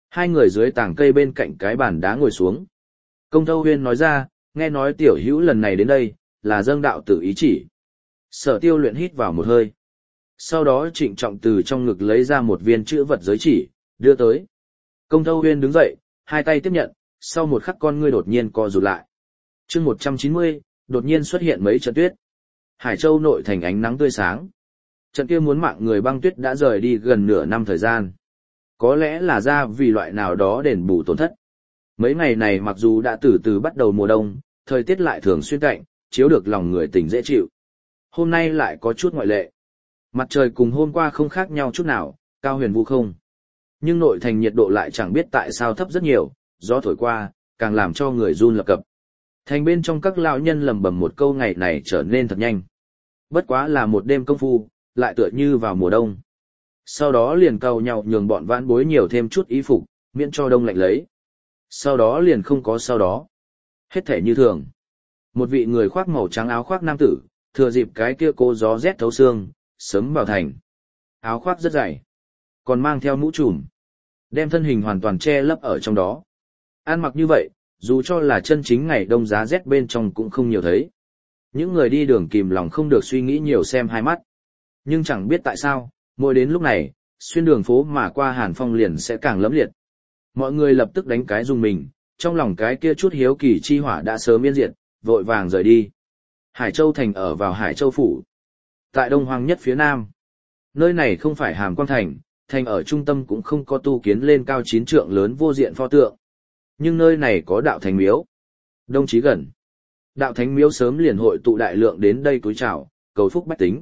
Hai người dưới tảng cây bên cạnh cái bàn đá ngồi xuống. Công Thâu Huyên nói ra, nghe nói tiểu hữu lần này đến đây, là dâng đạo tử ý chỉ. Sở Tiêu Luyện hít vào một hơi. Sau đó trịnh trọng từ trong ngực lấy ra một viên chữ vật giới chỉ, đưa tới. Công Thâu Huyên đứng dậy, hai tay tiếp nhận, sau một khắc con ngươi đột nhiên co rụt lại. Chương 190, đột nhiên xuất hiện mấy trận tuyết. Hải Châu nội thành ánh nắng tươi sáng. Trận kia muốn mạng người băng tuyết đã rời đi gần nửa năm thời gian. Có lẽ là ra vì loại nào đó đền bù tổn thất. Mấy ngày này mặc dù đã từ từ bắt đầu mùa đông, thời tiết lại thường xuyên cạnh, chiếu được lòng người tỉnh dễ chịu. Hôm nay lại có chút ngoại lệ. Mặt trời cùng hôm qua không khác nhau chút nào, cao huyền vu không. Nhưng nội thành nhiệt độ lại chẳng biết tại sao thấp rất nhiều, gió thổi qua, càng làm cho người run lập cập. Thành bên trong các lão nhân lầm bầm một câu ngày này trở nên thật nhanh. Bất quá là một đêm công phu, lại tựa như vào mùa đông. Sau đó liền cầu nhau nhường bọn vãn bối nhiều thêm chút y phục, miễn cho đông lạnh lấy. Sau đó liền không có sau đó. Hết thể như thường. Một vị người khoác màu trắng áo khoác nam tử, thừa dịp cái kia cô gió rét thấu xương, sớm vào thành. Áo khoác rất dày, còn mang theo mũ trùm, đem thân hình hoàn toàn che lấp ở trong đó. Ăn mặc như vậy, dù cho là chân chính ngày đông giá rét bên trong cũng không nhiều thấy. Những người đi đường kìm lòng không được suy nghĩ nhiều xem hai mắt. Nhưng chẳng biết tại sao, mỗi đến lúc này, xuyên đường phố mà qua hàn phong liền sẽ càng lẫm liệt. Mọi người lập tức đánh cái dùng mình, trong lòng cái kia chút hiếu kỳ chi hỏa đã sớm yên diệt, vội vàng rời đi. Hải Châu thành ở vào Hải Châu phủ. Tại đông hoang nhất phía nam. Nơi này không phải Hàm Quang thành, thành ở trung tâm cũng không có tu kiến lên cao 9 trượng lớn vô diện pho tượng. Nhưng nơi này có đạo thánh miếu. Đông chí gần. Đạo thánh miếu sớm liền hội tụ đại lượng đến đây cúi chào, cầu phúc bách tính.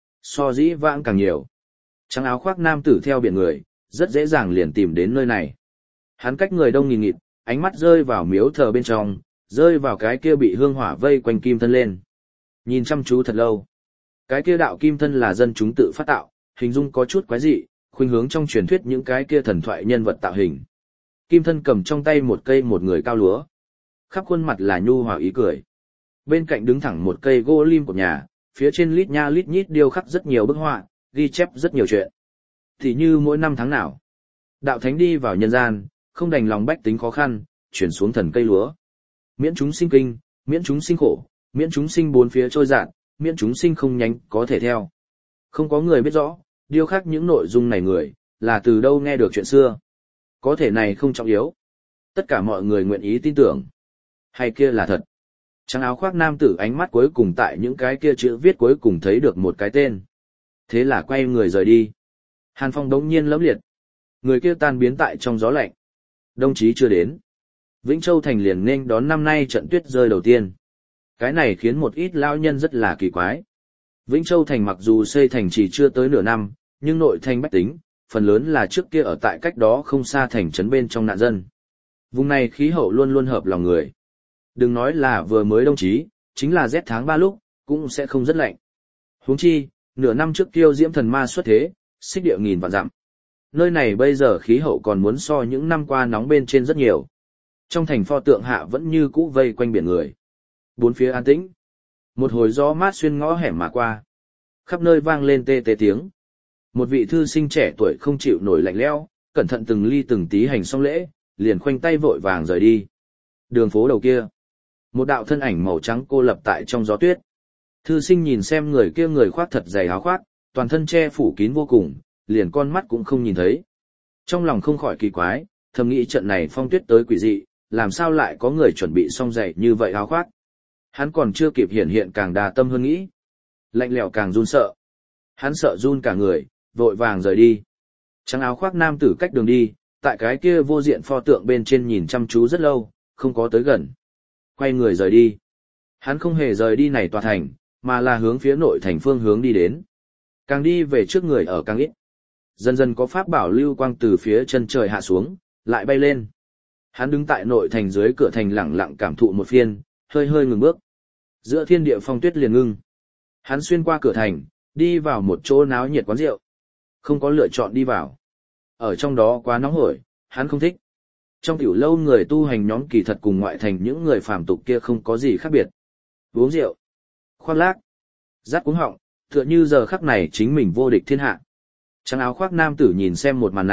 So dĩ vãng càng nhiều. Trắng áo khoác nam tử theo biển người, rất dễ dàng liền tìm đến nơi này. Hắn cách người đông nghìn nghịt, ánh mắt rơi vào miếu thờ bên trong, rơi vào cái kia bị hương hỏa vây quanh kim thân lên. Nhìn chăm chú thật lâu. Cái kia đạo kim thân là dân chúng tự phát tạo, hình dung có chút quái dị, khuynh hướng trong truyền thuyết những cái kia thần thoại nhân vật tạo hình. Kim thân cầm trong tay một cây một người cao lúa. Khắp khuôn mặt là nhu hòa ý cười. Bên cạnh đứng thẳng một cây gỗ lim của nhà, phía trên lít nha lít nhít điêu khắc rất nhiều bức họa, ghi chép rất nhiều chuyện. Thì như mỗi năm tháng nào, đạo thánh đi vào nhân gian, không đành lòng bách tính khó khăn, chuyển xuống thần cây lúa. Miễn chúng sinh kinh, miễn chúng sinh khổ, miễn chúng sinh bốn phía trôi dạt, miễn chúng sinh không nhánh có thể theo. Không có người biết rõ, điêu khắc những nội dung này người, là từ đâu nghe được chuyện xưa. Có thể này không trọng yếu. Tất cả mọi người nguyện ý tin tưởng. Hay kia là thật. Trắng áo khoác nam tử ánh mắt cuối cùng tại những cái kia chữ viết cuối cùng thấy được một cái tên. Thế là quay người rời đi. Hàn phong đống nhiên lẫm liệt. Người kia tan biến tại trong gió lạnh. Đồng chí chưa đến. Vĩnh Châu thành liền nên đón năm nay trận tuyết rơi đầu tiên. Cái này khiến một ít lão nhân rất là kỳ quái. Vĩnh Châu thành mặc dù xây thành chỉ chưa tới nửa năm, nhưng nội thành bách tính, phần lớn là trước kia ở tại cách đó không xa thành trấn bên trong nạn dân. Vùng này khí hậu luôn luôn hợp lòng người. Đừng nói là vừa mới đông chí, chính là rét tháng 3 lúc, cũng sẽ không rất lạnh. Huống chi, nửa năm trước Kiêu Diễm thần ma xuất thế, xích địa nghìn vạn dặm. Nơi này bây giờ khí hậu còn muốn so những năm qua nóng bên trên rất nhiều. Trong thành pho tượng hạ vẫn như cũ vây quanh biển người. Bốn phía an tĩnh. Một hồi gió mát xuyên ngõ hẻm mà qua. Khắp nơi vang lên tê tê tiếng. Một vị thư sinh trẻ tuổi không chịu nổi lạnh lẽo, cẩn thận từng ly từng tí hành xong lễ, liền khoanh tay vội vàng rời đi. Đường phố đầu kia, một đạo thân ảnh màu trắng cô lập tại trong gió tuyết. Thư sinh nhìn xem người kia người khoác thật dày áo khoác, toàn thân che phủ kín vô cùng, liền con mắt cũng không nhìn thấy. Trong lòng không khỏi kỳ quái, thầm nghĩ trận này phong tuyết tới quỷ dị, làm sao lại có người chuẩn bị xong dày như vậy áo khoác. Hắn còn chưa kịp hiện càng đà tâm hơn nghĩ. Lạnh lẽo càng run sợ. Hắn sợ run cả người, vội vàng rời đi. Trắng áo khoác nam tử cách đường đi, tại cái kia vô diện pho tượng bên trên nhìn chăm chú rất lâu, không có tới gần. Quay người rời đi. Hắn không hề rời đi này tòa thành, mà là hướng phía nội thành phương hướng đi đến. Càng đi về trước người ở càng ít. Dần dần có pháp bảo lưu quang từ phía chân trời hạ xuống, lại bay lên. Hắn đứng tại nội thành dưới cửa thành lẳng lặng cảm thụ một phiên, hơi hơi ngừng bước. Giữa thiên địa phong tuyết liền ngưng. Hắn xuyên qua cửa thành, đi vào một chỗ náo nhiệt quán rượu. Không có lựa chọn đi vào. Ở trong đó quá nóng hổi, hắn không thích. Trong tiểu lâu người tu hành nhóm kỳ thật cùng ngoại thành những người phàm tục kia không có gì khác biệt. Uống rượu, khoác lác, rát cuống họng, tựa như giờ khắc này chính mình vô địch thiên hạ. Trắng áo khoác nam tử nhìn xem một màn này,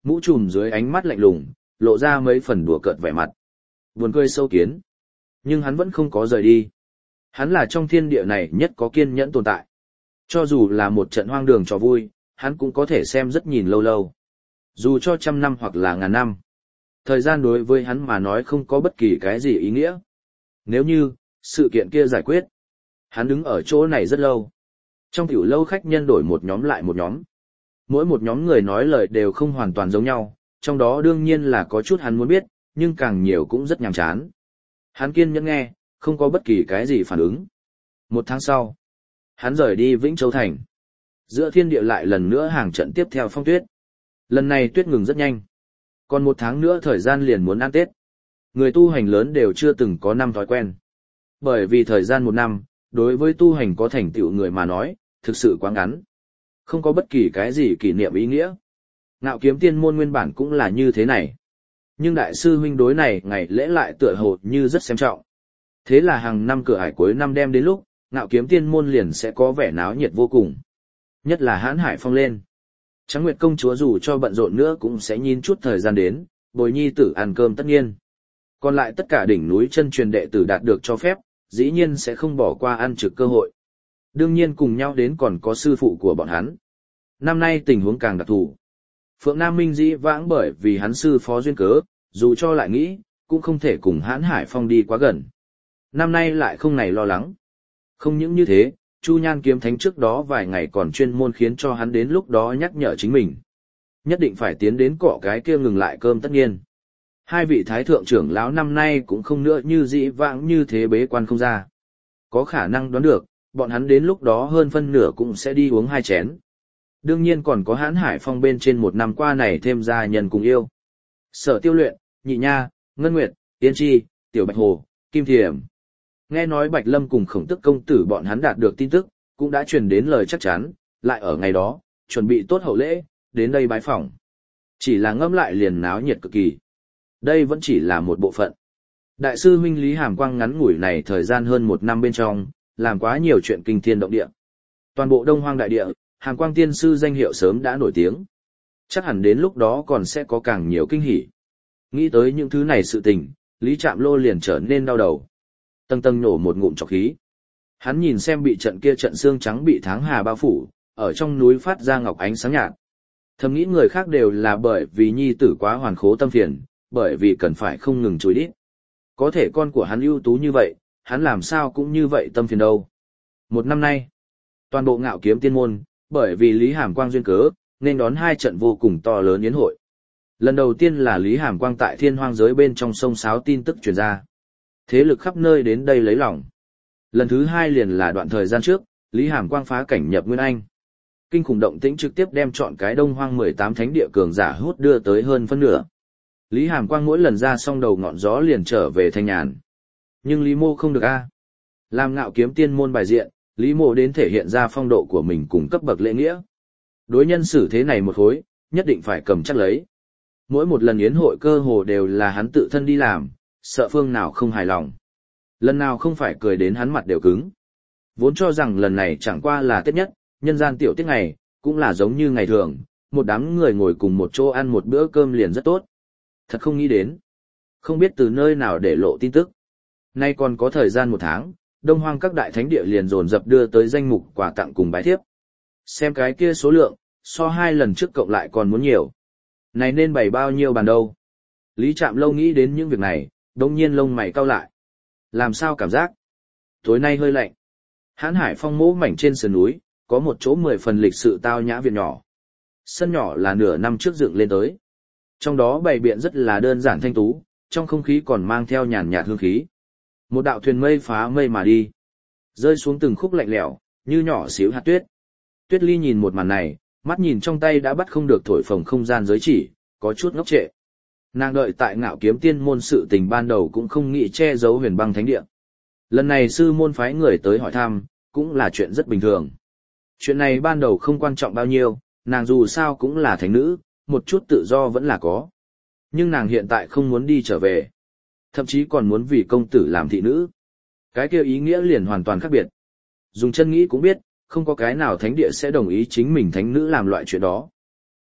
Mũ trùm dưới ánh mắt lạnh lùng, lộ ra mấy phần đùa cợt vẻ mặt. Buồn cười sâu kiến. Nhưng hắn vẫn không có rời đi. Hắn là trong thiên địa này nhất có kiên nhẫn tồn tại. Cho dù là một trận hoang đường trò vui, hắn cũng có thể xem rất nhìn lâu lâu. Dù cho 100 năm hoặc là ngàn năm. Thời gian đối với hắn mà nói không có bất kỳ cái gì ý nghĩa. Nếu như, sự kiện kia giải quyết, hắn đứng ở chỗ này rất lâu. Trong tiểu lâu khách nhân đổi một nhóm lại một nhóm. Mỗi một nhóm người nói lời đều không hoàn toàn giống nhau, trong đó đương nhiên là có chút hắn muốn biết, nhưng càng nhiều cũng rất nhàm chán. Hắn kiên nhẫn nghe, không có bất kỳ cái gì phản ứng. 1 tháng sau, hắn rời đi Vĩnh Châu Thành. Giữa thiên địa lại lần nữa hàng trận tiếp theo phong tuyết. Lần này tuyết ngừng rất nhanh. Còn 1 tháng nữa thời gian liền muốn ăn Tết. Người tu hành lớn đều chưa từng có năm thói quen. Bởi vì thời gian 1 năm, đối với tu hành có thành tựu người mà nói, thực sự quá ngắn. Không có bất kỳ cái gì kỷ niệm ý nghĩa. Ngạo Kiếm Tiên môn nguyên bản cũng là như thế này. Nhưng đại sư huynh đối này ngày lễ lại tựa hồ như rất xem trọng. Thế là hàng năm cửa ải cuối năm đem đến lúc, Ngạo Kiếm Tiên môn liền sẽ có vẻ náo nhiệt vô cùng. Nhất là Hãn Hải Phong lên. Trắng Nguyệt công chúa dù cho bận rộn nữa cũng sẽ nhìn chút thời gian đến, bồi nhi tử ăn cơm tất nhiên. Còn lại tất cả đỉnh núi chân truyền đệ tử đạt được cho phép, dĩ nhiên sẽ không bỏ qua ăn trực cơ hội. Đương nhiên cùng nhau đến còn có sư phụ của bọn hắn. Năm nay tình huống càng đặc thù. Phượng Nam Minh dĩ vãng bởi vì hắn sư phó duyên cớ, dù cho lại nghĩ, cũng không thể cùng Hãn Hải Phong đi quá gần. Năm nay lại không này lo lắng. Không những như thế, Chu Nhan kiếm thánh trước đó vài ngày còn chuyên môn khiến cho hắn đến lúc đó nhắc nhở chính mình. Nhất định phải tiến đến cọ cái kia ngừng lại cơm tất nhiên. Hai vị thái thượng trưởng lão năm nay cũng không nữa như dĩ vãng như thế bế quan không ra. Có khả năng đoán được, bọn hắn đến lúc đó hơn phân nửa cũng sẽ đi uống 2 chén. Đương nhiên còn có Hãn Hải Phong bên trên 1 năm qua này thêm gia nhân cùng yêu. Sở Tiêu Luyện, Nhị Nha, Ngân Nguyệt, Tiên Tri, Tiểu Bạch Hồ, Kim Thiểm. Nghe nói Bạch Lâm cùng Khổng Tức công tử bọn hắn đạt được tin tức, cũng đã truyền đến lời chắc chắn, lại ở ngày đó, chuẩn bị tốt hậu lễ, đến đây bái phỏng. Chỉ là ngâm lại liền náo nhiệt cực kỳ. Đây vẫn chỉ là một bộ phận. Đại sư huynh Lý Hàm Quang ngắn ngủi này thời gian hơn 1 năm bên trong, làm quá nhiều chuyện kinh thiên động địa. Toàn bộ Đông Hoang đại địa, Hàm Quang tiên sư danh hiệu sớm đã nổi tiếng. Chắc hẳn đến lúc đó còn sẽ có càng nhiều kinh hỉ. Nghĩ tới những thứ này sự tình, Lý Trạm Lô liền trở nên đau đầu. Tầng tầng nổ một ngụm trọc khí. Hắn nhìn xem bị trận kia trận xương trắng bị tháng hà bao phủ, ở trong núi phát ra ngọc ánh sáng nhạt. Thầm nghĩ người khác đều là bởi vì nhi tử quá hoàn khố tâm phiền, bởi vì cần phải không ngừng chối đít. Có thể con của hắn ưu tú như vậy, hắn làm sao cũng như vậy tâm phiền đâu. 1 năm nay, toàn bộ Ngạo Kiếm Tiên môn, bởi vì Lý Hàm Quang duyên cớ, nên đón 2 trận vô cùng to lớn yến hội. Lần đầu tiên là Lý Hàm Quang tại Thiên Hoang giới bên trong sông sáo tin tức truyền ra. Thế lực khắp nơi đến đây lấy lòng. Lần thứ 2 liền là đoạn thời gian trước, Lý Hàm Quang phá cảnh nhập Nguyên Anh. Kinh khủng động tĩnh trực tiếp đem chọn cái Đông Hoang 18 thánh địa cường giả hút đưa tới hơn phân nửa. Lý Hàm Quang mỗi lần ra xong đầu ngọn gió liền trở về thanh nhàn. Nhưng Lý Mô không được a. Làm Ngạo Kiếm Tiên môn bài diện, Lý Mô đến thể hiện ra phong độ của mình cùng cấp bậc lễ nghĩa. Đối nhân xử thế này một khối, nhất định phải cầm chắc lấy. Mỗi một lần yến hội cơ hồ đều là hắn tự thân đi làm, sợ phương nào không hài lòng. Lần nào không phải cười đến hắn mặt đều cứng. Vốn cho rằng lần này chẳng qua là Tết nhất, nhân gian tiểu tiết ngày, cũng là giống như ngày thường, một đám người ngồi cùng một chỗ ăn một bữa cơm liền rất tốt. Thật không nghĩ đến. Không biết từ nơi nào để lộ tin tức. Nay còn có thời gian 1 tháng, Đông Hoang các đại thánh địa liền dồn dập đưa tới danh mục quà tặng cùng bái thiếp. Xem cái kia số lượng, so 2 lần trước cộng lại còn muốn nhiều. Này nên bày bao nhiêu bàn đâu. Lý Trạm Lâu nghĩ đến những việc này, đống nhiên lông mày cau lại. Làm sao cảm giác? Tối nay hơi lạnh. Hãn Hải Phong mỗ mảnh trên sườn núi, có một chỗ 10 phần lịch sự tao nhã viện nhỏ. Sân nhỏ là nửa năm trước dựng lên tới. Trong đó bày biện rất là đơn giản thanh tú, trong không khí còn mang theo nhàn nhạt hương khí. Một đạo thuyền mây phá mây mà đi, rơi xuống từng khúc lạnh lẽo, như nhỏ xíu hạt tuyết. Tuyết Ly nhìn một màn này, mắt nhìn trong tay đã bắt không được thổi phồng không gian giới chỉ, có chút ngốc trệ. Nàng đợi tại Ngạo Kiếm Tiên môn sự tình ban đầu cũng không nghĩ che giấu Huyền Băng Thánh địa. Lần này sư môn phái người tới hỏi thăm, cũng là chuyện rất bình thường. Chuyện này ban đầu không quan trọng bao nhiêu, nàng dù sao cũng là thánh nữ, một chút tự do vẫn là có. Nhưng nàng hiện tại không muốn đi trở về. Thậm chí còn muốn vì công tử làm thị nữ. Cái kia ý nghĩa liền hoàn toàn khác biệt. Dùng chân nghĩ cũng biết, không có cái nào thánh địa sẽ đồng ý chính mình thánh nữ làm loại chuyện đó.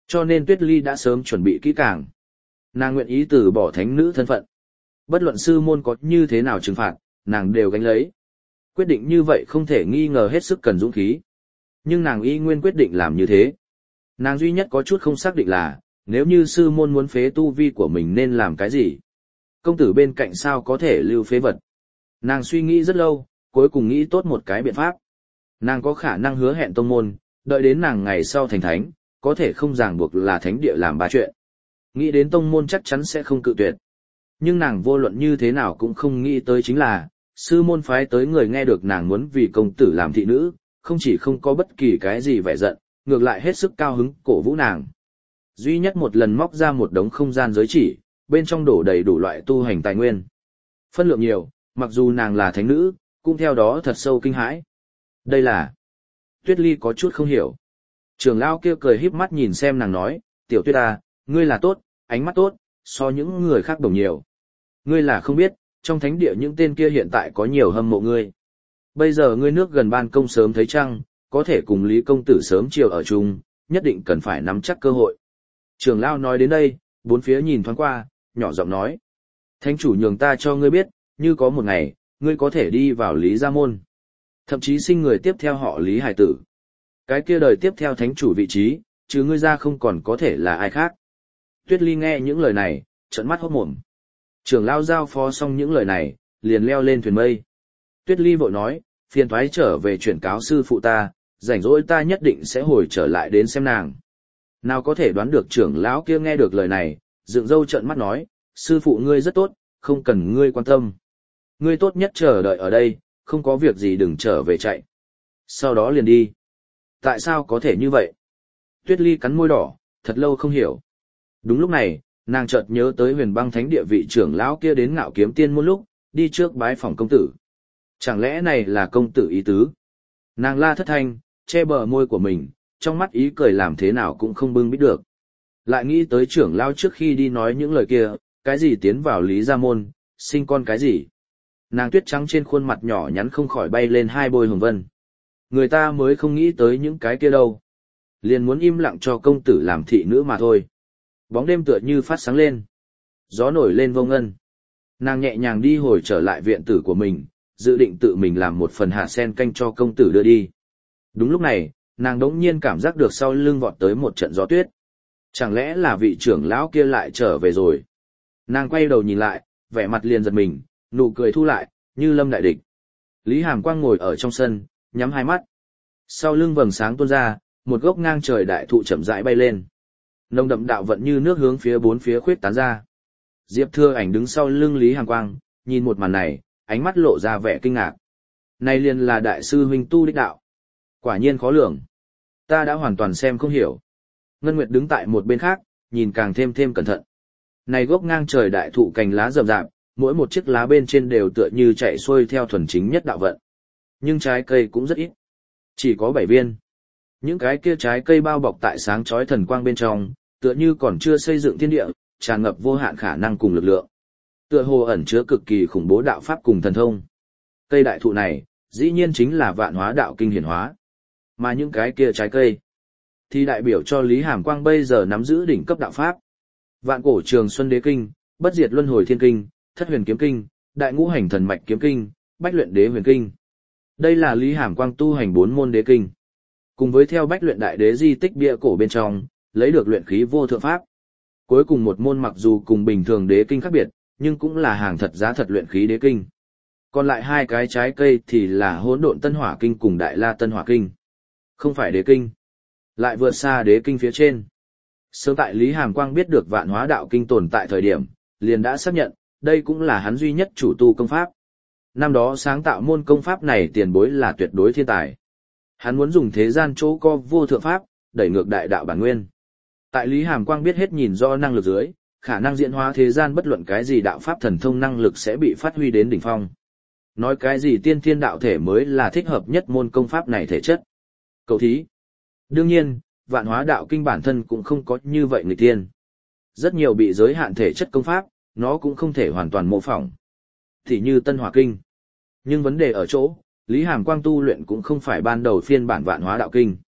Cho nên Tuyết Ly đã sớm chuẩn bị kỹ càng. Nàng nguyện ý từ bỏ thánh nữ thân phận. Bất luận sư môn có như thế nào trừng phạt, nàng đều gánh lấy. Quyết định như vậy không thể nghi ngờ hết sức cần dũng khí. Nhưng nàng y nguyên quyết định làm như thế. Nàng duy nhất có chút không xác định là, nếu như sư môn muốn phế tu vi của mình nên làm cái gì? Công tử bên cạnh sao có thể lưu phế vật? Nàng suy nghĩ rất lâu, cuối cùng nghĩ tốt một cái biện pháp. Nàng có khả năng hứa hẹn tông môn, đợi đến nàng ngày sau thành thánh, có thể không ràng buộc là thánh địa làm ba chuyện. Nghĩ đến tông môn chắc chắn sẽ không cự tuyệt. Nhưng nàng vô luận như thế nào cũng không nghĩ tới chính là, sư môn phái tới người nghe được nàng muốn vì công tử làm thị nữ, không chỉ không có bất kỳ cái gì vẻ giận, ngược lại hết sức cao hứng cổ vũ nàng. Duy nhất một lần móc ra một đống không gian giới chỉ, bên trong đổ đầy đủ loại tu hành tài nguyên. Phân lượng nhiều, mặc dù nàng là thánh nữ, cũng theo đó thật sâu kinh hãi. Đây là... Tuyết Ly có chút không hiểu. Trưởng lão kia cười híp mắt nhìn xem nàng nói, tiểu Tuyết à, ngươi là tốt, ánh mắt tốt, so những người khác đồng nhiều. Ngươi là không biết, trong thánh địa những tên kia hiện tại có nhiều hâm mộ ngươi. Bây giờ ngươi nước gần ban công sớm thấy trăng, có thể cùng Lý công tử sớm chiều ở chung, nhất định cần phải nắm chắc cơ hội. Trưởng lão nói đến đây, bốn phía nhìn thoáng qua, nhỏ giọng nói. Thánh chủ nhường ta cho ngươi biết, như có một ngày, ngươi có thể đi vào Lý gia môn. Thậm chí sinh người tiếp theo họ Lý hải tử. Cái kia đời tiếp theo thánh chủ vị trí, chứ ngươi ra không còn có thể là ai khác. Tuyết Ly nghe những lời này, trợn mắt hốt mồm. Trưởng lão giao phó xong những lời này, liền leo lên thuyền mây. Tuyết Ly vội nói, phiền thoái trở về chuyển cáo sư phụ ta, rảnh rỗi ta nhất định sẽ hồi trở lại đến xem nàng. Nào có thể đoán được trưởng lão kia nghe được lời này, dựng râu trợn mắt nói, sư phụ ngươi rất tốt, không cần ngươi quan tâm. Ngươi tốt nhất chờ đợi ở đây, không có việc gì đừng trở về chạy. Sau đó liền đi. Tại sao có thể như vậy? Tuyết Ly cắn môi đỏ, thật lâu không hiểu. Đúng lúc này, nàng chợt nhớ tới Huyền Băng Thánh địa vị trưởng lão kia đến Ngạo Kiếm Tiên một lúc, đi trước bái phòng công tử. Chẳng lẽ này là công tử ý tứ? Nàng la thất thanh, che bờ môi của mình, trong mắt ý cười làm thế nào cũng không bưng biết được. Lại nghĩ tới trưởng lão trước khi đi nói những lời kia, cái gì tiến vào Lý gia môn, sinh con cái gì. Nàng tuyết trắng trên khuôn mặt nhỏ nhắn không khỏi bay lên hai bôi hồng vân. Người ta mới không nghĩ tới những cái kia đâu. Liền muốn im lặng cho công tử làm thị nữ mà thôi. Bóng đêm tựa như phát sáng lên. Gió nổi lên vô ngân. Nàng nhẹ nhàng đi hồi trở lại viện tử của mình, dự định tự mình làm một phần hạ sen canh cho công tử đưa đi. Đúng lúc này, nàng đống nhiên cảm giác được sau lưng vọt tới một trận gió tuyết. Chẳng lẽ là vị trưởng lão kia lại trở về rồi? Nàng quay đầu nhìn lại, vẻ mặt liền giật mình, nụ cười thu lại, như lâm đại địch. Lý Hàm Quang ngồi ở trong sân, nhắm hai mắt. Sau lưng vầng sáng tuôn ra, một gốc ngang trời đại thụ chậm rãi bay lên. Nồng đậm đạo vận như nước hướng phía bốn phía khuyết tán ra. Diệp Thưa Ảnh đứng sau lưng Lý Hàm Quang, nhìn một màn này, ánh mắt lộ ra vẻ kinh ngạc. Này liền là đại sư huynh tu đích đạo. Quả nhiên khó lường. Ta đã hoàn toàn xem không hiểu. Ngân Nguyệt đứng tại một bên khác, nhìn càng thêm cẩn thận. Này gốc ngang trời đại thụ cành lá rậm rạp, mỗi một chiếc lá bên trên đều tựa như chạy xuôi theo thuần chính nhất đạo vận. Nhưng trái cây cũng rất ít. Chỉ có 7 viên. Những cái kia trái cây bao bọc tại sáng chói thần quang bên trong, tựa như còn chưa xây dựng thiên địa, tràn ngập vô hạn khả năng cùng lực lượng. Tựa hồ ẩn chứa cực kỳ khủng bố đạo pháp cùng thần thông. Cây đại thụ này, dĩ nhiên chính là Vạn Hóa Đạo Kinh hiển hóa. Mà những cái kia trái cây, thì đại biểu cho Lý Hàm Quang bây giờ nắm giữ đỉnh cấp đạo pháp. Vạn Cổ Trường Xuân Đế Kinh, Bất Diệt Luân Hồi Thiên Kinh, Thất Huyền Kiếm Kinh, Đại Ngũ Hành Thần Mạch Kiếm Kinh, Bách Luyện Đế Huyền Kinh. Đây là Lý Hàm Quang tu hành 4 môn đế kinh. Cùng với theo Bách Luyện Đại Đế di tích bia cổ bên trong, lấy được luyện khí vô thượng pháp. Cuối cùng một môn mặc dù cùng bình thường đế kinh khác biệt, nhưng cũng là hàng thật giá thật luyện khí đế kinh. Còn lại hai cái trái cây thì là Hỗn Độn Tân Hỏa Kinh cùng Đại La Tân Hỏa Kinh. Không phải đế kinh, lại vượt xa đế kinh phía trên. Sớm tại Lý Hàm Quang biết được Vạn Hóa Đạo Kinh tồn tại thời điểm, liền đã xác nhận, đây cũng là hắn duy nhất chủ tu công pháp. Năm đó sáng tạo môn công pháp này tiền bối là tuyệt đối thiên tài. Hắn muốn dùng thế gian chỗ co vô thượng pháp, đẩy ngược đại đạo bản nguyên. Tại Lý Hàm Quang biết hết nhìn do năng lực dưới, khả năng diễn hóa thế gian bất luận cái gì đạo pháp thần thông năng lực sẽ bị phát huy đến đỉnh phong. Nói cái gì tiên thiên đạo thể mới là thích hợp nhất môn công pháp này thể chất. Cầu thí. Đương nhiên, Vạn Hóa Đạo Kinh bản thân cũng không có như vậy người tiên. Rất nhiều bị giới hạn thể chất công pháp, nó cũng không thể hoàn toàn mô phỏng. Thì như Tân Hỏa Kinh. Nhưng vấn đề ở chỗ, Lý Hàm Quang tu luyện cũng không phải ban đầu phiên bản Vạn Hóa Đạo Kinh.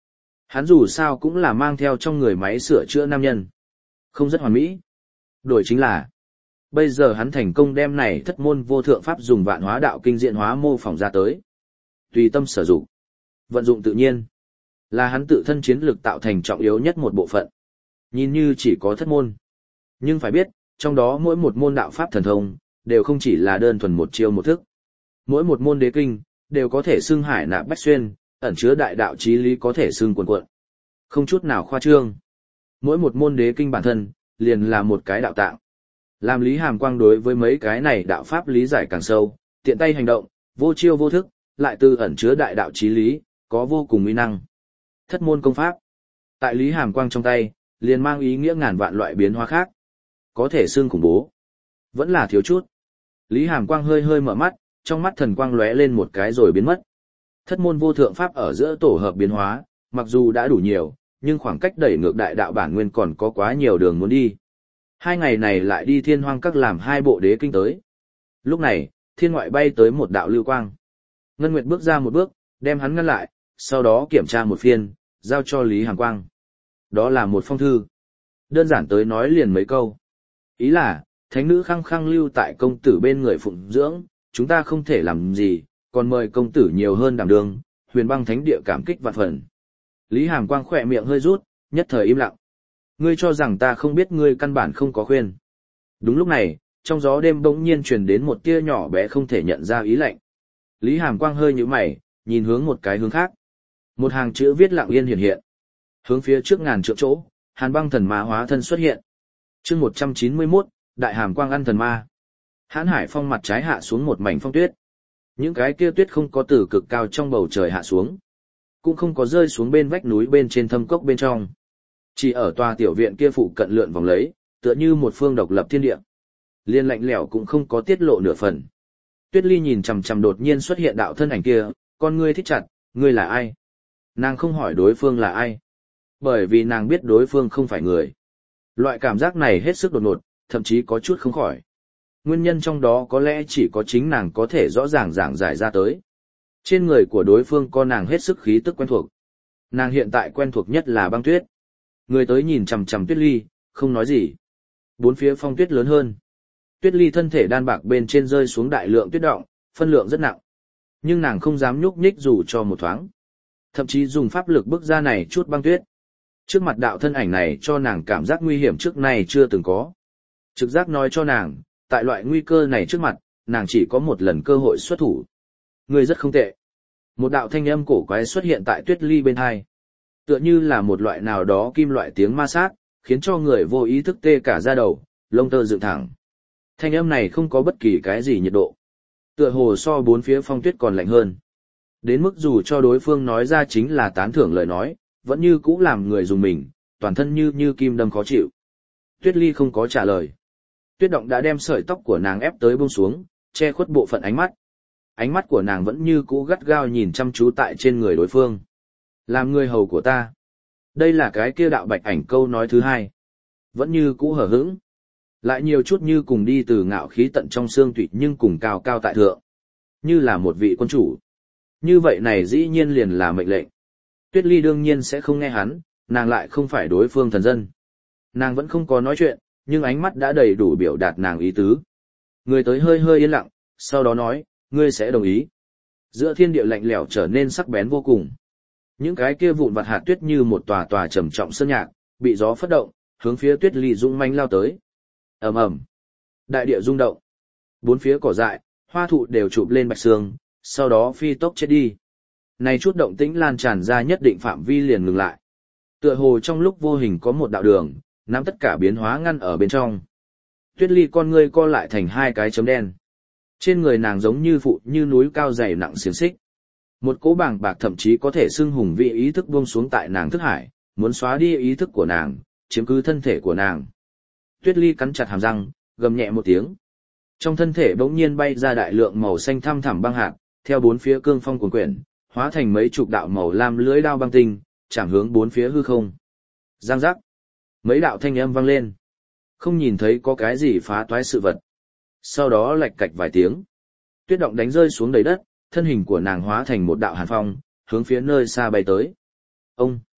Hắn dù sao cũng là mang theo trong người máy sửa chữa nam nhân. Không rất hoàn mỹ. Đổi chính là, bây giờ hắn thành công đem này thất môn vô thượng pháp dùng vạn hóa đạo kinh diện hóa mô phỏng ra tới. Tùy tâm sử dụng. Vận dụng tự nhiên. Là hắn tự thân chiến lực tạo thành trọng yếu nhất một bộ phận. Nhìn như chỉ có thất môn. Nhưng phải biết, trong đó mỗi một môn đạo pháp thần thông, đều không chỉ là đơn thuần một chiêu một thức. Mỗi một môn đế kinh, đều có thể xưng hải nạp bách xuyên, ẩn chứa đại đạo chí lý có thể xưng quần quận. Không chút nào khoa trương. Mỗi một môn đế kinh bản thân, liền là một cái đạo tạng. Làm Lý Hàm Quang đối với mấy cái này đạo pháp lý giải càng sâu, tiện tay hành động, vô chiêu vô thức, lại từ ẩn chứa đại đạo chí lý, có vô cùng uy năng. Thất môn công pháp. Tại Lý Hàm Quang trong tay, liền mang ý nghĩa ngàn vạn loại biến hóa khác. Có thể xưng khủng bố. Vẫn là thiếu chút. Lý Hàm Quang hơi hơi mở mắt, trong mắt thần quang lóe lên một cái rồi biến mất. Thất môn vô thượng pháp ở giữa tổ hợp biến hóa, mặc dù đã đủ nhiều, nhưng khoảng cách đẩy ngược đại đạo bản nguyên còn có quá nhiều đường muốn đi. 2 ngày này lại đi Thiên Hoang Các làm 2 bộ đế kinh tới. Lúc này, thiên ngoại bay tới một đạo lưu quang. Ngân Nguyệt bước ra một bước, đem hắn ngăn lại, sau đó kiểm tra một phiên, giao cho Lý Hàm Quang. Đó là một phong thư. Đơn giản tới nói liền mấy câu. Ý là, thánh nữ khăng khăng lưu tại công tử bên người phụng dưỡng, chúng ta không thể làm gì, còn mời công tử nhiều hơn đảm đương, Huyền Băng thánh địa cảm kích vạn phần. Lý Hàm Quang khỏe miệng hơi rút, nhất thời im lặng. Ngươi cho rằng ta không biết ngươi căn bản không có khuyên. Đúng lúc này, trong gió đêm bỗng nhiên truyền đến một tia nhỏ bé không thể nhận ra ý lạnh. Lý Hàm Quang hơi nhíu mày, nhìn hướng một cái hướng khác. Một hàng chữ viết lặng yên hiện hiện. Hướng phía trước ngàn trượng chỗ, Hàn Băng thần ma hóa thân xuất hiện. Chương 191, Đại Hàm Quang ăn thần ma. Hãn Hải Phong mặt trái hạ xuống một mảnh phong tuyết. Những cái kia tuyết không có từ cực cao trong bầu trời hạ xuống, cũng không có rơi xuống bên vách núi bên trên thâm cốc bên trong. Chỉ ở tòa tiểu viện kia phụ cận lượn vòng lấy, tựa như một phương độc lập thiên địa. Liên lạnh lẽo cũng không có tiết lộ nửa phần. Tuyết Ly nhìn chằm chằm đột nhiên xuất hiện đạo thân ảnh kia, con ngươi thích chặt, ngươi là ai? Nàng không hỏi đối phương là ai, bởi vì nàng biết đối phương không phải người. Loại cảm giác này hết sức đột ngột, thậm chí có chút không khỏi. Nguyên nhân trong đó có lẽ chỉ có chính nàng có thể rõ ràng giảng giải ra tới. Trên người của đối phương có nàng hết sức khí tức quen thuộc. Nàng hiện tại quen thuộc nhất là băng tuyết. Người tới nhìn chằm chằm Tuyết Ly, không nói gì. Bốn phía phong tuyết lớn hơn. Tuyết Ly thân thể đan bạc bên trên rơi xuống đại lượng tuyết động, phân lượng rất nặng. Nhưng nàng không dám nhúc nhích dù cho một thoáng. Thậm chí dùng pháp lực bức ra này chút băng tuyết. Trước mặt đạo thân ảnh này cho nàng cảm giác nguy hiểm trước này chưa từng có. Trực giác nói cho nàng, tại loại nguy cơ này trước mặt, nàng chỉ có một lần cơ hội xuất thủ. Người rất không tệ. Một đạo thanh âm cổ quái xuất hiện tại Tuyết Ly bên hai. Tựa như là một loại nào đó kim loại tiếng ma sát, khiến cho người vô ý thức tê cả da đầu, lông tơ dựng thẳng. Thanh âm này không có bất kỳ cái gì nhiệt độ. Tựa hồ so bốn phía phong tuyết còn lạnh hơn. Đến mức dù cho đối phương nói ra chính là tán thưởng lời nói, vẫn như cũ làm người dùng mình, toàn thân như kim đâm khó chịu. Tuyết Ly không có trả lời. Tuyết động đã đem sợi tóc của nàng ép tới buông xuống, che khuất bộ phận ánh mắt. Ánh mắt của nàng vẫn như cũ gắt gao nhìn chăm chú tại trên người đối phương. Làm người hầu của ta. Đây là cái kia đạo bạch ảnh câu nói thứ hai. Vẫn như cũ hở hững. Lại nhiều chút như cùng đi từ ngạo khí tận trong xương tủy nhưng cùng cao cao tại thượng. Như là một vị quân chủ. Như vậy này dĩ nhiên liền là mệnh lệnh. Tuyết Ly đương nhiên sẽ không nghe hắn, nàng lại không phải đối phương thần dân. Nàng vẫn không có nói chuyện, nhưng ánh mắt đã đầy đủ biểu đạt nàng ý tứ. Người tới hơi hơi yên lặng, sau đó nói, ngươi sẽ đồng ý. Giữa thiên địa lạnh lẽo trở nên sắc bén vô cùng. Những cái kia vụn vặt hạt tuyết như một tòa tòa trầm trọng sơn nhạc, bị gió phất động, hướng phía Tuyết Ly dũng mãnh lao tới. Ầm ầm, đại địa rung động. Bốn phía cỏ dại, hoa thụ đều chụp lên bạch sương, sau đó phi tốc chết đi. Này chút động tĩnh lan tràn ra nhất định phạm vi liền ngừng lại. Tựa hồ trong lúc vô hình có một đạo đường, nắm tất cả biến hóa ngăn ở bên trong. Tuyết Ly con ngươi co lại thành 2 cái chấm đen. Trên người nàng giống như phụ như núi cao dày nặng xiềng xích. Một cỗ bàng bạc thậm chí có thể xưng hùng vĩ ý thức buông xuống tại nàng thức hải, muốn xóa đi ý thức của nàng, chiếm cứ thân thể của nàng. Tuyết Ly cắn chặt hàm răng, gầm nhẹ một tiếng. Trong thân thể bỗng nhiên bay ra đại lượng màu xanh thăm thẳm băng hạt, theo bốn phía cương phong cuồn quyển, hóa thành mấy chục đạo màu lam lưỡi đao băng tinh, chạm hướng bốn phía hư không. Giang giác. Mấy đạo thanh âm vang lên. Không nhìn thấy có cái gì phá toái sự vật. Sau đó lạch cạch vài tiếng. Tuyết động đánh rơi xuống đầy đất, thân hình của nàng hóa thành một đạo hàn phong, hướng phía nơi xa bay tới. Ông.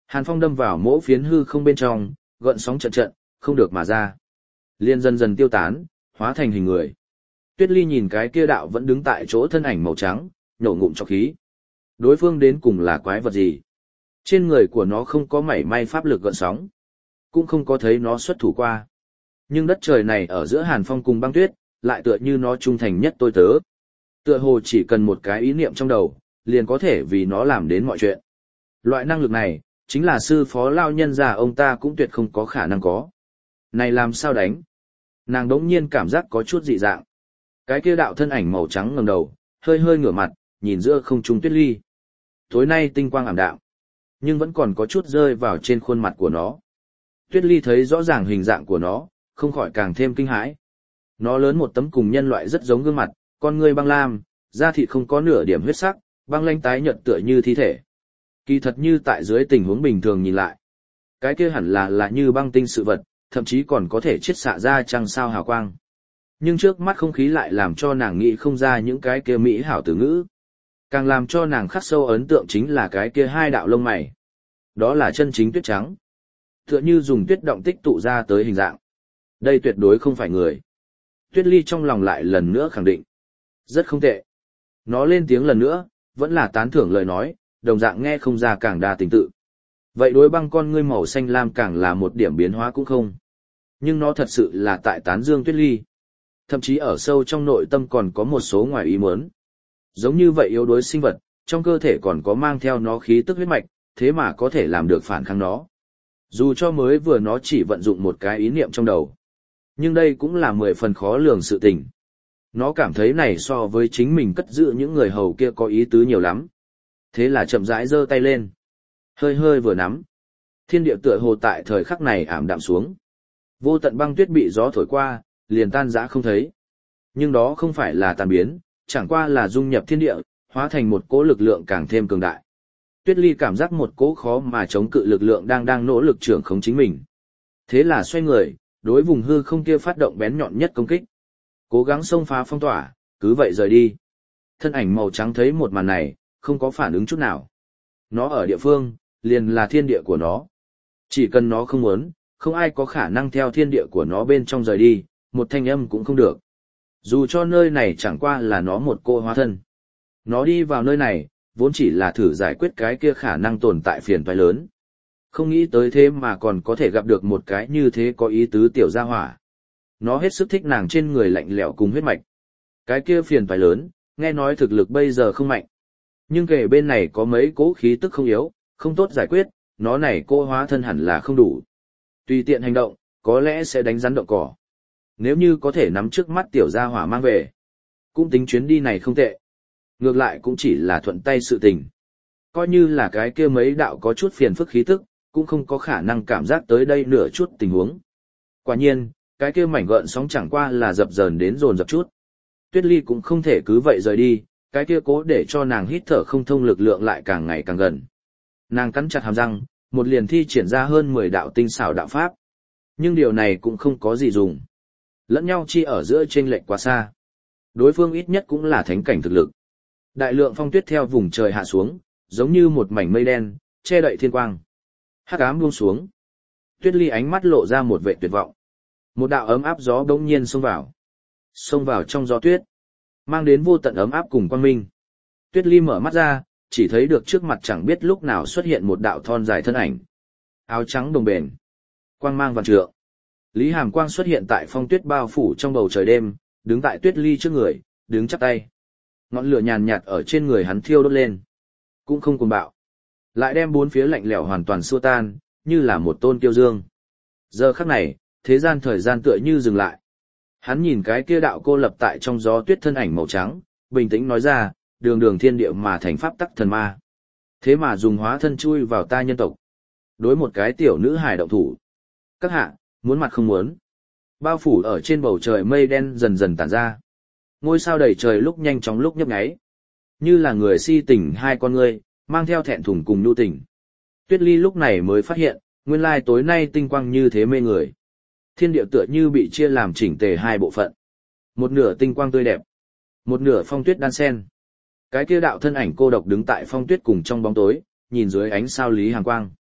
Hàn phong đâm vào mỗi phiến hư không bên trong, gợn sóng trận trận, không được mà ra. Liên dần dần tiêu tán, hóa thành hình người. Tuyết Ly nhìn cái kia đạo vẫn đứng tại chỗ thân ảnh màu trắng, nhổ ngụm trọc khí. Đối phương đến cùng là quái vật gì? Trên người của nó không có mảy may pháp lực gợn sóng, cũng không có thấy nó xuất thủ qua. Nhưng đất trời này ở giữa Hàn Phong cùng băng tuyết, lại tựa như nó trung thành nhất tôi tớ. Tựa hồ chỉ cần một cái ý niệm trong đầu, liền có thể vì nó làm đến mọi chuyện. Loại năng lực này, chính là sư phó lao nhân già ông ta cũng tuyệt không có khả năng có. Này làm sao đánh? Nàng đống nhiên cảm giác có chút dị dạng. Cái kia đạo thân ảnh màu trắng ngẩng đầu, hơi hơi ngửa mặt, nhìn giữa không trung Tuyết Ly. Tối nay tinh quang ảm đạm, nhưng vẫn còn có chút rơi vào trên khuôn mặt của nó. Tuyết Ly thấy rõ ràng hình dạng của nó, không khỏi càng thêm kinh hãi. Nó lớn một tấm cùng nhân loại rất giống gương mặt, con người băng lam, da thịt không có nửa điểm huyết sắc, băng lanh tái nhợt tựa như thi thể. Kỳ thật như tại dưới tình huống bình thường nhìn lại, cái kia hẳn là như băng tinh sự vật, thậm chí còn có thể chiết xạ ra trăng sao hào quang. Nhưng trước mắt không khí lại làm cho nàng nghĩ không ra những cái kia mỹ hảo từ ngữ. Càng làm cho nàng khắc sâu ấn tượng chính là cái kia hai đạo lông mày. Đó là chân chính tuyết trắng. Tựa như dùng tuyết động tích tụ ra tới hình dạng. Đây tuyệt đối không phải người. Tuyết Ly trong lòng lại lần nữa khẳng định. Rất không tệ. Nó lên tiếng lần nữa, vẫn là tán thưởng lời nói, đồng dạng nghe không ra càng đa tình tự. Vậy đối băng con ngươi màu xanh lam càng là một điểm biến hóa cũng không. Nhưng nó thật sự là tại tán dương Tuyết Ly. Thậm chí ở sâu trong nội tâm còn có một số ngoài ý muốn. Giống như vậy yếu đuối sinh vật, trong cơ thể còn có mang theo nó khí tức huyết mạch, thế mà có thể làm được phản kháng nó. Dù cho mới vừa nó chỉ vận dụng một cái ý niệm trong đầu. Nhưng đây cũng là 10 phần khó lường sự tình. Nó cảm thấy này so với chính mình cất giữ những người hầu kia có ý tứ nhiều lắm. Thế là chậm rãi giơ tay lên. Hơi hơi vừa nắm. Thiên địa tựa hồ tại thời khắc này ảm đạm xuống. Vô tận băng tuyết bị gió thổi qua, liền tan rã không thấy. Nhưng đó không phải là tan biến, chẳng qua là dung nhập thiên địa, hóa thành một cỗ lực lượng càng thêm cường đại. Tuyết Ly cảm giác một cỗ khó mà chống cự lực lượng đang nỗ lực trưởng khống chính mình. Thế là xoay người, đối vùng hư không kia phát động bén nhọn nhất công kích. Cố gắng xông phá phong tỏa, cứ vậy rời đi. Thân ảnh màu trắng thấy một màn này, không có phản ứng chút nào. Nó ở địa phương, liền là thiên địa của nó. Chỉ cần nó không muốn, không ai có khả năng theo thiên địa của nó bên trong rời đi, một thanh âm cũng không được. Dù cho nơi này chẳng qua là nó một cô hóa thân. Nó đi vào nơi này, vốn chỉ là thử giải quyết cái kia khả năng tồn tại phiền toái lớn. Không nghĩ tới thế mà còn có thể gặp được một cái như thế có ý tứ tiểu gia hỏa. Nó hết sức thích nàng trên người lạnh lẽo cùng huyết mạch. Cái kia phiền toái lớn, nghe nói thực lực bây giờ không mạnh. Nhưng kể bên này có mấy cỗ khí tức không yếu, không tốt giải quyết, nó này cô hóa thân hẳn là không đủ. Tùy tiện hành động, có lẽ sẽ đánh rắn động cỏ. Nếu như có thể nắm trước mắt tiểu gia hỏa mang về, cũng tính chuyến đi này không tệ. Ngược lại cũng chỉ là thuận tay sự tình. Coi như là cái kia mấy đạo có chút phiền phức khí tức, cũng không có khả năng cảm giác tới đây nửa chút tình huống. Quả nhiên, cái kia mảnh gợn sóng chẳng qua là dập dờn đến dồn dập chút. Tuyết Ly cũng không thể cứ vậy rời đi, cái kia cố để cho nàng hít thở không thông lực lượng lại càng ngày càng gần. Nàng cắn chặt hàm răng, một liền thi triển ra hơn 10 đạo tinh xảo đạo pháp. Nhưng điều này cũng không có gì dùng. Lẫn nhau chi ở giữa chênh lệch quá xa. Đối phương ít nhất cũng là thánh cảnh thực lực. Đại lượng phong tuyết theo vùng trời hạ xuống, giống như một mảnh mây đen, che đậy thiên quang. Hắc ám buông xuống. Tuyết Ly ánh mắt lộ ra một vẻ tuyệt vọng. Một đạo ấm áp gió bỗng nhiên xông vào. Xông vào trong gió tuyết, mang đến vô tận ấm áp cùng quang minh. Tuyết Ly mở mắt ra, chỉ thấy được trước mặt chẳng biết lúc nào xuất hiện một đạo thon dài thân ảnh. Áo trắng đồng bền, quang mang vạn trượng. Lý Hàm Quang xuất hiện tại phong tuyết bao phủ trong bầu trời đêm, đứng tại Tuyết Ly trước người, đứng chắp tay. Ngọn lửa nhàn nhạt ở trên người hắn thiêu đốt lên, cũng không cuồng bạo, lại đem bốn phía lạnh lẽo hoàn toàn xua tan, như là một tôn kiêu dương. Giờ khắc này, thế gian thời gian tựa như dừng lại. Hắn nhìn cái kia đạo cô lập tại trong gió tuyết thân ảnh màu trắng, bình tĩnh nói ra, đường đường thiên địa mà thành pháp tắc thần ma. Thế mà dùng hóa thân chui vào ta nhân tộc. Đối một cái tiểu nữ hài động thủ. Các hạ, muốn mặt không muốn. Bao phủ ở trên bầu trời mây đen dần dần tản ra. Ngôi sao đầy trời lúc nhanh chóng lúc nhấp nháy. Như là người si tình hai con ngươi, mang theo thẹn thùng cùng nhu tình. Tuyết Ly lúc này mới phát hiện, nguyên lai tối nay tinh quang như thế mê người. Thiên địa tựa như bị chia làm chỉnh tề hai bộ phận. Một nửa tinh quang tươi đẹp, một nửa phong tuyết đan sen. Cái kia đạo thân ảnh cô độc đứng tại phong tuyết cùng trong bóng tối, nhìn dưới ánh sao Lý Hàm Quang.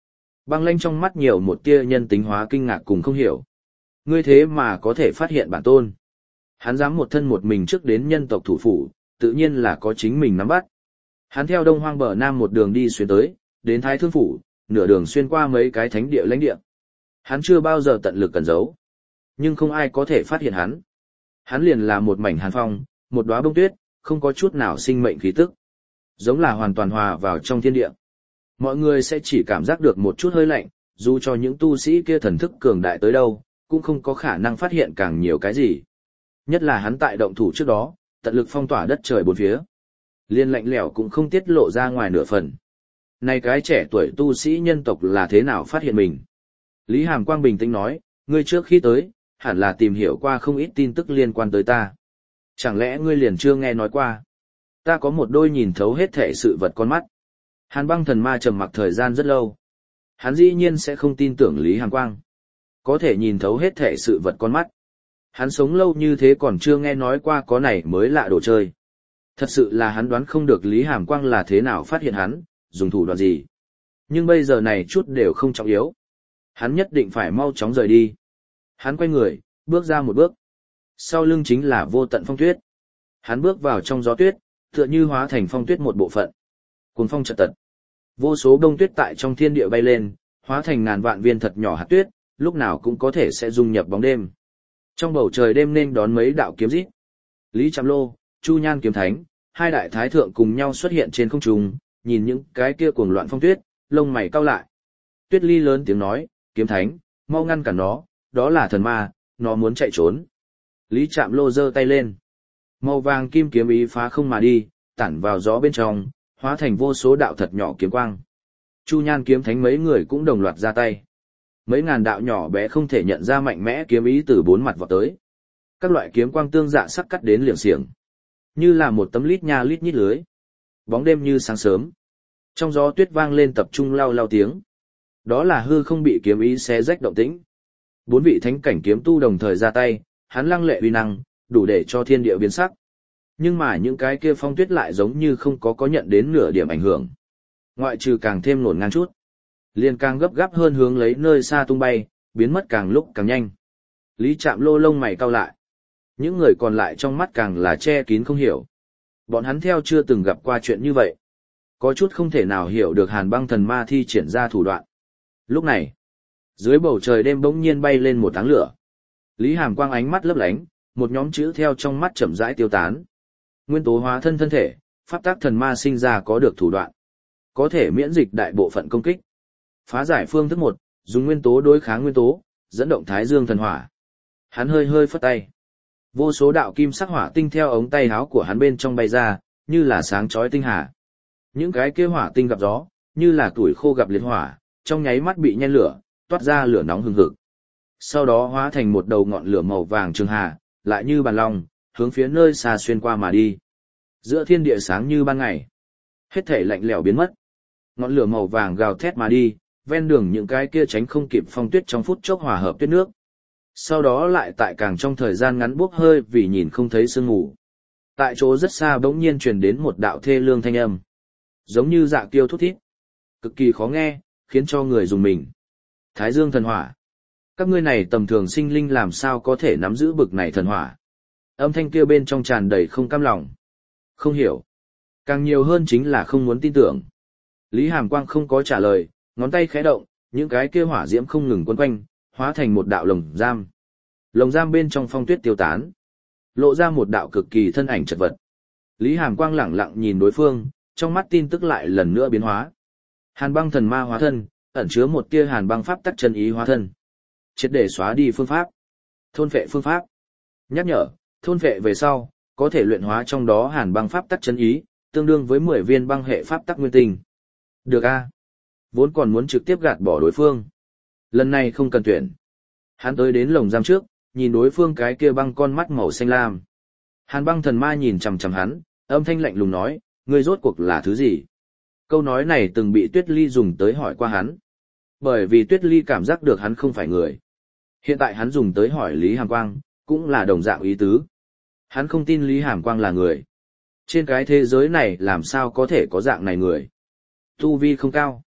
Băng Lanh trong mắt nhiều một tia nhân tính hóa kinh ngạc cùng không hiểu. Ngươi thế mà có thể phát hiện bản tôn. Hắn dám một thân một mình trước đến nhân tộc thủ phủ, tự nhiên là có chính mình nắm bắt. Hắn theo Đông Hoang bờ Nam một đường đi xuyên tới, đến Thái Thương phủ, nửa đường xuyên qua mấy cái thánh địa lãnh địa. Hắn chưa bao giờ tận lực cẩn giấu, nhưng không ai có thể phát hiện hắn. Hắn liền là một mảnh hàn phong, một đóa bông tuyết, không có chút nào sinh mệnh khí tức, giống là hoàn toàn hòa vào trong thiên địa. Mọi người sẽ chỉ cảm giác được một chút hơi lạnh, dù cho những tu sĩ kia thần thức cường đại tới đâu, cũng không có khả năng phát hiện càng nhiều cái gì. Nhất là hắn tại động thủ trước đó, tận lực phong tỏa đất trời bốn phía. Liên lạnh lẽo cũng không tiết lộ ra ngoài nửa phần. Này cái trẻ tuổi tu sĩ nhân tộc là thế nào phát hiện mình? Lý Hàm Quang bình tĩnh nói, ngươi trước khi tới, hẳn là tìm hiểu qua không ít tin tức liên quan tới ta. Chẳng lẽ ngươi liền chưa nghe nói qua? Ta có một đôi nhìn thấu hết thể sự vật con mắt. Hàn Băng Thần Ma trầm mặc thời gian rất lâu. Hắn dĩ nhiên sẽ không tin tưởng Lý Hàm Quang. Có thể nhìn thấu hết thể sự vật con mắt. Hắn sống lâu như thế còn chưa nghe nói qua có này mới lạ đồ chơi. Thật sự là hắn đoán không được Lý Hàm Quang là thế nào phát hiện hắn, dùng thủ đoạn gì. Nhưng bây giờ này chút đều không trọng yếu. Hắn nhất định phải mau chóng rời đi. Hắn quay người, bước ra một bước. Sau lưng chính là vô tận phong tuyết. Hắn bước vào trong gió tuyết, tựa như hóa thành phong tuyết một bộ phận. Cuồng phong chợt tật. Vô số đông tuyết tại trong thiên địa bay lên, hóa thành ngàn vạn viên thật nhỏ hạt tuyết, lúc nào cũng có thể sẽ dung nhập bóng đêm. Trong bầu trời đêm nên đón mấy đạo kiếm rít. Lý Trạm Lô, Chu Nhan Kiếm Thánh, hai đại thái thượng cùng nhau xuất hiện trên không trung, nhìn những cái kia cuồng loạn phong tuyết, lông mày cau lại. Tuyết Ly lớn tiếng nói, Kiếm Thánh, mau ngăn cản nó, đó là thần ma, nó muốn chạy trốn. Lý Trạm Lô giơ tay lên. Màu vàng kim kiếm ý phá không mà đi, tản vào gió bên trong, hóa thành vô số đạo thật nhỏ kiếm quang. Chu Nhan Kiếm Thánh mấy người cũng đồng loạt ra tay. Mấy ngàn đạo nhỏ bé không thể nhận ra mạnh mẽ kiếm ý từ bốn mặt vọt tới. Các loại kiếm quang tương dạ sắc cắt đến liệng xiềng, như là một tấm lít nha lít nhít lưới. Bóng đêm như sáng sớm. Trong gió tuyết vang lên tập trung lau lau tiếng. Đó là hư không bị kiếm ý xé rách động tĩnh. Bốn vị thánh cảnh kiếm tu đồng thời ra tay, hắn lăng lệ uy năng, đủ để cho thiên địa biến sắc. Nhưng mà những cái kia phong tuyết lại giống như không có nhận đến nửa điểm ảnh hưởng. Ngoại trừ càng thêm nổn ngang chút, liền càng gấp gáp hơn hướng lấy nơi xa tung bay, biến mất càng lúc càng nhanh. Lý Trạm Lô lông mày cau lại. Những người còn lại trong mắt càng là che kín không hiểu. Bọn hắn theo chưa từng gặp qua chuyện như vậy. Có chút không thể nào hiểu được Hàn Băng Thần Ma thi triển ra thủ đoạn. Lúc này, dưới bầu trời đêm bỗng nhiên bay lên một áng lửa. Lý Hàm Quang ánh mắt lấp lánh, một nhóm chữ theo trong mắt chậm rãi tiêu tán. Nguyên tố hóa thân thân thể, pháp tác thần ma sinh ra có được thủ đoạn. Có thể miễn dịch đại bộ phận công kích. Phá giải phương thức 1, dùng nguyên tố đối kháng nguyên tố, dẫn động Thái Dương thần hỏa. Hắn hơi hơi phất tay. Vô số đạo kim sắc hỏa tinh theo ống tay áo của hắn bên trong bay ra, như là sáng chói tinh hà. Những cái kia hỏa tinh gặp gió, như là tuổi khô gặp liệt hỏa, trong nháy mắt bị nhen lửa, toát ra lửa nóng hừng hực. Sau đó hóa thành một đầu ngọn lửa màu vàng trường hà, lại như bàn long, hướng phía nơi xa xuyên qua mà đi. Giữa thiên địa sáng như ban ngày. Hết thể lạnh lẽo biến mất. Ngọn lửa màu vàng gào thét mà đi, ven đường những cái kia tránh không kịp phong tuyết trong phút chốc hòa hợp tuyết nước. Sau đó lại tại càng trong thời gian ngắn bốc hơi vì nhìn không thấy sương mù. Tại chỗ rất xa bỗng nhiên truyền đến một đạo thê lương thanh âm. Giống như dạ kiêu thút thít. Cực kỳ khó nghe, khiến cho người dùng mình. Thái Dương thần hỏa. Các ngươi này tầm thường sinh linh làm sao có thể nắm giữ bực này thần hỏa. Âm thanh kia bên trong tràn đầy không cam lòng. Không hiểu. Càng nhiều hơn chính là không muốn tin tưởng. Lý Hàm Quang không có trả lời, ngón tay khẽ động, những cái kia hỏa diễm không ngừng quấn quanh, hóa thành một đạo lồng giam. Lồng giam bên trong phong tuyết tiêu tán, lộ ra một đạo cực kỳ thân ảnh chật vật. Lý Hàm Quang lẳng lặng nhìn đối phương, trong mắt tin tức lại lần nữa biến hóa. Hàn Băng Thần Ma hóa thân, ẩn chứa một tia Hàn Băng pháp tắc chân ý hóa thân. Triệt để xóa đi phương pháp. Thôn phệ phương pháp. Nhắc nhở, thôn phệ về sau, có thể luyện hóa trong đó Hàn Băng pháp tắc chân ý, tương đương với 10 viên băng hệ pháp tắc nguyên tinh. Được a. Vốn còn muốn trực tiếp gạt bỏ đối phương. Lần này không cần tuyển. Hắn tới đến lồng giam trước, nhìn đối phương cái kia băng con mắt màu xanh lam. Hàn Băng Thần Ma nhìn chằm chằm hắn, âm thanh lạnh lùng nói, ngươi rốt cuộc là thứ gì? Câu nói này từng bị Tuyết Ly dùng tới hỏi qua hắn. Bởi vì Tuyết Ly cảm giác được hắn không phải người. Hiện tại hắn dùng tới hỏi Lý Hàm Quang, cũng là đồng dạng ý tứ. Hắn không tin Lý Hàm Quang là người. Trên cái thế giới này làm sao có thể có dạng này người? Tu vi không cao.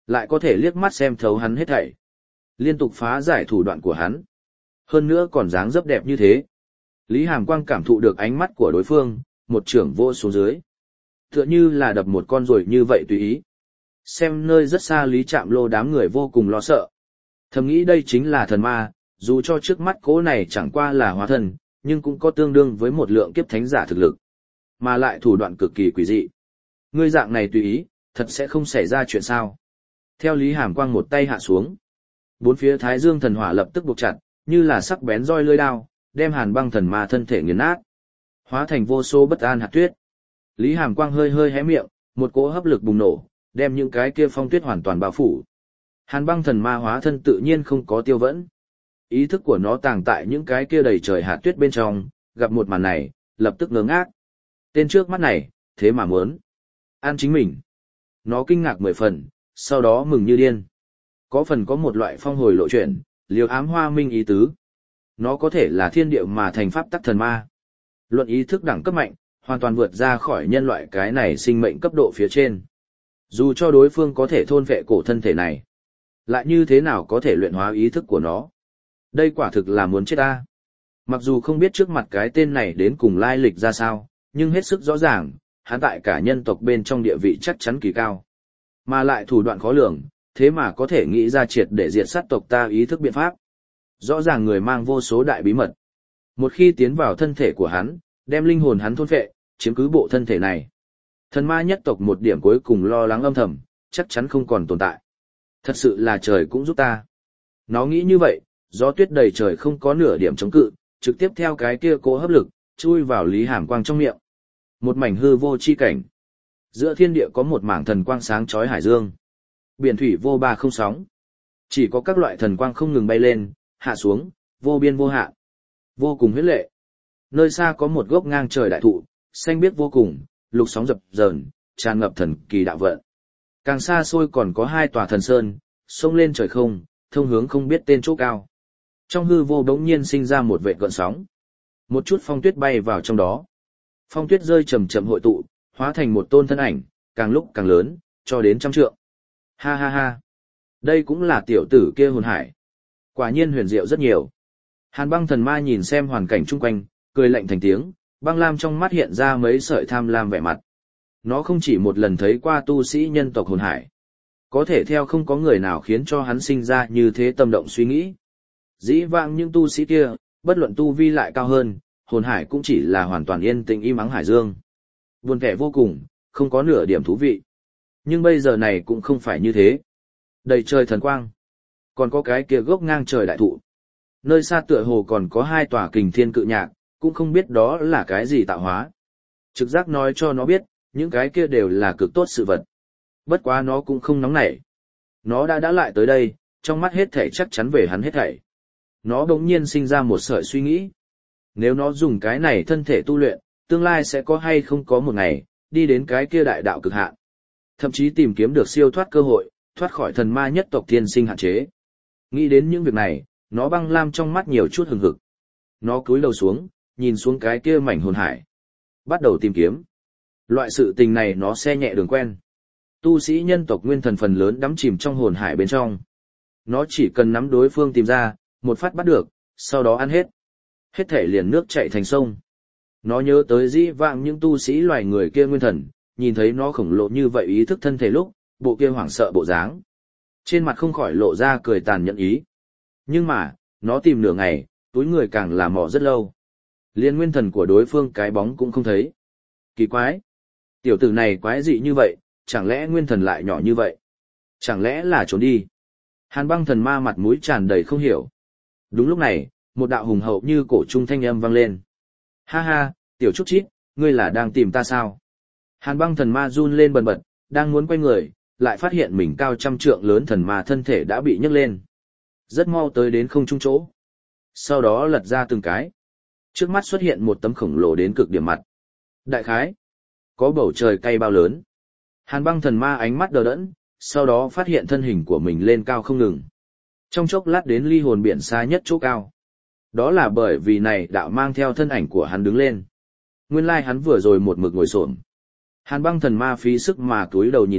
lại có thể liếc mắt xem thấu hắn hết thảy. Liên tục phá giải thủ đoạn của hắn. Hơn nữa còn dáng dấp đẹp như thế. Lý Hàm Quang cảm thụ được ánh mắt của đối phương, một trưởng vô xuống dưới. Tựa như là đập một con ruồi như vậy tùy ý. Xem nơi rất xa Lý Trạm Lô đám người vô cùng lo sợ. Thầm nghĩ đây chính là thần ma, dù cho trước mắt cố này chẳng qua là hóa thần, nhưng cũng có tương đương với một lượng kiếp thánh giả thực lực. Mà lại thủ đoạn cực kỳ quỷ dị. Ngươi dạng này tùy ý, thật sẽ không xảy ra chuyện sao. Theo Lý Hàm Quang một tay hạ xuống. Bốn phía Thái Dương thần hỏa lập tức buộc chặt, như là sắc bén roi lưỡi đao, đem Hàn Băng thần ma thân thể nghiền nát. Hóa thành vô số bất an hạt tuyết. Lý Hàm Quang hơi hơi hé miệng, một cỗ hấp lực bùng nổ, đem những cái kia phong tuyết hoàn toàn bao phủ. Hàn Băng thần ma hóa thân tự nhiên không có tiêu vẫn. Ý thức của nó tàng tại những cái kia đầy trời hạt tuyết bên trong, gặp một màn này, lập tức ngớ ngác. Tên trước mắt này, thế mà muốn ăn chính mình. Nó kinh ngạc 10 phần, sau đó mừng như điên. Có phần có một loại phong hồi lộ chuyển, liều ám hoa minh ý tứ. Nó có thể là thiên địa mà thành pháp tắc thần ma. Luận ý thức đẳng cấp mạnh, hoàn toàn vượt ra khỏi nhân loại cái này sinh mệnh cấp độ phía trên. Dù cho đối phương có thể thôn vệ cổ thân thể này, lại như thế nào có thể luyện hóa ý thức của nó. Đây quả thực là muốn chết ta. Mặc dù không biết trước mặt cái tên này đến cùng lai lịch ra sao, nhưng hết sức rõ ràng, hắn tại cả nhân tộc bên trong địa vị chắc chắn kỳ cao. Mà lại thủ đoạn khó lường, thế mà có thể nghĩ ra triệt để diệt sát tộc ta ý thức biện pháp. Rõ ràng người mang vô số đại bí mật. Một khi tiến vào thân thể của hắn, đem linh hồn hắn thôn phệ, chiếm cứ bộ thân thể này. Thần ma nhất tộc một điểm cuối cùng lo lắng âm thầm, chắc chắn không còn tồn tại. Thật sự là trời cũng giúp ta. Nó nghĩ như vậy, gió tuyết đầy trời không có nửa điểm chống cự, trực tiếp theo cái kia cố hấp lực, chui vào Lý Hàm Quang trong miệng. Một mảnh hư vô chi cảnh. Giữa thiên địa có một mảng thần quang sáng chói hải dương. Biển thủy vô ba không sóng. Chỉ có các loại thần quang không ngừng bay lên, hạ xuống, vô biên vô hạn. Vô cùng huyết lệ. Nơi xa có một gốc ngang trời đại thụ, xanh biếc vô cùng, lục sóng dập dờn, tràn ngập thần kỳ đạo vận. Càng xa xôi còn có 2 tòa thần sơn, sông lên trời không, thông hướng không biết tên chỗ cao. Trong hư vô bỗng nhiên sinh ra một vệt gợn sóng. Một chút phong tuyết bay vào trong đó. Phong tuyết rơi chậm chậm hội tụ, hóa thành một tôn thân ảnh, càng lúc càng lớn, cho đến 100 trượng. Ha ha ha. Đây cũng là tiểu tử kia hồn hải. Quả nhiên huyền diệu rất nhiều. Hàn Băng thần ma nhìn xem hoàn cảnh chung quanh, cười lạnh thành tiếng, băng lam trong mắt hiện ra mấy sợi tham lam vẻ mặt. Nó không chỉ một lần thấy qua tu sĩ nhân tộc hồn hải. Có thể theo không có người nào khiến cho hắn sinh ra như thế tâm động suy nghĩ. Dĩ vãng những tu sĩ kia, bất luận tu vi lại cao hơn, hồn hải cũng chỉ là hoàn toàn yên tĩnh im ắng hải dương. Buồn kẻ vô cùng, không có nửa điểm thú vị. Nhưng bây giờ này cũng không phải như thế. Đầy trời thần quang. Còn có cái kia gốc ngang trời đại thụ. Nơi xa tựa hồ còn có 2 tòa kình thiên cự nhạc, cũng không biết đó là cái gì tạo hóa. Trực giác nói cho nó biết, những cái kia đều là cực tốt sự vật. Bất quá nó cũng không nóng nảy. Nó đã lại tới đây, trong mắt hết thảy chắc chắn về hắn hết thảy. Nó bỗng nhiên sinh ra một sợi suy nghĩ. Nếu nó dùng cái này thân thể tu luyện, tương lai sẽ có hay không có một ngày, đi đến cái kia đại đạo cực hạn. Thậm chí tìm kiếm được siêu thoát cơ hội, thoát khỏi thần ma nhất tộc thiên sinh hạn chế. Nghĩ đến những việc này, nó băng lam trong mắt nhiều chút hừng hực. Nó cúi đầu xuống, nhìn xuống cái kia mảnh hồn hải. Bắt đầu tìm kiếm. Loại sự tình này nó xe nhẹ đường quen. Tu sĩ nhân tộc nguyên thần phần lớn đắm chìm trong hồn hải bên trong. Nó chỉ cần nắm đối phương tìm ra, một phát bắt được, sau đó ăn hết. Hết thể liền nước chảy thành sông. Nó nhớ tới dĩ vãng những tu sĩ loài người kia nguyên thần, nhìn thấy nó khổng lồ như vậy ý thức thân thể lúc, bộ kia hoảng sợ bộ dáng. Trên mặt không khỏi lộ ra cười tàn nhẫn ý. Nhưng mà, nó tìm nửa ngày, túi người càng là mò rất lâu. Liên nguyên thần của đối phương cái bóng cũng không thấy. Kỳ quái. Tiểu tử này quái dị như vậy, chẳng lẽ nguyên thần lại nhỏ như vậy? Chẳng lẽ là trốn đi? Hàn Băng thần ma mặt mũi tràn đầy không hiểu. Đúng lúc này, một đạo hùng hậu như cổ trung thanh âm vang lên. Ha ha, tiểu trúc chít, ngươi là đang tìm ta sao? Hàn Băng thần ma run lên bần bật, đang muốn quay người, lại phát hiện mình cao 100 trượng lớn thần ma thân thể đã bị nhấc lên. Rất mau tới đến không trung chỗ. Sau đó lật ra từng cái. Trước mắt xuất hiện một tấm khổng lồ đến cực điểm mặt. Đại khái, có bầu trời cây bao lớn. Hàn Băng thần ma ánh mắt đờ đẫn, sau đó phát hiện thân hình của mình lên cao không ngừng. Trong chốc lát đến ly hồn biển xa nhất chỗ cao. Đó là bởi vì này đạo mang theo thân ảnh của hắn đứng lên. Nguyên lai hắn vừa rồi một mực ngồi xổm. Hàn Băng thần ma phí sức mà cúi đầu nhìn lại,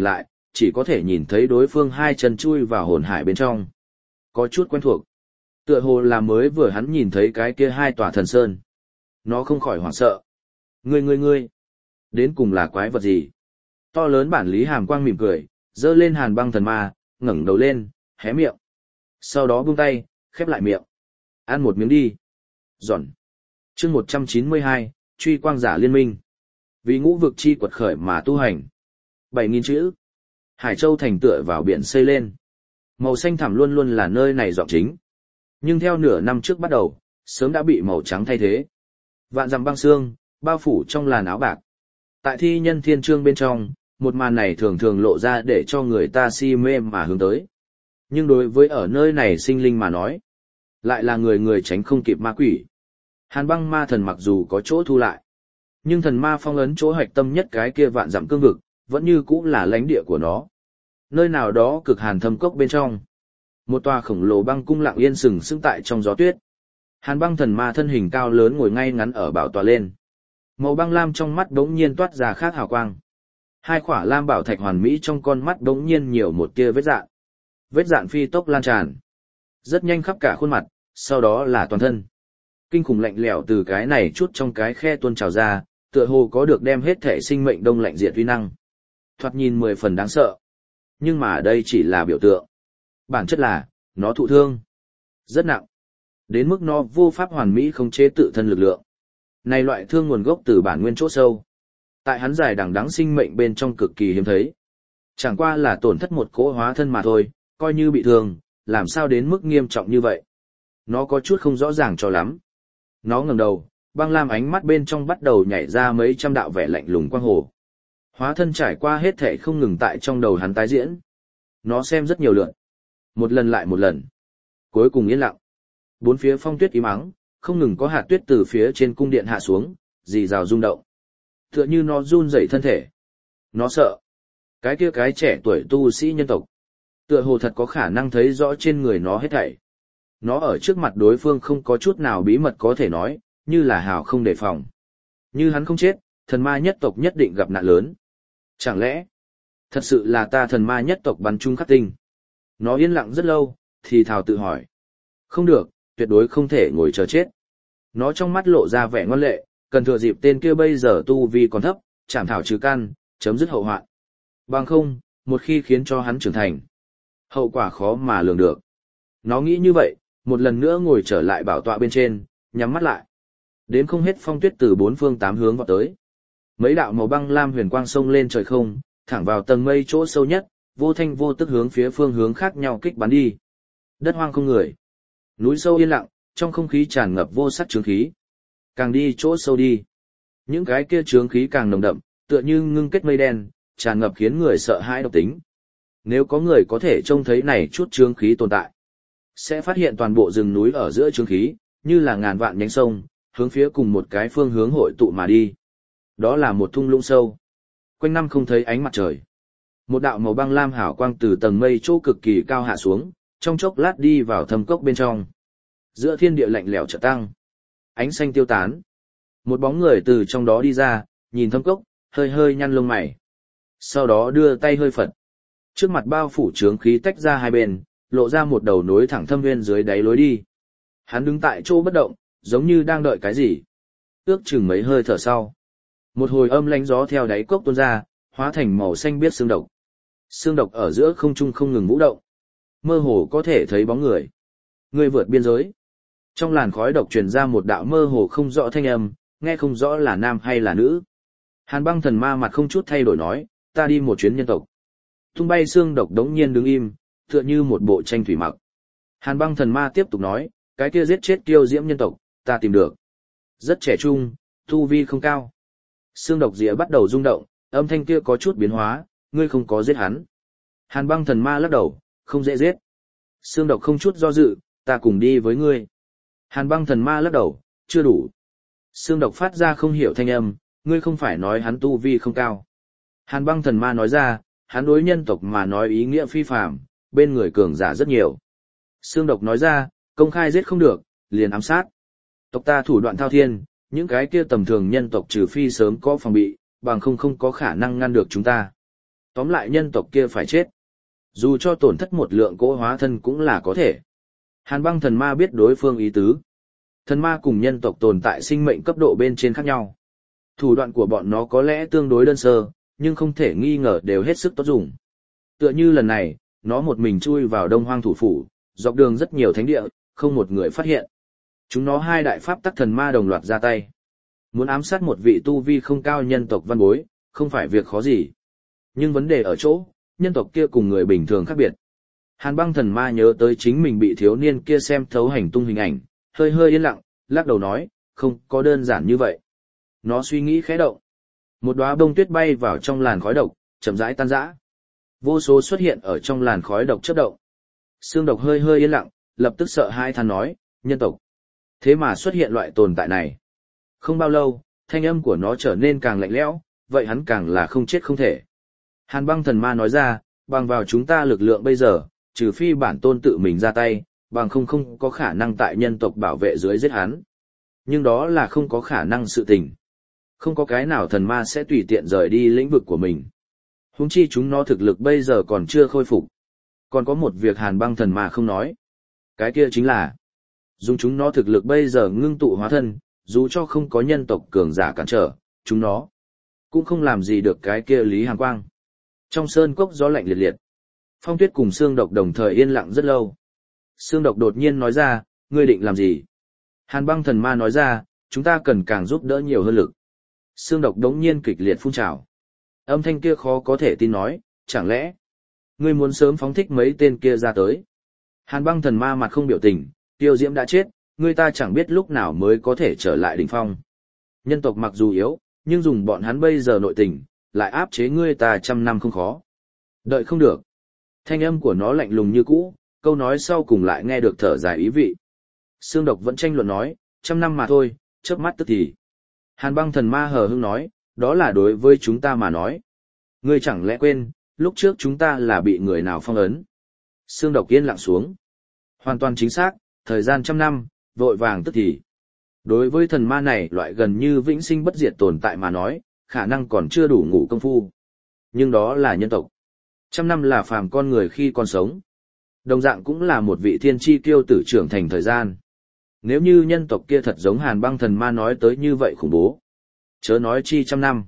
chỉ có thể nhìn thấy đối phương hai chân chui vào hồn hải bên trong. Có chút quen thuộc. Tựa hồ là mới vừa hắn nhìn thấy cái kia hai tòa thần sơn. Nó không khỏi hoảng sợ. Ngươi. Đến cùng là quái vật gì? To lớn bản Lý Hàm Quang mỉm cười, giơ lên Hàn Băng Thần Ma, ngẩng đầu lên, hé miệng. Sau đó buông tay, khép lại miệng. Ăn một miếng đi. Giòn. Chương 192, Truy Quang Giả Liên Minh. Vì ngũ vực chi quật khởi mà tu hành. 7.000 chữ. Hải Châu thành tựa vào biển xây lên. Màu xanh thẳm luôn luôn là nơi này giọng chính. Nhưng theo nửa năm trước bắt đầu, sớm đã bị màu trắng thay thế. Vạn dặm băng xương, bao phủ trong làn áo bạc. Tại thi nhân thiên chương bên trong, một màn này thường thường lộ ra để cho người ta si mê mà hướng tới. Nhưng đối với ở nơi này sinh linh mà nói, lại là người tránh không kịp ma quỷ. Hàn Băng Ma Thần mặc dù có chỗ thu lại, nhưng thần ma phong ấn chỗ hạch tâm nhất cái kia vạn dặm cương vực, vẫn như cũ là lãnh địa của nó. Nơi nào đó cực hàn thâm cốc bên trong, một tòa khổng lồ băng cung lặng yên sừng sững tại trong gió tuyết. Hàn Băng Thần Ma thân hình cao lớn ngồi ngay ngắn ở bảo tọa lên. Màu băng lam trong mắt đống nhiên toát ra khác hào quang. Hai khỏa lam bảo thạch hoàn mỹ trong con mắt đống nhiên nhiều một tia vết dạn. Vết dạn phi tốc lan tràn. Rất nhanh khắp cả khuôn mặt, sau đó là toàn thân. Kinh khủng lạnh lẽo từ cái này chút trong cái khe tuôn trào ra, tựa hồ có được đem hết thể sinh mệnh đông lạnh diệt uy năng. Thoạt nhìn 10 phần đáng sợ. Nhưng mà đây chỉ là biểu tượng. Bản chất là, nó thụ thương. Rất nặng. Đến mức nó vô pháp hoàn mỹ khống chế tự thân lực lượng. Này loại thương nguồn gốc từ bản nguyên chỗ sâu. Tại hắn dài đằng đẵng sinh mệnh bên trong cực kỳ hiếm thấy. Chẳng qua là tổn thất một cỗ hóa thân mà thôi, coi như bị thương, làm sao đến mức nghiêm trọng như vậy. Nó có chút không rõ ràng cho lắm. Nó ngẩng đầu, băng lam ánh mắt bên trong bắt đầu nhảy ra mấy trăm đạo vẻ lạnh lùng quang hồ. Hóa thân trải qua hết thể không ngừng tại trong đầu hắn tái diễn. Nó xem rất nhiều lượt. Một lần lại một lần. Cuối cùng yên lặng. Bốn phía phong tuyết im ắng, không ngừng có hạt tuyết từ phía trên cung điện hạ xuống, rì rào rung động. Tựa như nó run rẩy thân thể. Nó sợ. Cái kia cái trẻ tuổi tu sĩ nhân tộc. Tựa hồ thật có khả năng thấy rõ trên người nó hết thảy. Nó ở trước mặt đối phương không có chút nào bí mật có thể nói, như là hào không đề phòng. Như hắn không chết, thần ma nhất tộc nhất định gặp nạn lớn. Chẳng lẽ, thật sự là ta thần ma nhất tộc bắn chung khắc tinh? Nó yên lặng rất lâu, thì thào tự hỏi. Không được, tuyệt đối không thể ngồi chờ chết. Nó trong mắt lộ ra vẻ ngoan lệ, cần thừa dịp tên kia bây giờ tu vi còn thấp, chảm thảo trừ căn, chấm dứt hậu hoạn. Bằng không, một khi khiến cho hắn trưởng thành, hậu quả khó mà lường được. Nó nghĩ như vậy, một lần nữa ngồi trở lại bảo tọa bên trên, nhắm mắt lại. Đến không hết phong tuyết từ bốn phương tám hướng vọt tới. Mấy đạo màu băng lam huyền quang sông lên trời không, thẳng vào tầng mây chỗ sâu nhất, vô thanh vô tức hướng phía phương hướng khác nhau kích bắn đi. Đất hoang không người. Núi sâu yên lặng, trong không khí tràn ngập vô sắc chướng khí. Càng đi chỗ sâu đi, những cái kia chướng khí càng nồng đậm, tựa như ngưng kết mây đen, tràn ngập khiến người sợ hãi độc tính. Nếu có người có thể trông thấy này chút chướng khí tồn tại, sẽ phát hiện toàn bộ rừng núi ở giữa chướng khí, như là ngàn vạn nhánh sông, hướng phía cùng một cái phương hướng hội tụ mà đi. Đó là một thung lũng sâu. Quanh năm không thấy ánh mặt trời. Một đạo màu băng lam hào quang từ tầng mây chỗ cực kỳ cao hạ xuống, trong chốc lát đi vào thâm cốc bên trong. Giữa thiên địa lạnh lẽo chợt tăng, ánh xanh tiêu tán. Một bóng người từ trong đó đi ra, nhìn thâm cốc, hơi hơi nhăn lông mày. Sau đó đưa tay hơi phật. Trước mặt bao phủ chướng khí tách ra hai bên, lộ ra một đầu nối thẳng thâm nguyên dưới đáy lối đi. Hắn đứng tại chỗ bất động, giống như đang đợi cái gì. Ước chừng mấy hơi thở sau, một hồi âm lãnh gió theo đáy cốc tuôn ra, hóa thành màu xanh biếc xương độc. Xương độc ở giữa không trung không ngừng vũ động, mơ hồ có thể thấy bóng người. Người vượt biên giới. Trong làn khói độc truyền ra một đạo mơ hồ không rõ thanh âm, nghe không rõ là nam hay là nữ. Hàn Băng Thần Ma mặt không chút thay đổi nói, ta đi một chuyến nhân tộc. Tung bay xương độc đống nhiên đứng im, tựa như một bộ tranh thủy mặc. Hàn Băng Thần Ma tiếp tục nói, cái kia giết chết kiêu diễm nhân tộc, ta tìm được. Rất trẻ trung, tu vi không cao. Xương độc rịa bắt đầu rung động, âm thanh kia có chút biến hóa, ngươi không có giết hắn. Hàn Băng Thần Ma lắc đầu, không dễ giết. Xương độc không chút do dự, ta cùng đi với ngươi. Hàn Băng Thần Ma lắc đầu, chưa đủ. Xương độc phát ra không hiểu thanh âm, ngươi không phải nói hắn tu vi không cao. Hàn Băng Thần Ma nói ra, hắn đối nhân tộc mà nói ý nghĩa phi phàm, bên người cường giả rất nhiều. Xương độc nói ra, công khai giết không được, liền ám sát. Tộc ta thủ đoạn thao thiên, những cái kia tầm thường nhân tộc trừ phi sớm có phòng bị, bằng không có khả năng ngăn được chúng ta. Tóm lại nhân tộc kia phải chết. Dù cho tổn thất một lượng cỗ hóa thân cũng là có thể. Hàn băng thần ma biết đối phương ý tứ. Thần ma cùng nhân tộc tồn tại sinh mệnh cấp độ bên trên khác nhau. Thủ đoạn của bọn nó có lẽ tương đối đơn sơ, nhưng không thể nghi ngờ đều hết sức tốt dùng. Tựa như lần này, nó một mình chui vào Đông Hoang thủ phủ, dọc đường rất nhiều thánh địa, không một người phát hiện. Chúng nó hai đại pháp tắc thần ma đồng loạt ra tay. Muốn ám sát một vị tu vi không cao nhân tộc văn bối, không phải việc khó gì. Nhưng vấn đề ở chỗ, nhân tộc kia cùng người bình thường khác biệt. Hàn băng thần ma nhớ tới chính mình bị thiếu niên kia xem thấu hành tung hình ảnh, hơi hơi yên lặng, lắc đầu nói, không có đơn giản như vậy. Nó suy nghĩ khẽ động. Một đóa bông tuyết bay vào trong làn khói độc, chậm rãi tan rã. Vô số xuất hiện ở trong làn khói độc chớp động. Xương độc hơi hơi yên lặng, lập tức sợ hai than nói, nhân tộc. Thế mà xuất hiện loại tồn tại này. Không bao lâu, thanh âm của nó trở nên càng lạnh lẽo, vậy hắn càng là không chết không thể. Hàn băng thần ma nói ra, bằng vào chúng ta lực lượng bây giờ, trừ phi bản tôn tự mình ra tay, bằng không có khả năng tại nhân tộc bảo vệ dưới giết hắn. Nhưng đó là không có khả năng sự tình. Không có cái nào thần ma sẽ tùy tiện rời đi lĩnh vực của mình. Huống chi chúng nó thực lực bây giờ còn chưa khôi phục. Còn có một việc hàn băng thần ma không nói. Cái kia chính là, dùng chúng nó thực lực bây giờ ngưng tụ hóa thân, dù cho không có nhân tộc cường giả cản trở, chúng nó cũng không làm gì được cái kia Lý Hàn Quang. Trong sơn cốc gió lạnh liệt liệt, Phong Tuyết cùng Sương Độc đồng thời yên lặng rất lâu. Sương Độc đột nhiên nói ra, ngươi định làm gì? Hàn băng thần ma nói ra, chúng ta cần càng giúp đỡ nhiều hơn lực. Sương Độc đống nhiên kịch liệt phun trào. Âm thanh kia khó có thể tin nói, chẳng lẽ ngươi muốn sớm phóng thích mấy tên kia ra tới? Hàn băng thần ma mặt không biểu tình, Tiêu Diễm đã chết, ngươi ta chẳng biết lúc nào mới có thể trở lại đỉnh phong. Nhân tộc mặc dù yếu, nhưng dùng bọn hắn bây giờ nội tình, lại áp chế ngươi ta trăm năm không khó. Đợi không được. Thanh âm của nó lạnh lùng như cũ, câu nói sau cùng lại nghe được thở dài ý vị. Sương Độc vẫn tranh luận nói, trăm năm mà thôi, chớp mắt tức thì. Hàn băng thần ma hờ hững nói, đó là đối với chúng ta mà nói. Ngươi chẳng lẽ quên, lúc trước chúng ta là bị người nào phong ấn? Sương Độc yên lặng xuống. Hoàn toàn chính xác, thời gian trăm năm, vội vàng tức thì. Đối với thần ma này loại gần như vĩnh sinh bất diệt tồn tại mà nói, khả năng còn chưa đủ ngủ công phu. Nhưng đó là nhân tộc. Trăm năm là phàm con người khi còn sống. Đồng dạng cũng là một vị thiên chi kiêu tử trưởng thành thời gian. Nếu như nhân tộc kia thật giống hàn băng thần ma nói tới như vậy khủng bố. Chớ nói chi trăm năm.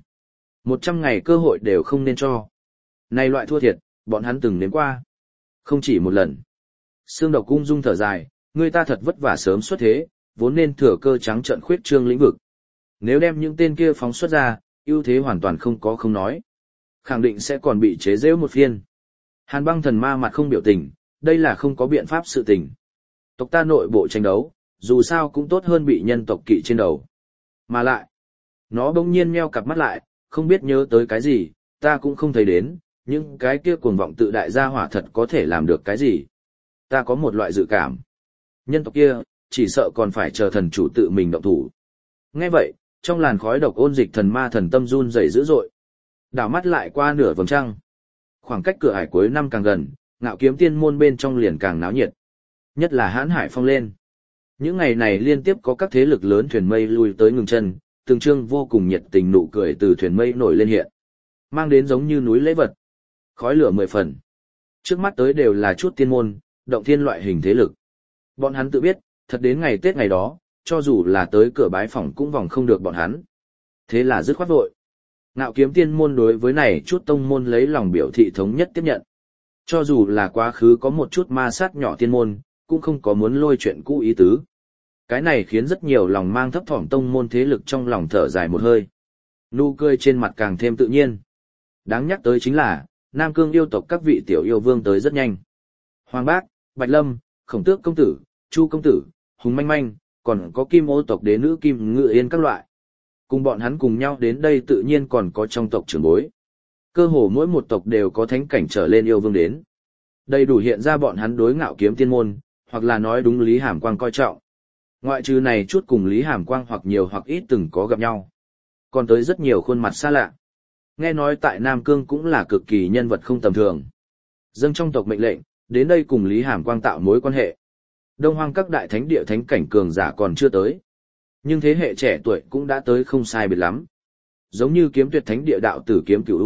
100 ngày cơ hội đều không nên cho. Này loại thua thiệt, bọn hắn từng nếm qua. Không chỉ một lần. Sương Độc cung dung thở dài, người ta thật vất vả sớm xuất thế, vốn nên thừa cơ trắng trợn khuyết trương lĩnh vực. Nếu đem những tên kia phóng xuất ra, ưu thế hoàn toàn không có không nói. Khẳng định sẽ còn bị chế giễu một phiên. Hàn băng thần ma mặt không biểu tình, đây là không có biện pháp sự tình. Tộc ta nội bộ tranh đấu, dù sao cũng tốt hơn bị nhân tộc kỵ trên đầu. Mà lại, nó bỗng nhiên meo cặp mắt lại, không biết nhớ tới cái gì, ta cũng không thấy đến, nhưng cái kia cuồng vọng tự đại gia hỏa thật có thể làm được cái gì. Ta có một loại dự cảm. Nhân tộc kia, chỉ sợ còn phải chờ thần chủ tự mình động thủ. Nghe vậy, trong làn khói độc ôn dịch thần ma thần tâm run rẩy dữ dội. Đảo mắt lại qua nửa vầng trăng. Khoảng cách cửa hải cuối năm càng gần, Ngạo Kiếm Tiên môn bên trong liền càng náo nhiệt. Nhất là hãn hải phong lên. Những ngày này liên tiếp có các thế lực lớn thuyền mây lui tới ngừng chân, từng trương vô cùng nhiệt tình nụ cười từ thuyền mây nổi lên hiện. Mang đến giống như núi lễ vật. Khói lửa 10 phần. Trước mắt tới đều là chút tiên môn, động thiên loại hình thế lực. Bọn hắn tự biết, thật đến ngày Tết ngày đó, cho dù là tới cửa bái phỏng cũng vòng không được bọn hắn. Thế là dứt khoát vội. Ngạo Kiếm Tiên môn đối với này chút tông môn lấy lòng biểu thị thống nhất tiếp nhận. Cho dù là quá khứ có một chút ma sát nhỏ tiên môn, cũng không có muốn lôi chuyện cũ ý tứ. Cái này khiến rất nhiều lòng mang thấp thỏm tông môn thế lực trong lòng thở dài một hơi. Nụ cười trên mặt càng thêm tự nhiên. Đáng nhắc tới chính là, Nam Cương yêu tộc các vị tiểu yêu vương tới rất nhanh. Hoàng Bác, Bạch Lâm, Khổng Tước công tử, Chu công tử, Hùng Manh Manh, còn có Kim Ô tộc đế nữ Kim Ngự Yên các loại. Cùng bọn hắn cùng nhau đến đây tự nhiên còn có trong tộc trưởng bối. Cơ hồ mỗi một tộc đều có thánh cảnh trở lên yêu vương đến. Đầy đủ hiện ra bọn hắn đối Ngạo Kiếm Tiên môn, hoặc là nói đúng Lý Hàm Quang coi trọng. Ngoại trừ này chút cùng Lý Hàm Quang hoặc nhiều hoặc ít từng có gặp nhau. Còn tới rất nhiều khuôn mặt xa lạ. Nghe nói tại Nam Cương cũng là cực kỳ nhân vật không tầm thường. Dâng trong tộc mệnh lệnh, đến đây cùng Lý Hàm Quang tạo mối quan hệ. Đông Hoang các đại thánh địa thánh cảnh cường giả còn chưa tới. Nhưng thế hệ trẻ tuổi cũng đã tới không sai biệt lắm. Giống như Kiếm Tuyệt thánh địa đạo tử Kiếm Cửu U,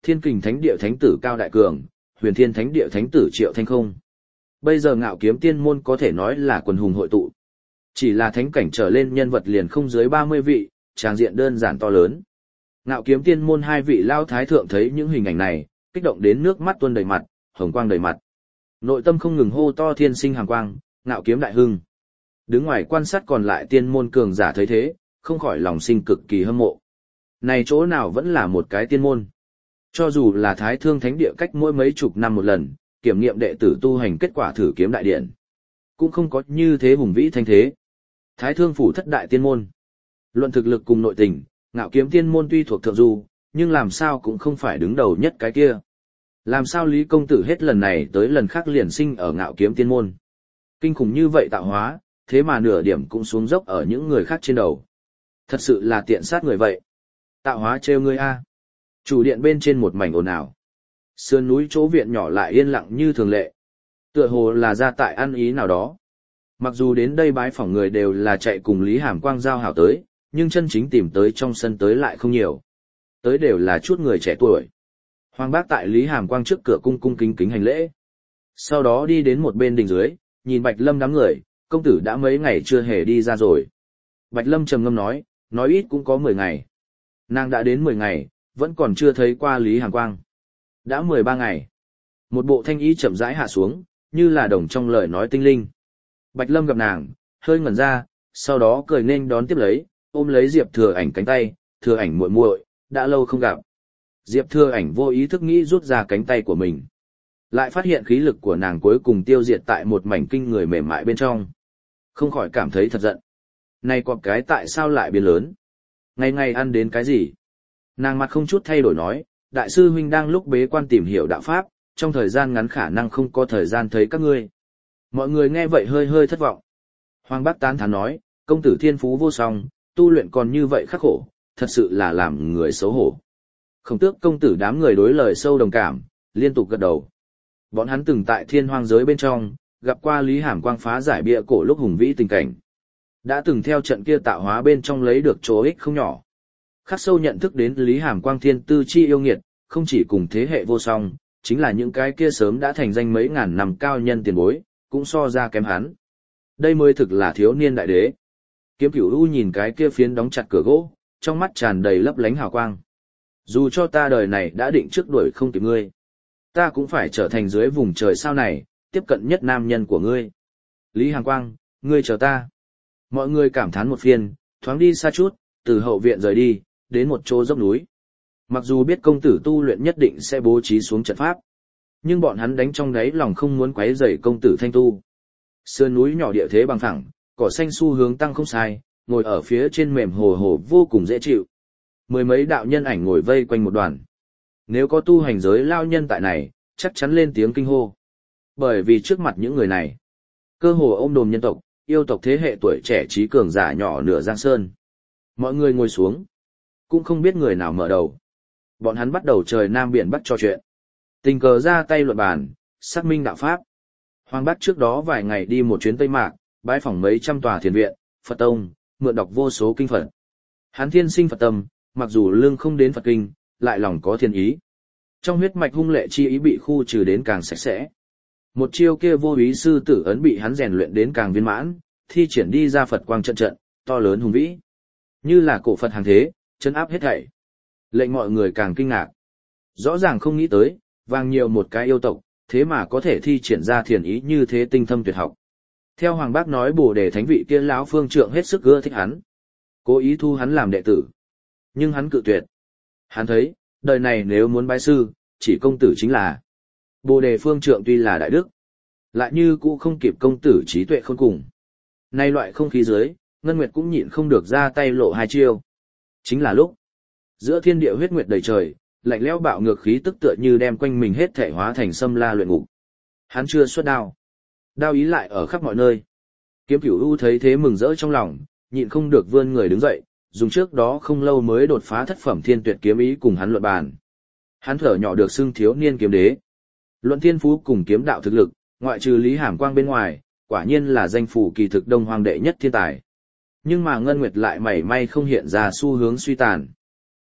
Thiên Kình Thánh Địa Thánh tử Cao Đại Cường, Huyền Thiên Thánh Địa Thánh tử Triệu Thanh Không. Bây giờ Ngạo Kiếm Tiên môn có thể nói là quần hùng hội tụ. Chỉ là thánh cảnh trở lên nhân vật liền không dưới 30 vị, tràng diện đơn giản to lớn. Ngạo Kiếm Tiên môn hai vị lao thái thượng thấy những hình ảnh này, kích động đến nước mắt tuôn đầy mặt, hồng quang đầy mặt. Nội tâm không ngừng hô to thiên sinh hàm quang, Ngạo Kiếm đại hưng. Đứng ngoài quan sát còn lại tiên môn cường giả thấy thế, không khỏi lòng sinh cực kỳ hâm mộ. Này chỗ nào vẫn là một cái tiên môn. Cho dù là Thái Thương Thánh Địa cách mỗi mấy chục năm một lần, kiểm nghiệm đệ tử tu hành kết quả thử kiếm đại điện, cũng không có như thế hùng vĩ thanh thế. Thái Thương phủ thất đại tiên môn. Luận thực lực cùng nội tình, Ngạo Kiếm tiên môn tuy thuộc thượng du, nhưng làm sao cũng không phải đứng đầu nhất cái kia. Làm sao Lý công tử hết lần này tới lần khác liền sinh ở Ngạo Kiếm tiên môn. Kinh khủng như vậy tạo hóa, thế mà nửa điểm cũng xuống dốc ở những người khác trên đầu. Thật sự là tiện sát người vậy. Tạo hóa trêu ngươi a. Chủ điện bên trên một mảnh ồn ào. Sườn núi chỗ viện nhỏ lại yên lặng như thường lệ. Tựa hồ là ra tại ăn ý nào đó. Mặc dù đến đây bái phỏng người đều là chạy cùng Lý Hàm Quang giao hảo tới, nhưng chân chính tìm tới trong sân tới lại không nhiều. Tới đều là chút người trẻ tuổi. Hoàng bác tại Lý Hàm Quang trước cửa cung cung kính kính hành lễ. Sau đó đi đến một bên đình dưới, nhìn Bạch Lâm đám người, công tử đã mấy ngày chưa hề đi ra rồi. Bạch Lâm trầm ngâm nói ít cũng có 10 ngày. Nàng đã đến 10 ngày, vẫn còn chưa thấy qua Lý Hàm Quang. Đã 13 ngày. Một bộ thanh ý chậm rãi hạ xuống, như là đồng trong lời nói tinh linh. Bạch Lâm gặp nàng, hơi ngẩn ra, sau đó cười nên đón tiếp lấy, ôm lấy Diệp Thừa Ảnh cánh tay, Thừa Ảnh muội muội, đã lâu không gặp. Diệp Thừa Ảnh vô ý thức nghĩ rút ra cánh tay của mình. Lại phát hiện khí lực của nàng cuối cùng tiêu diệt tại một mảnh kinh người mềm mại bên trong. Không khỏi cảm thấy thật giận. Này cọp cái tại sao lại biến lớn? Ngày ngày ăn đến cái gì? Nàng mặt không chút thay đổi nói, đại sư huynh đang lúc bế quan tìm hiểu đạo pháp, trong thời gian ngắn khả năng không có thời gian thấy các ngươi. Mọi người nghe vậy hơi hơi thất vọng. Hoàng Bác tán thán nói, công tử thiên phú vô song, tu luyện còn như vậy khắc khổ, thật sự là làm người xấu hổ. Khổng Tước công tử đám người đối lời sâu đồng cảm, liên tục gật đầu. Bọn hắn từng tại thiên hoang giới bên trong, gặp qua Lý Hàm Quang phá giải bia cổ lúc hùng vĩ tình cảnh. Đã từng theo trận kia tạo hóa bên trong lấy được chỗ ích không nhỏ. Khắc sâu nhận thức đến Lý Hàm Quang thiên tư chi yêu nghiệt, không chỉ cùng thế hệ vô song, chính là những cái kia sớm đã thành danh mấy ngàn năm cao nhân tiền bối, cũng so ra kém hắn. Đây mới thực là thiếu niên đại đế. Kiếm Cửu U nhìn cái kia phiến đóng chặt cửa gỗ, trong mắt tràn đầy lấp lánh hào quang. Dù cho ta đời này đã định trước đuổi không kịp ngươi, ta cũng phải trở thành dưới vùng trời sao này, tiếp cận nhất nam nhân của ngươi. Lý Hàm Quang, ngươi chờ ta. Mọi người cảm thán một phiên, thoáng đi xa chút, từ hậu viện rời đi, đến một chỗ dốc núi. Mặc dù biết công tử tu luyện nhất định sẽ bố trí xuống trận pháp, nhưng bọn hắn đánh trong đáy lòng không muốn quấy rầy công tử thanh tu. Sườn núi nhỏ địa thế bằng phẳng, cỏ xanh xu hướng tăng không sai, ngồi ở phía trên mềm hồ hồ vô cùng dễ chịu. Mười mấy đạo nhân ảnh ngồi vây quanh một đoàn. Nếu có tu hành giới lao nhân tại này, chắc chắn lên tiếng kinh hô. Bởi vì trước mặt những người này, cơ hồ ôm đồm nhân tộc, yêu tộc thế hệ tuổi trẻ trí cường giả nhỏ nửa giang sơn. Mọi người ngồi xuống, cũng không biết người nào mở đầu. Bọn hắn bắt đầu trời nam biển bắc trò chuyện. Tình cờ ra tay luận bàn, xác minh đạo pháp. Hoàng Bác trước đó vài ngày đi một chuyến Tây Mạc, bái phỏng mấy trăm tòa thiền viện, Phật tông, mượn đọc vô số kinh Phật. Hắn thiên sinh Phật tâm, mặc dù lương không đến Phật kinh, lại lòng có thiên ý. Trong huyết mạch hung lệ chi ý bị khu trừ đến càng sạch sẽ. Một chiêu kia vô úy sư tử ấn bị hắn rèn luyện đến càng viên mãn, thi triển đi ra Phật quang trận trận, to lớn hùng vĩ. Như là cổ Phật hàng thế, chân áp hết thảy. Lệnh mọi người càng kinh ngạc. Rõ ràng không nghĩ tới, vàng nhiều một cái yêu tộc, thế mà có thể thi triển ra thiền ý như thế tinh thâm tuyệt học. Theo Hoàng Bác nói Bồ Đề thánh vị kia lão phương trượng hết sức ưa thích hắn, cố ý thu hắn làm đệ tử. Nhưng hắn cự tuyệt. Hắn thấy, đời này nếu muốn bái sư, chỉ công tử chính là. Bồ Đề phương trượng tuy là đại đức, lại như cũ không kịp công tử trí tuệ khôn cùng. Nay loại không khí dưới, Ngân Nguyệt cũng nhịn không được ra tay lộ hai chiêu. Chính là lúc, giữa thiên địa huyết nguyệt đầy trời, lạnh lẽo bạo ngược khí tức tựa như đem quanh mình hết thể hóa thành xâm la luyện ngục. Hắn chưa xuất đao, đao ý lại ở khắp mọi nơi. Kiếm Cửu U thấy thế mừng rỡ trong lòng, nhịn không được vươn người đứng dậy, dùng trước đó không lâu mới đột phá thất phẩm thiên tuyệt kiếm ý cùng hắn luận bàn. Hắn thở nhỏ được xưng thiếu niên kiếm đế. Luận thiên phú cùng kiếm đạo thực lực, ngoại trừ Lý Hàm Quang bên ngoài, quả nhiên là danh phủ kỳ thực Đông Hoang đệ nhất thiên tài. Nhưng mà Ngân Nguyệt lại mảy may không hiện ra xu hướng suy tàn.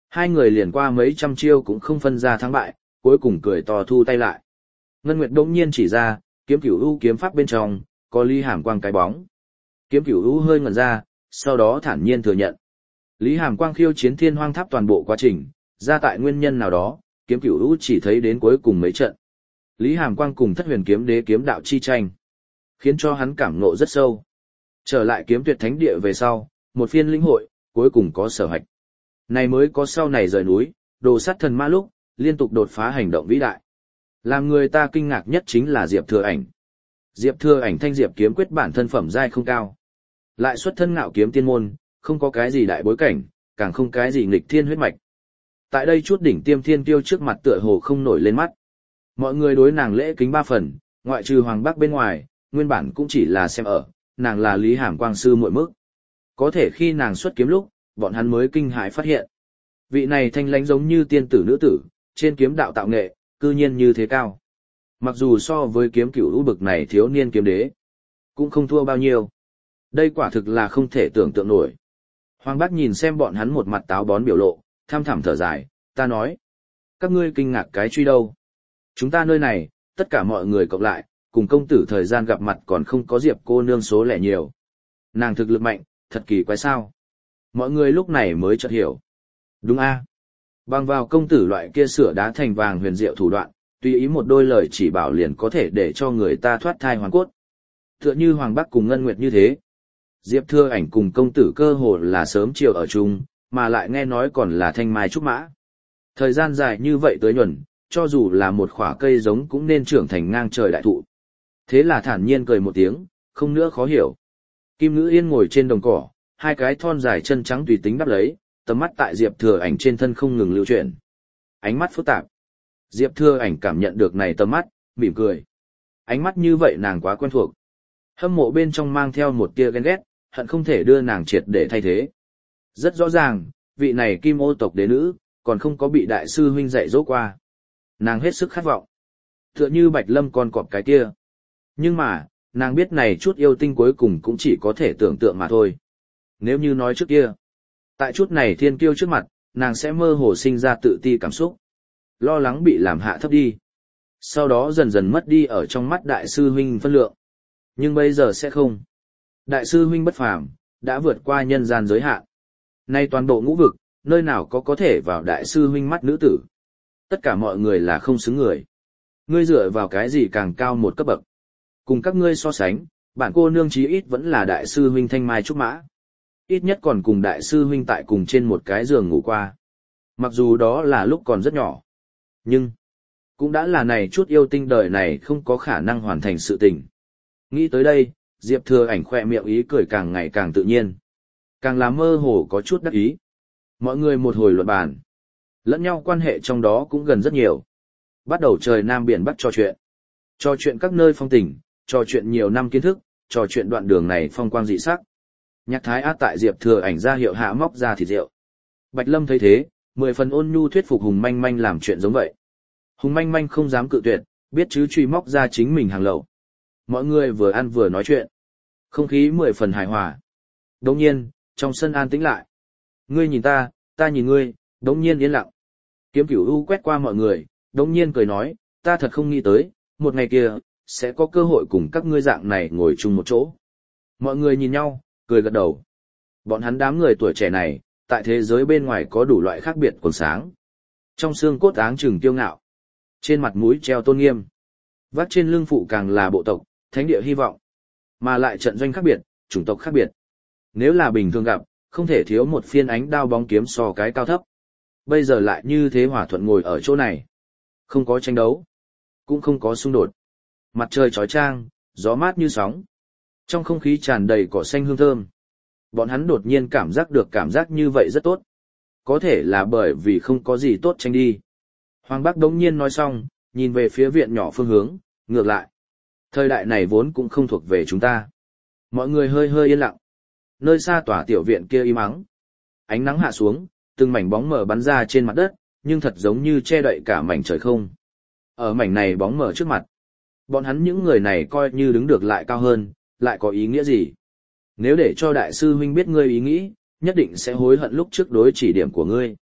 Hai người liền qua mấy trăm chiêu cũng không phân ra thắng bại, cuối cùng cười to thu tay lại. Ngân Nguyệt đông nhiên chỉ ra, kiếm cửu u kiếm pháp bên trong, có Lý Hàm Quang cái bóng. Kiếm cửu u hơi ngẩn ra, sau đó thản nhiên thừa nhận. Lý Hàm Quang khiêu chiến Thiên Hoang Tháp toàn bộ quá trình, ra tại nguyên nhân nào đó, kiếm cửu u chỉ thấy đến cuối cùng mấy trận. Lý Hàm Quang cùng Thất Huyền Kiếm Đế kiếm đạo chi tranh, khiến cho hắn cảm ngộ rất sâu. Trở lại kiếm tuyệt thánh địa về sau, một phiên lĩnh hội, cuối cùng có sở hạch. Này mới có sau này rời núi, đồ sát thần ma lúc, liên tục đột phá hành động vĩ đại. Làm người ta kinh ngạc nhất chính là Diệp Thừa Ảnh. Diệp Thừa Ảnh thanh diệp kiếm quyết bản thân phẩm giai không cao. Lại xuất thân ngạo kiếm tiên môn, không có cái gì đại bối cảnh, càng không cái gì nghịch thiên huyết mạch. Tại đây chút đỉnh tiêm thiên tiêu trước mặt tựa hồ không nổi lên mắt. Mọi người đối nàng lễ kính ba phần, ngoại trừ Hoàng Bắc bên ngoài, nguyên bản cũng chỉ là xem ở, nàng là Lý Hàm Quang sư muội mức. Có thể khi nàng xuất kiếm lúc, bọn hắn mới kinh hãi phát hiện. Vị này thanh lãnh giống như tiên tử nữ tử, trên kiếm đạo tạo nghệ, cư nhiên như thế cao. Mặc dù so với kiếm cửu lũ bực này thiếu niên kiếm đế, cũng không thua bao nhiêu. Đây quả thực là không thể tưởng tượng nổi. Hoàng Bác nhìn xem bọn hắn một mặt táo bón biểu lộ, tham thẳm thở dài, ta nói. Các ngươi kinh ngạc cái truy đâu. Chúng ta nơi này, tất cả mọi người cộng lại, cùng công tử thời gian gặp mặt còn không có Diệp cô nương số lẻ nhiều. Nàng thực lực mạnh, thật kỳ quái sao. Mọi người lúc này mới chợt hiểu. Đúng a, bằng vào công tử loại kia sửa đá thành vàng huyền diệu thủ đoạn, tùy ý một đôi lời chỉ bảo liền có thể để cho người ta thoát thai hoàn cốt. Tựa như Hoàng Bắc cùng Ngân Nguyệt như thế. Diệp Thừa Ảnh cùng công tử cơ hồ là sớm chiều ở chung, mà lại nghe nói còn là thanh mai trúc mã. Thời gian dài như vậy tới nhuần, cho dù là một khỏa cây giống cũng nên trưởng thành ngang trời đại thụ. Thế là thản nhiên cười một tiếng, không nữa khó hiểu. Kim Ngữ Yên ngồi trên đồng cỏ, hai cái thon dài chân trắng tùy tính đắp lấy, tầm mắt tại Diệp Thừa Ảnh trên thân không ngừng lưu chuyển. Ánh mắt phức tạp. Diệp Thừa Ảnh cảm nhận được này tầm mắt, mỉm cười. Ánh mắt như vậy nàng quá quen thuộc. Hâm mộ bên trong mang theo một tia ghen ghét, hận không thể đưa nàng triệt để thay thế. Rất rõ ràng, vị này Kim Ô tộc đế nữ, còn không có bị đại sư huynh dạy dỗ qua. Nàng hết sức khát vọng. Tựa như Bạch Lâm con cọp cái kia. Nhưng mà, nàng biết này chút yêu tinh cuối cùng cũng chỉ có thể tưởng tượng mà thôi. Nếu như nói trước kia, tại chút này thiên kiêu trước mặt, nàng sẽ mơ hồ sinh ra tự ti cảm xúc. Lo lắng bị làm hạ thấp đi. Sau đó dần dần mất đi ở trong mắt đại sư huynh phân lượng. Nhưng bây giờ sẽ không. Đại sư huynh bất phàm, đã vượt qua nhân gian giới hạn. Nay toàn bộ ngũ vực, nơi nào có thể vào đại sư huynh mắt nữ tử. Tất cả mọi người là không xứng người. Ngươi dựa vào cái gì càng cao một cấp bậc. Cùng các ngươi so sánh, bản cô nương chí ít vẫn là đại sư huynh thanh mai trúc mã. Ít nhất còn cùng đại sư huynh tại cùng trên một cái giường ngủ qua. Mặc dù đó là lúc còn rất nhỏ. Nhưng, cũng đã là này chút yêu tinh đời này không có khả năng hoàn thành sự tình. Nghĩ tới đây, Diệp Thừa Ảnh khoe miệng ý cười càng ngày càng tự nhiên. Càng là mơ hồ có chút đắc ý. Mọi người một hồi luận bàn. Lẫn nhau quan hệ trong đó cũng gần rất nhiều. Bắt đầu trời Nam Biển Bắc trò chuyện. Trò chuyện các nơi phong tình, trò chuyện nhiều năm kiến thức, trò chuyện đoạn đường này phong quang dị sắc. Nhạc Thái Á tại Diệp Thừa Ảnh ra hiệu hạ móc ra thịt rượu. Bạch Lâm thấy thế, 10 phần ôn nhu thuyết phục Hùng Manh Manh làm chuyện giống vậy. Hùng Manh Manh không dám cự tuyệt, biết chứ truy móc ra chính mình hàng lậu. Mọi người vừa ăn vừa nói chuyện. Không khí 10 phần hài hòa. Đồng nhiên, trong sân an tĩnh lại. Ngươi nhìn ta nhìn ngươi, đồng nhiên yên lặng. Kiếm Cửu U quét qua mọi người, đồng nhiên cười nói, ta thật không nghĩ tới, một ngày kia, sẽ có cơ hội cùng các ngươi dạng này ngồi chung một chỗ. Mọi người nhìn nhau, cười gật đầu. Bọn hắn đám người tuổi trẻ này, tại thế giới bên ngoài có đủ loại khác biệt quần sáng. Trong xương cốt áng chừng kiêu ngạo. Trên mặt mũi treo tôn nghiêm. Vắt trên lưng phụ càng là bộ tộc, thánh địa hy vọng. Mà lại trận doanh khác biệt, chủng tộc khác biệt. Nếu là bình thường gặp, không thể thiếu một phiên ánh đao bóng kiếm so cái cao thấp. Bây giờ lại như thế hòa thuận ngồi ở chỗ này. Không có tranh đấu. Cũng không có xung đột. Mặt trời chói chang, gió mát như sóng. Trong không khí tràn đầy cỏ xanh hương thơm. Bọn hắn đột nhiên cảm giác được cảm giác như vậy rất tốt. Có thể là bởi vì không có gì tốt tranh đi. Hoàng Bắc đống nhiên nói xong, nhìn về phía viện nhỏ phương hướng, ngược lại. Thời đại này vốn cũng không thuộc về chúng ta. Mọi người hơi hơi yên lặng. Nơi xa tòa tiểu viện kia im ắng. Ánh nắng hạ xuống, từng mảnh bóng mờ bắn ra trên mặt đất, nhưng thật giống như che đậy cả mảnh trời không. Ở mảnh này bóng mờ trước mặt. Bọn hắn những người này coi như đứng được lại cao hơn, lại có ý nghĩa gì? Nếu để cho đại sư huynh biết ngươi ý nghĩ, nhất định sẽ hối hận lúc trước đối chỉ điểm của ngươi.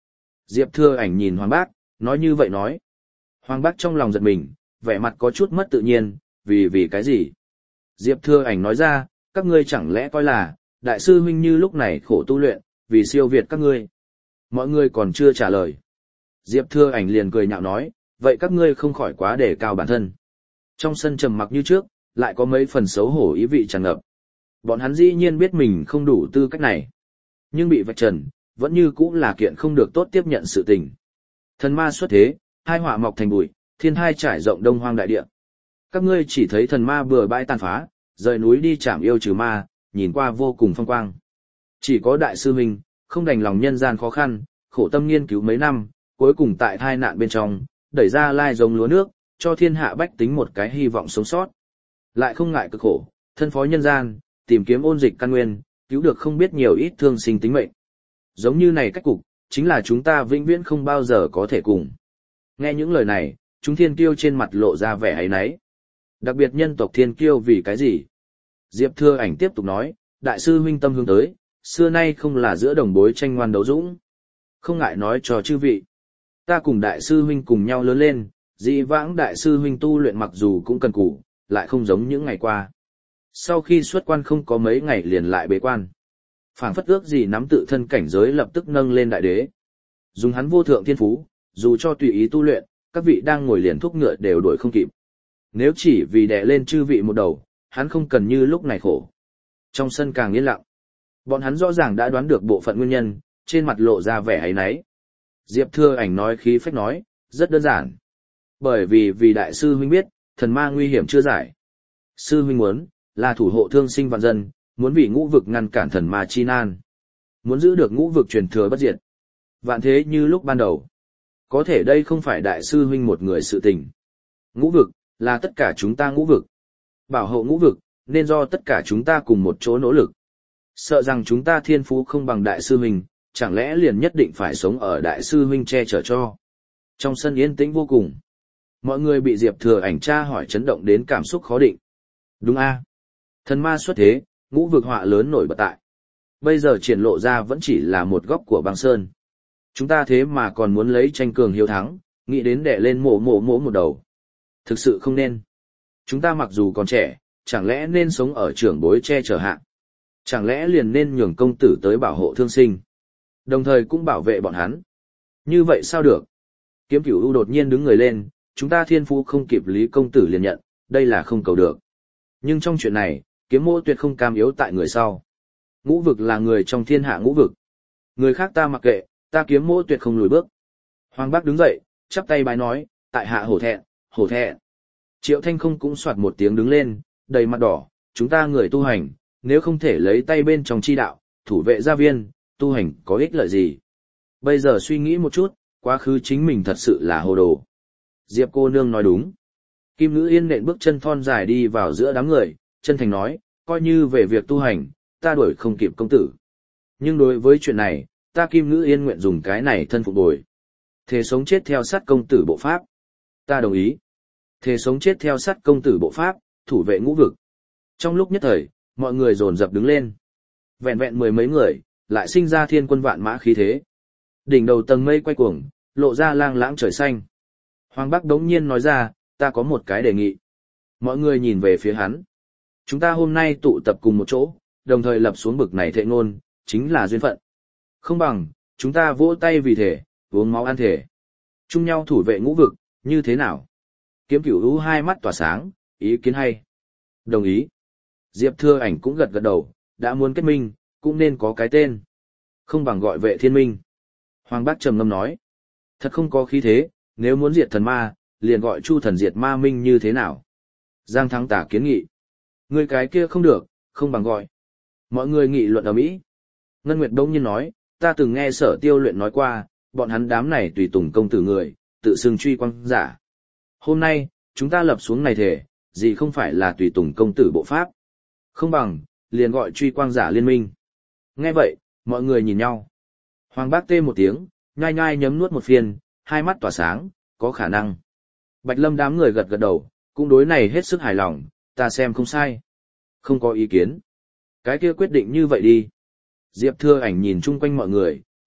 Diệp Thừa Ảnh nhìn Hoàng Bác, nói như vậy nói. Hoàng Bác trong lòng giật mình, vẻ mặt có chút mất tự nhiên, vì cái gì? Diệp Thừa Ảnh nói ra, các ngươi chẳng lẽ coi là, đại sư huynh như lúc này khổ tu luyện, vì siêu việt các ngươi. Mọi người còn chưa trả lời. Diệp Thừa Ảnh liền cười nhạo nói, vậy các ngươi không khỏi quá đề cao bản thân. Trong sân trầm mặc như trước, lại có mấy phần xấu hổ ý vị tràn ngập. Bọn hắn dĩ nhiên biết mình không đủ tư cách này. Nhưng bị vạch trần, vẫn như cũng là kiện không được tốt tiếp nhận sự tình. Thần ma xuất thế, hai họa mọc thành bụi, thiên thai trải rộng đông hoang đại địa. Các ngươi chỉ thấy thần ma bừa bãi tàn phá, rời núi đi chạm yêu trừ ma, nhìn qua vô cùng phong quang. Chỉ có đại sư huynh, không đành lòng nhân gian khó khăn, khổ tâm nghiên cứu mấy năm, cuối cùng tại tai nạn bên trong, đẩy ra lai giống lúa nước, cho thiên hạ bách tính một cái hy vọng sống sót. Lại không ngại cực khổ, thân phó nhân gian, tìm kiếm ôn dịch căn nguyên, cứu được không biết nhiều ít thương sinh tính mệnh. Giống như này cách cục, chính là chúng ta vĩnh viễn không bao giờ có thể cùng. Nghe những lời này, chúng thiên kiêu trên mặt lộ ra vẻ ấy nấy. Đặc biệt nhân tộc thiên kiêu vì cái gì? Diệp Thừa Ảnh tiếp tục nói, đại sư huynh tâm hướng tới, xưa nay không là giữa đồng bối tranh ngoan đấu dũng. Không ngại nói cho chư vị. Ta cùng đại sư huynh cùng nhau lớn lên, dĩ vãng đại sư huynh tu luyện mặc dù cũng cần cù, lại không giống những ngày qua. Sau khi xuất quan không có mấy ngày liền lại bế quan. Phảng phất ước gì nắm tự thân cảnh giới lập tức nâng lên đại đế. Dùng hắn vô thượng thiên phú, dù cho tùy ý tu luyện, các vị đang ngồi liền thúc ngựa đều đuổi không kịp. Nếu chỉ vì đè lên chư vị một đầu, hắn không cần như lúc này khổ. Trong sân càng yên lặng. Bọn hắn rõ ràng đã đoán được bộ phận nguyên nhân, trên mặt lộ ra vẻ ấy nấy. Diệp Thừa Ảnh nói khí phách nói, rất đơn giản. Bởi vì đại sư huynh biết, thần ma nguy hiểm chưa giải. Sư huynh muốn, là thủ hộ thương sinh vạn dân, muốn vì ngũ vực ngăn cản thần ma chi nan. Muốn giữ được ngũ vực truyền thừa bất diệt. Vạn thế như lúc ban đầu. Có thể đây không phải đại sư huynh một người sự tình. Ngũ vực, là tất cả chúng ta ngũ vực. Bảo hộ ngũ vực, nên do tất cả chúng ta cùng một chỗ nỗ lực. Sợ rằng chúng ta thiên phú không bằng đại sư huynh, chẳng lẽ liền nhất định phải sống ở đại sư huynh che chở cho. Trong sân yên tĩnh vô cùng. Mọi người bị Diệp Thừa Ảnh tra hỏi chấn động đến cảm xúc khó định. Đúng a, thần ma xuất thế, ngũ vực họa lớn nổi bật tại. Bây giờ triển lộ ra vẫn chỉ là một góc của băng sơn. Chúng ta thế mà còn muốn lấy tranh cường hiếu thắng, nghĩ đến đè lên mổ một đầu. Thực sự không nên. Chúng ta mặc dù còn trẻ, chẳng lẽ nên sống ở trưởng bối che chở hạ. Chẳng lẽ liền nên nhường công tử tới bảo hộ thương sinh. Đồng thời cũng bảo vệ bọn hắn. Như vậy sao được? Kiếm Cửu U đột nhiên đứng người lên, chúng ta thiên phú không kịp Lý công tử liền nhận, đây là không cầu được. Nhưng trong chuyện này, Kiếm Mỗ tuyệt không cam yếu tại người sau. Ngũ vực là người trong thiên hạ ngũ vực. Người khác ta mặc kệ, ta Kiếm Mỗ tuyệt không lùi bước. Hoàng Bác đứng dậy, chắp tay bái nói, tại hạ hổ thẹn, hổ thẹn. Triệu Thanh Không cũng soạt một tiếng đứng lên, đầy mặt đỏ, chúng ta người tu hành, nếu không thể lấy tay bên trong chi đạo, thủ vệ gia viên, tu hành có ích lợi gì. Bây giờ suy nghĩ một chút, quá khứ chính mình thật sự là hồ đồ. Diệp cô nương nói đúng. Kim Ngữ Yên nện bước chân thon dài đi vào giữa đám người, chân thành nói, coi như về việc tu hành, ta đuổi không kịp công tử. Nhưng đối với chuyện này, ta Kim Ngữ Yên nguyện dùng cái này thân phục bồi. Thề sống chết theo sát công tử bộ pháp. Ta đồng ý. Thề sống chết theo sát công tử bộ pháp, thủ vệ ngũ vực. Trong lúc nhất thời, mọi người dồn dập đứng lên. Vẹn vẹn mười mấy người, lại sinh ra thiên quân vạn mã khí thế. Đỉnh đầu tầng mây quay cuồng, lộ ra lang lãng trời xanh. Hoàng Bác đống nhiên nói ra, ta có một cái đề nghị. Mọi người nhìn về phía hắn. Chúng ta hôm nay tụ tập cùng một chỗ, đồng thời lập xuống bực này thệ ngôn, chính là duyên phận. Không bằng, chúng ta vỗ tay vì thể, uống máu ăn thể. Chung nhau thủ vệ ngũ vực, như thế nào? Kiếm Cửu U hai mắt tỏa sáng, ý kiến hay. Đồng ý. Diệp Thừa Ảnh cũng gật gật đầu, đã muốn kết minh, cũng nên có cái tên. Không bằng gọi vệ thiên minh. Hoàng Bác trầm ngâm nói. Thật không có khí thế, nếu muốn diệt thần ma, liền gọi Chu thần diệt ma minh như thế nào? Giang Thắng Tả kiến nghị. Người cái kia không được, không bằng gọi. Mọi người nghị luận ở mỹ. Ngân Nguyệt đông nhiên nói, ta từng nghe Sở Tiêu Luyện nói qua, bọn hắn đám này tùy tùng công tử người, tự xưng truy quang giả. Hôm nay, chúng ta lập xuống này thể, gì không phải là tùy tùng công tử bộ pháp. Không bằng, liền gọi truy quang giả liên minh. Nghe vậy, mọi người nhìn nhau. Hoàng Bác tê một tiếng, nhai nhai nhấm nuốt một phiên, hai mắt tỏa sáng, có khả năng. Bạch Lâm đám người gật gật đầu, cũng đối này hết sức hài lòng, ta xem không sai. Không có ý kiến. Cái kia quyết định như vậy đi. Diệp Thừa Ảnh nhìn chung quanh mọi người,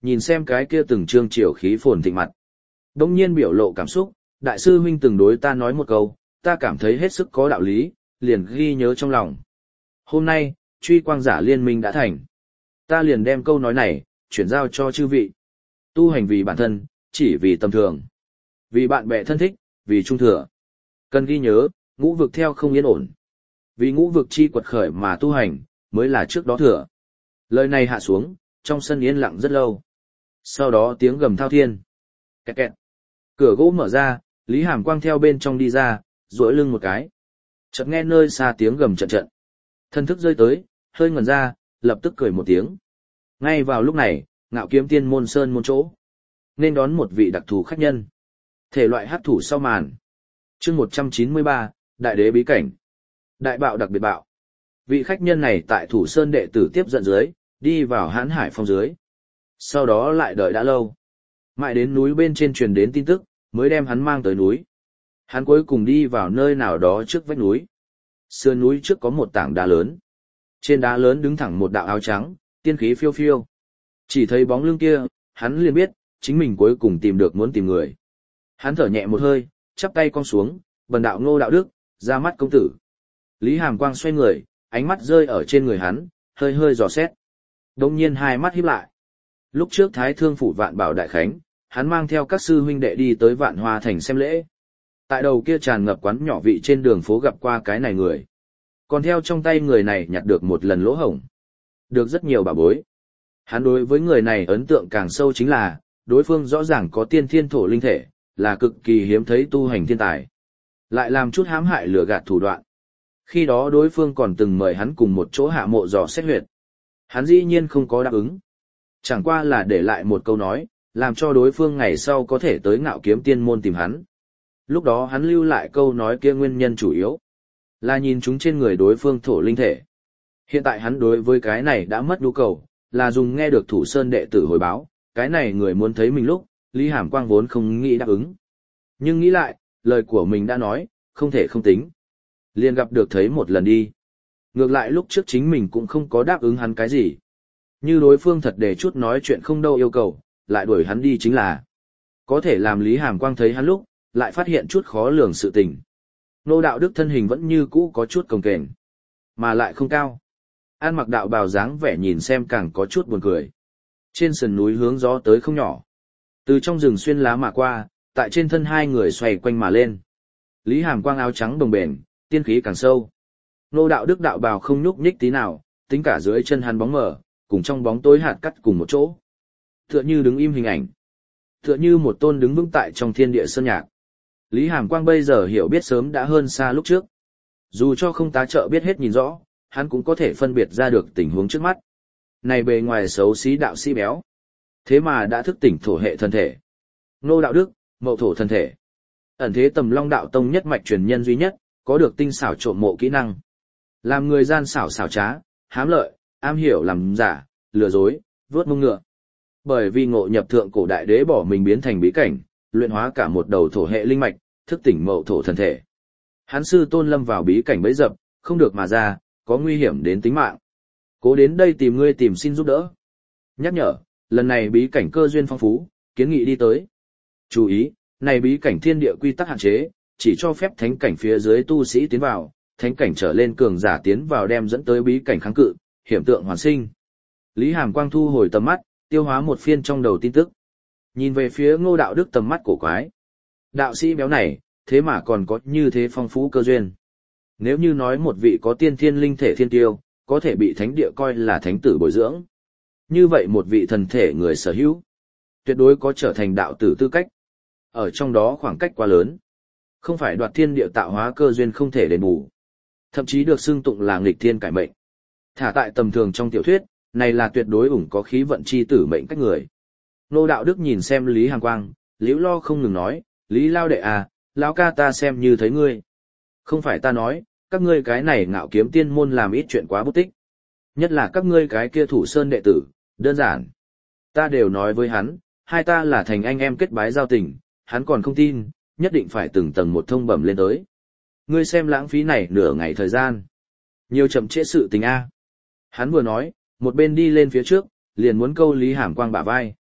nhìn xem cái kia từng trương triều khí phồn thịnh mặt. Đông nhiên biểu lộ cảm xúc, đại sư huynh từng đối ta nói một câu, ta cảm thấy hết sức có đạo lý, liền ghi nhớ trong lòng. Hôm nay, truy quang giả liên minh đã thành. Ta liền đem câu nói này, chuyển giao cho chư vị. Tu hành vì bản thân, chỉ vì tầm thường. Vì bạn bè thân thích, vì trung thừa. Cần ghi nhớ, ngũ vực theo không yên ổn. Vì ngũ vực chi quật khởi mà tu hành, mới là trước đó thừa. Lời này hạ xuống, trong sân yên lặng rất lâu. Sau đó tiếng gầm thao thiên. Kẹt kẹt. Cửa gỗ mở ra, Lý Hàm Quang theo bên trong đi ra, duỗi lưng một cái. Chợt nghe nơi xa tiếng gầm trận trận. Thân thức rơi tới, hơi ngẩn ra, lập tức cười một tiếng. Ngay vào lúc này, Ngạo Kiếm Tiên môn sơn môn chỗ, nên đón một vị đặc thù khách nhân. Thể loại hắc thủ sau màn. Chương 193, Đại đế bí cảnh. Đại bạo đặc biệt bạo. Vị khách nhân này tại Thủ Sơn đệ tử tiếp dẫn dưới, đi vào Hán Hải Phong dưới. Sau đó lại đợi đã lâu. Mãi đến núi bên trên truyền đến tin tức, mới đem hắn mang tới núi. Hắn cuối cùng đi vào nơi nào đó trước vách núi. Sườn núi trước có một tảng đá lớn. Trên đá lớn đứng thẳng một đạo áo trắng, tiên khí phiêu phiêu. Chỉ thấy bóng lưng kia, hắn liền biết, chính mình cuối cùng tìm được muốn tìm người. Hắn thở nhẹ một hơi, chắp tay cong xuống, bần đạo Ngô Đạo Đức, ra mắt công tử. Lý Hàm Quang xoay người, ánh mắt rơi ở trên người hắn, hơi hơi dò xét. Đông nhiên hai mắt híp lại. Lúc trước Thái Thương phủ Vạn Bảo Đại Khánh, hắn mang theo các sư huynh đệ đi tới Vạn Hoa Thành xem lễ. Tại đầu kia tràn ngập quán nhỏ vị trên đường phố gặp qua cái này người. Còn theo trong tay người này nhặt được một lần lỗ hổng. Được rất nhiều bảo bối. Hắn đối với người này ấn tượng càng sâu chính là, đối phương rõ ràng có tiên thiên thổ linh thể, là cực kỳ hiếm thấy tu hành thiên tài. Lại làm chút hãm hại lừa gạt thủ đoạn. Khi đó đối phương còn từng mời hắn cùng một chỗ hạ mộ dò xét huyệt. Hắn dĩ nhiên không có đáp ứng. Chẳng qua là để lại một câu nói, làm cho đối phương ngày sau có thể tới Ngạo Kiếm Tiên môn tìm hắn. Lúc đó hắn lưu lại câu nói kia nguyên nhân chủ yếu, là nhìn chúng trên người đối phương thổ linh thể. Hiện tại hắn đối với cái này đã mất nhu cầu, là dùng nghe được Thủ Sơn đệ tử hồi báo, cái này người muốn thấy mình lúc, Lý Hàm Quang vốn không nghĩ đáp ứng. Nhưng nghĩ lại, lời của mình đã nói, không thể không tính. Liền gặp được thấy một lần đi. Ngược lại lúc trước chính mình cũng không có đáp ứng hắn cái gì. Như đối phương thật để chút nói chuyện không đâu yêu cầu, lại đuổi hắn đi chính là. Có thể làm Lý Hàm Quang thấy hắn lúc, lại phát hiện chút khó lường sự tình. Ngô Đạo Đức thân hình vẫn như cũ có chút cồng kềnh, mà lại không cao. Ăn mặc đạo bào dáng vẻ nhìn xem càng có chút buồn cười. Trên sườn núi hướng gió tới không nhỏ. Từ trong rừng xuyên lá mà qua, tại trên thân hai người xoay quanh mà lên. Lý Hàm Quang áo trắng đồng bền, tiên khí càng sâu. Ngô Đạo Đức đạo bào không nhúc nhích tí nào, tính cả dưới chân hắn bóng mờ, cùng trong bóng tối hạt cắt cùng một chỗ. Tựa như đứng im hình ảnh. Tựa như một tôn đứng vững tại trong thiên địa sơn nhạc. Lý Hàm Quang bây giờ hiểu biết sớm đã hơn xa lúc trước. Dù cho không tá trợ biết hết nhìn rõ, hắn cũng có thể phân biệt ra được tình huống trước mắt. Này bề ngoài xấu xí đạo sĩ béo. Thế mà đã thức tỉnh thổ hệ thân thể. Ngô Đạo Đức, mậu thổ thân thể. Ẩn thế Tầm Long đạo tông nhất mạch truyền nhân duy nhất, có được tinh xảo trộm mộ kỹ năng. Làm người gian xảo xảo trá, hám lợi, am hiểu làm giả, lừa dối, vớt mông ngựa. Bởi vì ngộ nhập thượng cổ đại đế bỏ mình biến thành bí cảnh, luyện hóa cả một đầu thổ hệ linh mạch, thức tỉnh mậu thổ thân thể. Hắn sư tôn lâm vào bí cảnh bẫy dập, không được mà ra, có nguy hiểm đến tính mạng. Cố đến đây tìm ngươi tìm xin giúp đỡ. Nhắc nhở, lần này bí cảnh cơ duyên phong phú, kiến nghị đi tới. Chú ý, này bí cảnh thiên địa quy tắc hạn chế, chỉ cho phép thánh cảnh phía dưới tu sĩ tiến vào, thánh cảnh trở lên cường giả tiến vào đem dẫn tới bí cảnh kháng cự, hiểm tượng hoàn sinh. Lý Hàm Quang thu hồi tầm mắt, tiêu hóa một phiên trong đầu tin tức. Nhìn về phía Ngô Đạo Đức tầm mắt cổ quái. Đạo sĩ béo này, thế mà còn có như thế phong phú cơ duyên. Nếu như nói một vị có tiên thiên linh thể thiên tiêu, có thể bị thánh địa coi là thánh tử bồi dưỡng. Như vậy một vị thần thể người sở hữu, tuyệt đối có trở thành đạo tử tư cách. Ở trong đó khoảng cách quá lớn. Không phải đoạt thiên địa tạo hóa cơ duyên không thể đền bù. Thậm chí được xưng tụng là nghịch thiên cải mệnh. Thả tại tầm thường trong tiểu thuyết, này là tuyệt đối ủng có khí vận chi tử mệnh cách người. Ngô Đạo Đức nhìn xem Lý Hàm Quang, liễu lo không ngừng nói, Lý Lao đệ à, lão ca ta xem như thấy ngươi. Không phải ta nói, các ngươi cái này Ngạo Kiếm Tiên môn làm ít chuyện quá bút tích. Nhất là các ngươi cái kia Thủ Sơn đệ tử, đơn giản. Ta đều nói với hắn, hai ta là thành anh em kết bái giao tình, hắn còn không tin, nhất định phải từng tầng một thông bẩm lên tới. Ngươi xem lãng phí này nửa ngày thời gian. Nhiều chậm trễ sự tình a. Hắn vừa nói, một bên đi lên phía trước, liền muốn câu Lý Hàm Quang bả vai.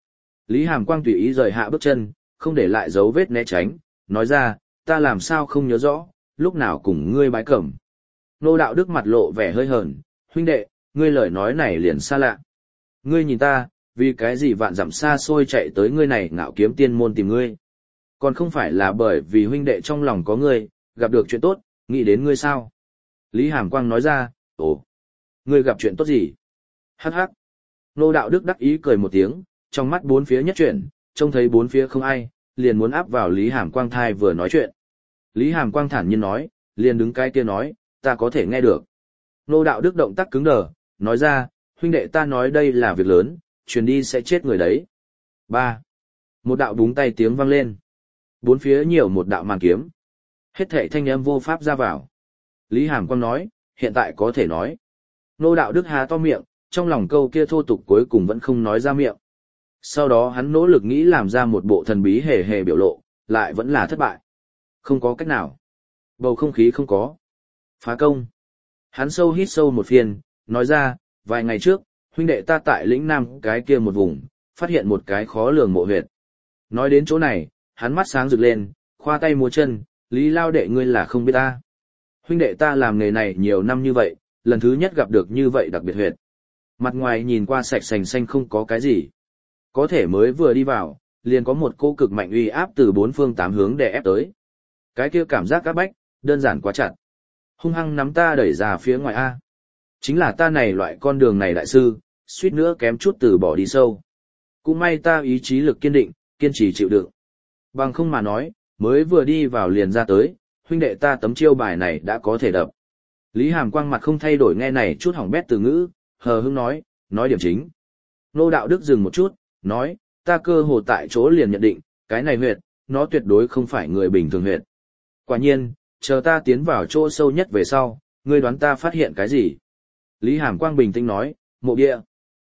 Lý Hàm Quang tùy ý rời hạ bước chân, không để lại dấu vết né tránh, nói ra, ta làm sao không nhớ rõ, lúc nào cùng ngươi bái cẩm. Nô đạo đức mặt lộ vẻ hơi hờn, huynh đệ, ngươi lời nói này liền xa lạ. Ngươi nhìn ta, vì cái gì vạn dặm xa xôi chạy tới ngươi này ngạo kiếm tiên môn tìm ngươi. Còn không phải là bởi vì huynh đệ trong lòng có ngươi, gặp được chuyện tốt, nghĩ đến ngươi sao. Lý Hàm Quang nói ra, ồ, ngươi gặp chuyện tốt gì? Hắc hắc. Nô đạo đức đắc ý cười một tiếng, trong mắt bốn phía nhất chuyển, trông thấy bốn phía không ai, liền muốn áp vào Lý Hàm Quang thai vừa nói chuyện. Lý Hàm Quang thản nhiên nói, liền đứng cái kia nói, ta có thể nghe được. Nô đạo đức động tác cứng đờ, nói ra, huynh đệ ta nói đây là việc lớn, truyền đi sẽ chết người đấy. 3. Một đạo búng tay tiếng vang lên. Bốn phía nhiều một đạo màn kiếm. Hết thảy thanh âm vô pháp ra vào. Lý Hàm Quang nói, hiện tại có thể nói. Nô đạo đức há to miệng, trong lòng câu kia thô tục cuối cùng vẫn không nói ra miệng. Sau đó hắn nỗ lực nghĩ làm ra một bộ thần bí hề hề biểu lộ, lại vẫn là thất bại. Không có cách nào. Bầu không khí không có. Phá công. Hắn sâu hít sâu một phiên, nói ra, vài ngày trước, huynh đệ ta tại lĩnh Nam cái kia một vùng, phát hiện một cái khó lường mộ huyệt. Nói đến chỗ này, hắn mắt sáng rực lên, khoa tay múa chân, Lý Lao đệ ngươi là không biết ta. Huynh đệ ta làm nghề này nhiều năm như vậy, lần thứ nhất gặp được như vậy đặc biệt huyệt. Mặt ngoài nhìn qua sạch sành xanh không có cái gì. Có thể mới vừa đi vào, liền có một cô cực mạnh uy áp từ bốn phương tám hướng đè ép tới. Cái kia cảm giác áp bách, đơn giản quá chặt. Hung hăng nắm ta đẩy ra phía ngoài A. Chính là ta này loại con đường này đại sư, suýt nữa kém chút từ bỏ đi sâu. Cũng may ta ý chí lực kiên định, kiên trì chịu đựng. Bằng không mà nói, mới vừa đi vào liền ra tới, huynh đệ ta tấm chiêu bài này đã có thể đập. Lý Hàm Quang mặt không thay đổi nghe này chút hỏng bét từ ngữ, hờ hững nói điểm chính. Nô đạo đức dừng một chút, nói, ta cơ hồ tại chỗ liền nhận định, cái này huyệt, nó tuyệt đối không phải người bình thường huyệt. Quả nhiên, chờ ta tiến vào chỗ sâu nhất về sau, ngươi đoán ta phát hiện cái gì? Lý Hàm Quang bình tĩnh nói, mộ địa.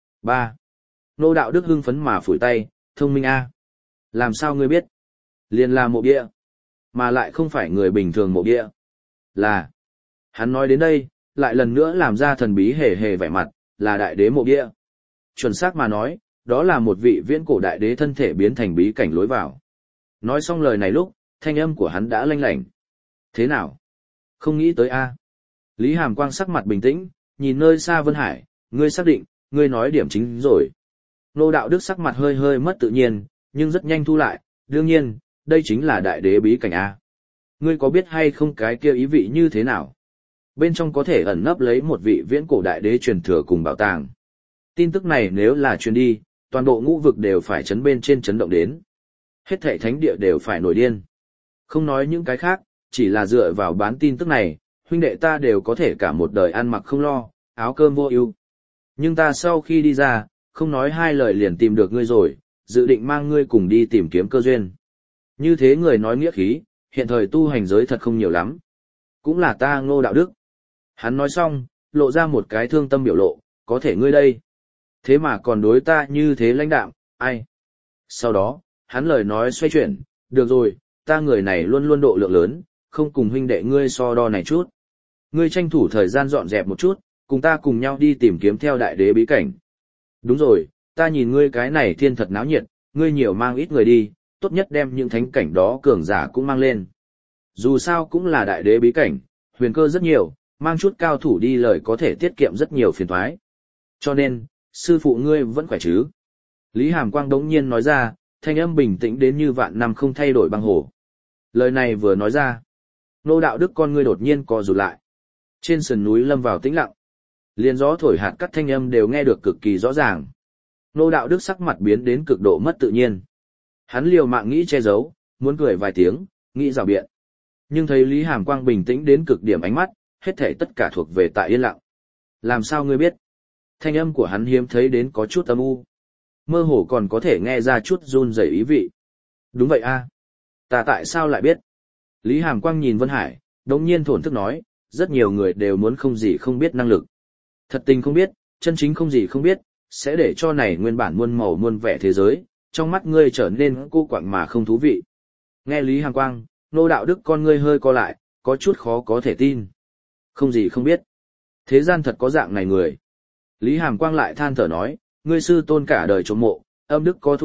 3. Nô đạo đức hưng phấn mà phủi tay, thông minh A. Làm sao ngươi biết? Liền là mộ địa. Mà lại không phải người bình thường mộ địa. Là. Hắn nói đến đây, lại lần nữa làm ra thần bí hề hề vẻ mặt, là đại đế mộ địa. Chuẩn xác mà nói, đó là một vị viễn cổ đại đế thân thể biến thành bí cảnh lối vào. Nói xong lời này lúc, thanh âm của hắn đã lanh lảnh. Thế nào? Không nghĩ tới A. Lý Hàm Quang sắc mặt bình tĩnh, nhìn nơi xa Vân Hải, ngươi xác định, ngươi nói điểm chính rồi. Nô đạo đức sắc mặt hơi hơi mất tự nhiên, nhưng rất nhanh thu lại, đương nhiên, đây chính là đại đế bí cảnh A. Ngươi có biết hay không cái kia ý vị như thế nào? Bên trong có thể ẩn nấp lấy một vị viễn cổ đại đế truyền thừa cùng bảo tàng. Tin tức này nếu là truyền đi, toàn bộ ngũ vực đều phải chấn bên trên chấn động đến. Hết thảy thánh địa đều phải nổi điên. Không nói những cái khác, chỉ là dựa vào bán tin tức này, huynh đệ ta đều có thể cả một đời ăn mặc không lo, áo cơm vô ưu. Nhưng ta sau khi đi ra, không nói hai lời liền tìm được ngươi rồi, dự định mang ngươi cùng đi tìm kiếm cơ duyên. Như thế người nói nghĩa khí, hiện thời tu hành giới thật không nhiều lắm. Cũng là ta Ngô đạo đức. Hắn nói xong, lộ ra một cái thương tâm biểu lộ, có thể ngươi đây. Thế mà còn đối ta như thế lãnh đạm, ai? Sau đó, hắn lời nói xoay chuyển, được rồi, ta người này luôn luôn độ lượng lớn, không cùng huynh đệ ngươi so đo này chút. Ngươi tranh thủ thời gian dọn dẹp một chút, cùng ta cùng nhau đi tìm kiếm theo đại đế bí cảnh. Đúng rồi, ta nhìn ngươi cái này thiên thật náo nhiệt, ngươi nhiều mang ít người đi, tốt nhất đem những thánh cảnh đó cường giả cũng mang lên. Dù sao cũng là đại đế bí cảnh, huyền cơ rất nhiều, mang chút cao thủ đi lời có thể tiết kiệm rất nhiều phiền toái. Cho nên, sư phụ ngươi vẫn khỏe chứ? Lý Hàm Quang đống nhiên nói ra, thanh âm bình tĩnh đến như vạn năm không thay đổi băng hồ. Lời này vừa nói ra, Nô đạo đức con ngươi đột nhiên co rụt lại. Trên sườn núi lâm vào tĩnh lặng. Liên gió thổi hạt cắt thanh âm đều nghe được cực kỳ rõ ràng. Nô đạo đức sắc mặt biến đến cực độ mất tự nhiên. Hắn liều mạng nghĩ che giấu, muốn cười vài tiếng, nghĩ rào biện. Nhưng thấy Lý Hàm Quang bình tĩnh đến cực điểm ánh mắt, hết thảy tất cả thuộc về tại yên lặng. Làm sao ngươi biết? Thanh âm của hắn hiếm thấy đến có chút âm u. Mơ hồ còn có thể nghe ra chút run rẩy ý vị. Đúng vậy a, ta tại sao lại biết? Lý Hàm Quang nhìn Vân Hải, đống nhiên thổn thức nói, rất nhiều người đều muốn không gì không biết năng lực. Thật tình không biết, chân chính không gì không biết, sẽ để cho này nguyên bản muôn màu muôn vẻ thế giới, trong mắt ngươi trở nên cô quạnh mà không thú vị. Nghe Lý Hàm Quang, Nô đạo đức con ngươi hơi co lại, có chút khó có thể tin. Không gì không biết. Thế gian thật có dạng này người. Lý Hàm Quang lại than thở nói, ngươi sư tôn cả đời trộm mộ, âm đức có thua thiệt,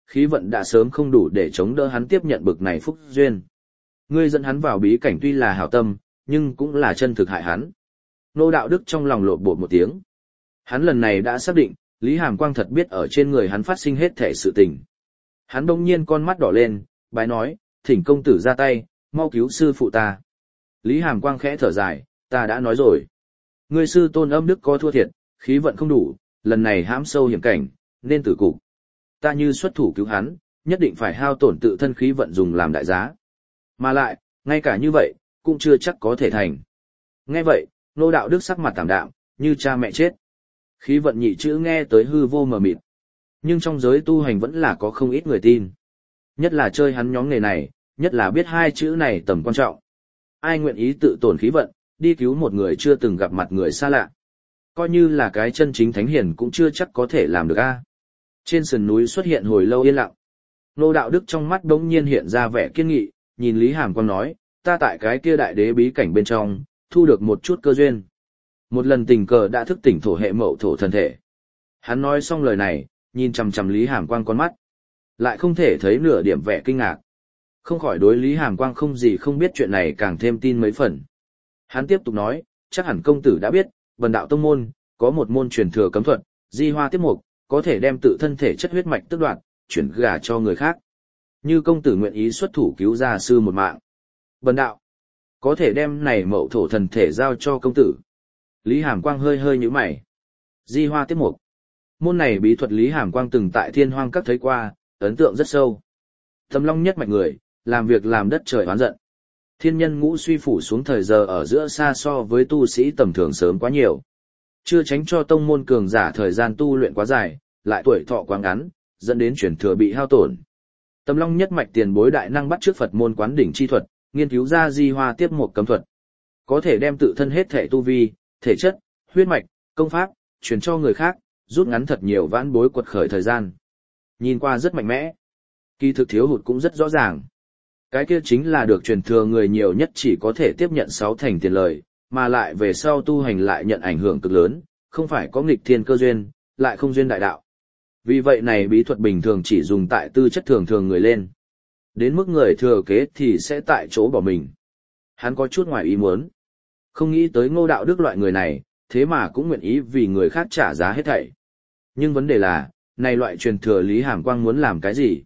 khí vận đã sớm không đủ để chống đỡ hắn tiếp nhận bực này phúc duyên. Ngươi dẫn hắn vào bí cảnh tuy là hảo tâm, nhưng cũng là chân thực hại hắn. Ngô Đạo Đức trong lòng lộn bột một tiếng. Hắn lần này đã xác định, Lý Hàm Quang thật biết ở trên người hắn phát sinh hết thể sự tình. Hắn đông nhiên con mắt đỏ lên, bái nói, thỉnh công tử ra tay, mau cứu sư phụ ta. Lý Hàm Quang khẽ thở dài, ta đã nói rồi. Ngươi sư tôn âm đức có thua thiệt, khí vận không đủ, lần này hãm sâu hiểm cảnh, nên tử cục. Ta như xuất thủ cứu hắn, nhất định phải hao tổn tự thân khí vận dùng làm đại giá. Mà lại, ngay cả như vậy, cũng chưa chắc có thể thành. Nghe vậy, Ngô Đạo Đức sắc mặt tảm đạm, như cha mẹ chết. Khí vận nhị chữ nghe tới hư vô mờ mịt. Nhưng trong giới tu hành vẫn là có không ít người tin. Nhất là chơi hắn nhóm nghề này, nhất là biết hai chữ này tầm quan trọng. Ai nguyện ý tự tổn khí vận, đi cứu một người chưa từng gặp mặt người xa lạ. Coi như là cái chân chính thánh hiền cũng chưa chắc có thể làm được a. Trên sườn núi xuất hiện hồi lâu yên lặng. Ngô Đạo Đức trong mắt đống nhiên hiện ra vẻ kiên nghị, nhìn Lý Hàm Quang nói, ta tại cái kia đại đế bí cảnh bên trong, thu được một chút cơ duyên. Một lần tình cờ đã thức tỉnh thổ hệ mậu thổ thân thể. Hắn nói xong lời này, nhìn chằm chằm Lý Hàm Quang con mắt. Lại không thể thấy nửa điểm vẻ kinh ngạc. Không khỏi đối Lý Hàm Quang không gì không biết chuyện này càng thêm tin mấy phần. Hắn tiếp tục nói, chắc hẳn công tử đã biết, Vân Đạo Tông Môn, có một môn truyền thừa cấm thuật, di hoa tiếp mục, có thể đem tự thân thể chất huyết mạch tước đoạt, chuyển gả cho người khác. Như công tử nguyện ý xuất thủ cứu gia sư một mạng. Vân Đạo, có thể đem này mậu thổ thần thể giao cho công tử. Lý Hàm Quang hơi hơi nhíu mày. Di hoa tiếp mục. Môn này bí thuật Lý Hàm Quang từng tại Thiên Hoang Các thấy qua, ấn tượng rất sâu. Tâm long nhất mạch người, làm việc làm đất trời oán giận. Thiên nhân ngũ suy phủ xuống thời giờ ở giữa xa so với tu sĩ tầm thường sớm quá nhiều. Chưa tránh cho tông môn cường giả thời gian tu luyện quá dài, lại tuổi thọ quá ngắn, dẫn đến chuyển thừa bị hao tổn. Tâm long nhất mạch tiền bối đại năng bắt trước Phật môn quán đỉnh chi thuật, nghiên cứu ra di hoa tiếp một cấm thuật. Có thể đem tự thân hết thể tu vi, thể chất, huyết mạch, công pháp, truyền cho người khác, rút ngắn thật nhiều vãn bối quật khởi thời gian. Nhìn qua rất mạnh mẽ. Kỳ thực thiếu hụt cũng rất rõ ràng. Cái kia chính là được truyền thừa người nhiều nhất chỉ có thể tiếp nhận 6 thành tiền lời, mà lại về sau tu hành lại nhận ảnh hưởng cực lớn, không phải có nghịch thiên cơ duyên, lại không duyên đại đạo. Vì vậy này bí thuật bình thường chỉ dùng tại tư chất thường thường người lên. Đến mức người thừa kế thì sẽ tại chỗ bỏ mình. Hắn có chút ngoài ý muốn. Không nghĩ tới Ngô Đạo Đức loại người này, thế mà cũng nguyện ý vì người khác trả giá hết thảy. Nhưng vấn đề là, này loại truyền thừa Lý Hàm Quang muốn làm cái gì?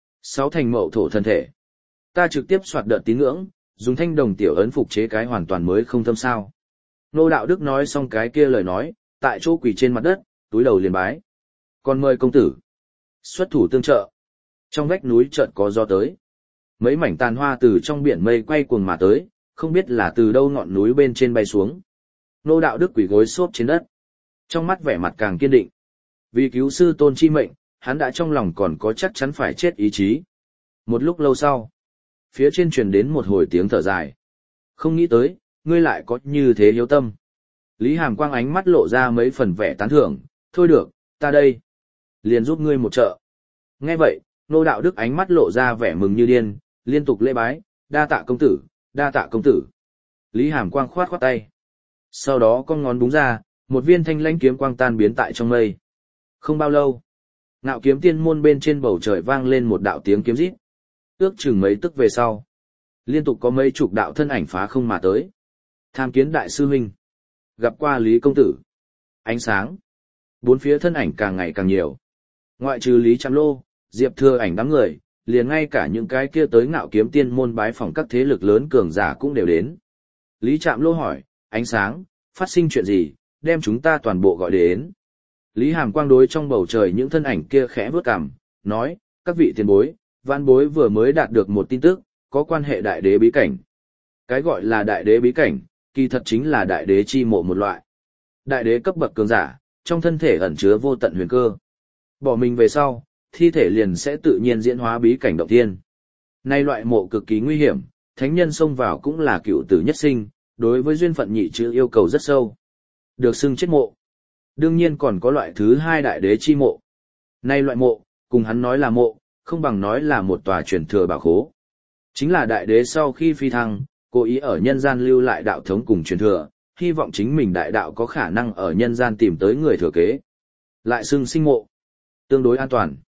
6 thành mậu thổ thân thể. Ta trực tiếp soạt đợt tín ngưỡng, dùng thanh đồng tiểu ấn phục chế cái hoàn toàn mới không thâm sao. Ngô Đạo Đức nói xong cái kia lời nói, tại chỗ quỳ trên mặt đất, túi đầu liền bái. Còn mời công tử xuất thủ tương trợ. Trong vách núi chợt có gió tới. Mấy mảnh tàn hoa từ trong biển mây quay cuồng mà tới, không biết là từ đâu ngọn núi bên trên bay xuống. Ngô Đạo Đức quỳ gối xốp trên đất. Trong mắt vẻ mặt càng kiên định. Vì cứu sư tôn chi mệnh, hắn đã trong lòng còn có chắc chắn phải chết ý chí. Một lúc lâu sau, phía trên truyền đến một hồi tiếng thở dài. Không nghĩ tới, ngươi lại có như thế hiếu tâm. Lý Hàm Quang ánh mắt lộ ra mấy phần vẻ tán thưởng, thôi được, ta đây. Liền giúp ngươi một trợ. Nghe vậy, Ngô Đạo Đức ánh mắt lộ ra vẻ mừng như điên, liên tục lễ bái, đa tạ công tử, đa tạ công tử. Lý Hàm Quang khoát khoát tay. Sau đó con ngón búng ra, một viên thanh lãnh kiếm quang tan biến tại trong mây. Không bao lâu, Ngạo Kiếm Tiên môn bên trên bầu trời vang lên một đạo tiếng kiếm rít. Ước chừng mấy tức về sau, liên tục có mấy chục đạo thân ảnh phá không mà tới. Tham kiến đại sư huynh, gặp qua Lý công tử. Ánh sáng, bốn phía thân ảnh càng ngày càng nhiều. Ngoại trừ Lý Trạm Lô, Diệp Thừa Ảnh đám người, liền ngay cả những cái kia tới Ngạo Kiếm Tiên môn bái phỏng các thế lực lớn cường giả cũng đều đến. Lý Trạm Lô hỏi, ánh sáng, phát sinh chuyện gì, đem chúng ta toàn bộ gọi đến. Lý Hàm Quang đối trong bầu trời những thân ảnh kia khẽ vướt cằm, nói, các vị tiền bối, vãn bối vừa mới đạt được một tin tức, có quan hệ đại đế bí cảnh. Cái gọi là đại đế bí cảnh, kỳ thật chính là đại đế chi mộ một loại. Đại đế cấp bậc cường giả, trong thân thể ẩn chứa vô tận huyền cơ. Bỏ mình về sau, thi thể liền sẽ tự nhiên diễn hóa bí cảnh động thiên. Nay loại mộ cực kỳ nguy hiểm, thánh nhân xông vào cũng là cựu tử nhất sinh, đối với duyên phận nhị chữ yêu cầu rất sâu. Được xưng chết mộ. Đương nhiên còn có loại thứ hai đại đế chi mộ. Nay loại mộ, cùng hắn nói là mộ, không bằng nói là một tòa truyền thừa bảo khố. Chính là đại đế sau khi phi thăng, cố ý ở nhân gian lưu lại đạo thống cùng truyền thừa, hy vọng chính mình đại đạo có khả năng ở nhân gian tìm tới người thừa kế. Lại xưng sinh mộ. Tương đối an toàn.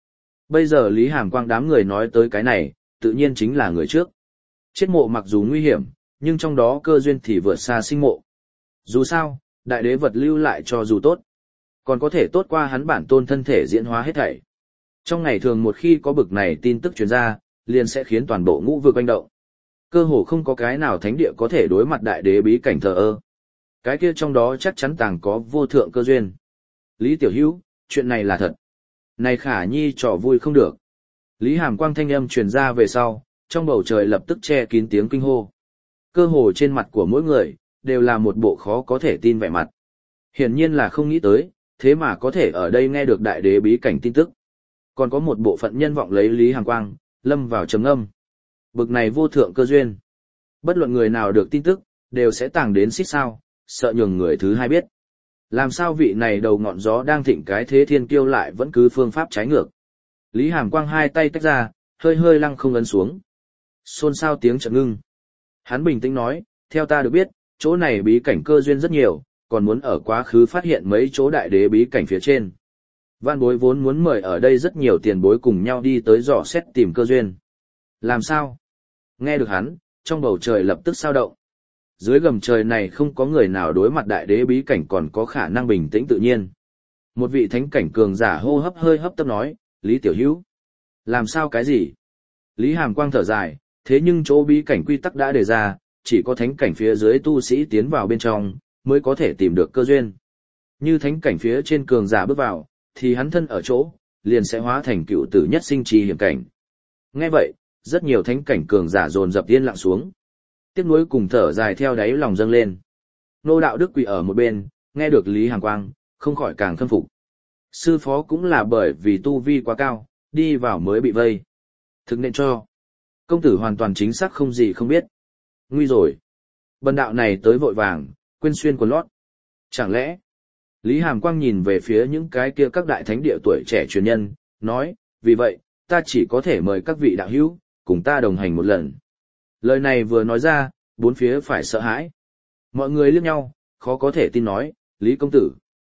Bây giờ Lý Hàm Quang đám người nói tới cái này, tự nhiên chính là người trước. Chết mộ mặc dù nguy hiểm, nhưng trong đó cơ duyên thì vượt xa sinh mộ. Dù sao, đại đế vật lưu lại cho dù tốt, còn có thể tốt qua hắn bản tôn thân thể diễn hóa hết thảy. Trong ngày thường một khi có bực này tin tức truyền ra, liền sẽ khiến toàn bộ ngũ vực oanh động. Cơ hồ không có cái nào thánh địa có thể đối mặt đại đế bí cảnh thờ ơ. Cái kia trong đó chắc chắn tàng có vô thượng cơ duyên. Lý Tiểu Hữu, chuyện này là thật. Này Khả Nhi trò vui không được. Lý Hàm Quang thanh âm truyền ra về sau, trong bầu trời lập tức che kín tiếng kinh hô. Cơ hồ trên mặt của mỗi người, đều là một bộ khó có thể tin vẻ mặt. Hiển nhiên là không nghĩ tới, thế mà có thể ở đây nghe được đại đế bí cảnh tin tức. Còn có một bộ phận nhân vọng lấy Lý Hàm Quang, lâm vào trầm ngâm. Bực này vô thượng cơ duyên. Bất luận người nào được tin tức, đều sẽ tàng đến xích sao, sợ nhường người thứ hai biết. Làm sao vị này đầu ngọn gió đang thịnh cái thế thiên kiêu lại vẫn cứ phương pháp trái ngược. Lý Hàm Quang hai tay tách ra, hơi hơi lăng không ấn xuống. Xôn xao tiếng chợt ngưng. Hắn bình tĩnh nói, theo ta được biết, chỗ này bí cảnh cơ duyên rất nhiều, còn muốn ở quá khứ phát hiện mấy chỗ đại đế bí cảnh phía trên. Vạn bối vốn muốn mời ở đây rất nhiều tiền bối cùng nhau đi tới dò xét tìm cơ duyên. Làm sao? Nghe được hắn, trong bầu trời lập tức sao động. Dưới gầm trời này không có người nào đối mặt đại đế bí cảnh còn có khả năng bình tĩnh tự nhiên. Một vị thánh cảnh cường giả hô hấp hơi hấp tấp nói, Lý Tiểu Hữu. Làm sao cái gì? Lý Hàm Quang thở dài, thế nhưng chỗ bí cảnh quy tắc đã đề ra, chỉ có thánh cảnh phía dưới tu sĩ tiến vào bên trong, mới có thể tìm được cơ duyên. Như thánh cảnh phía trên cường giả bước vào, thì hắn thân ở chỗ, liền sẽ hóa thành cựu tử nhất sinh chi hiểm cảnh. Nghe vậy, rất nhiều thánh cảnh cường giả dồn dập yên lặng xuống. Tiếc nuối cùng thở dài theo đáy lòng dâng lên. Nô Đạo Đức quỳ ở một bên, nghe được Lý Hàm Quang, không khỏi càng khâm phục. Sư phó cũng là bởi vì tu vi quá cao, đi vào mới bị vây. Thực nên cho. Công tử hoàn toàn chính xác không gì không biết. Nguy rồi. Bần đạo này tới vội vàng, quên xuyên quần lót. Chẳng lẽ? Lý Hàm Quang nhìn về phía những cái kia các đại thánh địa tuổi trẻ truyền nhân, nói, vì vậy, ta chỉ có thể mời các vị đạo hữu, cùng ta đồng hành một lần. Lời này vừa nói ra, bốn phía phải sợ hãi. Mọi người liếc nhau, khó có thể tin nói, Lý công tử.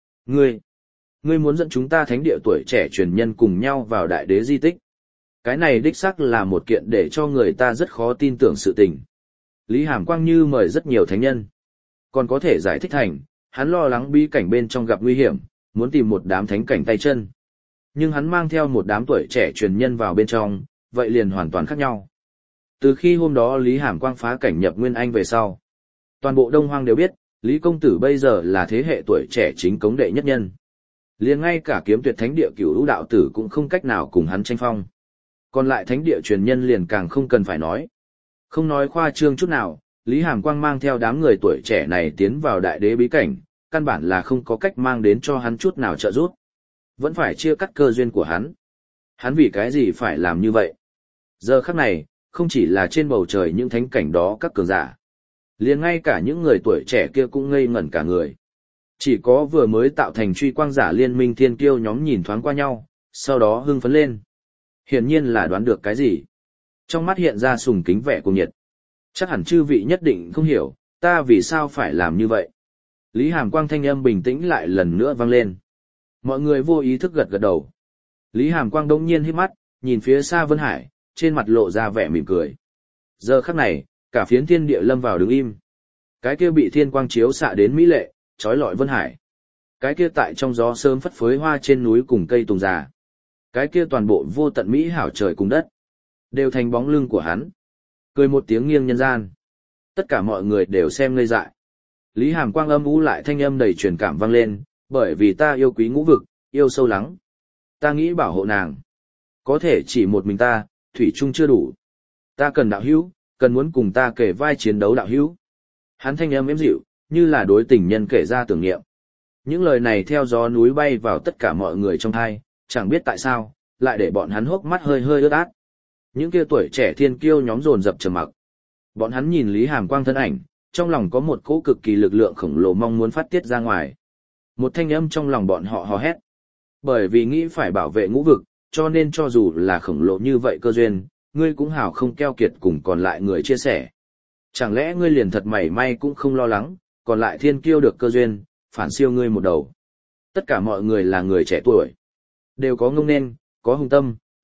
Ngươi muốn dẫn chúng ta thánh địa tuổi trẻ truyền nhân cùng nhau vào đại đế di tích. Cái này đích xác là một kiện để cho người ta rất khó tin tưởng sự tình. Lý Hàm Quang như mời rất nhiều thánh nhân. Còn có thể giải thích thành, hắn lo lắng bí cảnh bên trong gặp nguy hiểm, muốn tìm một đám thánh cảnh tay chân. Nhưng hắn mang theo một đám tuổi trẻ truyền nhân vào bên trong, vậy liền hoàn toàn khác nhau. Từ khi hôm đó Lý Hàm Quang phá cảnh nhập Nguyên Anh về sau, toàn bộ Đông Hoang đều biết, Lý công tử bây giờ là thế hệ tuổi trẻ chính cống đệ nhất nhân. Liền ngay cả kiếm tuyệt thánh địa Cửu Lũ đạo tử cũng không cách nào cùng hắn tranh phong. Còn lại thánh địa truyền nhân liền càng không cần phải nói. Không nói khoa trương chút nào, Lý Hàm Quang mang theo đám người tuổi trẻ này tiến vào đại đế bí cảnh, căn bản là không có cách mang đến cho hắn chút nào trợ giúp. Vẫn phải chia cắt cơ duyên của hắn. Hắn vì cái gì phải làm như vậy? Giờ khắc này, không chỉ là trên bầu trời những thánh cảnh đó các cường giả. Liền ngay cả những người tuổi trẻ kia cũng ngây ngẩn cả người. Chỉ có vừa mới tạo thành truy quang giả liên minh thiên kiêu nhóm nhìn thoáng qua nhau, sau đó hưng phấn lên. Hiển nhiên là đoán được cái gì. Trong mắt hiện ra sùng kính vẻ cuồng nhiệt. Chắc hẳn chư vị nhất định không hiểu, ta vì sao phải làm như vậy. Lý Hàm Quang thanh âm bình tĩnh lại lần nữa vang lên. Mọi người vô ý thức gật gật đầu. Lý Hàm Quang đống nhiên hít mắt, nhìn phía xa Vân Hải, trên mặt lộ ra vẻ mỉm cười. Giờ khắc này, cả phiến thiên địa lâm vào đứng im. Cái kia bị thiên quang chiếu xạ đến mỹ lệ, trói lọi Vân Hải. Cái kia tại trong gió sớm phất phới hoa trên núi cùng cây tùng già. Cái kia toàn bộ vô tận mỹ hảo trời cùng đất, đều thành bóng lưng của hắn. Cười một tiếng nghiêng nhân gian. Tất cả mọi người đều xem ngây dại. Lý Hàm Quang âm u lại thanh âm đầy truyền cảm vang lên, bởi vì ta yêu quý ngũ vực, yêu sâu lắng. Ta nghĩ bảo hộ nàng. Có thể chỉ một mình ta, thủy chung chưa đủ. Ta cần đạo hữu, cần muốn cùng ta kể vai chiến đấu đạo hữu. Hắn thanh âm êm dịu, như là đối tình nhân kể ra tưởng niệm. Những lời này theo gió núi bay vào tất cả mọi người trong thai, chẳng biết tại sao, lại để bọn hắn hốc mắt hơi hơi ướt át. Những kia tuổi trẻ thiên kiêu nhóm dồn dập trầm mặc. Bọn hắn nhìn Lý Hàm Quang thân ảnh, trong lòng có một cỗ cực kỳ lực lượng khổng lồ mong muốn phát tiết ra ngoài. Một thanh âm trong lòng bọn họ hò hét. Bởi vì nghĩ phải bảo vệ ngũ vực, cho nên cho dù là khổng lồ như vậy cơ duyên, ngươi cũng hảo không keo kiệt cùng còn lại người chia sẻ. Chẳng lẽ ngươi liền thật mảy may cũng không lo lắng, còn lại thiên kiêu được cơ duyên, phản siêu ngươi một đầu. Tất cả mọi người là người trẻ tuổi. Đều có ngông nên, có hùng tâm,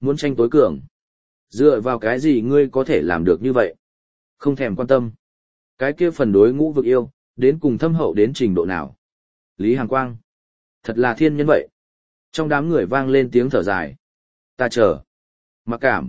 Muốn tranh tối cường. Dựa vào cái gì ngươi có thể làm được như vậy? Không thèm quan tâm. Cái kia phần đối ngũ vực yêu, đến cùng thâm hậu đến trình độ nào? Lý Hàm Quang. Thật là thiên nhân vậy. Trong đám người vang lên tiếng thở dài. Ta chờ. Mặc cảm.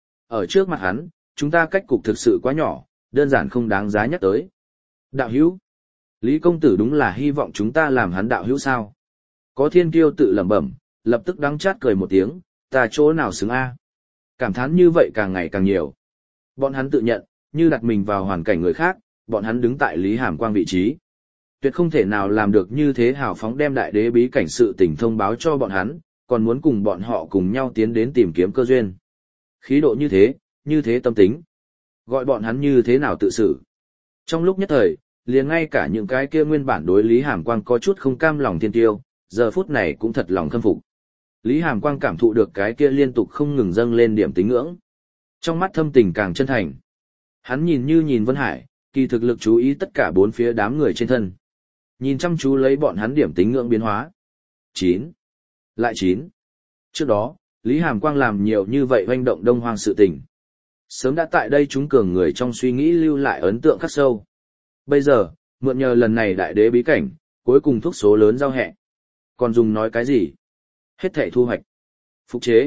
Ở trước mặt hắn, chúng ta cách cục thực sự quá nhỏ, đơn giản không đáng giá nhắc tới. Đạo hữu. Lý công tử đúng là hy vọng chúng ta làm hắn đạo hữu sao? Có thiên kiêu tự lẩm bẩm, lập tức đắng chát cười một tiếng, ta chỗ nào xứng a? Cảm thán như vậy càng ngày càng nhiều. Bọn hắn tự nhận, như đặt mình vào hoàn cảnh người khác, bọn hắn đứng tại Lý Hàm Quang vị trí. Tuyệt không thể nào làm được như thế hào phóng đem đại đế bí cảnh sự tình thông báo cho bọn hắn, còn muốn cùng bọn họ cùng nhau tiến đến tìm kiếm cơ duyên. Khí độ như thế tâm tính. Gọi bọn hắn như thế nào tự xử. Trong lúc nhất thời, liền ngay cả những cái kia nguyên bản đối Lý Hàm Quang có chút không cam lòng thiên tiêu, giờ phút này cũng thật lòng khâm phục. Lý Hàm Quang cảm thụ được cái kia liên tục không ngừng dâng lên điểm tín ngưỡng. Trong mắt thâm tình càng chân thành. Hắn nhìn như nhìn Vân Hải, kỳ thực lực chú ý tất cả bốn phía đám người trên thân. Nhìn chăm chú lấy bọn hắn điểm tín ngưỡng biến hóa. 9. Lại 9. Trước đó, Lý Hàm Quang làm nhiều như vậy hoành động đông hoang sự tình. Sớm đã tại đây chúng cường người trong suy nghĩ lưu lại ấn tượng khắc sâu. Bây giờ, mượn nhờ lần này đại đế bí cảnh, cuối cùng thuốc số lớn giao hẹ. Còn dùng nói cái gì? Hết thảy thu hoạch. Phục chế.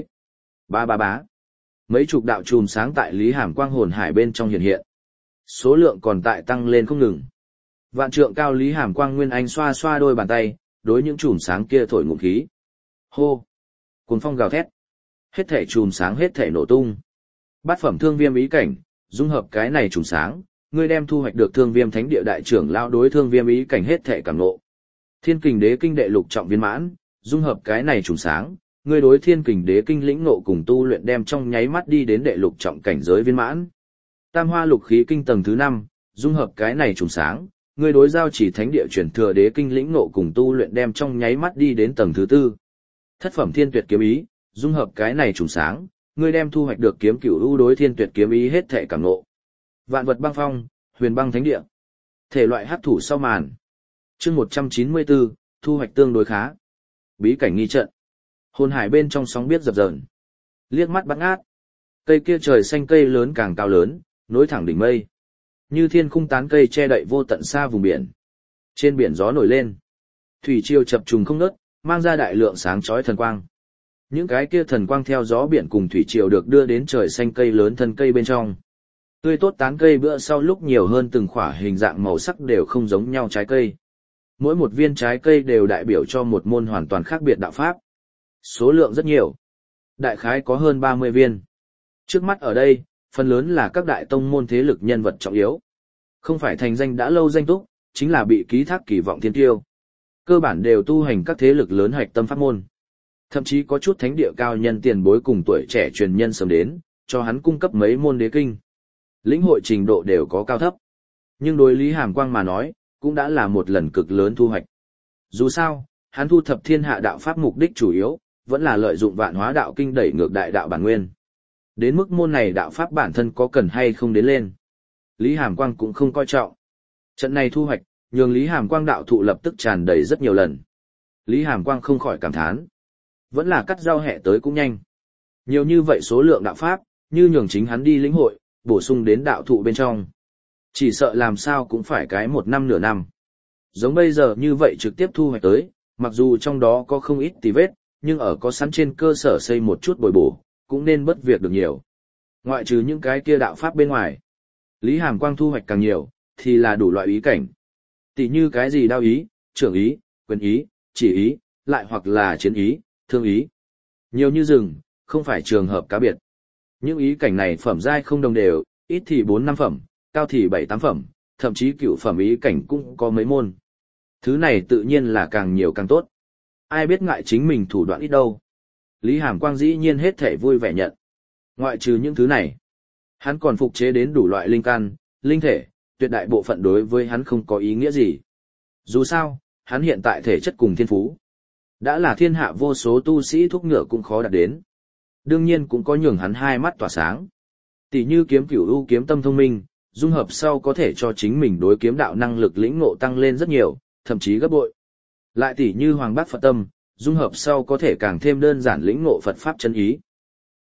Bá. Mấy chục đạo chùm sáng tại Lý Hàm Quang hồn hải bên trong hiện hiện. Số lượng còn tại tăng lên không ngừng. Vạn trượng cao Lý Hàm Quang Nguyên Anh xoa xoa đôi bàn tay, đối những chùm sáng kia thổi ngụm khí. Hô. Cuồng phong gào thét. Hết thảy chùm sáng hết thảy nổ tung. Bát phẩm thương viêm ý cảnh, dung hợp cái này chùm sáng, ngươi đem thu hoạch được thương viêm thánh địa đại trưởng lão đối thương viêm ý cảnh hết thảy cảm ngộ. Thiên kình đế kinh đệ lục trọng viên mãn, dung hợp cái này chùm sáng, ngươi đối thiên kình đế kinh lĩnh ngộ cùng tu luyện đem trong nháy mắt đi đến đệ lục trọng cảnh giới viên mãn. Tam hoa lục khí kinh tầng thứ 5, dung hợp cái này chùm sáng, ngươi đối giao chỉ thánh địa chuyển thừa đế kinh lĩnh ngộ cùng tu luyện đem trong nháy mắt đi đến tầng thứ 4. Thất phẩm thiên tuyệt kiếm ý, dung hợp cái này chùm sáng, ngươi đem thu hoạch được kiếm cửu u đối thiên tuyệt kiếm ý hết thảy cảm ngộ. Vạn vật băng phong, huyền băng thánh địa. Thể loại hắc thủ sau màn. Chương 194, thu hoạch tương đối khá. Bí cảnh nghi trận. Hồn hải bên trong sóng biết dập dờn. Liếc mắt bắn át. Cây kia trời xanh cây lớn càng cao lớn, nối thẳng đỉnh mây. Như thiên khung tán cây che đậy vô tận xa vùng biển. Trên biển gió nổi lên. Thủy triều chập trùng không ngớt, mang ra đại lượng sáng chói thần quang. Những cái kia thần quang theo gió biển cùng thủy triều được đưa đến trời xanh cây lớn thân cây bên trong. Tươi tốt tán cây bữa sau lúc nhiều hơn từng khỏa hình dạng màu sắc đều không giống nhau trái cây. Mỗi một viên trái cây đều đại biểu cho một môn hoàn toàn khác biệt đạo pháp. Số lượng rất nhiều. Đại khái có hơn 30 viên. Trước mắt ở đây, phần lớn là các đại tông môn thế lực nhân vật trọng yếu. Không phải thành danh đã lâu danh túc, chính là bị ký thác kỳ vọng thiên tiêu. Cơ bản đều tu hành các thế lực lớn hoạch tâm pháp môn. Thậm chí có chút thánh địa cao nhân tiền bối cùng tuổi trẻ truyền nhân sớm đến, cho hắn cung cấp mấy môn đế kinh. Lĩnh hội trình độ đều có cao thấp. Nhưng đối Lý Hàm Quang mà nói, cũng đã là một lần cực lớn thu hoạch. Dù sao, hắn thu thập thiên hạ đạo pháp mục đích chủ yếu, vẫn là lợi dụng vạn hóa đạo kinh đẩy ngược đại đạo bản nguyên. Đến mức môn này đạo pháp bản thân có cần hay không đến lên. Lý Hàm Quang cũng không coi trọng. Trận này thu hoạch, nhường Lý Hàm Quang đạo thụ lập tức tràn đầy rất nhiều lần. Lý Hàm Quang không khỏi cảm thán. Vẫn là cắt giao hẹ tới cũng nhanh. Nhiều như vậy số lượng đạo pháp, như nhường chính hắn đi lĩnh hội, bổ sung đến đạo thụ bên trong. Chỉ sợ làm sao cũng phải cái 1 năm nửa năm. Giống bây giờ như vậy trực tiếp thu hoạch tới, mặc dù trong đó có không ít tì vết, nhưng ở có sẵn trên cơ sở xây một chút bồi bổ, cũng nên bớt việc được nhiều. Ngoại trừ những cái kia đạo pháp bên ngoài, Lý Hàm Quang thu hoạch càng nhiều, thì là đủ loại ý cảnh. Tỷ như cái gì đao ý, trưởng ý, quyền ý, chỉ ý, lại hoặc là chiến ý, thương ý. Nhiều như rừng, không phải trường hợp cá biệt. Những ý cảnh này phẩm giai không đồng đều, ít thì 4-5 phẩm, cao thì 7-8 phẩm, thậm chí cửu phẩm ý cảnh cũng có mấy môn. Thứ này tự nhiên là càng nhiều càng tốt. Ai biết ngại chính mình thủ đoạn ít đâu. Lý Hàm Quang dĩ nhiên hết thể vui vẻ nhận. Ngoại trừ những thứ này, hắn còn phục chế đến đủ loại linh căn, linh thể, tuyệt đại bộ phận đối với hắn không có ý nghĩa gì. Dù sao, hắn hiện tại thể chất cùng thiên phú. Đã là thiên hạ vô số tu sĩ thuốc ngựa cũng khó đạt đến. Đương nhiên cũng có nhường hắn hai mắt tỏa sáng. Tỷ như kiếm cửu u kiếm tâm thông minh, dung hợp sau có thể cho chính mình đối kiếm đạo năng lực lĩnh ngộ tăng lên rất nhiều, thậm chí gấp bội. Lại tỷ như Hoàng Bát Phật Tâm, dung hợp sau có thể càng thêm đơn giản lĩnh ngộ Phật Pháp chân ý.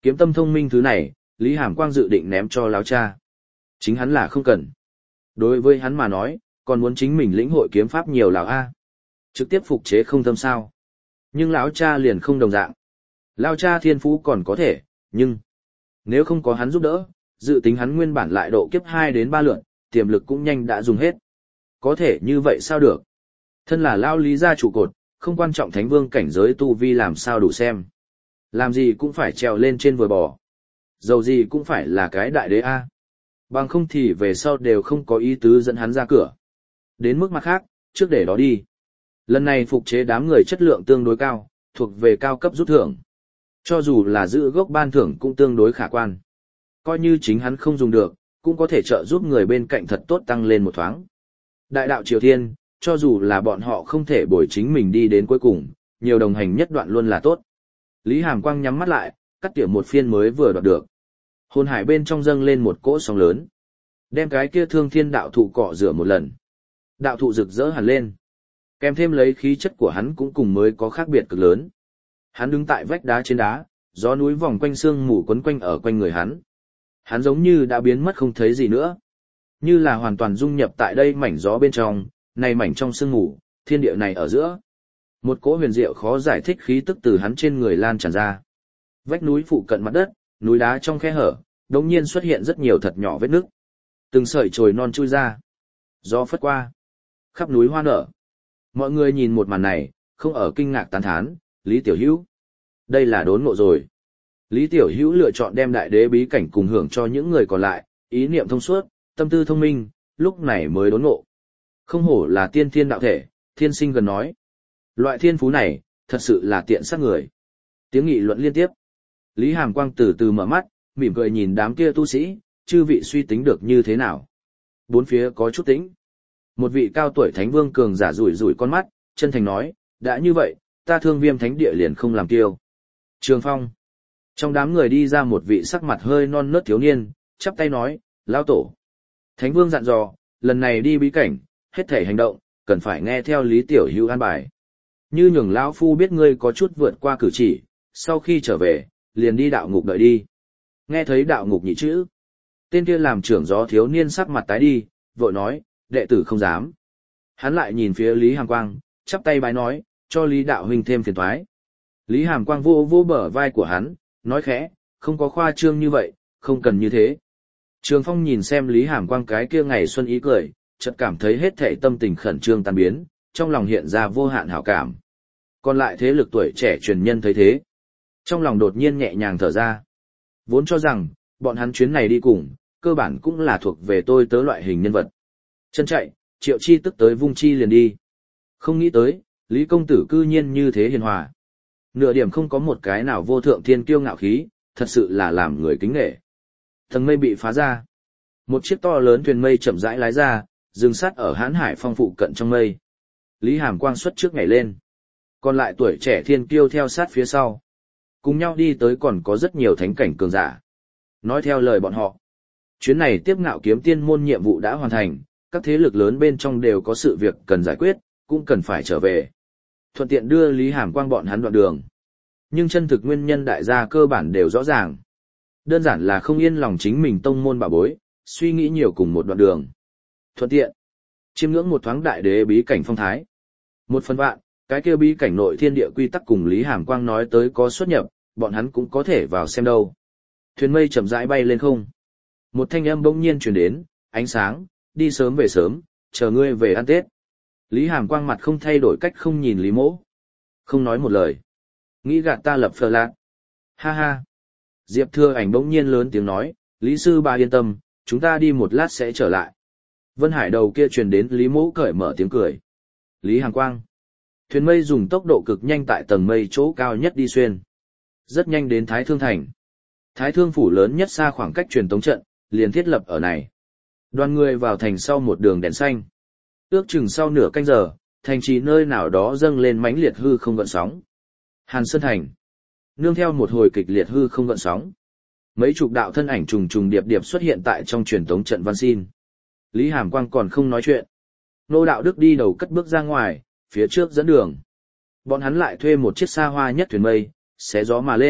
Kiếm tâm thông minh thứ này, Lý Hàm Quang dự định ném cho lão cha. Chính hắn là không cần. Đối với hắn mà nói, còn muốn chính mình lĩnh hội kiếm pháp nhiều lão a. Trực tiếp phục chế không tâm sao. Nhưng lão cha liền không đồng dạng. Lão cha thiên phú còn có thể, nhưng nếu không có hắn giúp đỡ, dự tính hắn nguyên bản lại độ kiếp 2 đến 3 lượt, tiềm lực cũng nhanh đã dùng hết. Có thể như vậy sao được? Thân là lão Lý gia trụ cột, không quan trọng thánh vương cảnh giới tu vi làm sao đủ xem. Làm gì cũng phải trèo lên trên vừa bò. Dầu gì cũng phải là cái đại đế a. Bằng không thì về sau đều không có ý tứ dẫn hắn ra cửa. Đến mức mặt khác, trước để đó đi. Lần này phục chế đám người chất lượng tương đối cao, thuộc về cao cấp rút thưởng. Cho dù là giữ gốc ban thưởng cũng tương đối khả quan. Coi như chính hắn không dùng được, cũng có thể trợ giúp người bên cạnh thật tốt tăng lên một thoáng. Đại đạo Triều Thiên, cho dù là bọn họ không thể bồi chính mình đi đến cuối cùng, nhiều đồng hành nhất đoạn luôn là tốt. Lý Hàm Quang nhắm mắt lại, cắt tỉa một phiên mới vừa đoạt được. Hồn hải bên trong dâng lên một cỗ sóng lớn. Đem cái kia thương thiên đạo thụ cọ rửa một lần. Đạo thụ rực rỡ hẳn lên. Kèm thêm lấy khí chất của hắn cũng cùng mới có khác biệt cực lớn. Hắn đứng tại vách đá trên đá, gió núi vòng quanh sương mù quấn quanh ở quanh người hắn. Hắn giống như đã biến mất không thấy gì nữa. Như là hoàn toàn dung nhập tại đây mảnh gió bên trong, này mảnh trong sương mù, thiên địa này ở giữa. Một cỗ huyền diệu khó giải thích khí tức từ hắn trên người lan tràn ra. Vách núi phụ cận mặt đất, núi đá trong khe hở, đột nhiên xuất hiện rất nhiều thật nhỏ vết nứt. Từng sợi chồi non chui ra. Gió phất qua. Khắp núi hoa nở. Mọi người nhìn một màn này, không ở kinh ngạc tán thán, Lý Tiểu Hữu. Đây là đốn ngộ rồi. Lý Tiểu Hữu lựa chọn đem đại đế bí cảnh cùng hưởng cho những người còn lại, ý niệm thông suốt, tâm tư thông minh, lúc này mới đốn ngộ. Không hổ là tiên thiên đạo thể, thiên sinh gần nói. Loại thiên phú này, thật sự là tiện sát người. Tiếng nghị luận liên tiếp. Lý Hàm Quang từ từ mở mắt, mỉm cười nhìn đám kia tu sĩ, chư vị suy tính được như thế nào. Bốn phía có chút tĩnh. Một vị cao tuổi thánh vương cường giả rủi rủi con mắt, chân thành nói, đã như vậy, ta Thương Viêm thánh địa liền không làm kiêu. Trường Phong. Trong đám người đi ra một vị sắc mặt hơi non nớt thiếu niên, chắp tay nói, lão tổ. Thánh vương dặn dò, lần này đi bí cảnh, hết thể hành động, cần phải nghe theo Lý Tiểu Hữu an bài. Như nhường lão phu biết ngươi có chút vượt qua cử chỉ, sau khi trở về, liền đi đạo ngục đợi đi. Nghe thấy đạo ngục nhị chữ. Tên kia làm trưởng gió thiếu niên sắc mặt tái đi, vội nói, đệ tử không dám. Hắn lại nhìn phía Lý Hàm Quang, chắp tay bái nói, cho Lý đạo huynh thêm phiền toái. Lý Hàm Quang vô vô bờ vai của hắn, nói khẽ, không có khoa trương như vậy, không cần như thế. Trường Phong nhìn xem Lý Hàm Quang cái kia ngày xuân ý cười, chợt cảm thấy hết thảy tâm tình khẩn trương tan biến, trong lòng hiện ra vô hạn hảo cảm. Còn lại thế lực tuổi trẻ truyền nhân thấy thế, trong lòng đột nhiên nhẹ nhàng thở ra. Vốn cho rằng, bọn hắn chuyến này đi cùng, cơ bản cũng là thuộc về tôi tớ loại hình nhân vật. Chân chạy, Triệu Chi tức tới vung chi liền đi. Không nghĩ tới, Lý công tử cư nhiên như thế hiền hòa. Nửa điểm không có một cái nào vô thượng thiên kiêu ngạo khí, thật sự là làm người kính nể. Tầng mây bị phá ra. Một chiếc to lớn thuyền mây chậm rãi lái ra, dừng sát ở Hán Hải Phong phụ cận trong mây. Lý Hàm Quang xuất trước nhảy lên. Còn lại tuổi trẻ thiên kiêu theo sát phía sau. Cùng nhau đi tới còn có rất nhiều thánh cảnh cường giả. Nói theo lời bọn họ, chuyến này tiếp ngạo kiếm tiên môn nhiệm vụ đã hoàn thành, các thế lực lớn bên trong đều có sự việc cần giải quyết, cũng cần phải trở về. Thuận tiện đưa Lý Hàm Quang bọn hắn đoạn đường. Nhưng chân thực nguyên nhân đại gia cơ bản đều rõ ràng. Đơn giản là không yên lòng chính mình tông môn bà bối, suy nghĩ nhiều cùng một đoạn đường. Thuận tiện, chiêm ngưỡng một thoáng đại đế bí cảnh phong thái. Một phần vạn, cái kia bí cảnh nội thiên địa quy tắc cùng Lý Hàm Quang nói tới có xuất nhập, bọn hắn cũng có thể vào xem đâu. Thuyền mây chậm rãi bay lên không. Một thanh âm bỗng nhiên truyền đến, ánh sáng, đi sớm về sớm, chờ ngươi về ăn Tết. Lý Hàm Quang mặt không thay đổi cách không nhìn Lý Mỗ. Không nói một lời. Nghĩ gạt ta lập phờ lạc. Ha ha. Diệp Thừa Ảnh bỗng nhiên lớn tiếng nói, Lý sư bà yên tâm, chúng ta đi một lát sẽ trở lại. Vân Hải đầu kia truyền đến Lý Mỗ cởi mở tiếng cười. Lý Hàm Quang. Thuyền mây dùng tốc độ cực nhanh tại tầng mây chỗ cao nhất đi xuyên. Rất nhanh đến Thái Thương Thành. Thái Thương phủ lớn nhất xa khoảng cách truyền tống trận, liền thiết lập ở này. Đoàn người vào thành sau một đường đèn xanh. Ước chừng sau nửa canh giờ, thành trì nơi nào đó dâng lên mãnh liệt hư không gợn sóng. Hàn Sơn Thành. Nương theo một hồi kịch liệt hư không gợn sóng. Mấy chục đạo thân ảnh trùng trùng điệp điệp xuất hiện tại trong truyền tống trận văn xin. Lý Hàm Quang còn không nói chuyện. Nô Đạo Đức đi đầu cất bước ra ngoài, phía trước dẫn đường. Bọn hắn lại thuê một chiếc xa hoa nhất thuyền mây, xé gió mà lên,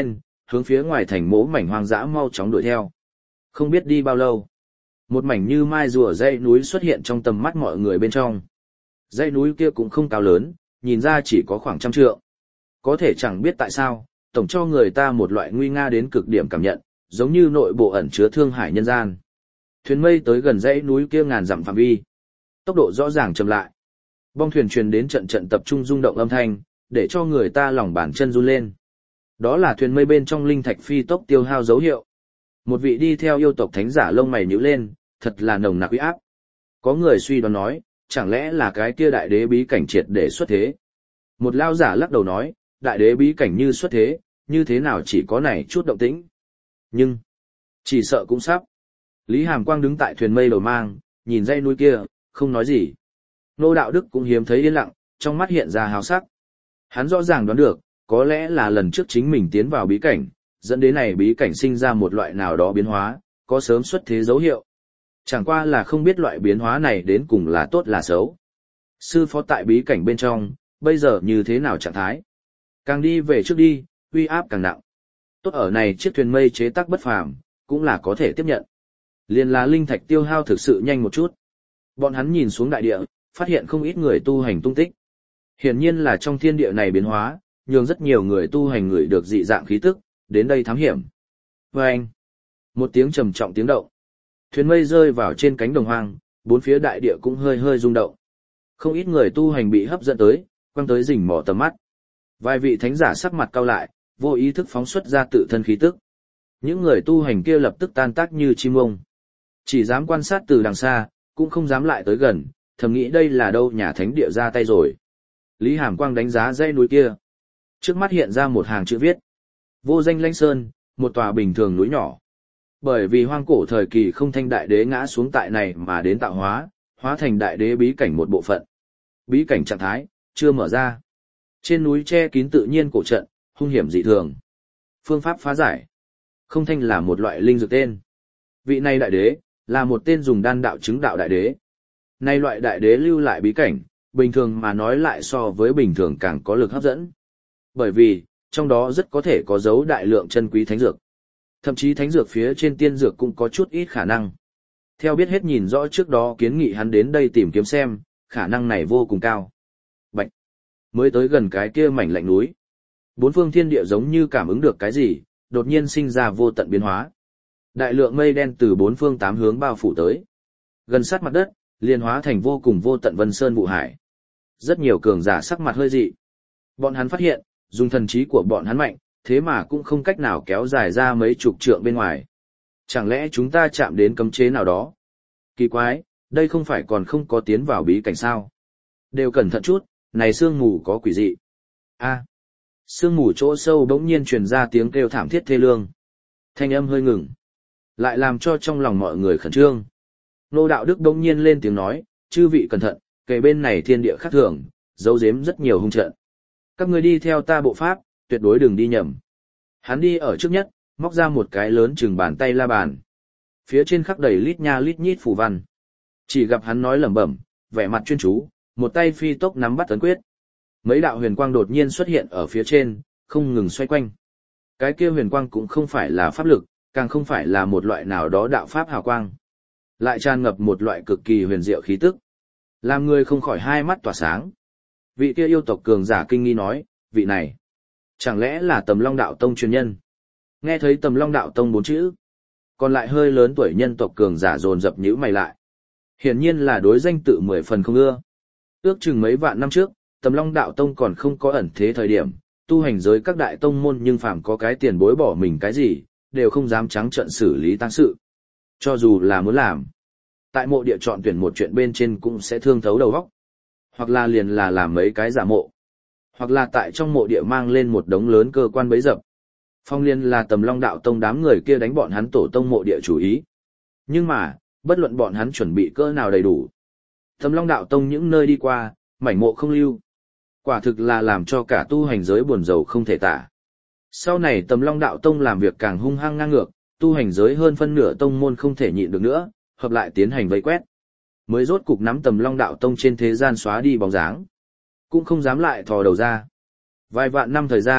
hướng phía ngoài thành mỗ mảnh hoang dã mau chóng đuổi theo. Không biết đi bao lâu, một mảnh như mai rùa dãy núi xuất hiện trong tầm mắt mọi người bên trong. Dãy núi kia cũng không cao lớn, nhìn ra chỉ có khoảng 100 trượng. Có thể chẳng biết tại sao, tổng cho người ta một loại nguy nga đến cực điểm cảm nhận, giống như nội bộ ẩn chứa thương hải nhân gian. Thuyền mây tới gần dãy núi kia ngàn dặm phạm vi, tốc độ rõ ràng chậm lại. Bong thuyền truyền đến trận trận tập trung rung động âm thanh, để cho người ta lòng bàn chân run lên. Đó là thuyền mây bên trong linh thạch phi tốc tiêu hao dấu hiệu. Một vị đi theo yêu tộc thánh giả lông mày nhíu lên, thật là nồng nặc uy áp. Có người suy đoán nói, chẳng lẽ là cái kia đại đế bí cảnh triệt để xuất thế. Một lao giả lắc đầu nói, đại đế bí cảnh như xuất thế, như thế nào chỉ có này chút động tĩnh. Nhưng, chỉ sợ cũng sắp. Lý Hàm Quang đứng tại thuyền mây đầu mang, nhìn dãy núi kia, không nói gì. Nô Đạo Đức cũng hiếm thấy yên lặng, trong mắt hiện ra hào sắc. Hắn rõ ràng đoán được, có lẽ là lần trước chính mình tiến vào bí cảnh, dẫn đến này bí cảnh sinh ra một loại nào đó biến hóa, có sớm xuất thế dấu hiệu. Chẳng qua là không biết loại biến hóa này đến cùng là tốt là xấu. Sư phó tại bí cảnh bên trong, bây giờ như thế nào trạng thái? Càng đi về trước đi, uy áp càng nặng. Tốt ở này chiếc thuyền mây chế tác bất phàm, cũng là có thể tiếp nhận. Liên là linh thạch tiêu hao thực sự nhanh một chút. Bọn hắn nhìn xuống đại địa, phát hiện không ít người tu hành tung tích. Hiển nhiên là trong thiên địa này biến hóa, nhường rất nhiều người tu hành người được dị dạng khí tức, đến đây thám hiểm. Vâng! Một tiếng trầm trọng tiếng động. Thuyền mây rơi vào trên cánh đồng hoang, bốn phía đại địa cũng hơi hơi rung động. Không ít người tu hành bị hấp dẫn tới, quăng tới rình mò tầm mắt. Vài vị thánh giả sắc mặt cau lại, vô ý thức phóng xuất ra tự thân khí tức. Những người tu hành kia lập tức tan tác như chim ông. Chỉ dám quan sát từ đằng xa, cũng không dám lại tới gần, thầm nghĩ đây là đâu nhà thánh địa ra tay rồi. Lý Hàm Quang đánh giá dãy núi kia. Trước mắt hiện ra một hàng chữ viết. Vô danh lãnh sơn, một tòa bình thường núi nhỏ. Bởi vì hoang cổ thời kỳ không thanh đại đế ngã xuống tại này mà đến tạo hóa, hóa thành đại đế bí cảnh một bộ phận. Bí cảnh trạng thái, chưa mở ra. Trên núi che kín tự nhiên cổ trận, hung hiểm dị thường. Phương pháp phá giải. Không thanh là một loại linh dược tên. Vị này đại đế, là một tên dùng đan đạo chứng đạo đại đế. Nay loại đại đế lưu lại bí cảnh, bình thường mà nói lại so với bình thường càng có lực hấp dẫn. Bởi vì, trong đó rất có thể có dấu đại lượng chân quý thánh dược. Thậm chí thánh dược phía trên tiên dược cũng có chút ít khả năng. Theo biết hết nhìn rõ trước đó kiến nghị hắn đến đây tìm kiếm xem, khả năng này vô cùng cao. Bạch! Mới tới gần cái kia mảnh lạnh núi. Bốn phương thiên địa giống như cảm ứng được cái gì, đột nhiên sinh ra vô tận biến hóa. Đại lượng mây đen từ bốn phương tám hướng bao phủ tới. Gần sát mặt đất, liền hóa thành vô cùng vô tận vân sơn vụ hải. Rất nhiều cường giả sắc mặt hơi dị. Bọn hắn phát hiện, dùng thần trí của bọn hắn mạnh, thế mà cũng không cách nào kéo dài ra mấy chục trượng bên ngoài. Chẳng lẽ chúng ta chạm đến cấm chế nào đó? Kỳ quái, đây không phải còn không có tiến vào bí cảnh sao? Đều cẩn thận chút, này sương mù có quỷ dị. A, sương mù chỗ sâu bỗng nhiên truyền ra tiếng kêu thảm thiết thê lương. Thanh âm hơi ngừng, lại làm cho trong lòng mọi người khẩn trương. Nô Đạo Đức bỗng nhiên lên tiếng nói, chư vị cẩn thận, kề bên này thiên địa khác thường, giấu giếm rất nhiều hung trận. Các ngươi đi theo ta bộ pháp, tuyệt đối đừng đi nhầm. Hắn đi ở trước nhất, móc ra một cái lớn chừng bàn tay la bàn. Phía trên khắc đầy lít nha lít nhít phù văn. Chỉ gặp hắn nói lẩm bẩm, vẻ mặt chuyên chú, một tay phi tốc nắm bắt ấn quyết. Mấy đạo huyền quang đột nhiên xuất hiện ở phía trên, không ngừng xoay quanh. Cái kia huyền quang cũng không phải là pháp lực, càng không phải là một loại nào đó đạo pháp hào quang. Lại tràn ngập một loại cực kỳ huyền diệu khí tức. Làm người không khỏi hai mắt tỏa sáng. Vị kia yêu tộc cường giả kinh nghi nói, vị này, chẳng lẽ là Tầm Long Đạo Tông truyền nhân? Nghe thấy Tầm Long Đạo Tông 4 chữ, còn lại hơi lớn tuổi nhân tộc cường giả dồn dập nhíu mày lại. Hiển nhiên là đối danh tự 10 phần không ưa. Ước chừng mấy vạn năm trước, Tầm Long Đạo Tông còn không có ẩn thế thời điểm, tu hành giới các đại tông môn nhưng phàm có cái tiền bối bỏ mình cái gì, đều không dám trắng trợn xử lý tang sự. Cho dù là muốn làm, tại mộ địa chọn tuyển một chuyện bên trên cũng sẽ thương thấu đầu óc. Hoặc là liền là làm mấy cái giả mộ, hoặc là tại trong mộ địa mang lên một đống lớn cơ quan bấy dập. Phong Liên là Tầm Long Đạo Tông đám người kia đánh bọn hắn tổ tông mộ địa chủ ý. Nhưng mà, bất luận bọn hắn chuẩn bị cỡ nào đầy đủ, Tầm Long Đạo Tông những nơi đi qua, mảnh mộ không lưu. Quả thực là làm cho cả tu hành giới buồn rầu không thể tả. Sau này Tầm Long Đạo Tông làm việc càng hung hăng ngang ngược, tu hành giới hơn phân nửa tông môn không thể nhịn được nữa, hợp lại tiến hành vây quét. Mới rốt cục nắm Tầm Long Đạo Tông trên thế gian xóa đi bóng dáng. Cũng không dám lại thò đầu ra. Vài vạn năm thời gian,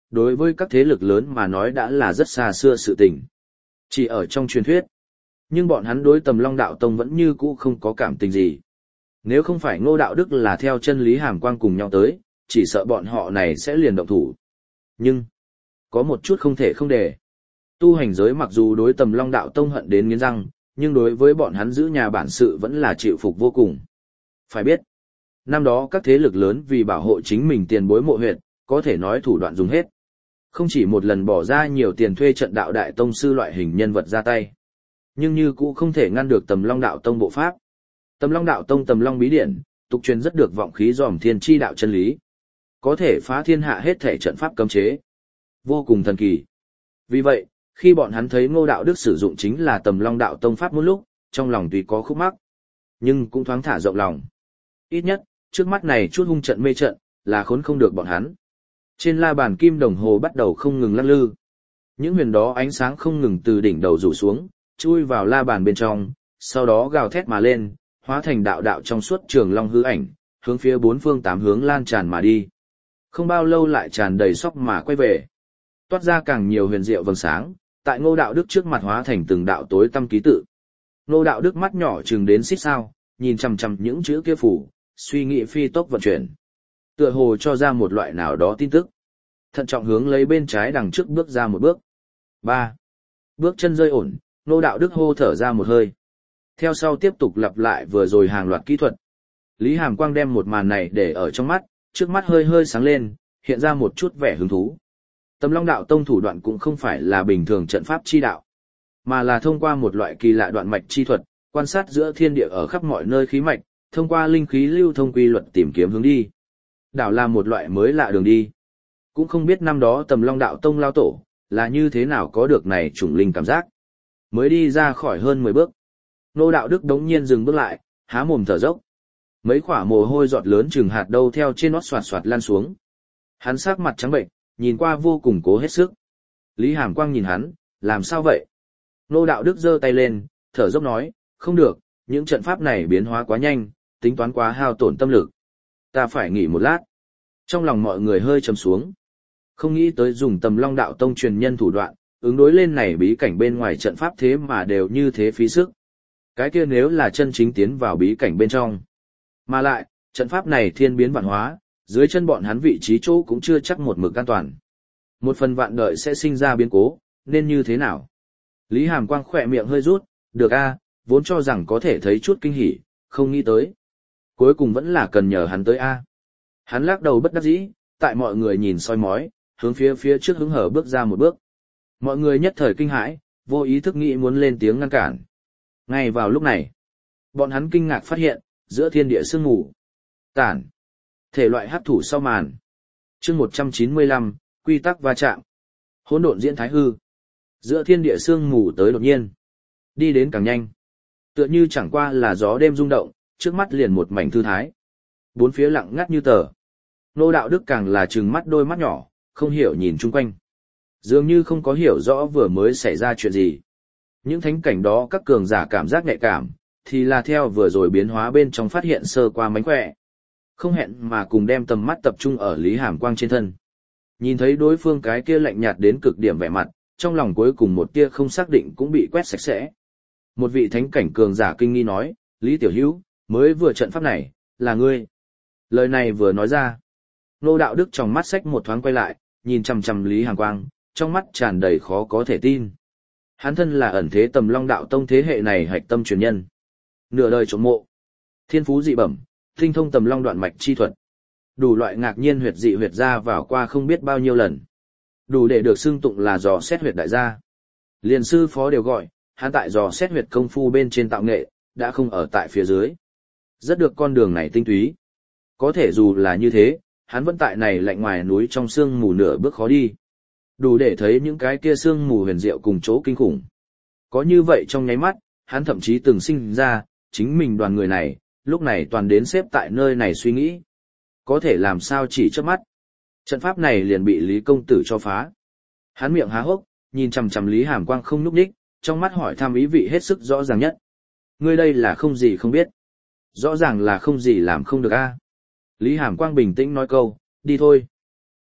đối với các thế lực lớn mà nói đã là rất xa xưa sự tình. Chỉ ở trong truyền thuyết. Nhưng bọn hắn đối Tầm Long Đạo Tông vẫn như cũ không có cảm tình gì. Nếu không phải Ngô Đạo Đức là theo chân Lý Hàm Quang cùng nhau tới, chỉ sợ bọn họ này sẽ liền động thủ. Nhưng, có một chút không thể không để. Tu hành giới mặc dù đối Tầm Long Đạo Tông hận đến nghiến răng, nhưng đối với bọn hắn giữ nhà bản sự vẫn là chịu phục vô cùng. Phải biết, năm đó các thế lực lớn vì bảo hộ chính mình tiền bối mộ huyệt, có thể nói thủ đoạn dùng hết. Không chỉ một lần bỏ ra nhiều tiền thuê trận đạo đại tông sư loại hình nhân vật ra tay, nhưng như cũ không thể ngăn được Tầm Long Đạo Tông bộ pháp. Tầm Long Đạo Tông Tầm Long bí điển, tục truyền rất được vọng khí dòm thiên chi đạo chân lý. Có thể phá thiên hạ hết thể trận pháp cấm chế. Vô cùng thần kỳ. Vì vậy, khi bọn hắn thấy Ngô Đạo Đức sử dụng chính là Tầm Long Đạo Tông pháp một lúc, trong lòng tuy có khúc mắc, nhưng cũng thoáng thả rộng lòng. Ít nhất, trước mắt này chút hung trận mê trận, là khốn không được bọn hắn. Trên la bàn kim đồng hồ bắt đầu không ngừng lắc lư. Những huyền đó ánh sáng không ngừng từ đỉnh đầu rủ xuống, chui vào la bàn bên trong, sau đó gào thét mà lên, hóa thành đạo đạo trong suốt trường long hư ảnh, hướng phía bốn phương tám hướng lan tràn mà đi. Không bao lâu lại tràn đầy sóc mà quay về. Toát ra càng nhiều huyền diệu vầng sáng, tại Ngô Đạo Đức trước mặt hóa thành từng đạo tối tăm ký tự. Ngô Đạo Đức mắt nhỏ chừng đến xít sao, nhìn chằm chằm những chữ kia phủ, suy nghĩ phi tốc vận chuyển. Tựa hồ cho ra một loại nào đó tin tức. Thận trọng hướng lấy bên trái đằng trước bước ra một bước. 3. Bước chân rơi ổn, Ngô Đạo Đức hô thở ra một hơi. Theo sau tiếp tục lặp lại vừa rồi hàng loạt kỹ thuật. Lý Hàm Quang đem một màn này để ở trong mắt, trước mắt hơi hơi sáng lên, hiện ra một chút vẻ hứng thú. Tầm Long Đạo Tông thủ đoạn cũng không phải là bình thường trận pháp chi đạo, mà là thông qua một loại kỳ lạ đoạn mạch chi thuật, quan sát giữa thiên địa ở khắp mọi nơi khí mạch, thông qua linh khí lưu thông quy luật tìm kiếm hướng đi. Đảo là một loại mới lạ đường đi. Cũng không biết năm đó Tầm Long Đạo Tông lao tổ, là như thế nào có được này chủng linh cảm giác. Mới đi ra khỏi hơn 10 bước. Ngô Đạo Đức đống nhiên dừng bước lại, há mồm thở dốc. Mấy quả mồ hôi giọt lớn chừng hạt đâu theo trên nót xoạt xoạt lan xuống. Hắn sắc mặt trắng bệnh, nhìn qua vô cùng cố hết sức. Lý Hàm Quang nhìn hắn, làm sao vậy? Ngô Đạo Đức giơ tay lên, thở dốc nói, không được, những trận pháp này biến hóa quá nhanh, tính toán quá hao tổn tâm lực. Ta phải nghỉ một lát. Trong lòng mọi người hơi trầm xuống. Không nghĩ tới dùng Tầm Long Đạo Tông truyền nhân thủ đoạn, ứng đối lên này bí cảnh bên ngoài trận pháp thế mà đều như thế phí sức. Cái kia nếu là chân chính tiến vào bí cảnh bên trong. Mà lại, trận pháp này thiên biến vạn hóa, dưới chân bọn hắn vị trí chỗ cũng chưa chắc một mực an toàn. Một phần vạn đợi sẽ sinh ra biến cố, nên như thế nào? Lý Hàm Quang khỏe miệng hơi rút, được a, vốn cho rằng có thể thấy chút kinh hỉ, không nghĩ tới. Cuối cùng vẫn là cần nhờ hắn tới a. Hắn lắc đầu bất đắc dĩ, tại mọi người nhìn soi mói, hướng phía trước hứng hở bước ra một bước. Mọi người nhất thời kinh hãi, vô ý thức nghĩ muốn lên tiếng ngăn cản. Ngay vào lúc này, bọn hắn kinh ngạc phát hiện, giữa thiên địa sương mù tản, thể loại hấp thủ sau màn. Chương 195, quy tắc va chạm. Hỗn độn diễn thái hư. Giữa thiên địa sương mù tới đột nhiên, đi đến càng nhanh. Tựa như chẳng qua là gió đêm rung động, trước mắt liền một mảnh thư thái. Bốn phía lặng ngắt như tờ. Ngô Đạo Đức càng là trừng mắt đôi mắt nhỏ, không hiểu nhìn chung quanh. Dường như không có hiểu rõ vừa mới xảy ra chuyện gì. Những thánh cảnh đó các cường giả cảm giác nhạy cảm, thì là theo vừa rồi biến hóa bên trong phát hiện sơ qua mánh khỏe. Không hẹn mà cùng đem tầm mắt tập trung ở Lý Hàm Quang trên thân. Nhìn thấy đối phương cái kia lạnh nhạt đến cực điểm vẻ mặt, trong lòng cuối cùng một tia không xác định cũng bị quét sạch sẽ. Một vị thánh cảnh cường giả kinh nghi nói, Lý Tiểu Hữu, mới vừa trận pháp này, là ngươi. Lời này vừa nói ra. Ngô Đạo Đức trong mắt xách một thoáng quay lại, nhìn chằm chằm Lý Hàm Quang, trong mắt tràn đầy khó có thể tin. Hắn thân là ẩn thế Tầm Long Đạo Tông thế hệ này hạch tâm truyền nhân. Nửa đời trộm mộ, thiên phú dị bẩm, tinh thông Tầm Long đoạn mạch chi thuật. Đủ loại ngạc nhiên huyệt dị huyệt ra vào qua không biết bao nhiêu lần. Đủ để được xưng tụng là dò xét huyệt đại gia. Liền sư phó đều gọi, hắn tại dò xét huyệt công phu bên trên tạo nghệ, đã không ở tại phía dưới. Rất được con đường này tinh túy. Có thể dù là như thế, hắn vẫn tại này lạnh ngoài núi trong sương mù nửa bước khó đi. Đủ để thấy những cái kia sương mù huyền diệu cùng chỗ kinh khủng. Có như vậy trong nháy mắt, hắn thậm chí từng sinh ra, chính mình đoàn người này, lúc này toàn đến xếp tại nơi này suy nghĩ. Có thể làm sao chỉ trước mắt. Trận pháp này liền bị Lý Công Tử cho phá. Hắn miệng há hốc, nhìn chằm chằm Lý Hàm Quang không nhúc nhích, trong mắt hỏi thăm ý vị hết sức rõ ràng nhất. Ngươi đây là không gì không biết. Rõ ràng là không gì làm không được a. Lý Hàm Quang bình tĩnh nói câu, đi thôi.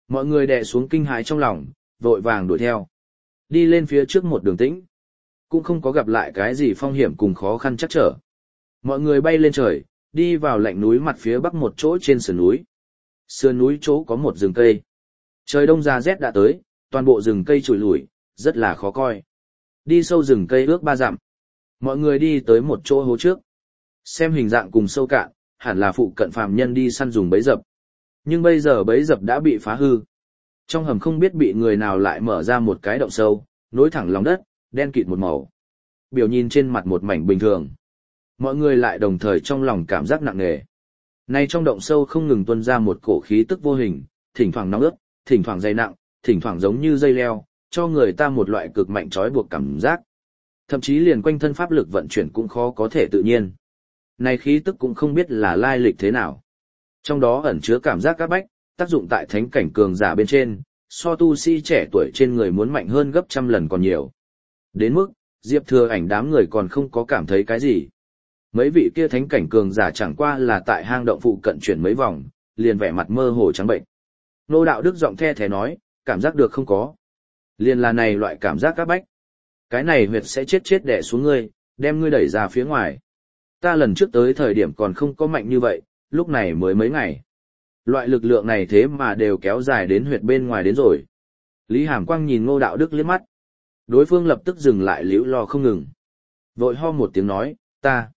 Mọi người đè xuống kinh hãi trong lòng, vội vàng đuổi theo. Đi lên phía trước một đường tĩnh. Cũng không có gặp lại cái gì phong hiểm cùng khó khăn chắc trở. Mọi người bay lên trời, đi vào lạnh núi mặt phía bắc một chỗ trên sườn núi. Sườn núi chỗ có một rừng cây. Trời đông ra rét đã tới, toàn bộ rừng cây trụi lủi, rất là khó coi. Đi sâu rừng cây ước 3 dặm. Mọi người đi tới một chỗ hố trước. Xem hình dạng cùng sâu cạn, hẳn là phụ cận phàm nhân đi săn dùng bẫy dập. Nhưng bây giờ bẫy dập đã bị phá hư. Trong hầm không biết bị người nào lại mở ra một cái động sâu, nối thẳng lòng đất, đen kịt một màu. Biểu nhìn trên mặt một mảnh bình thường. Mọi người lại đồng thời trong lòng cảm giác nặng nề. Nay trong động sâu không ngừng tuôn ra một cổ khí tức vô hình, thỉnh thoảng nóng ướt, thỉnh thoảng dày nặng, thỉnh thoảng giống như dây leo, cho người ta một loại cực mạnh trói buộc cảm giác. Thậm chí liền quanh thân pháp lực vận chuyển cũng khó có thể tự nhiên. Này khí tức cũng không biết là lai lịch thế nào. Trong đó ẩn chứa cảm giác các bách, tác dụng tại thánh cảnh cường giả bên trên, so tu sĩ trẻ tuổi trên người muốn mạnh hơn gấp trăm lần còn nhiều. Đến mức, Diệp Thừa Ảnh đám người còn không có cảm thấy cái gì. Mấy vị kia thánh cảnh cường giả chẳng qua là tại hang động phụ cận chuyển mấy vòng, liền vẻ mặt mơ hồ trắng bệnh. Nô Đạo Đức giọng the thế nói, cảm giác được không có. Liền là này loại cảm giác các bách. Cái này huyệt sẽ chết đè xuống ngươi, đem ngươi đẩy ra phía ngoài. Ta lần trước tới thời điểm còn không có mạnh như vậy, lúc này mới mấy ngày. Loại lực lượng này thế mà đều kéo dài đến huyệt bên ngoài đến rồi. Lý Hàm Quang nhìn Ngô Đạo Đức liếc mắt. Đối phương lập tức dừng lại liễu lo không ngừng. Vội ho một tiếng nói, ta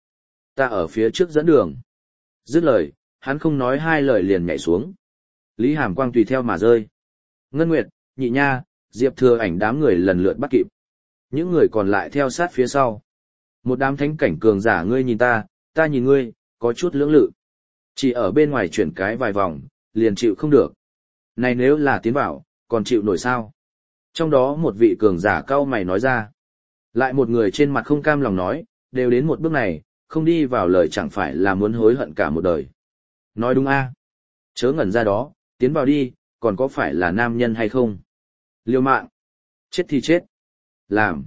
ở phía trước dẫn đường. Dứt lời, hắn không nói hai lời liền nhảy xuống. Lý Hàm Quang tùy theo mà rơi. Ngân Nguyệt, Nhị Nha, Diệp Thừa Ảnh đám người lần lượt bắt kịp. Những người còn lại theo sát phía sau. Một đám thánh cảnh cường giả ngươi nhìn ta nhìn ngươi, có chút lưỡng lự. Chỉ ở bên ngoài chuyển cái vài vòng, liền chịu không được. Này nếu là tiến vào, còn chịu nổi sao? Trong đó một vị cường giả cau mày nói ra. Lại một người trên mặt không cam lòng nói, đều đến một bước này, không đi vào lời chẳng phải là muốn hối hận cả một đời. Nói đúng a? Chớ ngẩn ra đó, tiến vào đi, còn có phải là nam nhân hay không? Liều mạng. Chết thì chết. Làm.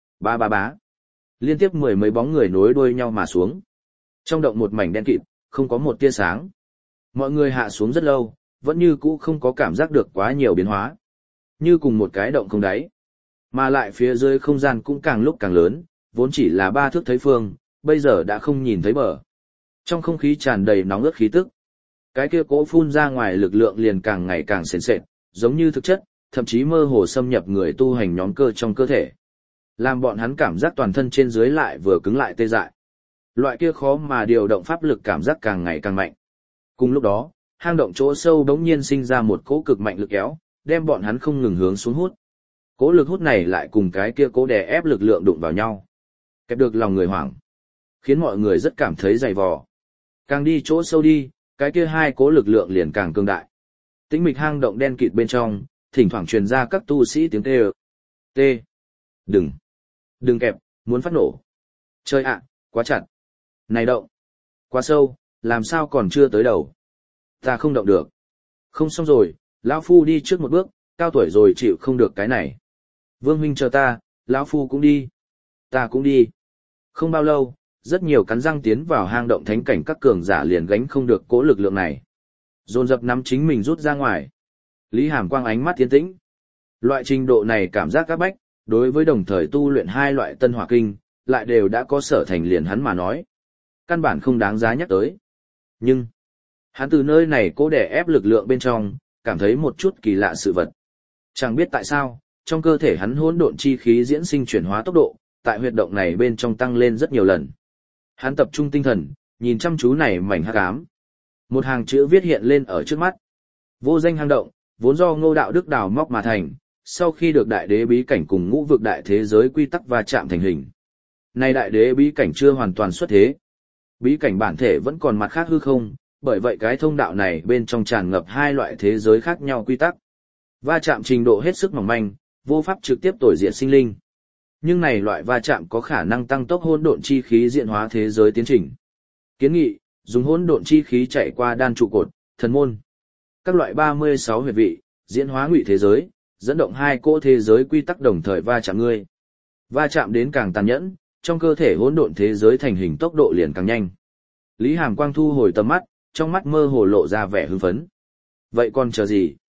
Bá. Liên tiếp mười mấy bóng người nối đuôi nhau mà xuống. Trong động một mảnh đen kịt, không có một tia sáng. Mọi người hạ xuống rất lâu, vẫn như cũ không có cảm giác được quá nhiều biến hóa. Như cùng một cái động không đáy. Mà lại phía dưới không gian cũng càng lúc càng lớn, vốn chỉ là 3 thước thấy phương, bây giờ đã không nhìn thấy bờ. Trong không khí tràn đầy nóng ướt khí tức. Cái kia cỗ phun ra ngoài lực lượng liền càng ngày càng sền sệt, giống như thực chất, thậm chí mơ hồ xâm nhập người tu hành nhóm cơ trong cơ thể. Làm bọn hắn cảm giác toàn thân trên dưới lại vừa cứng lại tê dại. Loại kia khó mà điều động pháp lực cảm giác càng ngày càng mạnh. Cùng lúc đó, hang động chỗ sâu bỗng nhiên sinh ra một cỗ cực mạnh lực kéo, đem bọn hắn không ngừng hướng xuống hút. Cỗ lực hút này lại cùng cái kia cỗ đè ép lực lượng đụng vào nhau. Kẹp được lòng người hoảng, khiến mọi người rất cảm thấy dày vò. Càng đi chỗ sâu đi, cái kia hai cỗ lực lượng liền càng cường đại. Tĩnh mịch hang động đen kịt bên trong, thỉnh thoảng truyền ra các tu sĩ tiếng tê. Tê. Đừng kẹp, muốn phát nổ. Chơi ạ, quá chặt. Này động, quá sâu, làm sao còn chưa tới đầu. Ta không động được. Không xong rồi, lão phu đi trước một bước, cao tuổi rồi chịu không được cái này. Vương huynh chờ ta, lão phu cũng đi. Ta cũng đi. Không bao lâu, rất nhiều cắn răng tiến vào hang động thánh cảnh các cường giả liền gánh không được cỗ lực lượng này. Dồn dập nắm chính mình rút ra ngoài. Lý Hàm Quang ánh mắt tiến tĩnh. Loại trình độ này cảm giác các bách, đối với đồng thời tu luyện hai loại tân hỏa kinh, lại đều đã có sở thành liền hắn mà nói. Căn bản không đáng giá nhắc tới. Nhưng, hắn từ nơi này cố đè ép lực lượng bên trong, cảm thấy một chút kỳ lạ sự vật. Chẳng biết tại sao, trong cơ thể hắn hỗn độn chi khí diễn sinh chuyển hóa tốc độ, tại huyệt động này bên trong tăng lên rất nhiều lần. Hắn tập trung tinh thần, nhìn chăm chú này mảnh hắc ám. Một hàng chữ viết hiện lên ở trước mắt. Vô danh hang động, vốn do Ngô Đạo Đức đào móc mà thành, sau khi được đại đế bí cảnh cùng ngũ vực đại thế giới quy tắc va chạm thành hình. Nay đại đế bí cảnh chưa hoàn toàn xuất thế. Bí cảnh bản thể vẫn còn mặt khác hư không, bởi vậy cái thông đạo này bên trong tràn ngập hai loại thế giới khác nhau quy tắc. Va chạm trình độ hết sức mỏng manh, vô pháp trực tiếp tồi diệt sinh linh. Nhưng này loại va chạm có khả năng tăng tốc hỗn độn chi khí diễn hóa thế giới tiến trình. Kiến nghị, dùng hỗn độn chi khí chạy qua đan trụ cột, thần môn. Các loại 36 huyệt vị, diễn hóa ngụy thế giới, dẫn động hai cỗ thế giới quy tắc đồng thời va chạm ngươi. Va chạm đến càng tàn nhẫn, trong cơ thể hỗn độn thế giới thành hình tốc độ liền càng nhanh. Lý Hàm Quang thu hồi tầm mắt, trong mắt mơ hồ lộ ra vẻ hưng phấn. Vậy còn chờ gì?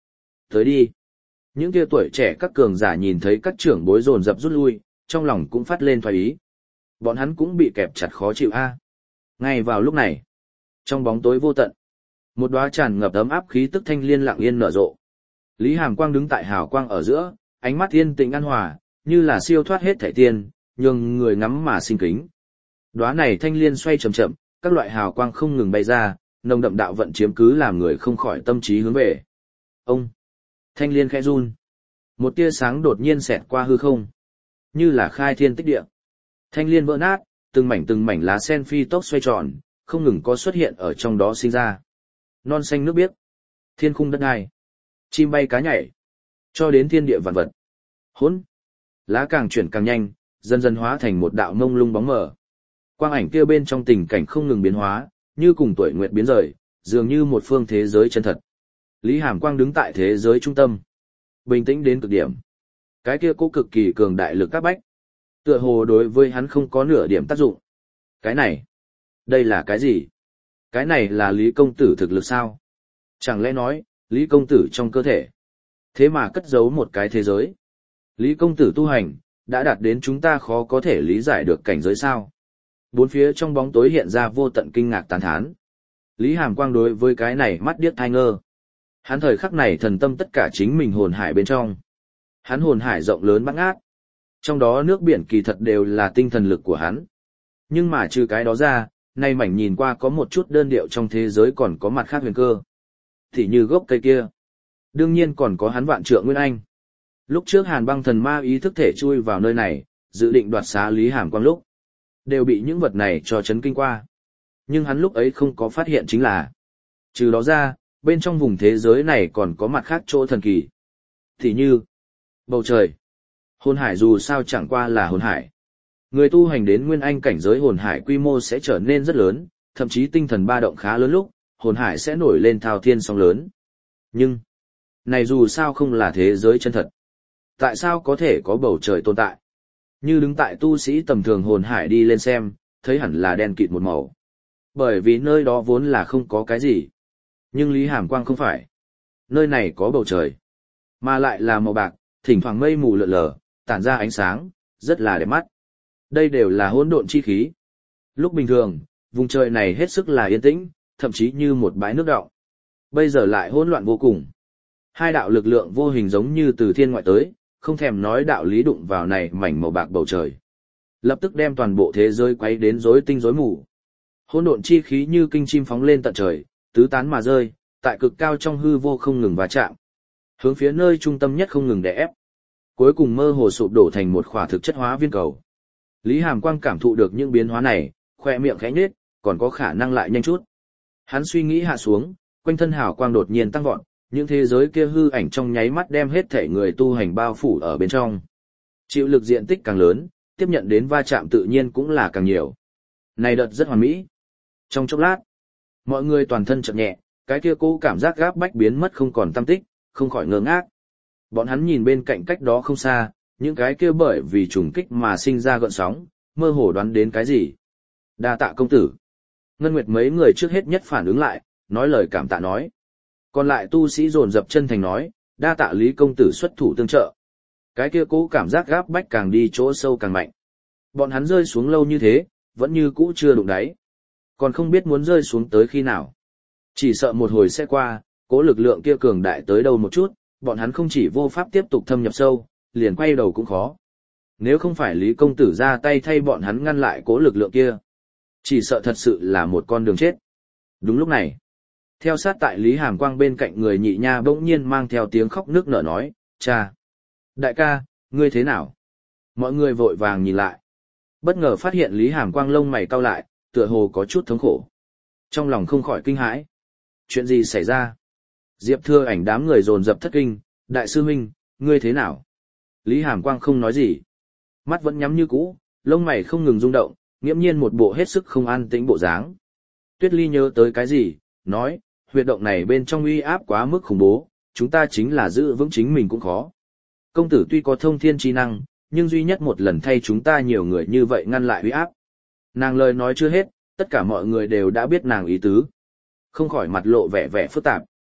Tới đi. Những kia tuổi trẻ các cường giả nhìn thấy các trưởng bối dồn dập rút lui, trong lòng cũng phát lên thoái ý. Bọn hắn cũng bị kẹp chặt khó chịu a. Ngay vào lúc này, trong bóng tối vô tận, một đóa tràn ngập ấm áp khí tức thanh liên lặng yên nở rộ. Lý Hàm Quang đứng tại hào quang ở giữa, ánh mắt yên tĩnh an hòa, như là siêu thoát hết thảy tiên, nhường người ngắm mà sinh kính. Đóa này thanh liên xoay chậm chậm, các loại hào quang không ngừng bay ra, nồng đậm đạo vận chiếm cứ làm người không khỏi tâm trí hướng về. Ông! Thanh liên khẽ run. Một tia sáng đột nhiên xẹt qua hư không, như là khai thiên tích địa. Thanh liên vỡ nát, từng mảnh lá sen phi tốc xoay tròn, không ngừng có xuất hiện ở trong đó sinh ra. Non xanh nước biếc, thiên khung đất ai, chim bay cá nhảy, cho đến thiên địa vạn vật. Hỗn! Lá càng chuyển càng nhanh, dần dần hóa thành một đạo mông lung bóng mờ. Quang ảnh kia bên trong tình cảnh không ngừng biến hóa, như cùng tuổi nguyệt biến rời, dường như một phương thế giới chân thật. Lý Hàm Quang đứng tại thế giới trung tâm, bình tĩnh đến cực điểm. Cái kia cố cực kỳ cường đại lực các bách, tựa hồ đối với hắn không có nửa điểm tác dụng. Cái này, đây là cái gì? Cái này là Lý công tử thực lực sao? Chẳng lẽ nói, Lý công tử trong cơ thể, thế mà cất giấu một cái thế giới? Lý công tử tu hành, đã đạt đến chúng ta khó có thể lý giải được cảnh giới sao? Bốn phía trong bóng tối hiện ra vô tận kinh ngạc tán thán. Lý Hàm Quang đối với cái này mắt điếc thai ngơ. Hắn thời khắc này thần tâm tất cả chính mình hồn hải bên trong. Hắn hồn hải rộng lớn bát ngát. Trong đó nước biển kỳ thật đều là tinh thần lực của hắn. Nhưng mà trừ cái đó ra, nay mảnh nhìn qua có một chút đơn điệu trong thế giới còn có mặt khác huyền cơ. Thì như gốc cây kia. Đương nhiên còn có hắn vạn trượng Nguyên Anh. Lúc trước Hàn Băng thần ma ý thức thể chui vào nơi này, dự định đoạt xá Lý Hàm Quang lúc, đều bị những vật này cho chấn kinh qua. Nhưng hắn lúc ấy không có phát hiện chính là, trừ đó ra, bên trong vùng thế giới này còn có mặt khác chỗ thần kỳ. Thì như, bầu trời. Hồn hải dù sao chẳng qua là hồn hải. Người tu hành đến Nguyên Anh cảnh giới hồn hải quy mô sẽ trở nên rất lớn, thậm chí tinh thần ba động khá lớn lúc, hồn hải sẽ nổi lên thao thiên sóng lớn. Nhưng, này dù sao không là thế giới chân thật. Tại sao có thể có bầu trời tồn tại? Như đứng tại tu sĩ tầm thường hồn hải đi lên xem, thấy hẳn là đen kịt một màu. Bởi vì nơi đó vốn là không có cái gì. Nhưng Lý Hàm Quang không phải. Nơi này có bầu trời, mà lại là màu bạc, thỉnh thoảng mây mù lượn lờ, tản ra ánh sáng, rất là đẹp mắt. Đây đều là hỗn độn chi khí. Lúc bình thường, vùng trời này hết sức là yên tĩnh, thậm chí như một bãi nước đọng. Bây giờ lại hỗn loạn vô cùng. Hai đạo lực lượng vô hình giống như từ thiên ngoại tới, không thèm nói đạo lý đụng vào này mảnh màu bạc bầu trời. Lập tức đem toàn bộ thế giới quấy đến rối tinh rối mù. Hỗn độn chi khí như kinh chim phóng lên tận trời, tứ tán mà rơi, tại cực cao trong hư vô không ngừng va chạm. Hướng phía nơi trung tâm nhất không ngừng đè ép. Cuối cùng mơ hồ sụp đổ thành một khỏa thực chất hóa viên cầu. Lý Hàm Quang cảm thụ được những biến hóa này, khoe miệng khẽ nhếch, còn có khả năng lại nhanh chút. Hắn suy nghĩ hạ xuống, quanh thân hào quang đột nhiên tăng vọt, những thế giới kia hư ảnh trong nháy mắt đem hết thể người tu hành bao phủ ở bên trong. Chịu lực diện tích càng lớn, tiếp nhận đến va chạm tự nhiên cũng là càng nhiều. Này đợt rất hoàn mỹ. Trong chốc lát, mọi người toàn thân chợt nhẹ, cái kia cố cảm giác gáp bách biến mất không còn tăm tích, không khỏi ngơ ngác. Bọn hắn nhìn bên cạnh cách đó không xa, những cái kia bởi vì trùng kích mà sinh ra gợn sóng, mơ hồ đoán đến cái gì. Đa tạ công tử. Ngân Nguyệt mấy người trước hết nhất phản ứng lại, nói lời cảm tạ nói. Còn lại tu sĩ dồn dập chân thành nói, đa tạ Lý công tử xuất thủ tương trợ. Cái kia cố cảm giác gáp bách càng đi chỗ sâu càng mạnh. Bọn hắn rơi xuống lâu như thế, vẫn như cũ chưa đụng đáy. Còn không biết muốn rơi xuống tới khi nào. Chỉ sợ một hồi sẽ qua, cố lực lượng kia cường đại tới đâu một chút, bọn hắn không chỉ vô pháp tiếp tục thâm nhập sâu, liền quay đầu cũng khó. Nếu không phải Lý công tử ra tay thay bọn hắn ngăn lại cố lực lượng kia, chỉ sợ thật sự là một con đường chết. Đúng lúc này, theo sát tại Lý Hàm Quang bên cạnh người nhị nha bỗng nhiên mang theo tiếng khóc nức nở nói, cha, đại ca, ngươi thế nào? Mọi người vội vàng nhìn lại. Bất ngờ phát hiện Lý Hàm Quang lông mày cau lại, tựa hồ có chút thống khổ. Trong lòng không khỏi kinh hãi. Chuyện gì xảy ra? Diệp Thưa Ảnh đám người dồn dập thất kinh, đại sư huynh, ngươi thế nào? Lý Hàm Quang không nói gì. Mắt vẫn nhắm như cũ, lông mày không ngừng rung động, nghiễm nhiên một bộ hết sức không an tĩnh bộ dáng. Tuyết Ly nhớ tới cái gì, nói, huyệt động này bên trong uy áp quá mức khủng bố, chúng ta chính là giữ vững chính mình cũng khó. Công tử tuy có thông thiên chi năng, nhưng duy nhất một lần thay chúng ta nhiều người như vậy ngăn lại uy áp. Nàng lời nói chưa hết, tất cả mọi người đều đã biết nàng ý tứ. Không khỏi mặt lộ vẻ vẻ phức tạp.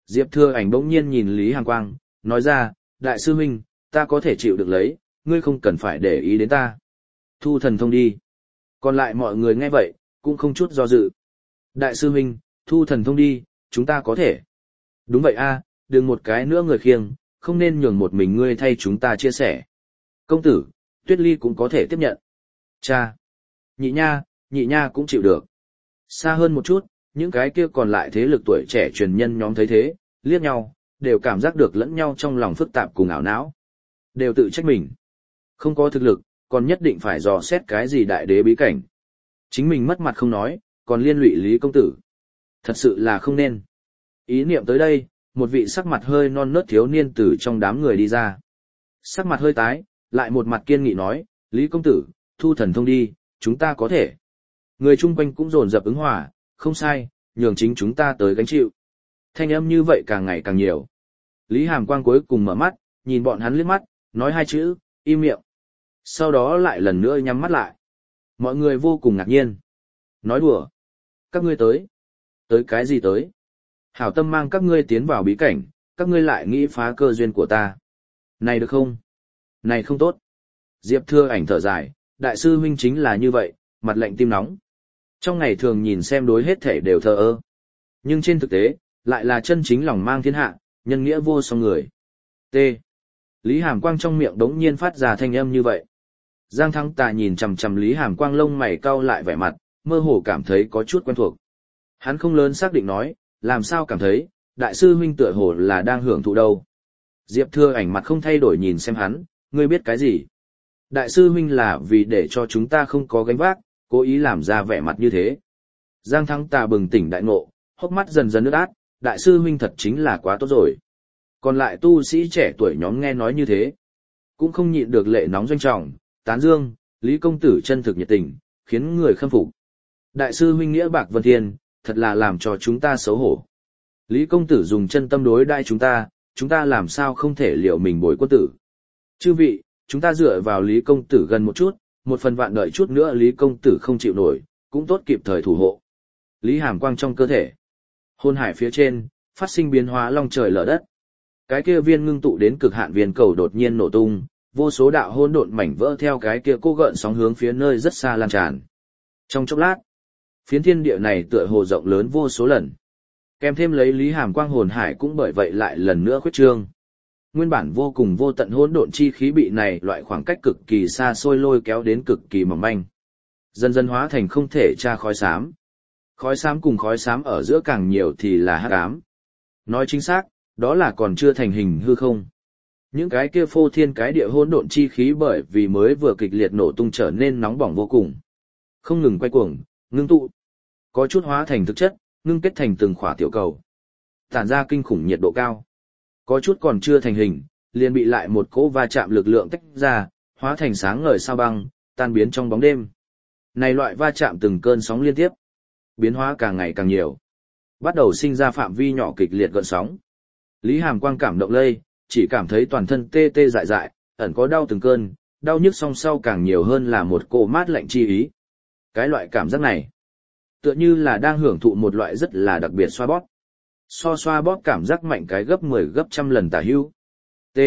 Diệp Thừa Ảnh bỗng nhiên nhìn Lý Hàm Quang, nói ra, đại sư huynh, ta có thể chịu được lấy, ngươi không cần phải để ý đến ta. Thu thần thông đi. Còn lại mọi người nghe vậy, cũng không chút do dự. Đại sư huynh, thu thần thông đi, chúng ta có thể. Đúng vậy a, đừng một cái nữa người khiêng, không nên nhường một mình ngươi thay chúng ta chia sẻ. Công tử, Tuyết Ly cũng có thể tiếp nhận. Cha. Nhị nha cũng chịu được. Xa hơn một chút, những cái kia còn lại thế lực tuổi trẻ truyền nhân nhóm thấy thế, liếc nhau, đều cảm giác được lẫn nhau trong lòng phức tạp cùng ảo não. Đều tự trách mình. Không có thực lực, còn nhất định phải dò xét cái gì đại đế bí cảnh. Chính mình mất mặt không nói, còn liên lụy Lý công tử. Thật sự là không nên. Ý niệm tới đây, một vị sắc mặt hơi non nớt thiếu niên từ trong đám người đi ra. Sắc mặt hơi tái, lại một mặt kiên nghị nói, Lý công tử, thu thần thông đi, chúng ta có thể. Người chung quanh cũng dồn dập ứng hòa, không sai, nhường chính chúng ta tới gánh chịu. Thanh âm như vậy càng ngày càng nhiều. Lý Hàm Quang cuối cùng mở mắt, nhìn bọn hắn liếc mắt, nói hai chữ, im miệng. Sau đó lại lần nữa nhắm mắt lại. Mọi người vô cùng ngạc nhiên. Nói đùa. Các ngươi tới. Tới cái gì tới? Hảo tâm mang các ngươi tiến vào bí cảnh, các ngươi lại nghĩ phá cơ duyên của ta. Này được không? Này không tốt. Diệp Thừa Ảnh thở dài, đại sư huynh chính là như vậy, mặt lạnh tim nóng. Trong ngày thường nhìn xem đối hết thể đều thờ ơ. Nhưng trên thực tế, lại là chân chính lòng mang thiên hạ, nhân nghĩa vô song người. T. Lý Hàm Quang trong miệng đống nhiên phát ra thanh âm như vậy. Giang Thắng Tà nhìn chằm chằm Lý Hàm Quang lông mày cau lại vẻ mặt, mơ hồ cảm thấy có chút quen thuộc. Hắn không lớn xác định nói, làm sao cảm thấy, đại sư huynh tựa hồ là đang hưởng thụ đâu. Diệp Thừa Ảnh mặt không thay đổi nhìn xem hắn, ngươi biết cái gì? Đại sư huynh là vì để cho chúng ta không có gánh vác, cố ý làm ra vẻ mặt như thế. Giang Thắng Tà bừng tỉnh đại ngộ, hốc mắt dần dần nước át, đại sư huynh thật chính là quá tốt rồi. Còn lại tu sĩ trẻ tuổi nhóm nghe nói như thế, cũng không nhịn được lệ nóng doanh trọng, tán dương, Lý công tử chân thực nhiệt tình, khiến người khâm phục. Đại sư huynh nghĩa bạc vân thiên, thật là làm cho chúng ta xấu hổ. Lý công tử dùng chân tâm đối đãi chúng ta làm sao không thể liệu mình bồi quân tử. Chư vị, chúng ta dựa vào Lý công tử gần một chút, một phần vạn đợi chút nữa Lý công tử không chịu nổi, cũng tốt kịp thời thủ hộ. Lý Hàm Quang trong cơ thể, hồn hải phía trên, phát sinh biến hóa long trời lở đất. Cái kia viên ngưng tụ đến cực hạn viên cầu đột nhiên nổ tung, vô số đạo hỗn độn mảnh vỡ theo cái kia cô gợn sóng hướng phía nơi rất xa lan tràn. Trong chốc lát, phiến thiên địa này tựa hồ rộng lớn vô số lần. Kèm thêm lấy Lý Hàm Quang hồn hải cũng bởi vậy lại lần nữa khuyết trương. Nguyên bản vô cùng vô tận hỗn độn chi khí bị này loại khoảng cách cực kỳ xa xôi lôi kéo đến cực kỳ mỏng manh. Dần dần hóa thành không thể tra khói xám. Khói xám cùng khói xám ở giữa càng nhiều thì là hắc ám. Nói chính xác, đó là còn chưa thành hình hư không. Những cái kia phô thiên cái địa hỗn độn chi khí bởi vì mới vừa kịch liệt nổ tung trở nên nóng bỏng vô cùng. Không ngừng quay cuồng, ngưng tụ. Có chút hóa thành thực chất, ngưng kết thành từng khỏa tiểu cầu. Tản ra kinh khủng nhiệt độ cao. Có chút còn chưa thành hình, liền bị lại một cỗ va chạm lực lượng tách ra, hóa thành sáng ngời sao băng, tan biến trong bóng đêm. Này loại va chạm từng cơn sóng liên tiếp, biến hóa càng ngày càng nhiều. Bắt đầu sinh ra phạm vi nhỏ kịch liệt gợn sóng. Lý Hàm Quang cảm động lây, chỉ cảm thấy toàn thân tê tê dại dại, ẩn có đau từng cơn, đau nhức song sau càng nhiều hơn là một cỗ mát lạnh chi ý. Cái loại cảm giác này, tựa như là đang hưởng thụ một loại rất là đặc biệt xoa bóp. Xoa bóp cảm giác mạnh cái gấp 10 gấp trăm lần tả hữu. T.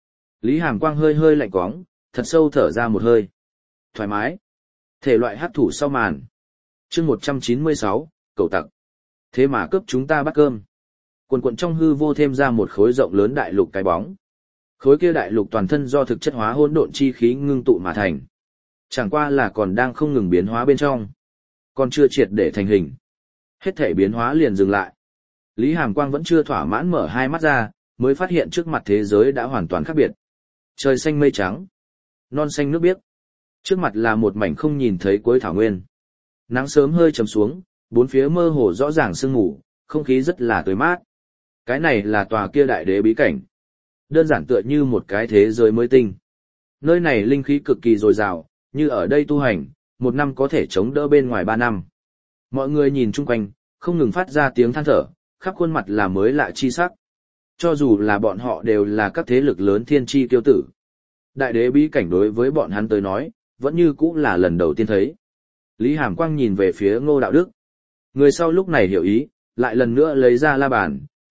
Lý Hàm Quang hơi hơi lạnh quóng, thật sâu thở ra một hơi. Thoải mái. Thể loại hắc thủ sau màn. Chương 196, cẩu tặc. Thế mà cướp chúng ta bắt cơm. Quần quần trong hư vô thêm ra một khối rộng lớn đại lục cái bóng. Khối kia đại lục toàn thân do thực chất hóa hỗn độn chi khí ngưng tụ mà thành. Chẳng qua là còn đang không ngừng biến hóa bên trong. Còn chưa triệt để thành hình. Hết thể biến hóa liền dừng lại. Lý Hàm Quang vẫn chưa thỏa mãn mở hai mắt ra, mới phát hiện trước mặt thế giới đã hoàn toàn khác biệt. Trời xanh mây trắng, non xanh nước biếc. Trước mặt là một mảnh không nhìn thấy cuối thảo nguyên. Nắng sớm hơi trầm xuống, bốn phía mơ hồ rõ ràng sương mù, không khí rất là tươi mát. Cái này là tòa kia đại đế bí cảnh. Đơn giản tựa như một cái thế giới mới tinh. Nơi này linh khí cực kỳ dồi dào, như ở đây tu hành, một năm có thể chống đỡ bên ngoài 3 năm. Mọi người nhìn chung quanh, không ngừng phát ra tiếng than thở, khắp khuôn mặt là mới lạ chi sắc. Cho dù là bọn họ đều là các thế lực lớn thiên chi tiêu tử. Đại đế bí cảnh đối với bọn hắn tới nói, vẫn như cũ là lần đầu tiên thấy. Lý Hàm Quang nhìn về phía Ngô Đạo Đức. Người sau lúc này hiểu ý, lại lần nữa lấy ra la bàn,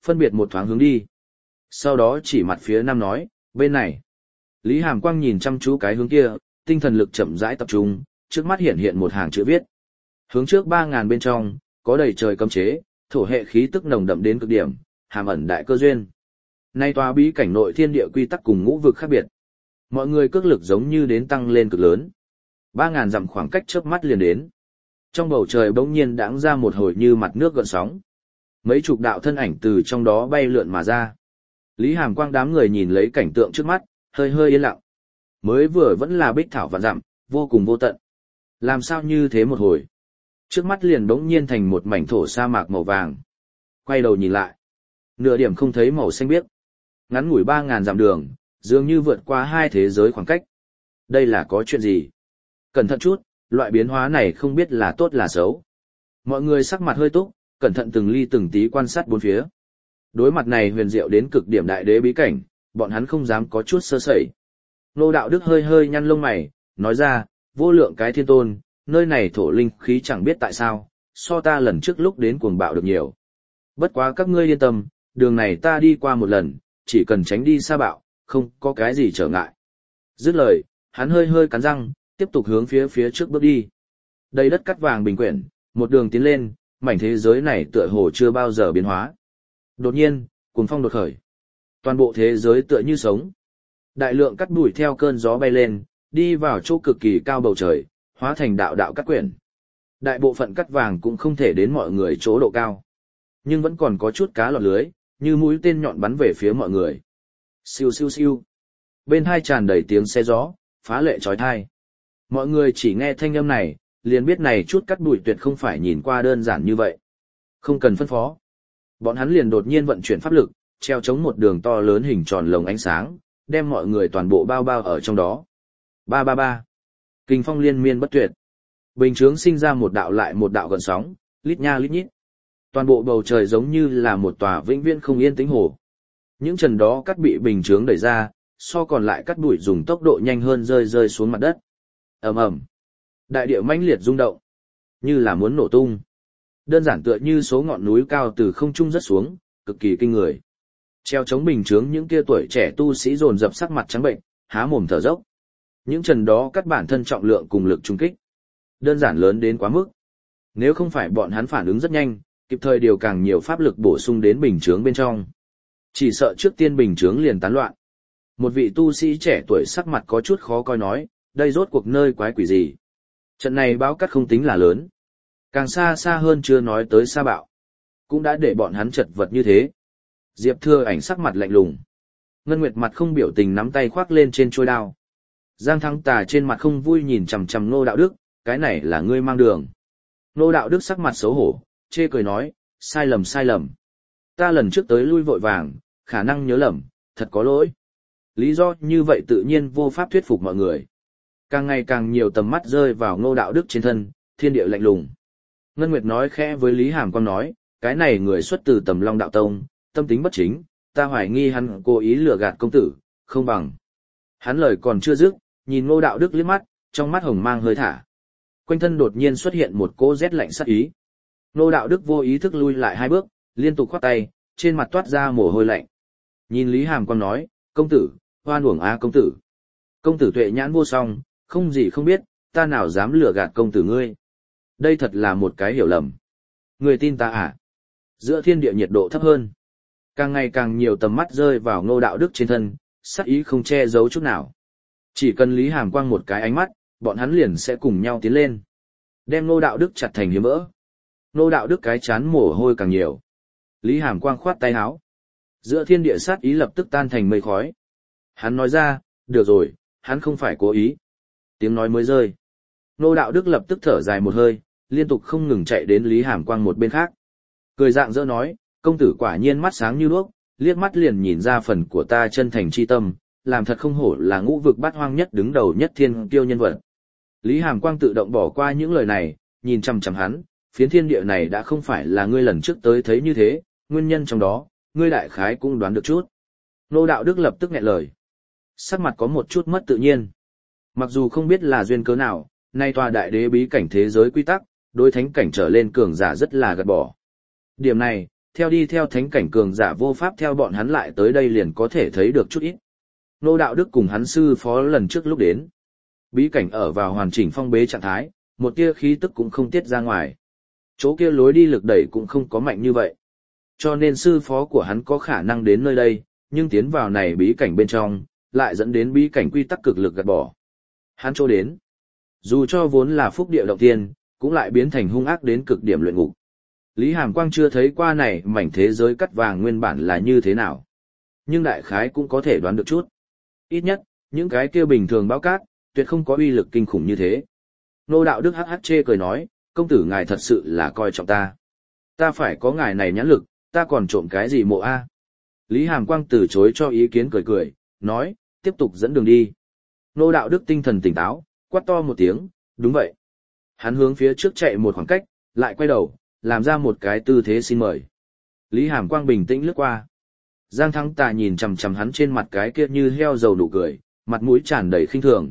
phân biệt một thoáng hướng đi. Sau đó chỉ mặt phía nam nói, bên này. Lý Hàm Quang nhìn chăm chú cái hướng kia, tinh thần lực chậm rãi tập trung, trước mắt hiện hiện một hàng chữ viết. Hướng trước 3.000 bên trong, có đầy trời cấm chế, thổ hệ khí tức nồng đậm đến cực điểm, hàm ẩn đại cơ duyên. Nay tòa bí cảnh nội thiên địa quy tắc cùng ngũ vực khác biệt. Mọi người cước lực giống như đến tăng lên cực lớn. 3.000 dặm khoảng cách chớp mắt liền đến. Trong bầu trời bỗng nhiên đãng ra một hồi như mặt nước gợn sóng. Mấy chục đạo thân ảnh từ trong đó bay lượn mà ra. Lý Hàm Quang đám người nhìn lấy cảnh tượng trước mắt, hơi hơi yên lặng. Mới vừa vẫn là bích thảo vạn dặm, vô cùng vô tận. Làm sao như thế một hồi? Trước mắt liền bỗng nhiên thành một mảnh thổ sa mạc màu vàng. Quay đầu nhìn lại. Nửa điểm không thấy màu xanh biếc. Ngắn ngủi 3.000 dặm đường, dường như vượt qua hai thế giới khoảng cách. Đây là có chuyện gì? Cẩn thận chút, loại biến hóa này không biết là tốt là xấu. Mọi người sắc mặt hơi túc, cẩn thận từng ly từng tí quan sát bốn phía. Đối mặt này huyền diệu đến cực điểm đại đế bí cảnh, bọn hắn không dám có chút sơ sẩy. Nô Đạo Đức hơi hơi nhăn lông mày, nói ra, vô lượng cái thiên tôn, nơi này thổ linh khí chẳng biết tại sao, so ta lần trước lúc đến cuồng bạo được nhiều. Bất quá các ngươi yên tâm, đường này ta đi qua một lần, chỉ cần tránh đi sa bạo, không có cái gì trở ngại. Dứt lời, hắn hơi hơi cắn răng, tiếp tục hướng phía trước bước đi. Đầy đất cắt vàng bình quyển, một đường tiến lên, mảnh thế giới này tựa hồ chưa bao giờ biến hóa. Đột nhiên, cuồng phong đột khởi. Toàn bộ thế giới tựa như sống. Đại lượng cắt bụi theo cơn gió bay lên, đi vào chỗ cực kỳ cao bầu trời, hóa thành đạo đạo cắt quyển. Đại bộ phận cắt vàng cũng không thể đến mọi người chỗ độ cao. Nhưng vẫn còn có chút cá lọt lưới, như mũi tên nhọn bắn về phía mọi người. Siêu siêu siêu. Bên hai tràn đầy tiếng xe gió, phá lệ trói thai. Mọi người chỉ nghe thanh âm này, liền biết này chút cắt bụi tuyệt không phải nhìn qua đơn giản như vậy. Không cần phân phó. Bọn hắn liền đột nhiên vận chuyển pháp lực, treo chống một đường to lớn hình tròn lồng ánh sáng, đem mọi người toàn bộ bao bao ở trong đó. Ba ba ba. Kình phong liên miên bất tuyệt. Bình chướng sinh ra một đạo lại một đạo gợn sóng, lít nha lít nhít. Toàn bộ bầu trời giống như là một tòa vĩnh viễn không yên tĩnh hồ. Những trần đó cắt bị bình chướng đẩy ra, so còn lại cắt bụi dùng tốc độ nhanh hơn rơi xuống mặt đất. Ầm ầm. Đại địa mãnh liệt rung động, như là muốn nổ tung. Đơn giản tựa như số ngọn núi cao từ không trung rớt xuống, cực kỳ kinh người. Treo chống bình chướng những kia tuổi trẻ tu sĩ dồn dập sắc mặt trắng bệnh, há mồm thở dốc. Những trần đó cắt bản thân trọng lượng cùng lực trung kích. Đơn giản lớn đến quá mức. Nếu không phải bọn hắn phản ứng rất nhanh, kịp thời điều càng nhiều pháp lực bổ sung đến bình chướng bên trong. Chỉ sợ trước tiên bình chướng liền tán loạn. Một vị tu sĩ trẻ tuổi sắc mặt có chút khó coi nói, đây rốt cuộc nơi quái quỷ gì. Trận này báo cắt không tính là lớn. Càng xa xa hơn chưa nói tới sa bạo. Cũng đã để bọn hắn chật vật như thế. Diệp Thừa Ảnh sắc mặt lạnh lùng. Ngân Nguyệt mặt không biểu tình nắm tay khoác lên trên trôi đao. Giang Thắng Tà trên mặt không vui nhìn chằm chằm Ngô Đạo Đức, cái này là ngươi mang đường. Ngô Đạo Đức sắc mặt xấu hổ, chê cười nói, sai lầm sai lầm. Ta lần trước tới lui vội vàng, khả năng nhớ lầm, thật có lỗi. Lý do như vậy tự nhiên vô pháp thuyết phục mọi người. Càng ngày càng nhiều tầm mắt rơi vào Ngô Đạo Đức trên thân, thiên địa lạnh lùng. Ngân Nguyệt nói khẽ với Lý Hàm Quang nói, cái này người xuất từ Tầm Long Đạo Tông, tâm tính bất chính, ta hoài nghi hắn cố ý lừa gạt công tử, không bằng. Hắn lời còn chưa dứt, nhìn Ngô Đạo Đức liếc mắt, trong mắt hồng mang hơi thả. Quanh thân đột nhiên xuất hiện một cỗ rét lạnh sát ý. Ngô Đạo Đức vô ý thức lui lại hai bước, liên tục khoát tay, trên mặt toát ra mồ hôi lạnh. Nhìn Lý Hàm Quang nói, công tử, hoan uổng a công tử. Công tử tuệ nhãn vô song, không gì không biết, ta nào dám lừa gạt công tử ngươi. Đây thật là một cái hiểu lầm. Người tin ta à? Giữa thiên địa nhiệt độ thấp hơn. Càng ngày càng nhiều tầm mắt rơi vào Ngô Đạo Đức trên thân, sát ý không che giấu chút nào. Chỉ cần Lý Hàm Quang một cái ánh mắt, bọn hắn liền sẽ cùng nhau tiến lên. Đem Ngô Đạo Đức chặt thành hiếm mỡ. Ngô Đạo Đức cái chán mồ hôi càng nhiều. Lý Hàm Quang khoát tay áo. Giữa thiên địa sát ý lập tức tan thành mây khói. Hắn nói ra, được rồi, hắn không phải cố ý. Tiếng nói mới rơi. Ngô Đạo Đức lập tức thở dài một hơi, liên tục không ngừng chạy đến Lý Hàm Quang một bên khác. Cười rạng rỡ nói, công tử quả nhiên mắt sáng như đuốc, liếc mắt liền nhìn ra phần của ta chân thành chi tâm, làm thật không hổ là ngũ vực bát hoang nhất đứng đầu nhất thiên kiêu nhân vật. Lý Hàm Quang tự động bỏ qua những lời này, nhìn chằm chằm hắn, phiến thiên địa này đã không phải là ngươi lần trước tới thấy như thế, nguyên nhân trong đó, ngươi đại khái cũng đoán được chút. Ngô Đạo Đức lập tức nghẹn lời. Sắc mặt có một chút mất tự nhiên. Mặc dù không biết là duyên cớ nào, nay tòa đại đế bí cảnh thế giới quy tắc, đối thánh cảnh trở lên cường giả rất là gạt bỏ. Điểm này, theo đi theo thánh cảnh cường giả vô pháp theo bọn hắn lại tới đây liền có thể thấy được chút ít. Ngô Đạo Đức cùng hắn sư phó lần trước lúc đến. Bí cảnh ở vào hoàn chỉnh phong bế trạng thái, một tia khí tức cũng không tiết ra ngoài. Chỗ kia lối đi lực đẩy cũng không có mạnh như vậy. Cho nên sư phó của hắn có khả năng đến nơi đây, nhưng tiến vào này bí cảnh bên trong, lại dẫn đến bí cảnh quy tắc cực lực gạt bỏ. Hắn chỗ đến, dù cho vốn là phúc địa động tiên, cũng lại biến thành hung ác đến cực điểm luyện ngục. Lý Hàm Quang chưa thấy qua này mảnh thế giới cắt vàng nguyên bản là như thế nào. Nhưng đại khái cũng có thể đoán được chút. Ít nhất, những cái kia bình thường báo cát, tuyệt không có uy lực kinh khủng như thế. Ngô Đạo Đức hắc hắc chê cười nói, công tử ngài thật sự là coi trọng ta. Ta phải có ngài này nhãn lực, ta còn trộm cái gì mộ a? Lý Hàm Quang từ chối cho ý kiến cười cười, nói, tiếp tục dẫn đường đi. Ngô Đạo Đức tinh thần tỉnh táo, quát to một tiếng, đúng vậy. Hắn hướng phía trước chạy một khoảng cách, lại quay đầu, làm ra một cái tư thế xin mời. Lý Hàm Quang bình tĩnh lướt qua. Giang Thắng Tà nhìn chằm chằm hắn trên mặt cái kia như heo dầu nụ cười, mặt mũi tràn đầy khinh thường,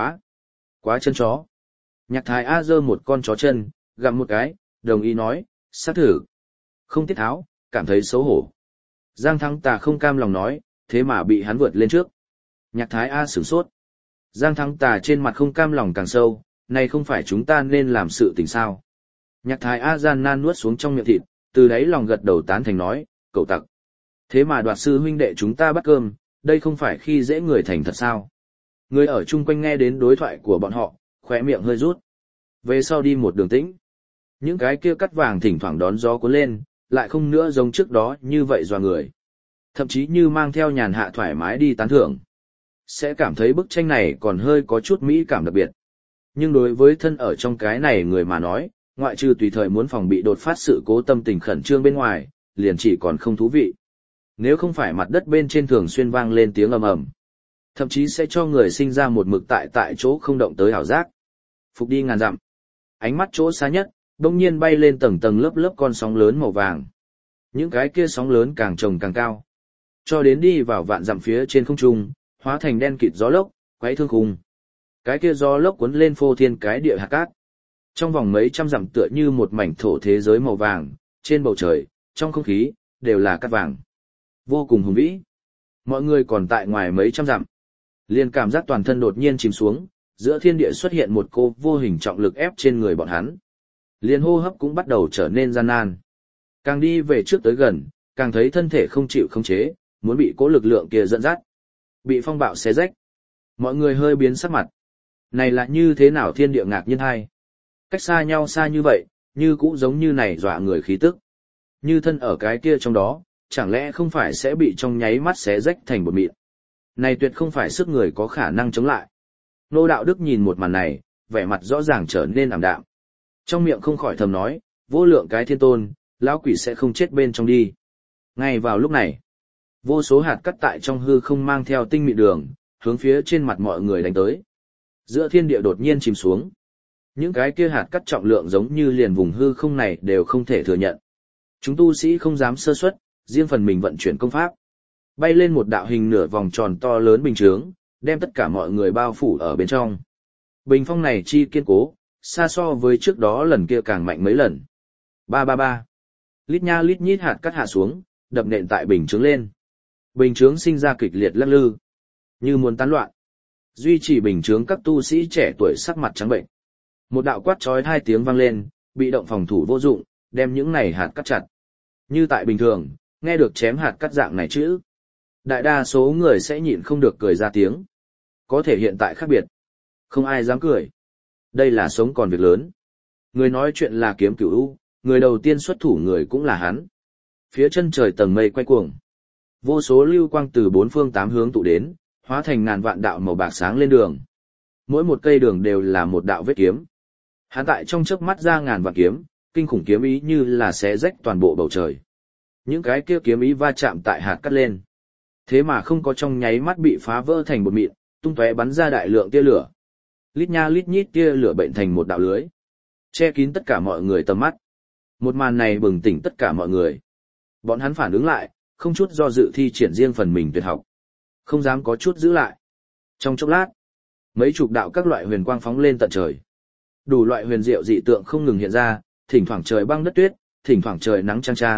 quá chân chó. Nhạc Thái A giơ một con chó chân, gặm một cái, đồng ý nói, sát thử. Không tiết tháo, cảm thấy xấu hổ. Giang Thắng Tà không cam lòng nói, thế mà bị hắn vượt lên trước. Nhạc Thái A sửng sốt. Giang Thắng Tà trên mặt không cam lòng càng sâu, này không phải chúng ta nên làm sự tình sao. Nhạc Thái A gian nan nuốt xuống trong miệng thịt, từ đấy lòng gật đầu tán thành nói, cậu tặc. Thế mà đoạt sư huynh đệ chúng ta bắt cơm, đây không phải khi dễ người thành thật sao. Người ở chung quanh nghe đến đối thoại của bọn họ, khóe miệng hơi rút. Về sau đi một đường tĩnh. Những cái kia cắt vàng thỉnh thoảng đón gió cuốn lên, lại không nữa giống trước đó như vậy dọa người. Thậm chí như mang theo nhàn hạ thoải mái đi tán thưởng. Sẽ cảm thấy bức tranh này còn hơi có chút mỹ cảm đặc biệt. Nhưng đối với thân ở trong cái này người mà nói, ngoại trừ tùy thời muốn phòng bị đột phát sự cố tâm tình khẩn trương bên ngoài, liền chỉ còn không thú vị. Nếu không phải mặt đất bên trên thường xuyên vang lên tiếng ầm ầm, thậm chí sẽ cho người sinh ra một mực tại chỗ không động tới ảo giác. Phục đi ngàn dặm. Ánh mắt chỗ xa nhất, bỗng nhiên bay lên tầng tầng lớp lớp con sóng lớn màu vàng. Những cái kia sóng lớn càng trồng càng cao, cho đến đi vào vạn dặm phía trên không trung, hóa thành đen kịt gió lốc, quấy thương khung. Cái kia gió lốc cuốn lên phô thiên cái địa hạt cát. Trong vòng mấy trăm dặm tựa như một mảnh thổ thế giới màu vàng, trên bầu trời, trong không khí, đều là cát vàng. Vô cùng hùng vĩ. Mọi người còn tại ngoài mấy trăm dặm. Liền cảm giác toàn thân đột nhiên chìm xuống, giữa thiên địa xuất hiện một cô vô hình trọng lực ép trên người bọn hắn. Liền hô hấp cũng bắt đầu trở nên gian nan. Càng đi về trước tới gần, càng thấy thân thể không chịu khống chế, muốn bị cố lực lượng kia dẫn dắt. Bị phong bạo xé rách. Mọi người hơi biến sắc mặt. Này là như thế nào thiên địa ngạc nhiên hay? Cách xa nhau xa như vậy, như cũng giống như này dọa người khí tức. Như thân ở cái kia trong đó, chẳng lẽ không phải sẽ bị trong nháy mắt xé rách thành bột mịn. Này tuyệt không phải sức người có khả năng chống lại. Ngô Đạo Đức nhìn một màn này, vẻ mặt rõ ràng trở nên ảm đạm. Trong miệng không khỏi thầm nói, vô lượng cái thiên tôn, lão quỷ sẽ không chết bên trong đi. Ngay vào lúc này, vô số hạt cắt tại trong hư không mang theo tinh mịn đường, hướng phía trên mặt mọi người đánh tới. Giữa thiên địa đột nhiên chìm xuống. Những cái kia hạt cắt trọng lượng giống như liền vùng hư không này đều không thể thừa nhận. Chúng tu sĩ không dám sơ suất, riêng phần mình vận chuyển công pháp. Bay lên một đạo hình nửa vòng tròn to lớn bình chướng, đem tất cả mọi người bao phủ ở bên trong. Bình phong này chi kiên cố, xa so với trước đó lần kia càng mạnh mấy lần. Ba ba ba. Lít nha lít nhít hạt cắt hạ xuống, đập nện tại bình chướng lên. Bình chướng sinh ra kịch liệt lắc lư, như muốn tán loạn. Duy trì bình chướng các tu sĩ trẻ tuổi sắc mặt trắng bệnh. Một đạo quát chói hai tiếng vang lên, bị động phòng thủ vô dụng, đem những này hạt cắt chặt. Như tại bình thường, nghe được chém hạt cắt dạng này chữ, đại đa số người sẽ nhịn không được cười ra tiếng. Có thể hiện tại khác biệt. Không ai dám cười. Đây là sống còn việc lớn. Người nói chuyện là Kiếm Cửu U, người đầu tiên xuất thủ người cũng là hắn. Phía chân trời tầng mây quay cuồng. Vô số lưu quang từ bốn phương tám hướng tụ đến, hóa thành ngàn vạn đạo màu bạc sáng lên đường. Mỗi một cây đường đều là một đạo vết kiếm. Hắn tại trong chớp mắt ra ngàn vạn kiếm, kinh khủng kiếm ý như là xé rách toàn bộ bầu trời. Những cái kia kiếm ý va chạm tại hạt cắt lên. Thế mà không có trong nháy mắt bị phá vỡ thành bột mịn, tung tóe bắn ra đại lượng tia lửa. Lít nha lít nhít tia lửa bệnh thành một đạo lưới, che kín tất cả mọi người tầm mắt. Một màn này bừng tỉnh tất cả mọi người. Bọn hắn phản ứng lại, không chút do dự thi triển riêng phần mình tuyệt học. Không dám có chút giữ lại. Trong chốc lát, mấy chục đạo các loại huyền quang phóng lên tận trời. Đủ loại huyền diệu dị tượng không ngừng hiện ra, thỉnh thoảng trời băng đất tuyết, thỉnh thoảng trời nắng chang chang,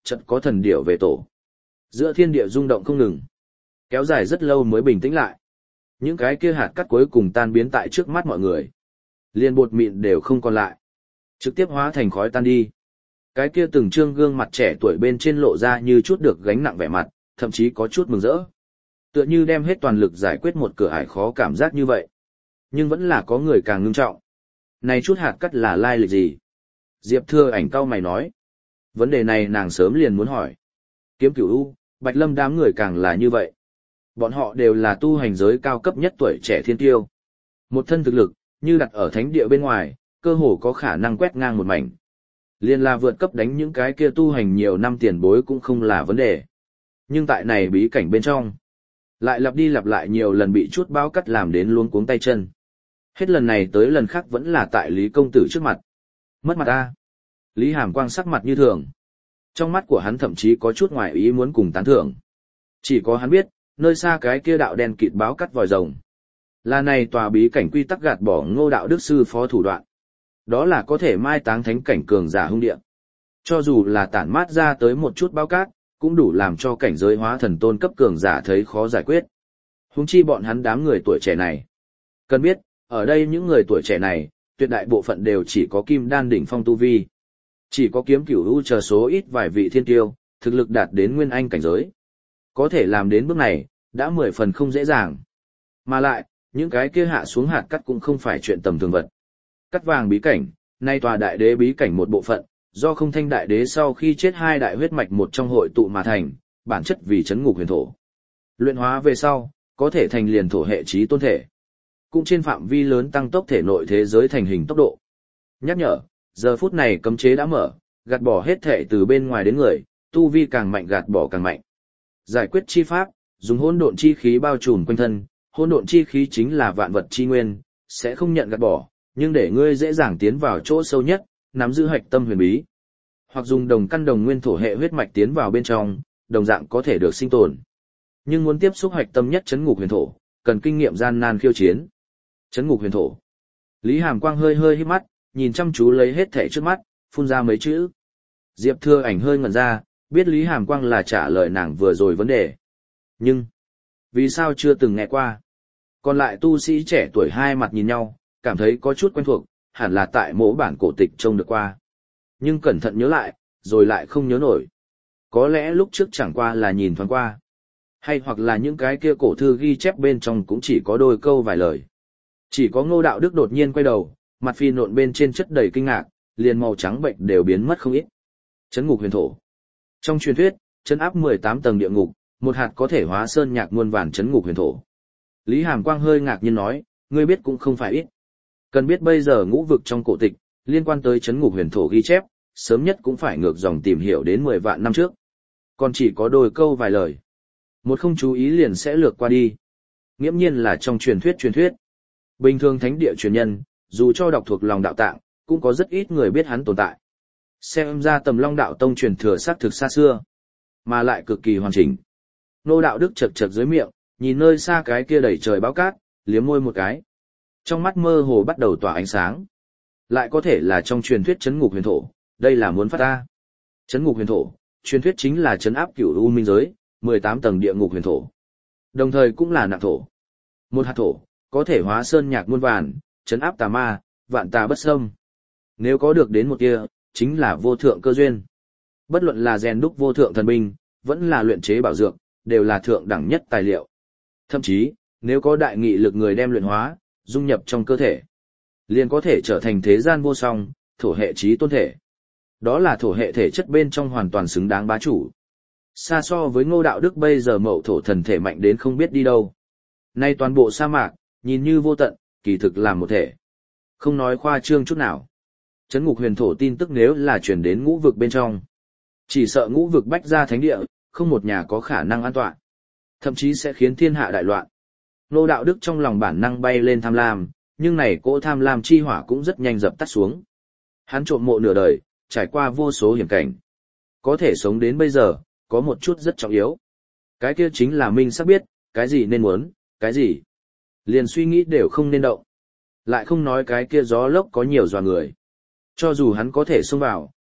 chợt có thần điểu về tổ. Giữa thiên địa rung động không ngừng, kéo dài rất lâu mới bình tĩnh lại. Những cái kia hạt cát cuối cùng tan biến tại trước mắt mọi người. Liên bột mịn đều không còn lại, trực tiếp hóa thành khói tan đi. Cái kia từng trương gương mặt trẻ tuổi bên trên lộ ra như chút được gánh nặng vẻ mặt, thậm chí có chút mừng rỡ. Tựa như đem hết toàn lực giải quyết một cửa ải khó cảm giác như vậy. Nhưng vẫn là có người càng ngưng trọng. Này chút hạt cát là lai lịch gì? Diệp Thừa Ảnh cau mày nói. Vấn đề này nàng sớm liền muốn hỏi. Kiếm Cửu U, Bạch Lâm đám người càng là như vậy. Bọn họ đều là tu hành giới cao cấp nhất tuổi trẻ thiên tiêu. Một thân thực lực, như đặt ở thánh địa bên ngoài, cơ hồ có khả năng quét ngang một mảnh. Liên là vượt cấp đánh những cái kia tu hành nhiều năm tiền bối cũng không là vấn đề. Nhưng tại này bí cảnh bên trong, lại lặp đi lặp lại nhiều lần bị chút bao cắt làm đến luống cuống tay chân. Hết lần này tới lần khác vẫn là tại Lý công tử trước mặt. Mất mặt ta. Lý Hàm Quang sắc mặt như thường. Trong mắt của hắn thậm chí có chút ngoài ý muốn cùng tán thưởng. Chỉ có hắn biết, nơi xa cái kia đạo đen kịt báo cắt vòi rồng. Là này tòa bí cảnh quy tắc gạt bỏ Ngô đạo đức sư phó thủ đoạn. Đó là có thể mai táng thánh cảnh cường giả hung địa. Cho dù là tản mát ra tới một chút báo cát, cũng đủ làm cho cảnh giới hóa thần tôn cấp cường giả thấy khó giải quyết. Huống chi bọn hắn đám người tuổi trẻ này. Cần biết, ở đây những người tuổi trẻ này, tuyệt đại bộ phận đều chỉ có kim đan đỉnh phong tu vi. Chỉ có Kiếm Cửu U chờ số ít vài vị thiên tiêu, thực lực đạt đến nguyên anh cảnh giới. Có thể làm đến bước này, đã 10 phần không dễ dàng. Mà lại, những cái kia hạ xuống hạt cắt cũng không phải chuyện tầm thường vật. Cắt vàng bí cảnh, nay tòa đại đế bí cảnh một bộ phận, do Không Thanh đại đế sau khi chết hai đại huyết mạch một trong hội tụ mà thành, bản chất vì chấn ngục huyền thổ. Luyện hóa về sau, có thể thành liền thổ hệ chí tôn thể. Cũng trên phạm vi lớn tăng tốc thể nội thế giới thành hình tốc độ. Nhắc nhở, giờ phút này cấm chế đã mở, gạt bỏ hết thể từ bên ngoài đến người, tu vi càng mạnh gạt bỏ càng mạnh. Giải quyết chi pháp, dùng hỗn độn chi khí bao trùm quanh thân, hỗn độn chi khí chính là vạn vật chi nguyên, sẽ không nhận gạt bỏ, nhưng để ngươi dễ dàng tiến vào chỗ sâu nhất, nắm giữ hạch tâm huyền bí. Hoặc dùng đồng căn đồng nguyên thổ hệ huyết mạch tiến vào bên trong, đồng dạng có thể được sinh tồn. Nhưng muốn tiếp xúc hạch tâm nhất chấn ngục huyền thổ, cần kinh nghiệm gian nan khiêu chiến. Chấn ngục huyền thổ. Lý Hàm Quang hơi hơi híp mắt, nhìn chăm chú lấy hết thảy trước mắt, phun ra mấy chữ. Diệp Thừa Ảnh hơi ngẩn ra, biết Lý Hàm Quang là trả lời nàng vừa rồi vấn đề. Nhưng, vì sao chưa từng nghe qua? Còn lại tu sĩ trẻ tuổi hai mặt nhìn nhau, cảm thấy có chút quen thuộc, hẳn là tại mỗi bản cổ tịch trông được qua. Nhưng cẩn thận nhớ lại, rồi lại không nhớ nổi. Có lẽ lúc trước chẳng qua là nhìn thoáng qua. Hay hoặc là những cái kia cổ thư ghi chép bên trong cũng chỉ có đôi câu vài lời. Chỉ có Ngô Đạo Đức đột nhiên quay đầu, mặt phi nộn bên trên chất đầy kinh ngạc, liền màu trắng bệnh đều biến mất không ít. Chấn ngục huyền thổ. Trong truyền thuyết, chấn áp 18 tầng địa ngục, một hạt có thể hóa sơn nhạc muôn vàn chấn ngục huyền thổ. Lý Hàm Quang hơi ngạc nhiên nói, ngươi biết cũng không phải ít. Cần biết bây giờ ngũ vực trong cổ tịch, liên quan tới chấn ngục huyền thổ ghi chép, sớm nhất cũng phải ngược dòng tìm hiểu đến 10 vạn năm trước. Còn chỉ có đôi câu vài lời. Một không chú ý liền sẽ lược qua đi. Nghiễm nhiên là trong truyền thuyết. Bình thường thánh địa truyền nhân, dù cho đọc thuộc lòng đạo tạng, cũng có rất ít người biết hắn tồn tại. Xem ra Tầm Long đạo tông truyền thừa xác thực xa xưa, mà lại cực kỳ hoàn chỉnh. Ngô Đạo Đức chật chật dưới miệng, nhìn nơi xa cái kia đầy trời báo cát, liếm môi một cái. Trong mắt mơ hồ bắt đầu tỏa ánh sáng. Lại có thể là trong truyền thuyết chấn ngục huyền thổ, đây là muốn phát ta. Chấn ngục huyền thổ, truyền thuyết chính là chấn áp cửu u minh giới, 18 tầng địa ngục huyền thổ. Đồng thời cũng là nặng thổ. Một hạt thổ, có thể hóa sơn nhạc muôn vàn, chấn áp tà ma, vạn tà bất xâm. Nếu có được đến một kia, chính là vô thượng cơ duyên. Bất luận là rèn đúc vô thượng thần binh, vẫn là luyện chế bảo dược, đều là thượng đẳng nhất tài liệu. Thậm chí, nếu có đại nghị lực người đem luyện hóa, dung nhập trong cơ thể, liền có thể trở thành thế gian vô song, thổ hệ chí tôn thể. Đó là thổ hệ thể chất bên trong hoàn toàn xứng đáng bá chủ. Xa so với Ngô Đạo Đức bây giờ mậu thổ thần thể mạnh đến không biết đi đâu. Nay toàn bộ sa mạc, nhìn như vô tận, kỳ thực là một thể. Không nói khoa trương chút nào. Chấn ngục huyền thổ tin tức nếu là truyền đến ngũ vực bên trong. Chỉ sợ ngũ vực bách gia thánh địa, không một nhà có khả năng an toàn. Thậm chí sẽ khiến thiên hạ đại loạn. Ngô Đạo Đức trong lòng bản năng bay lên tham lam, nhưng này cỗ tham lam chi hỏa cũng rất nhanh dập tắt xuống. Hắn trộm mộ nửa đời, trải qua vô số hiểm cảnh. Có thể sống đến bây giờ, có một chút rất trọng yếu. Cái kia chính là minh xác biết, cái gì nên muốn, cái gì. Liền suy nghĩ đều không nên động. Lại không nói cái kia gió lốc có nhiều dọa người. Cho dù hắn có thể xông vào,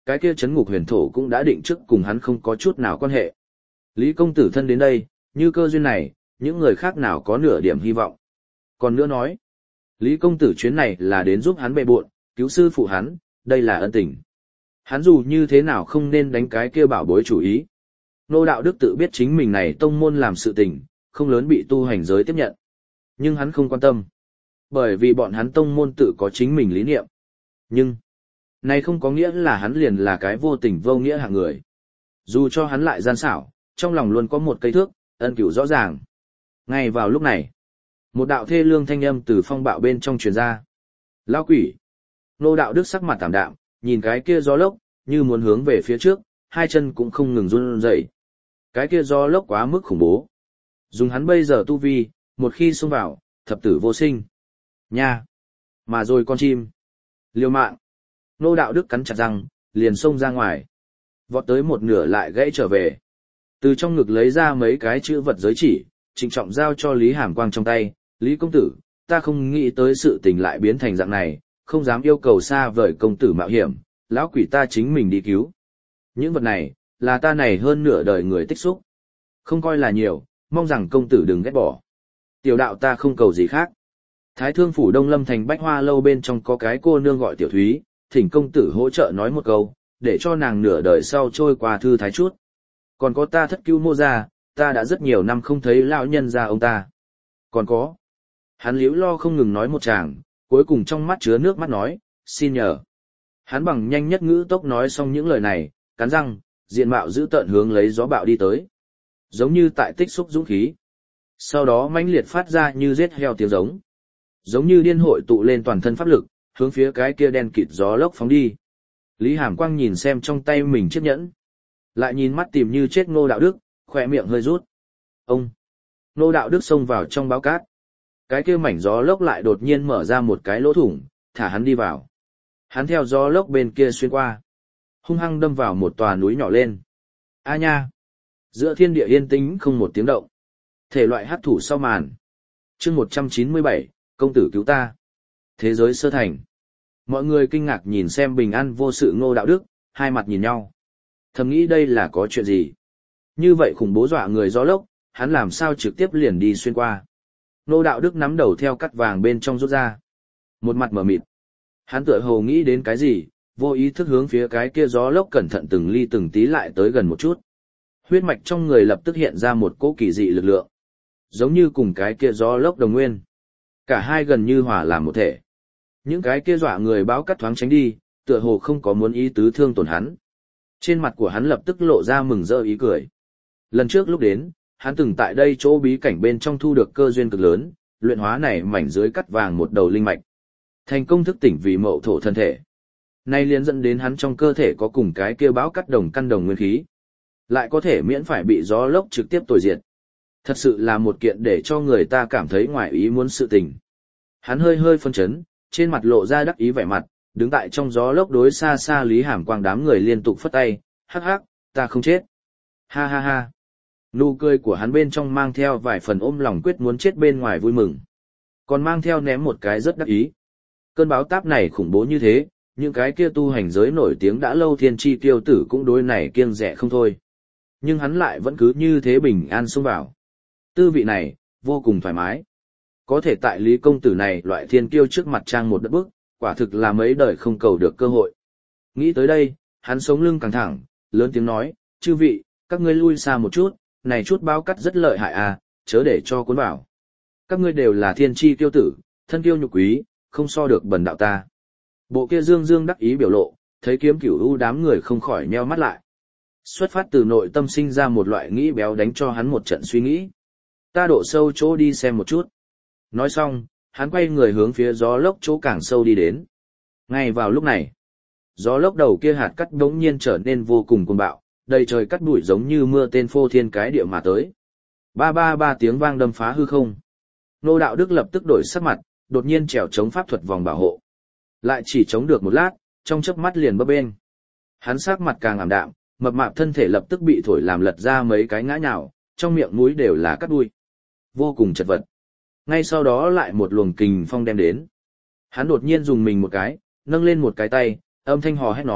cái kia chấn ngục huyền thổ cũng đã định trước cùng hắn không có chút nào quan hệ. Lý công tử thân đến đây, như cơ duyên này, những người khác nào có nửa điểm hy vọng. Còn nữa nói, Lý công tử chuyến này là đến giúp hắn bệ buộn, cứu sư phụ hắn, đây là ân tình. Hắn dù như thế nào không nên đánh cái kia bảo bối chủ ý. Ngô Đạo Đức tự biết chính mình này tông môn làm sự tình, không lớn bị tu hành giới tiếp nhận. Nhưng hắn không quan tâm. Bởi vì bọn hắn tông môn tự có chính mình lý niệm. Nhưng, này không có nghĩa là hắn liền là cái vô tình vô nghĩa hạng người. Dù cho hắn lại gian xảo, trong lòng luôn có một cây thước, ân cửu rõ ràng. Ngay vào lúc này, một đạo thê lương thanh âm từ phong bạo bên trong truyền ra. Lão quỷ! Ngô Đạo Đức sắc mặt tảm đạm, nhìn cái kia gió lốc, như muốn hướng về phía trước, hai chân cũng không ngừng run rẩy. Cái kia gió lốc quá mức khủng bố. Dùng hắn bây giờ tu vi, một khi xông vào, thập tử vô sinh. Nha! Mà rồi con chim! Liều mạng! Ngô Đạo Đức cắn chặt răng, liền xông ra ngoài. Vọt tới một nửa lại gãy trở về. Từ trong ngực lấy ra mấy cái chữ vật giới chỉ, trịnh trọng giao cho Lý Hàm Quang trong tay. Lý công tử, ta không nghĩ tới sự tình lại biến thành dạng này, không dám yêu cầu xa vời công tử mạo hiểm, lão quỷ ta chính mình đi cứu. Những vật này, là ta này hơn nửa đời người tích xúc. Không coi là nhiều, mong rằng công tử đừng ghét bỏ. Tiểu đạo ta không cầu gì khác. Thái Thương phủ Đông Lâm thành Bách Hoa lâu bên trong có cái cô nương gọi Tiểu Thúy, thỉnh công tử hỗ trợ nói một câu, để cho nàng nửa đời sau trôi qua thư thái chút. Còn có ta thất cứu Mô gia, ta đã rất nhiều năm không thấy lão nhân gia ông ta. Còn có. Hắn liễu lo không ngừng nói một tràng, cuối cùng trong mắt chứa nước mắt nói, xin nhờ. Hắn bằng nhanh nhất ngữ tốc nói xong những lời này, cắn răng, diện mạo giữ tợn hướng lấy gió bạo đi tới. Giống như tại tích xúc dũng khí. Sau đó mãnh liệt phát ra như giết heo tiếng giống. Giống như điên hội tụ lên toàn thân pháp lực, hướng phía cái kia đen kịt gió lốc phóng đi. Lý Hàm Quang nhìn xem trong tay mình chiếc nhẫn. Lại nhìn mắt tìm như chết Ngô Đạo Đức, khỏe miệng hơi rút. Ông! Ngô Đạo Đức xông vào trong báo cát. Cái kia mảnh gió lốc lại đột nhiên mở ra một cái lỗ thủng, thả hắn đi vào. Hắn theo gió lốc bên kia xuyên qua. Hung hăng đâm vào một tòa núi nhỏ lên. A nha! Giữa thiên địa yên tĩnh không một tiếng động. Thể loại hắc thủ sau màn. Chương 197, công tử cứu ta. Thế giới sơ thành. Mọi người kinh ngạc nhìn xem bình an vô sự Ngô Đạo Đức, hai mặt nhìn nhau. Thầm nghĩ đây là có chuyện gì? Như vậy khủng bố dọa người gió lốc, hắn làm sao trực tiếp liền đi xuyên qua. Ngô Đạo Đức nắm đầu theo cắt vàng bên trong rút ra. Một mặt mở mịt. Hắn tựa hồ nghĩ đến cái gì, vô ý thức hướng phía cái kia gió lốc cẩn thận từng ly từng tí lại tới gần một chút. Huyết mạch trong người lập tức hiện ra một cỗ kỳ dị lực lượng. Giống như cùng cái kia gió lốc đồng nguyên. Cả hai gần như hòa làm một thể. Những cái kia dọa người báo cắt thoáng tránh đi, tựa hồ không có muốn ý tứ thương tổn hắn. Trên mặt của hắn lập tức lộ ra mừng rỡ ý cười. Lần trước lúc đến, hắn từng tại đây chỗ bí cảnh bên trong thu được cơ duyên cực lớn, luyện hóa này mảnh dưới cắt vàng một đầu linh mạch. Thành công thức tỉnh vì mậu thổ thân thể. Nay liền dẫn đến hắn trong cơ thể có cùng cái kia báo cắt đồng căn đồng nguyên khí. Lại có thể miễn phải bị gió lốc trực tiếp tồi diệt. Thật sự là một kiện để cho người ta cảm thấy ngoài ý muốn sự tình. Hắn hơi hơi phân chấn, trên mặt lộ ra đắc ý vẻ mặt, đứng tại trong gió lốc đối xa xa Lý Hàm Quang đám người liên tục phất tay, hắc hắc, ta không chết. Ha ha ha. Nụ cười của hắn bên trong mang theo vài phần ôm lòng quyết muốn chết bên ngoài vui mừng. Còn mang theo ném một cái rất đắc ý. Cơn báo táp này khủng bố như thế, những cái kia tu hành giới nổi tiếng đã lâu thiên chi tiêu tử cũng đối này kiêng dè không thôi. Nhưng hắn lại vẫn cứ như thế bình an xông vào. Tư vị này, vô cùng thoải mái. Có thể tại Lý công tử này loại thiên kiêu trước mặt trang một đất bước, quả thực là mấy đời không cầu được cơ hội. Nghĩ tới đây, hắn sống lưng căng thẳng, lớn tiếng nói, chư vị, các ngươi lui xa một chút, này chút báo cắt rất lợi hại à, chớ để cho cuốn vào. Các ngươi đều là thiên chi kiêu tử, thân kiêu nhục quý, không so được bần đạo ta. Bộ kia dương dương đắc ý biểu lộ, thấy Kiếm Cửu U đám người không khỏi nheo mắt lại. Xuất phát từ nội tâm sinh ra một loại nghĩ béo đánh cho hắn một trận suy nghĩ. Ta độ sâu chỗ đi xem một chút. Nói xong, hắn quay người hướng phía gió lốc chỗ càng sâu đi đến. Ngay vào lúc này, gió lốc đầu kia hạt cắt đống nhiên trở nên vô cùng cuồng bạo, đầy trời cắt bụi giống như mưa tên phô thiên cái địa mà tới. Ba ba ba tiếng vang đâm phá hư không. Ngô Đạo Đức lập tức đổi sắc mặt, đột nhiên trèo chống pháp thuật vòng bảo hộ. Lại chỉ chống được một lát, trong chớp mắt liền bấp bênh. Hắn sắc mặt càng ảm đạm, mập mạp thân thể lập tức bị thổi làm lật ra mấy cái ngã nhào, trong miệng mũi đều là cắt bụi. Vô cùng chật vật. Ngay sau đó lại một luồng kình phong đem đến. Hắn đột nhiên dùng mình một cái, nâng lên một cái tay, âm thanh hò hét nói,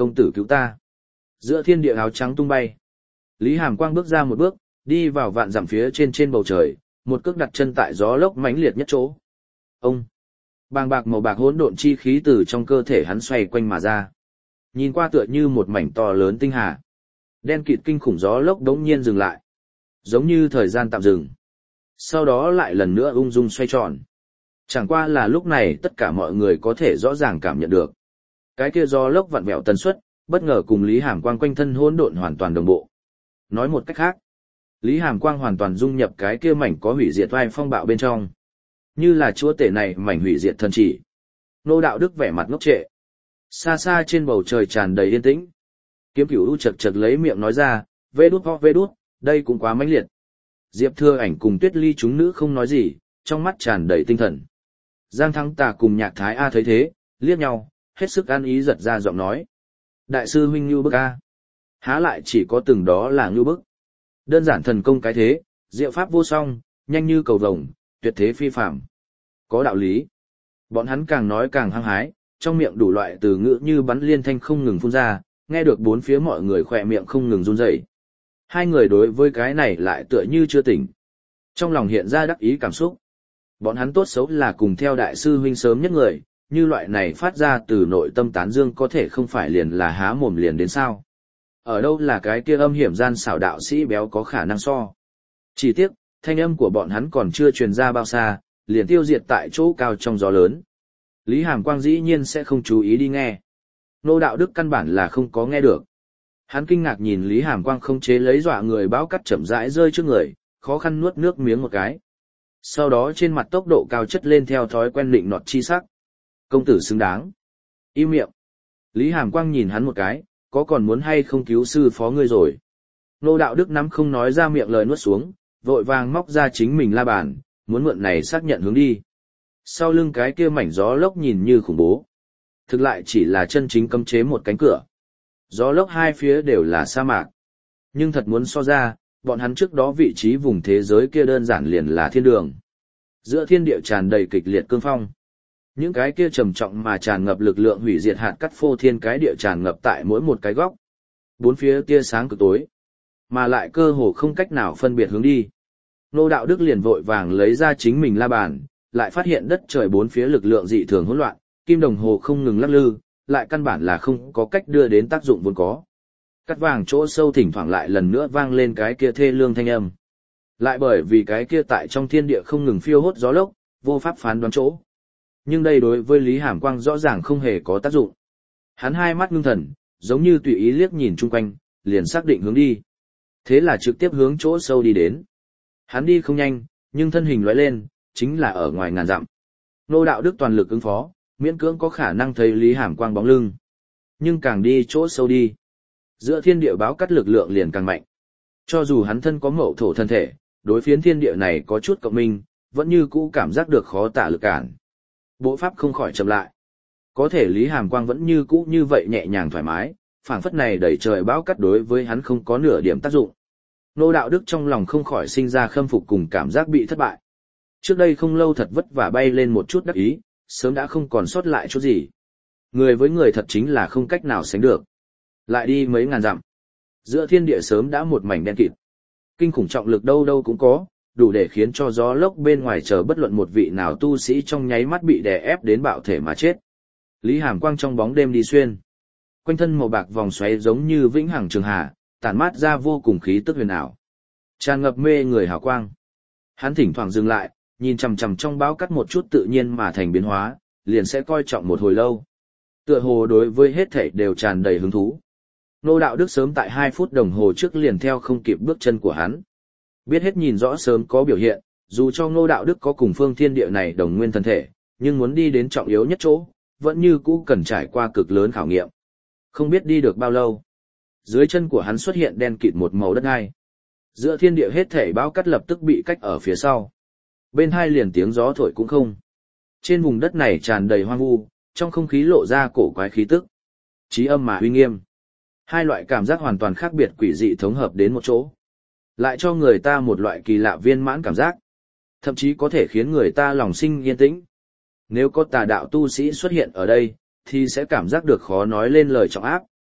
công tử cứu ta. Giữa thiên địa áo trắng tung bay. Lý Hàm Quang bước ra một bước, đi vào vạn dặm phía trên bầu trời, một cước đặt chân tại gió lốc mãnh liệt nhất chỗ. Ông! Bàng bạc màu bạc hỗn độn chi khí từ trong cơ thể hắn xoay quanh mà ra. Nhìn qua tựa như một mảnh to lớn tinh hà. Đen kịt kinh khủng gió lốc đống nhiên dừng lại. Giống như thời gian tạm dừng. Sau đó lại lần nữa ung dung xoay tròn. Chẳng qua là lúc này tất cả mọi người có thể rõ ràng cảm nhận được. Cái kia gió lốc vặn vẹo tần suất, bất ngờ cùng Lý Hàm Quang quanh thân hỗn độn hoàn toàn đồng bộ. Nói một cách khác, Lý Hàm Quang hoàn toàn dung nhập cái kia mảnh có hủy diệt vai phong bạo bên trong. Như là chúa tể này mảnh hủy diệt thần chỉ. Nô Đạo Đức vẻ mặt ngốc trệ. Xa xa trên bầu trời tràn đầy yên tĩnh. Kiếm Cửu U chật chật lấy miệng nói ra, vê đút, đây cũng quá mãnh liệt. Diệp Thừa Ảnh cùng Tuyết Ly chúng nữ không nói gì, trong mắt tràn đầy tinh thần. Giang Thắng Tà cùng Nhạc Thái A thấy thế, liếc nhau, hết sức ăn ý giật ra giọng nói. Đại sư huynh như bức A. Há lại chỉ có từng đó là như bức. Đơn giản thần công cái thế, diệu pháp vô song, nhanh như cầu vồng, tuyệt thế phi phàm. Có đạo lý. Bọn hắn càng nói càng hăng hái, trong miệng đủ loại từ ngữ như bắn liên thanh không ngừng phun ra, nghe được bốn phía mọi người khỏe miệng không ngừng run rẩy. Hai người đối với cái này lại tựa như chưa tỉnh. Trong lòng hiện ra đắc ý cảm xúc. Bọn hắn tốt xấu là cùng theo đại sư huynh sớm nhất người, như loại này phát ra từ nội tâm tán dương có thể không phải liền là há mồm liền đến sao. Ở đâu là cái kia âm hiểm gian xảo đạo sĩ béo có khả năng so. Chỉ tiếc, thanh âm của bọn hắn còn chưa truyền ra bao xa, liền tiêu diệt tại chỗ cao trong gió lớn. Lý Hàm Quang dĩ nhiên sẽ không chú ý đi nghe. Nô Đạo Đức căn bản là không có nghe được. Hắn kinh ngạc nhìn Lý Hàm Quang không chế lấy dọa người báo cắt chậm rãi rơi trước người, khó khăn nuốt nước miếng một cái. Sau đó trên mặt tốc độ cao chất lên theo thói quen định nọt chi sắc. Công tử xứng đáng. Im miệng. Lý Hàm Quang nhìn hắn một cái, có còn muốn hay không cứu sư phó ngươi rồi. Nô Đạo Đức nắm không nói ra miệng lời nuốt xuống, vội vàng móc ra chính mình la bàn, muốn mượn này xác nhận hướng đi. Sau lưng cái kia mảnh gió lốc nhìn như khủng bố. Thực lại chỉ là chân chính cấm chế một cánh cửa. Gió lốc hai phía đều là sa mạc. Nhưng thật muốn so ra, bọn hắn trước đó vị trí vùng thế giới kia đơn giản liền là thiên đường. Giữa thiên địa tràn đầy kịch liệt cương phong. Những cái kia trầm trọng mà tràn ngập lực lượng hủy diệt hạt cắt phô thiên cái địa tràn ngập tại mỗi một cái góc. Bốn phía tia sáng cực tối, mà lại cơ hồ không cách nào phân biệt hướng đi. Nô Đạo Đức liền vội vàng lấy ra chính mình la bàn, lại phát hiện đất trời bốn phía lực lượng dị thường hỗn loạn, kim đồng hồ không ngừng lắc lư, lại căn bản là không có cách đưa đến tác dụng vốn có. Cắt vàng chỗ sâu thỉnh thoảng lại lần nữa vang lên cái kia thê lương thanh âm. Lại bởi vì cái kia tại trong thiên địa không ngừng phiêu hốt gió lốc, vô pháp phán đoán chỗ. Nhưng đây đối với Lý Hàm Quang rõ ràng không hề có tác dụng. Hắn hai mắt ngưng thần, giống như tùy ý liếc nhìn chung quanh, liền xác định hướng đi. Thế là trực tiếp hướng chỗ sâu đi đến. Hắn đi không nhanh, nhưng thân hình lóe lên, chính là ở ngoài ngàn dặm. Nô Đạo Đức toàn lực ứng phó, miễn cưỡng có khả năng thấy Lý Hàm Quang bóng lưng. Nhưng càng đi chỗ sâu đi, giữa thiên địa báo cắt lực lượng liền càng mạnh. Cho dù hắn thân có mậu thổ thân thể, đối phiến thiên địa này có chút cộng minh, vẫn như cũ cảm giác được khó tả lực cản. Bộ pháp không khỏi chậm lại. Có thể Lý Hàm Quang vẫn như cũ như vậy nhẹ nhàng thoải mái, phảng phất này đẩy trời báo cắt đối với hắn không có nửa điểm tác dụng. Nô Đạo Đức trong lòng không khỏi sinh ra khâm phục cùng cảm giác bị thất bại. Trước đây không lâu thật vất vả bay lên một chút đắc ý, sớm đã không còn sót lại chút gì. Người với người thật chính là không cách nào sánh được. Lại đi mấy ngàn dặm. Giữa thiên địa sớm đã một mảnh đen kịt. Kinh khủng trọng lực đâu đâu cũng có, đủ để khiến cho gió lốc bên ngoài chờ bất luận một vị nào tu sĩ trong nháy mắt bị đè ép đến bạo thể mà chết. Lý Hàm Quang trong bóng đêm đi xuyên. Quanh thân màu bạc vòng xoáy giống như vĩnh hằng trường hà, tản mát ra vô cùng khí tức huyền ảo. Tràn ngập mê người hào quang. Hắn thỉnh thoảng dừng lại, nhìn chằm chằm trong báo cắt một chút tự nhiên mà thành biến hóa, liền sẽ coi trọng một hồi lâu. Tựa hồ đối với hết thảy đều tràn đầy hứng thú. Nô Đạo Đức sớm tại 2 phút đồng hồ trước liền theo không kịp bước chân của hắn. Biết hết nhìn rõ sớm có biểu hiện, dù cho Nô Đạo Đức có cùng phương thiên địa này đồng nguyên thân thể, nhưng muốn đi đến trọng yếu nhất chỗ, vẫn như cũ cần trải qua cực lớn khảo nghiệm. Không biết đi được bao lâu. Dưới chân của hắn xuất hiện đen kịt một màu đất hai. Giữa thiên địa hết thảy báo cắt lập tức bị cách ở phía sau. Bên hai liền tiếng gió thổi cũng không. Trên vùng đất này tràn đầy hoang vu, trong không khí lộ ra cổ quái khí tức. Chí âm mà uy nghiêm. Hai loại cảm giác hoàn toàn khác biệt quỷ dị thống hợp đến một chỗ. Lại cho người ta một loại kỳ lạ viên mãn cảm giác. Thậm chí có thể khiến người ta lòng sinh yên tĩnh. Nếu có tà đạo tu sĩ xuất hiện ở đây, thì sẽ cảm giác được khó nói lên lời trọng áp,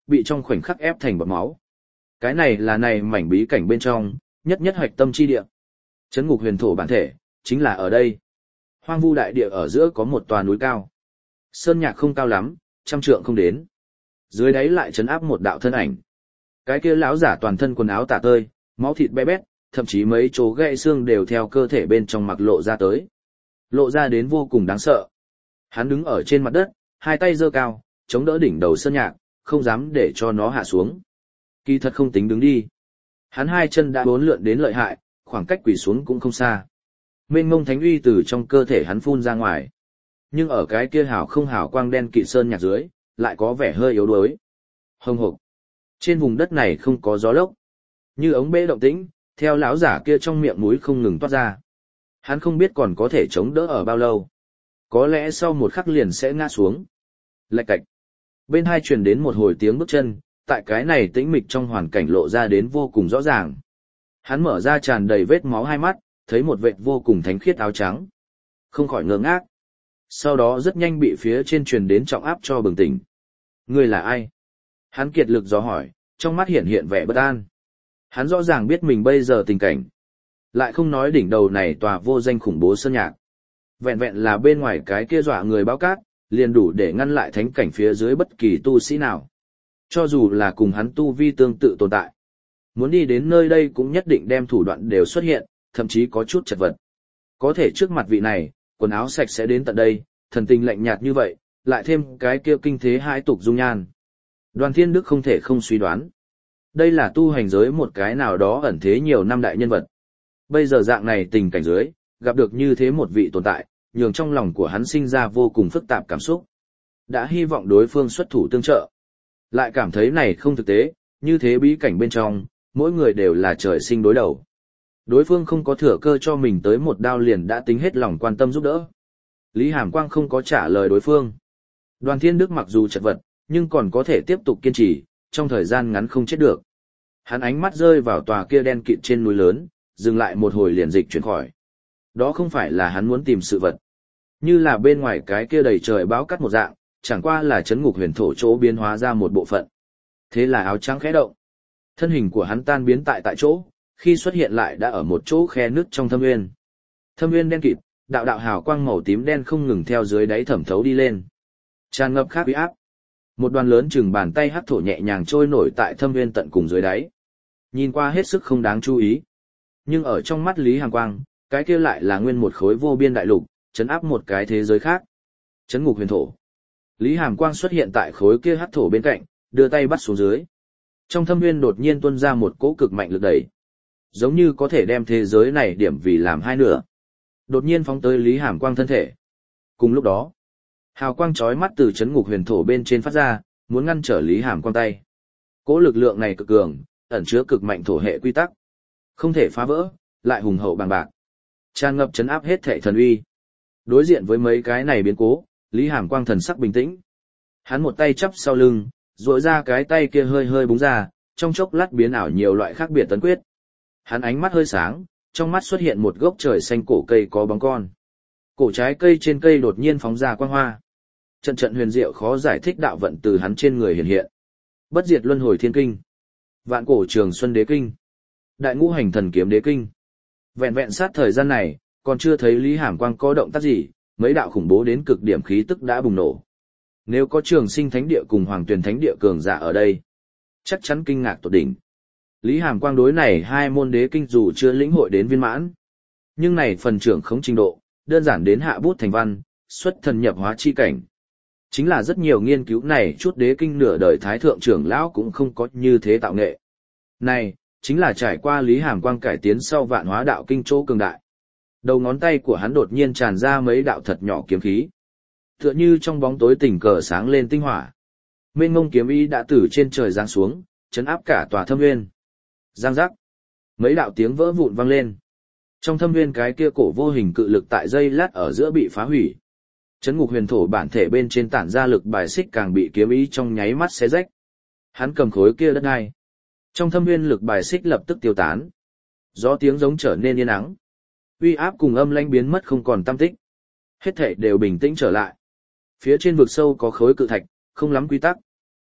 bị trong khoảnh khắc ép thành bọt máu. Cái này là này mảnh bí cảnh bên trong, nhất hoạch tâm chi địa. Trấn ngục huyền thổ bản thể, chính là ở đây. Hoang vu đại địa ở giữa có một tòa núi cao. Sơn nhạc không cao lắm, 100 trượng không đến. Dưới đáy lại trấn áp một đạo thân ảnh. Cái kia lão giả toàn thân quần áo tả tơi, máu thịt bé bét, thậm chí mấy chỗ gãy xương đều theo cơ thể bên trong mặc lộ ra tới. Lộ ra đến vô cùng đáng sợ. Hắn đứng ở trên mặt đất, hai tay giơ cao, chống đỡ đỉnh đầu sơn nhạc, không dám để cho nó hạ xuống. Kỳ thật không tính đứng đi. Hắn hai chân đã uốn lượn đến lợi hại, khoảng cách quỳ xuống cũng không xa. Mênh mông thánh uy từ trong cơ thể hắn phun ra ngoài. Nhưng ở cái kia hào không hào quang đen kịt sơn nhạc dưới, lại có vẻ hơi yếu đuối. Hông hộc. Trên vùng đất này không có gió lốc. Như ống bể động tĩnh, theo lão giả kia trong miệng mũi không ngừng toát ra. Hắn không biết còn có thể chống đỡ ở bao lâu. Có lẽ sau một khắc liền sẽ ngã xuống. Lạch cạch. Bên hai truyền đến một hồi tiếng bước chân, tại cái này tĩnh mịch trong hoàn cảnh lộ ra đến vô cùng rõ ràng. Hắn mở ra tràn đầy vết máu hai mắt, thấy một vệt vô cùng thánh khiết áo trắng. Không khỏi ngơ ngác. Sau đó rất nhanh bị phía trên truyền đến trọng áp cho bừng tỉnh. Ngươi là ai? Hắn kiệt lực dò hỏi, trong mắt hiện hiện vẻ bất an. Hắn rõ ràng biết mình bây giờ tình cảnh. Lại không nói đỉnh đầu này tòa vô danh khủng bố sơn nhạc. Vẹn vẹn là bên ngoài cái kia dọa người báo cát, liền đủ để ngăn lại thánh cảnh phía dưới bất kỳ tu sĩ nào. Cho dù là cùng hắn tu vi tương tự tồn tại. Muốn đi đến nơi đây cũng nhất định đem thủ đoạn đều xuất hiện, thậm chí có chút chật vật. Có thể trước mặt vị này, quần áo sạch sẽ đến tận đây, thần tình lạnh nhạt như vậy, lại thêm cái kia kinh thế hai tục dung nhan. Đoàn Thiên Đức không thể không suy đoán. Đây là tu hành giới một cái nào đó ẩn thế nhiều năm đại nhân vật. Bây giờ dạng này tình cảnh dưới, gặp được như thế một vị tồn tại, nhường trong lòng của hắn sinh ra vô cùng phức tạp cảm xúc. Đã hy vọng đối phương xuất thủ tương trợ. Lại cảm thấy này không thực tế, như thế bí cảnh bên trong, mỗi người đều là trời sinh đối đầu. Đối phương không có thừa cơ cho mình tới một đao liền đã tính hết lòng quan tâm giúp đỡ. Lý Hàm Quang không có trả lời đối phương. Đoàn Thiên Đức mặc dù chật vật, nhưng còn có thể tiếp tục kiên trì, trong thời gian ngắn không chết được. Hắn ánh mắt rơi vào tòa kia đen kịt trên núi lớn, dừng lại một hồi liền dịch chuyển khỏi. Đó không phải là hắn muốn tìm sự vật. Như là bên ngoài cái kia đầy trời báo cắt một dạng, chẳng qua là chấn ngục huyền thổ chỗ biến hóa ra một bộ phận. Thế là áo trắng khẽ động. Thân hình của hắn tan biến tại chỗ, khi xuất hiện lại đã ở một chỗ khe nứt trong thâm nguyên. Thâm nguyên đen kịt, đạo đạo hào quang màu tím đen không ngừng theo dưới đáy thẩm thấu đi lên. Tràn ngập khác uy áp. Một đoàn lớn chừng bàn tay hắc thổ nhẹ nhàng trôi nổi tại thâm nguyên tận cùng dưới đáy. Nhìn qua hết sức không đáng chú ý. Nhưng ở trong mắt Lý Hàm Quang, cái kia lại là nguyên một khối vô biên đại lục, chấn áp một cái thế giới khác. Chấn ngục huyền thổ. Lý Hàm Quang xuất hiện tại khối kia hắc thổ bên cạnh, đưa tay bắt xuống dưới. Trong thâm nguyên đột nhiên tuôn ra một cỗ cực mạnh lực đẩy. Giống như có thể đem thế giới này điểm vì làm hai nửa. Đột nhiên phóng tới Lý Hàm Quang thân thể. Cùng lúc đó, hào quang chói mắt từ chấn ngục huyền thổ bên trên phát ra, muốn ngăn trở Lý Hàm Quang tay. Cỗ lực lượng này cực cường, ẩn chứa cực mạnh thổ hệ quy tắc. Không thể phá vỡ, lại hùng hậu bằng bạc. Tràn ngập chấn áp hết thảy thần uy. Đối diện với mấy cái này biến cố, Lý Hàm Quang thần sắc bình tĩnh. Hắn một tay chắp sau lưng, duỗi ra cái tay kia hơi hơi búng ra, trong chốc lát biến ảo nhiều loại khác biệt tấn quyết. Hắn ánh mắt hơi sáng, trong mắt xuất hiện một gốc trời xanh cổ cây có bóng con. Cổ trái cây trên cây đột nhiên phóng ra quang hoa. Trận trận huyền diệu khó giải thích đạo vận từ hắn trên người hiện hiện. Bất diệt luân hồi thiên kinh, vạn cổ trường xuân đế kinh, đại ngũ hành thần kiếm đế kinh. Vẹn vẹn sát thời gian này, còn chưa thấy Lý Hàm Quang có động tác gì, mấy đạo khủng bố đến cực điểm khí tức đã bùng nổ. Nếu có Trường Sinh Thánh Địa cùng Hoàng Tuyền Thánh Địa cường giả ở đây, chắc chắn kinh ngạc tột đỉnh. Lý Hàm Quang đối này hai môn đế kinh dù chưa lĩnh hội đến viên mãn, nhưng này phần trưởng khống trình độ, đơn giản đến hạ bút thành văn, xuất thần nhập hóa chi cảnh. Chính là rất nhiều nghiên cứu này chút đế kinh nửa đời thái thượng trưởng lão cũng không có như thế tạo nghệ. Này, chính là trải qua Lý Hàm Quang cải tiến sau vạn hóa đạo kinh chỗ cường đại. Đầu ngón tay của hắn đột nhiên tràn ra mấy đạo thật nhỏ kiếm khí. Tựa như trong bóng tối tình cờ sáng lên tinh hỏa. Mênh mông kiếm ý đã từ trên trời giáng xuống, chấn áp cả tòa thâm nguyên. Giang giác. Mấy đạo tiếng vỡ vụn vang lên. Trong thâm nguyên cái kia cổ vô hình cự lực tại dây lát ở giữa bị phá hủy. Chấn ngục huyền thổ bản thể bên trên tản ra lực bài xích càng bị kiếm ý trong nháy mắt xé rách. Hắn cầm khối kia đất đai. Trong thâm nguyên lực bài xích lập tức tiêu tán. Gió tiếng giống trở nên yên ắng. Uy áp cùng âm lãnh biến mất không còn tăm tích. Hết thảy đều bình tĩnh trở lại. Phía trên vực sâu có khối cự thạch, không lắm quy tắc.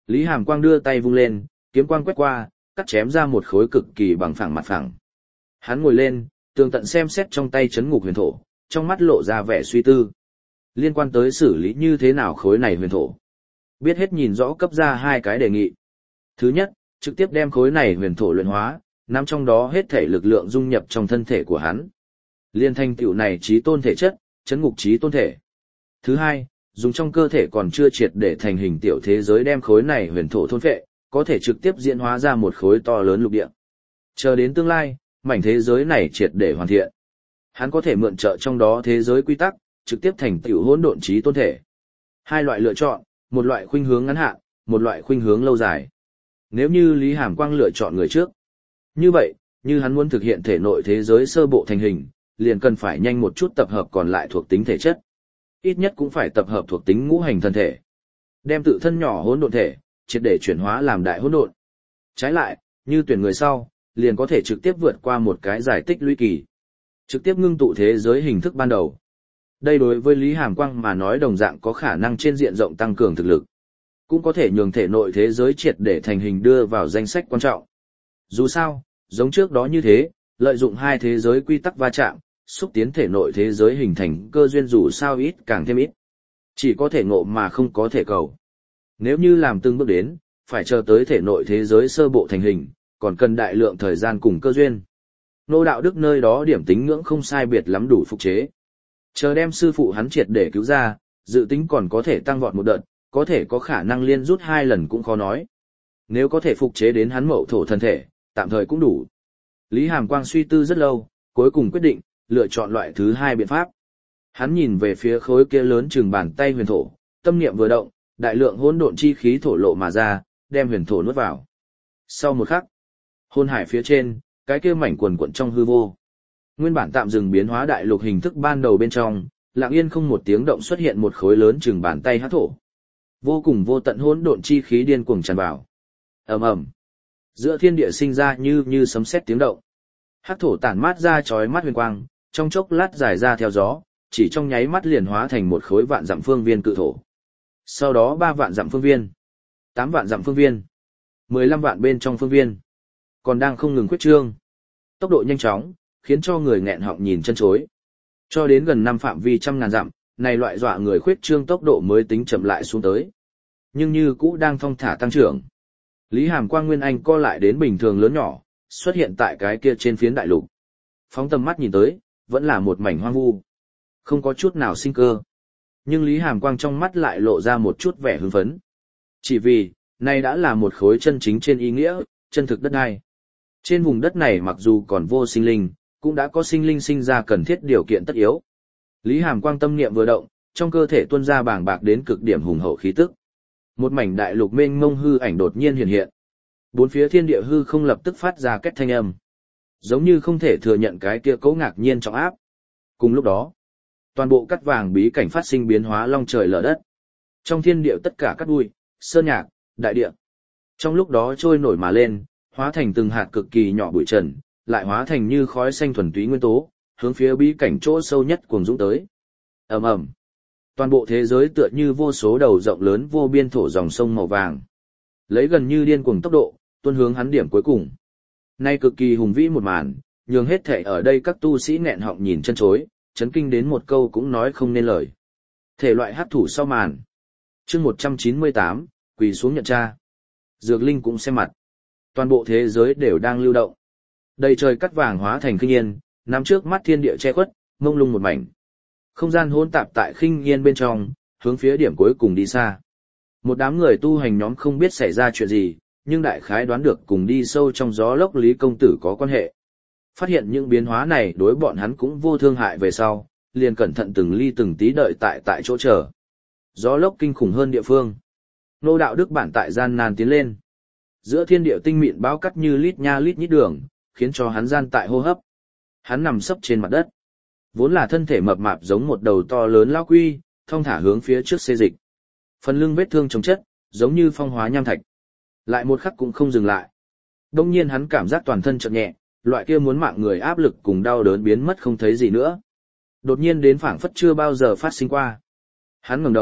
Lý Hàm Quang đưa tay vung lên, kiếm quang quét qua, cắt chém ra một khối cực kỳ bằng phẳng mặt phẳng. Hắn ngồi lên, tường tận xem xét trong tay chấn ngục huyền thổ, trong mắt lộ ra vẻ suy tư. Liên quan tới xử lý như thế nào khối này huyền thổ. Biết hết nhìn rõ cấp ra hai cái đề nghị. Thứ nhất, trực tiếp đem khối này huyền thổ luyện hóa, nắm trong đó hết thể lực lượng dung nhập trong thân thể của hắn. Liên thành tựu này trí tôn thể chất, chấn ngục trí tôn thể. Thứ hai, dùng trong cơ thể còn chưa triệt để thành hình tiểu thế giới đem khối này huyền thổ thôn phệ, có thể trực tiếp diễn hóa ra một khối to lớn lục địa. Chờ đến tương lai, mảnh thế giới này triệt để hoàn thiện. Hắn có thể mượn trợ trong đó thế giới quy tắc, trực tiếp thành tựu hỗn độn trí tôn thể. Hai loại lựa chọn, một loại khuynh hướng ngắn hạn, một loại khuynh hướng lâu dài. Nếu như Lý Hàm Quang lựa chọn người trước, như vậy, như hắn muốn thực hiện thể nội thế giới sơ bộ thành hình, liền cần phải nhanh một chút tập hợp còn lại thuộc tính thể chất. Ít nhất cũng phải tập hợp thuộc tính ngũ hành thân thể. Đem tự thân nhỏ hỗn độn thể, triệt để chuyển hóa làm đại hỗn độn. Trái lại, như tuyển người sau, liền có thể trực tiếp vượt qua một cái giải tích lũy kỳ. Trực tiếp ngưng tụ thế giới hình thức ban đầu. Đây đối với Lý Hàm Quang mà nói đồng dạng có khả năng trên diện rộng tăng cường thực lực. Cũng có thể nhường thể nội thế giới triệt để thành hình đưa vào danh sách quan trọng. Dù sao, giống trước đó như thế, lợi dụng hai thế giới quy tắc va chạm, xúc tiến thể nội thế giới hình thành cơ duyên dù sao ít càng thêm ít. Chỉ có thể ngộ mà không có thể cầu. Nếu như làm từng bước đến, phải chờ tới thể nội thế giới sơ bộ thành hình, còn cần đại lượng thời gian cùng cơ duyên. Nô đạo đức nơi đó điểm tính ngưỡng không sai biệt lắm đủ phục chế. Chờ đem sư phụ hắn triệt để cứu ra, dự tính còn có thể tăng vọt một đợt, có thể có khả năng liên rút 2 lần cũng khó nói. Nếu có thể phục chế đến hắn mậu thổ thân thể, tạm thời cũng đủ. Lý Hàm Quang suy tư rất lâu, cuối cùng quyết định, lựa chọn loại thứ 2 biện pháp. Hắn nhìn về phía khối kia lớn chừng bàn tay huyền thổ, tâm niệm vừa động, đại lượng hỗn độn chi khí thổ lộ mà ra, đem huyền thổ nuốt vào. Sau một khắc, hồn hải phía trên, cái kia mảnh quần quận trong hư vô. Nguyên bản tạm dừng biến hóa đại lục hình thức ban đầu bên trong, lặng yên không một tiếng động xuất hiện một khối lớn chừng bàn tay hắc thổ. Vô cùng vô tận hỗn độn chi khí điên cuồng tràn vào. Ầm ầm. Giữa thiên địa sinh ra như sấm sét tiếng động. Hắc thổ tản mát ra chói mắt huyền quang, trong chốc lát dài ra theo gió, chỉ trong nháy mắt liền hóa thành một khối vạn dặm phương viên cự thổ. Sau đó 3 vạn dặm phương viên, 8 vạn dặm phương viên, 15 vạn bên trong phương viên, còn đang không ngừng khuyết trương. Tốc độ nhanh chóng, khiến cho người nghẹn họng nhìn chân chối. Cho đến gần 5 phạm vi trăm ngàn dặm, này loại dọa người khuyết trương tốc độ mới tính chậm lại xuống tới. Nhưng như cũ đang thong thả tăng trưởng. Lý Hàm Quang Nguyên Anh co lại đến bình thường lớn nhỏ, xuất hiện tại cái kia trên phiến đại lục. Phóng tầm mắt nhìn tới, vẫn là một mảnh hoang vu. Không có chút nào sinh cơ. Nhưng Lý Hàm Quang trong mắt lại lộ ra một chút vẻ hưng phấn. Chỉ vì, này đã là một khối chân chính trên ý nghĩa, chân thực đất đai. Trên vùng đất này mặc dù còn vô sinh linh, cũng đã có sinh linh sinh ra cần thiết điều kiện tất yếu. Lý Hàm Quang tâm niệm vừa động, trong cơ thể tuôn ra bàng bạc đến cực điểm hùng hậu khí tức. Một mảnh đại lục mênh mông hư ảnh đột nhiên hiện hiện. Bốn phía thiên địa hư không lập tức phát ra kết thanh âm. Giống như không thể thừa nhận cái kia cấu ngạc nhiên trọng áp. Cùng lúc đó, toàn bộ cắt vàng bí cảnh phát sinh biến hóa long trời lở đất. Trong thiên địa tất cả cắt bụi, sơn nhạc, đại địa. Trong lúc đó trôi nổi mà lên, hóa thành từng hạt cực kỳ nhỏ bụi trần, lại hóa thành như khói xanh thuần túy nguyên tố, hướng phía bí cảnh chỗ sâu nhất cuồng dũng tới. Ầm ầm. Toàn bộ thế giới tựa như vô số đầu rộng lớn vô biên thổ dòng sông màu vàng. Lấy gần như điên cuồng tốc độ, tuôn hướng hắn điểm cuối cùng. Nay cực kỳ hùng vĩ một màn, nhường hết thảy ở đây các tu sĩ nghẹn họng nhìn chân chối, chấn kinh đến một câu cũng nói không nên lời. Thể loại hắc thủ sau màn. Chương 198, quỳ xuống nhận tra. Dược Linh cũng xem mặt. Toàn bộ thế giới đều đang lưu động. Đầy trời cắt vàng hóa thành khinh yên, nằm trước mắt thiên địa che khuất, mông lung một mảnh. Không gian hỗn tạp tại khinh yên bên trong, hướng phía điểm cuối cùng đi xa. Một đám người tu hành nhóm không biết xảy ra chuyện gì, nhưng đại khái đoán được cùng đi sâu trong gió lốc Lý công tử có quan hệ. Phát hiện những biến hóa này đối bọn hắn cũng vô thương hại về sau, liền cẩn thận từng ly từng tí đợi tại chỗ chờ. Gió lốc kinh khủng hơn địa phương. Nô đạo đức bản tại gian nan tiến lên. Giữa thiên địa tinh mịn báo cắt như lít nha lít nhít đường, khiến cho hắn gian tại hô hấp. Hắn nằm sấp trên mặt đất. Vốn là thân thể mập mạp giống một đầu to lớn lão quy, thong thả hướng phía trước xê dịch. Phần lưng vết thương chống chất, giống như phong hóa nham thạch. Lại một khắc cũng không dừng lại. Đông nhiên hắn cảm giác toàn thân chợt nhẹ, loại kia muốn mạng người áp lực cùng đau đớn biến mất không thấy gì nữa. Đột nhiên đến phảng phất chưa bao giờ phát sinh qua. Hắn ngẩng đầu,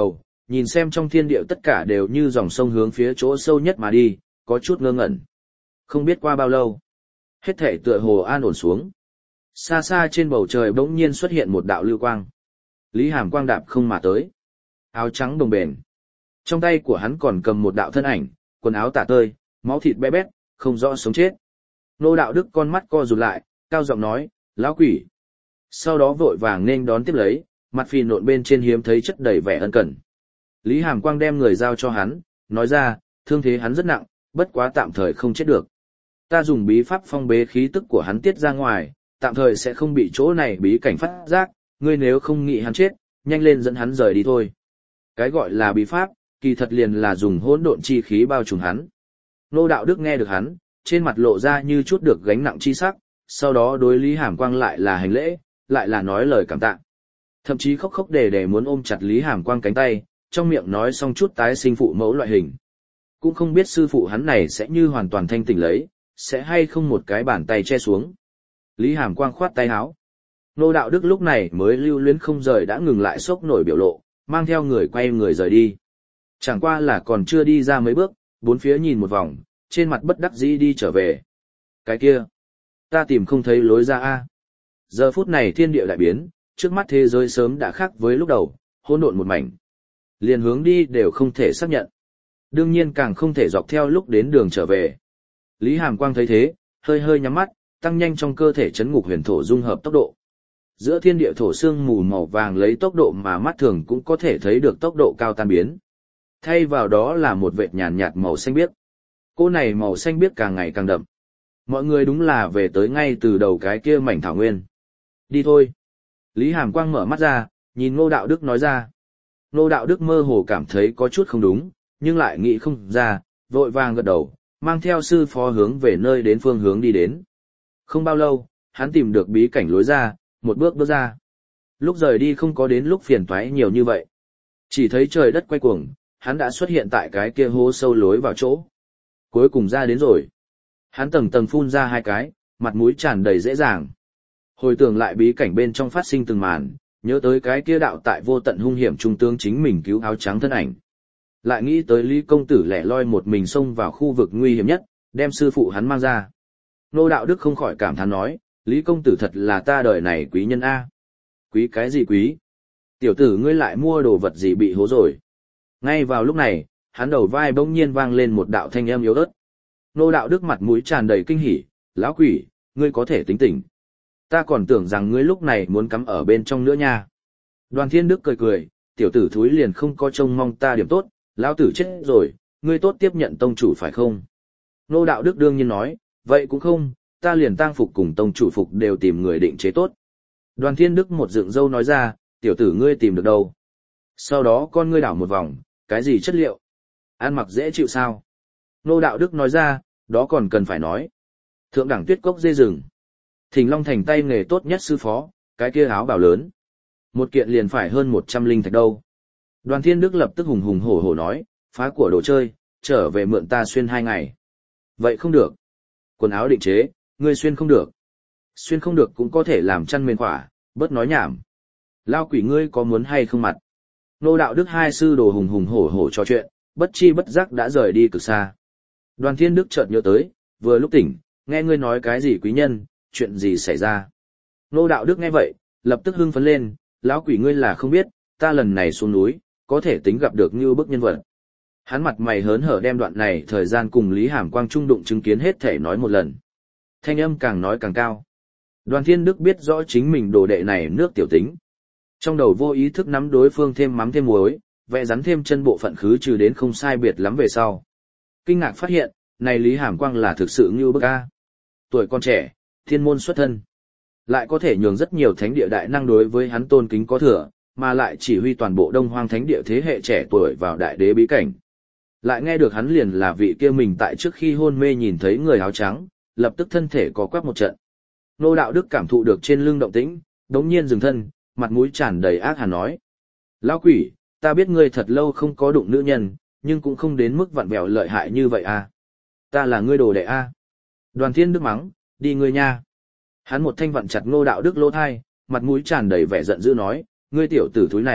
Nhìn xem trong thiên địa tất cả đều như dòng sông hướng phía chỗ sâu nhất mà đi, có chút ngơ ngẩn. Không biết qua bao lâu, hết thể tựa hồ an ổn xuống. Xa xa trên bầu trời bỗng nhiên xuất hiện một đạo lưu quang. Lý Hàm Quang đạp không mà tới. Áo trắng đồng bền. Trong tay của hắn còn cầm một đạo thân ảnh, quần áo tả tơi, máu thịt bé bét, không rõ sống chết. Ngô Đạo Đức con mắt co rụt lại, cao giọng nói, lão quỷ. Sau đó vội vàng nên đón tiếp lấy, mặt phì nộn bên trên hiếm thấy chất đầy vẻ ân cần. Lý Hàm Quang đem người giao cho hắn, nói ra, thương thế hắn rất nặng, bất quá tạm thời không chết được. Ta dùng bí pháp phong bế khí tức của hắn tiết ra ngoài, tạm thời sẽ không bị chỗ này bí cảnh phát giác, ngươi nếu không nghĩ hắn chết, nhanh lên dẫn hắn rời đi thôi. Cái gọi là bí pháp, kỳ thật liền là dùng hỗn độn chi khí bao trùm hắn. Ngô Đạo Đức nghe được hắn, trên mặt lộ ra như chút được gánh nặng chi sắc, sau đó đối Lý Hàm Quang lại là hành lễ, lại là nói lời cảm tạ. Thậm chí khóc khóc để muốn ôm chặt Lý Hàm Quang cánh tay, trong miệng nói xong chút tái sinh phụ mẫu loại hình. Cũng không biết sư phụ hắn này sẽ như hoàn toàn thanh tỉnh lấy, sẽ hay không một cái bàn tay che xuống. Lý Hàm Quang khoát tay áo. Ngô Đạo Đức lúc này mới lưu luyến không rời đã ngừng lại sốc nổi biểu lộ, mang theo người quay người rời đi. Chẳng qua là còn chưa đi ra mấy bước, bốn phía nhìn một vòng, trên mặt bất đắc dĩ đi trở về. Cái kia, ta tìm không thấy lối ra a. Giờ phút này thiên địa đại biến, trước mắt thế giới sớm đã khác với lúc đầu, hỗn độn một mảnh. Liền hướng đi đều không thể xác nhận. Đương nhiên càng không thể dọc theo lúc đến đường trở về. Lý Hàm Quang thấy thế, hơi hơi nhắm mắt, tăng nhanh trong cơ thể chấn ngục huyền thổ dung hợp tốc độ. Giữa thiên địa thổ xương mù màu vàng lấy tốc độ mà mắt thường cũng có thể thấy được tốc độ cao tan biến. Thay vào đó là một vệt nhàn nhạt màu xanh biếc. Cô này màu xanh biếc càng ngày càng đậm. Mọi người đúng là về tới ngay từ đầu cái kia mảnh thảo nguyên. Đi thôi. Lý Hàm Quang mở mắt ra, nhìn Ngô Đạo Đức nói ra. Ngô Đạo Đức mơ hồ cảm thấy có chút không đúng, nhưng lại nghĩ không ra, vội vàng gật đầu, mang theo sư phó hướng về nơi đến phương hướng đi đến. Không bao lâu, hắn tìm được bí cảnh lối ra, một bước bước ra. Lúc rời đi không có đến lúc phiền toái nhiều như vậy. Chỉ thấy trời đất quay cuồng, hắn đã xuất hiện tại cái kia hố sâu lối vào chỗ. Cuối cùng ra đến rồi. Hắn tầng tầng phun ra hai cái, mặt mũi tràn đầy dễ dàng. Hồi tưởng lại bí cảnh bên trong phát sinh từng màn, nhớ tới cái kia đạo tại vô tận hung hiểm trung tướng chính mình cứu áo trắng thân ảnh. Lại nghĩ tới Lý công tử lẻ loi một mình xông vào khu vực nguy hiểm nhất, đem sư phụ hắn mang ra. Ngô Đạo Đức không khỏi cảm thán nói, Lý công tử thật là ta đời này quý nhân A. Quý cái gì quý? Tiểu tử ngươi lại mua đồ vật gì bị hố rồi? Ngay vào lúc này, hắn đầu vai bỗng nhiên vang lên một đạo thanh âm yếu ớt. Ngô Đạo Đức mặt mũi tràn đầy kinh hỉ, lão quỷ, ngươi có thể tính tỉnh. Ta còn tưởng rằng ngươi lúc này muốn cắm ở bên trong nữa nha. Đoàn Thiên Đức cười cười, tiểu tử thúi liền không có trông mong ta điểm tốt, lão tử chết rồi, ngươi tốt tiếp nhận tông chủ phải không? Ngô Đạo Đức đương nhiên nói, vậy cũng không, ta liền tang phục cùng tông chủ phục đều tìm người định chế tốt. Đoàn Thiên Đức một dựng râu nói ra, tiểu tử ngươi tìm được đâu? Sau đó con ngươi đảo một vòng, cái gì chất liệu? Ăn mặc dễ chịu sao? Ngô Đạo Đức nói ra, đó còn cần phải nói. Thượng đẳng tuyết cốc dê rừng. Thỉnh Long Thành tay nghề tốt nhất sư phó, cái kia áo bào lớn. Một kiện liền phải hơn 100 linh thạch đâu. Đoàn Thiên Đức lập tức hùng hùng hổ hổ nói, phá của đồ chơi, trở về mượn ta xuyên 2 ngày. Vậy không được. Quần áo định chế, ngươi xuyên không được. Xuyên không được cũng có thể làm chăn mền khỏa, bớt nói nhảm. Lao quỷ ngươi có muốn hay không mặt. Ngô Đạo Đức hai sư đồ hùng hùng hổ hổ trò chuyện, bất chi bất giác đã rời đi cực xa. Đoàn Thiên Đức chợt nhớ tới, vừa lúc tỉnh, nghe ngươi nói cái gì quý nhân, chuyện gì xảy ra. Ngô Đạo Đức nghe vậy, lập tức hưng phấn lên, lão quỷ ngươi là không biết, ta lần này xuống núi, có thể tính gặp được như bức nhân vật. Hắn mặt mày hớn hở đem đoạn này thời gian cùng Lý Hàm Quang trung đụng chứng kiến hết thể nói một lần. Thanh âm càng nói càng cao. Đoàn Thiên Đức biết rõ chính mình đồ đệ này nước tiểu tính. Trong đầu vô ý thức nắm đối phương thêm mắm thêm muối, vẽ rắn thêm chân bộ phận khứ trừ đến không sai biệt lắm về sau. Kinh ngạc phát hiện, này Lý Hàm Quang là thực sự như bức a. Tuổi còn trẻ, thiên môn xuất thân. Lại có thể nhường rất nhiều thánh địa đại năng đối với hắn tôn kính có thừa, mà lại chỉ huy toàn bộ Đông Hoang thánh địa thế hệ trẻ tuổi vào đại đế bí cảnh. Lại nghe được hắn liền là vị kia mình tại trước khi hôn mê nhìn thấy người áo trắng, lập tức thân thể có quắc một trận. Ngô Đạo Đức cảm thụ được trên lưng động tĩnh, đống nhiên dừng thân, mặt mũi tràn đầy ác hàn nói. Lão quỷ, ta biết ngươi thật lâu không có đụng nữ nhân, nhưng cũng không đến mức vặn vẹo lợi hại như vậy à. Ta là ngươi đồ đệ a. Đoàn Thiên Đức mắng, đi ngươi nha. Hắn một thanh vặn chặt Ngô Đạo Đức lỗ thai, mặt mũi tràn đầy vẻ giận dữ nói, ngươi tiểu tử thúi này,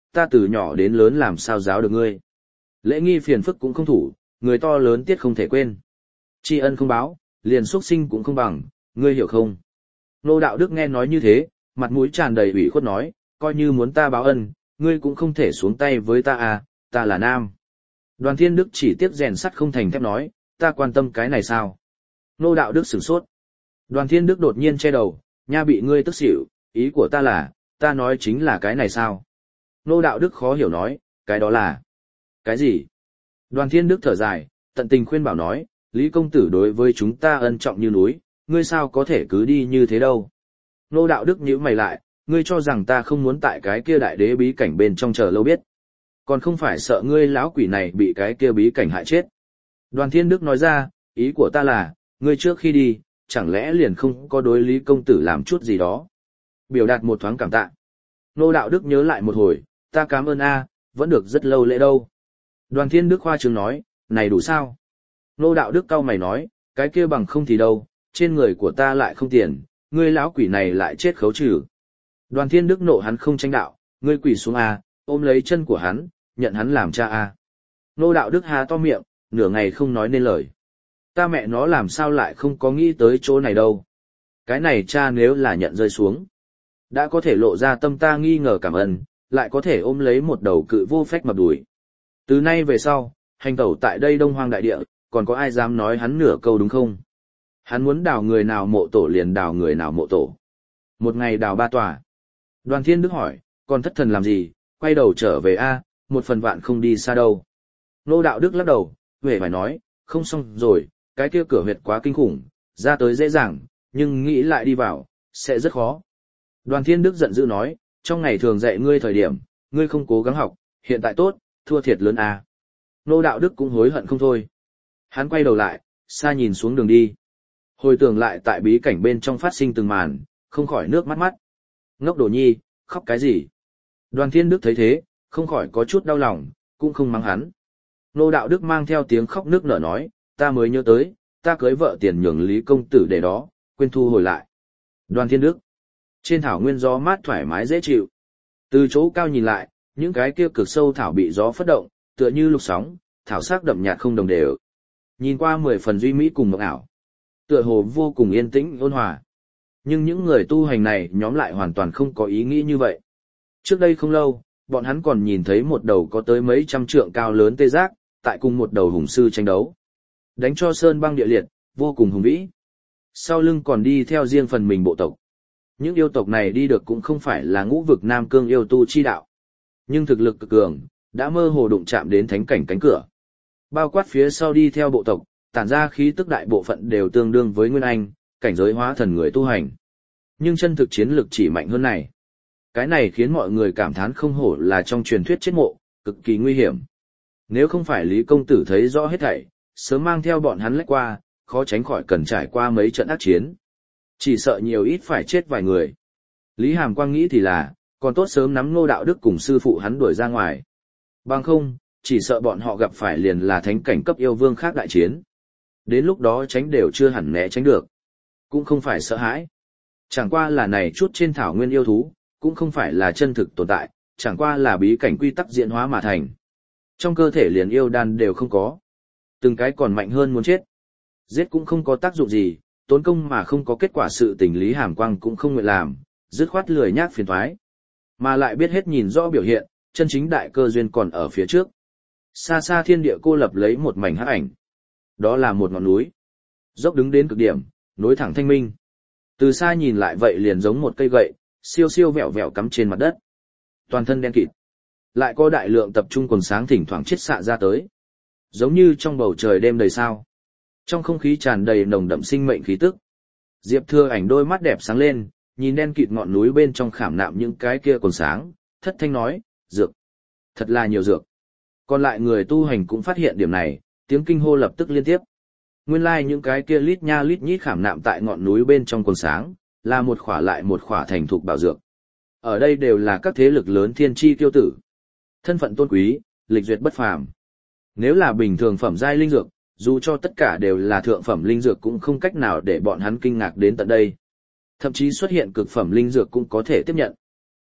ta từ nhỏ đến lớn làm sao giáo được ngươi. Lễ nghi phiền phức cũng không thủ, người to lớn tiết không thể quên. Tri ân không báo, liền xuất sinh cũng không bằng, ngươi hiểu không? Ngô Đạo Đức nghe nói như thế, mặt mũi tràn đầy ủy khuất nói, coi như muốn ta báo ân, ngươi cũng không thể xuống tay với ta à, ta là nam. Đoàn Thiên Đức chỉ tiếc rèn sắt không thành thép nói, ta quan tâm cái này sao? Ngô Đạo Đức sửng sốt. Đoàn Thiên Đức đột nhiên che đầu, nha bị ngươi tức xỉu, ý của ta là, ta nói chính là cái này sao? Ngô Đạo Đức khó hiểu nói, cái đó là... Cái gì? Đoàn Thiên Đức thở dài, tận tình khuyên bảo nói, Lý công tử đối với chúng ta ân trọng như núi, ngươi sao có thể cứ đi như thế đâu? Ngô Đạo Đức nhíu mày lại, ngươi cho rằng ta không muốn tại cái kia đại đế bí cảnh bên trong chờ lâu biết. Còn không phải sợ ngươi lão quỷ này bị cái kia bí cảnh hại chết. Đoàn Thiên Đức nói ra, ý của ta là, ngươi trước khi đi, chẳng lẽ liền không có đối Lý công tử làm chút gì đó. Biểu đạt một thoáng cảm tạ. Ngô Đạo Đức nhớ lại một hồi, ta cảm ơn a, vẫn được rất lâu lễ đâu. Đoàn Thiên Đức khoa trương nói, này đủ sao? Ngô Đạo Đức cau mày nói, cái kia bằng không thì đâu, trên người của ta lại không tiền, ngươi lão quỷ này lại chết khấu trừ. Đoàn Thiên Đức nộ hắn không tranh đạo, ngươi quỷ xuống a, ôm lấy chân của hắn, nhận hắn làm cha a. Ngô Đạo Đức há to miệng, nửa ngày không nói nên lời. Ta mẹ nó làm sao lại không có nghĩ tới chỗ này đâu. Cái này cha nếu là nhận rơi xuống, đã có thể lộ ra tâm ta nghi ngờ cảm ơn, lại có thể ôm lấy một đầu cự vô phách mập đùi. Từ nay về sau, hành tẩu tại đây Đông Hoang đại địa, còn có ai dám nói hắn nửa câu đúng không? Hắn muốn đào người nào mộ tổ liền đào người nào mộ tổ. Một ngày đào 3 tòa. Đoàn Thiên Đức hỏi, còn thất thần làm gì, quay đầu trở về a, một phần vạn không đi xa đâu. Ngô Đạo Đức lắc đầu, huệ phải nói, không xong rồi, cái kia cửa huyệt quá kinh khủng, ra tới dễ dàng, nhưng nghĩ lại đi vào, sẽ rất khó. Đoàn Thiên Đức giận dữ nói, trong ngày thường dạy ngươi thời điểm, ngươi không cố gắng học, hiện tại tốt, thua thiệt lớn à. Ngô Đạo Đức cũng hối hận không thôi. Hắn quay đầu lại, xa nhìn xuống đường đi. Hồi tưởng lại tại bí cảnh bên trong phát sinh từng màn, không khỏi nước mắt mắt. Ngốc đồ nhi, khóc cái gì? Đoàn Thiên Đức thấy thế, không khỏi có chút đau lòng, cũng không mắng hắn. Ngô Đạo Đức mang theo tiếng khóc nước nở nói, ta mới nhớ tới, ta cưới vợ tiền nhường Lý công tử để đó, quên thu hồi lại. Đoàn Thiên Đức. Trên thảo nguyên gió mát thoải mái dễ chịu. Từ chỗ cao nhìn lại, những cái kia cực sâu thảo bị gió phất động, tựa như lục sóng, thảo sắc đậm nhạt không đồng đều. Nhìn qua 10 phần duy mỹ cùng mộng ảo. Tựa hồ vô cùng yên tĩnh ôn hòa. Nhưng những người tu hành này nhóm lại hoàn toàn không có ý nghĩ như vậy. Trước đây không lâu, bọn hắn còn nhìn thấy một đầu có tới mấy trăm trượng cao lớn tê giác, tại cùng một đầu hùng sư tranh đấu. Đánh cho sơn băng địa liệt, vô cùng hùng vĩ. Sau lưng còn đi theo riêng phần mình bộ tộc. Những yêu tộc này đi được cũng không phải là ngũ vực Nam Cương yêu tu chi đạo. Nhưng thực lực cực cường, đã mơ hồ đụng chạm đến thánh cảnh cánh cửa. Bao quát phía sau đi theo bộ tộc, tản ra khí tức đại bộ phận đều tương đương với Nguyên Anh, cảnh giới hóa thần người tu hành. Nhưng chân thực chiến lực chỉ mạnh hơn này. Cái này khiến mọi người cảm thán không hổ là trong truyền thuyết chết mộ, cực kỳ nguy hiểm. Nếu không phải Lý công tử thấy rõ hết thảy, sớm mang theo bọn hắn lách qua, khó tránh khỏi cần trải qua mấy trận ác chiến. Chỉ sợ nhiều ít phải chết vài người. Lý Hàm Quang nghĩ thì là, còn tốt sớm nắm Ngô Đạo Đức cùng sư phụ hắn đuổi ra ngoài. Bằng không, chỉ sợ bọn họ gặp phải liền là thánh cảnh cấp yêu vương khác đại chiến. Đến lúc đó tránh đều chưa hẳn né tránh được. Cũng không phải sợ hãi. Chẳng qua là này chút trên thảo nguyên yêu thú, cũng không phải là chân thực tồn tại, chẳng qua là bí cảnh quy tắc diễn hóa mà thành. Trong cơ thể liền yêu đan đều không có. Từng cái còn mạnh hơn muốn chết. Giết cũng không có tác dụng gì, tốn công mà không có kết quả sự tình Lý Hàm Quang cũng không nguyện làm, dứt khoát lười nhác phiền toái. Mà lại biết hết nhìn rõ biểu hiện, chân chính đại cơ duyên còn ở phía trước. Xa xa thiên địa cô lập lấy một mảnh hắc ảnh. Đó là một ngọn núi. Dốc đứng đến cực điểm, nối thẳng thanh minh. Từ xa nhìn lại vậy liền giống một cây gậy, siêu siêu vẹo vẹo cắm trên mặt đất. Toàn thân đen kịt. Lại có đại lượng tập trung quần sáng thỉnh thoảng chiết xạ ra tới. Giống như trong bầu trời đêm đầy sao. Trong không khí tràn đầy nồng đậm sinh mệnh khí tức. Diệp Thừa Ảnh đôi mắt đẹp sáng lên, nhìn đen kịt ngọn núi bên trong khảm nạm những cái kia quần sáng, thất thanh nói, dược. Thật là nhiều dược. Còn lại người tu hành cũng phát hiện điểm này, tiếng kinh hô lập tức liên tiếp. Nguyên lai những cái kia lít nha lít nhít khảm nạm tại ngọn núi bên trong quần sáng, là một khỏa lại một khỏa thành thục bảo dược. Ở đây đều là các thế lực lớn thiên chi tiêu tử. Thân phận tôn quý, lịch duyệt bất phàm. Nếu là bình thường phẩm giai linh dược, dù cho tất cả đều là thượng phẩm linh dược cũng không cách nào để bọn hắn kinh ngạc đến tận đây. Thậm chí xuất hiện cực phẩm linh dược cũng có thể tiếp nhận.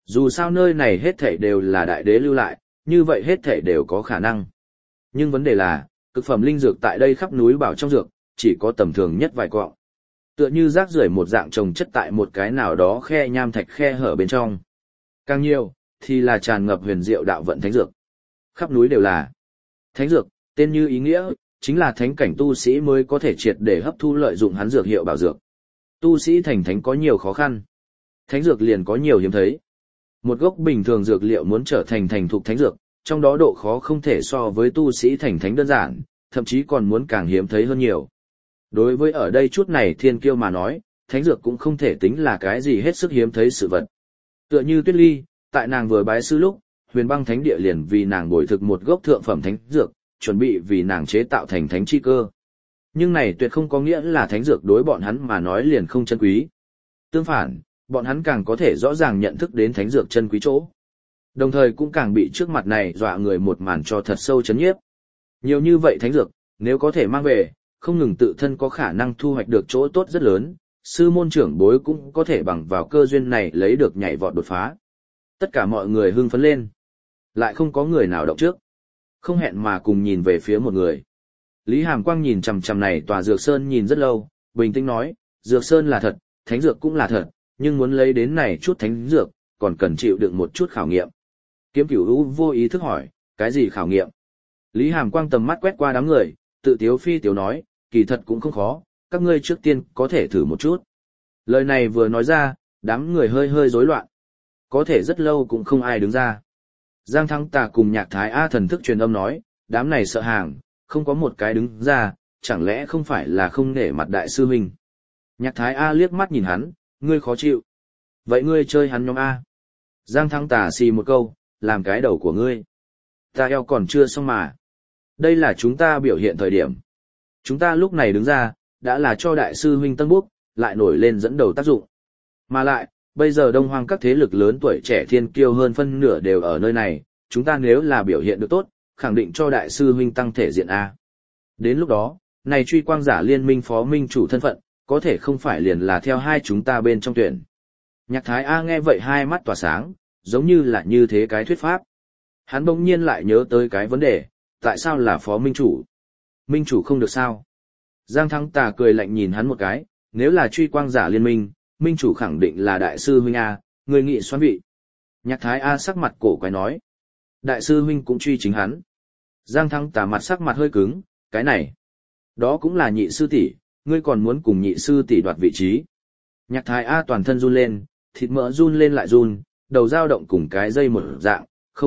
Dù sao nơi này hết thảy đều là đại đế lưu lại, như vậy hết thảy đều có khả năng. Nhưng vấn đề là, cực phẩm linh dược tại đây khắp núi bảo trong dược, chỉ có tầm thường nhất vài cọng. Tựa như rác rưởi một dạng trồng chất tại một cái nào đó khe nham thạch khe hở bên trong. Càng nhiều, thì là tràn ngập huyền diệu đạo vận thánh dược. Khắp núi đều là thánh dược, tên như ý nghĩa, chính là thánh cảnh tu sĩ mới có thể triệt để hấp thu lợi dụng hắn dược hiệu bảo dược. Tu sĩ thành thánh có nhiều khó khăn. Thánh dược liền có nhiều hiếm thấy. Một gốc bình thường dược liệu muốn trở thành thành thục thánh dược, trong đó độ khó không thể so với tu sĩ thành thánh đơn giản, thậm chí còn muốn càng hiếm thấy hơn nhiều. Đối với ở đây chút này thiên kiêu mà nói, thánh dược cũng không thể tính là cái gì hết sức hiếm thấy sự vật. Tựa như Tuyết Ly, tại nàng vừa bái sư lúc, Huyền Băng Thánh Địa liền vì nàng bồi thực một gốc thượng phẩm thánh dược, chuẩn bị vì nàng chế tạo thành thánh chi cơ. Nhưng này tuyệt không có nghĩa là thánh dược đối bọn hắn mà nói liền không chân quý. Tương phản, bọn hắn càng có thể rõ ràng nhận thức đến thánh dược chân quý chỗ. Đồng thời cũng càng bị trước mặt này dọa người một màn cho thật sâu chấn nhiếp. Nhiều như vậy thánh dược, nếu có thể mang về, không ngừng tự thân có khả năng thu hoạch được chỗ tốt rất lớn, sư môn trưởng bối cũng có thể bằng vào cơ duyên này lấy được nhảy vọt đột phá. Tất cả mọi người hưng phấn lên. Lại không có người nào động trước. Không hẹn mà cùng nhìn về phía một người. Lý Hàm Quang nhìn chằm chằm này tòa dược sơn nhìn rất lâu, bình tĩnh nói, dược sơn là thật, thánh dược cũng là thật, nhưng muốn lấy đến này chút thánh dược, còn cần chịu đựng một chút khảo nghiệm. Kiếm Cửu U vô ý thức hỏi, cái gì khảo nghiệm? Lý Hàm Quang tầm mắt quét qua đám người, tự tiếu phi tiếu nói, kỳ thật cũng không khó, các ngươi trước tiên có thể thử một chút. Lời này vừa nói ra, đám người hơi hơi rối loạn. Có thể rất lâu cũng không ai đứng ra. Giang Thắng Tà cùng Nhạc Thái A thần thức truyền âm nói, đám này sợ hàng, không có một cái đứng ra, chẳng lẽ không phải là không nể mặt đại sư huynh. Nhạc Thái A liếc mắt nhìn hắn, ngươi khó chịu. Vậy ngươi chơi hắn nhóm A. Giang Thắng Tà xì một câu, làm cái đầu của ngươi. Ta eo còn chưa xong mà. Đây là chúng ta biểu hiện thời điểm. Chúng ta lúc này đứng ra, đã là cho đại sư huynh tân búc, lại nổi lên dẫn đầu tác dụng. Mà lại, bây giờ Đông Hoang các thế lực lớn tuổi trẻ thiên kiêu hơn phân nửa đều ở nơi này, chúng ta nếu là biểu hiện được tốt, khẳng định cho đại sư huynh tăng thể diện A. Đến lúc đó, này truy quang giả liên minh phó minh chủ thân phận, có thể không phải liền là theo hai chúng ta bên trong tuyển. Nhạc Thái A nghe vậy hai mắt tỏa sáng, giống như là như thế cái thuyết pháp. Hắn bỗng nhiên lại nhớ tới cái vấn đề, tại sao là phó minh chủ? Minh chủ không được sao? Giang Thắng Tà cười lạnh nhìn hắn một cái, nếu là truy quang giả liên minh, minh chủ khẳng định là đại sư huynh A, người nghị xoan vị. Nhạc Thái A sắc mặt cổ quái nói. Đại sư huynh cũng truy chính hắn. Giang Thắng Tà mặt sắc mặt hơi cứng, cái này. Đó cũng là nhị sư tỷ, ngươi còn muốn cùng nhị sư tỷ đoạt vị trí. Nhạc Thái A toàn thân run lên, thịt mỡ run lên lại run, đầu dao động cùng cái dây một dạng,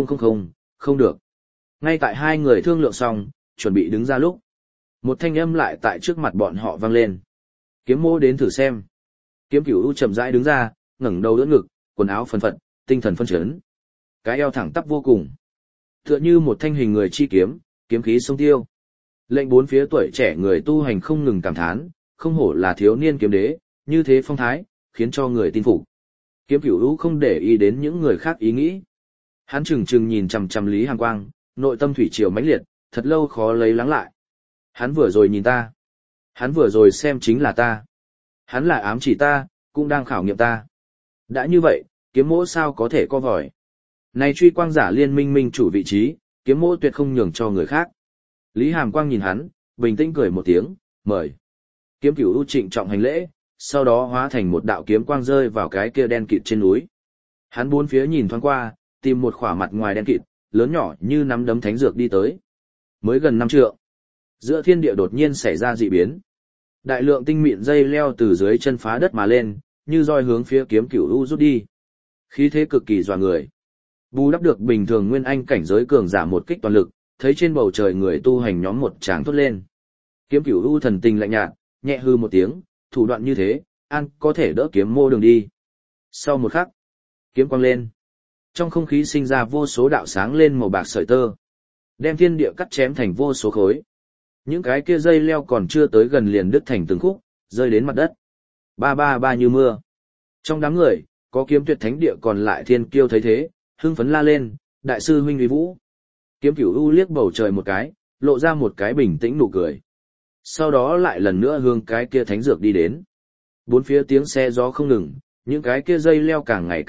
không được. Ngay tại hai người thương lượng xong, chuẩn bị đứng ra lúc. Một thanh âm lại tại trước mặt bọn họ vang lên. Kiếm Mô đến thử xem. Kiếm Cửu U chậm rãi đứng ra, ngẩng đầu đỡ ngực, quần áo phấn phật, tinh thần phân chấn. Cái eo thẳng tắp vô cùng. Tựa như một thanh hình người chi kiếm, kiếm khí sông tiêu. Lệnh bốn phía tuổi trẻ người tu hành không ngừng cảm thán, không hổ là thiếu niên kiếm đế, như thế phong thái, khiến cho người tin phục. Kiếm Cửu U không để ý đến những người khác ý nghĩ. Hắn chừng chừng nhìn chằm chằm Lý Hàm Quang, nội tâm thủy triều mãnh liệt, thật lâu khó lấy lắng lại. Hắn vừa rồi nhìn ta. Hắn vừa rồi xem chính là ta. Hắn là ám chỉ ta, cũng đang khảo nghiệm ta. Đã như vậy, Kiếm Mỗ sao có thể co vòi. Này truy quang giả liên minh minh chủ vị trí, Kiếm Mỗ tuyệt không nhường cho người khác. Lý Hàm Quang nhìn hắn, bình tĩnh cười một tiếng, mời. Kiếm Cửu U trịnh trọng hành lễ, sau đó hóa thành một đạo kiếm quang rơi vào cái kia đen kịt trên núi. Hắn bốn phía nhìn thoáng qua, tìm một khỏa mặt ngoài đen kịt, lớn nhỏ như nắm đấm thánh dược đi tới. Mới gần 5 trượng. Giữa thiên địa đột nhiên xảy ra dị biến. Đại lượng tinh mịn dây leo từ dưới chân phá đất mà lên, như roi hướng phía Kiếm Cửu U rút đi. Khí thế cực kỳ dọa người. Bù đắp được bình thường nguyên anh cảnh giới cường giả một kích toàn lực, thấy trên bầu trời người tu hành nhóm một tràng thốt lên. Kiếm Cửu U thần tình lạnh nhạt, nhẹ hư một tiếng, thủ đoạn như thế, an có thể đỡ Kiếm Mô đường đi. Sau một khắc, kiếm quang lên. Trong không khí sinh ra vô số đạo sáng lên màu bạc sợi tơ, đem thiên địa cắt chém thành vô số khối. Những cái kia dây leo còn chưa tới gần liền đứt thành từng khúc, rơi đến mặt đất. Ba ba ba như mưa. Trong đám người, có Kiếm Tuyệt Thánh Địa còn lại thiên kiêu thấy thế, hưng phấn la lên, đại sư huynh uy vũ. Kiếm Cửu U liếc bầu trời một cái, lộ ra một cái bình tĩnh nụ cười. Sau đó lại lần nữa hướng cái kia thánh dược đi đến. Bốn phía tiếng xe gió không ngừng, những cái kia dây leo càng ngày càng mật,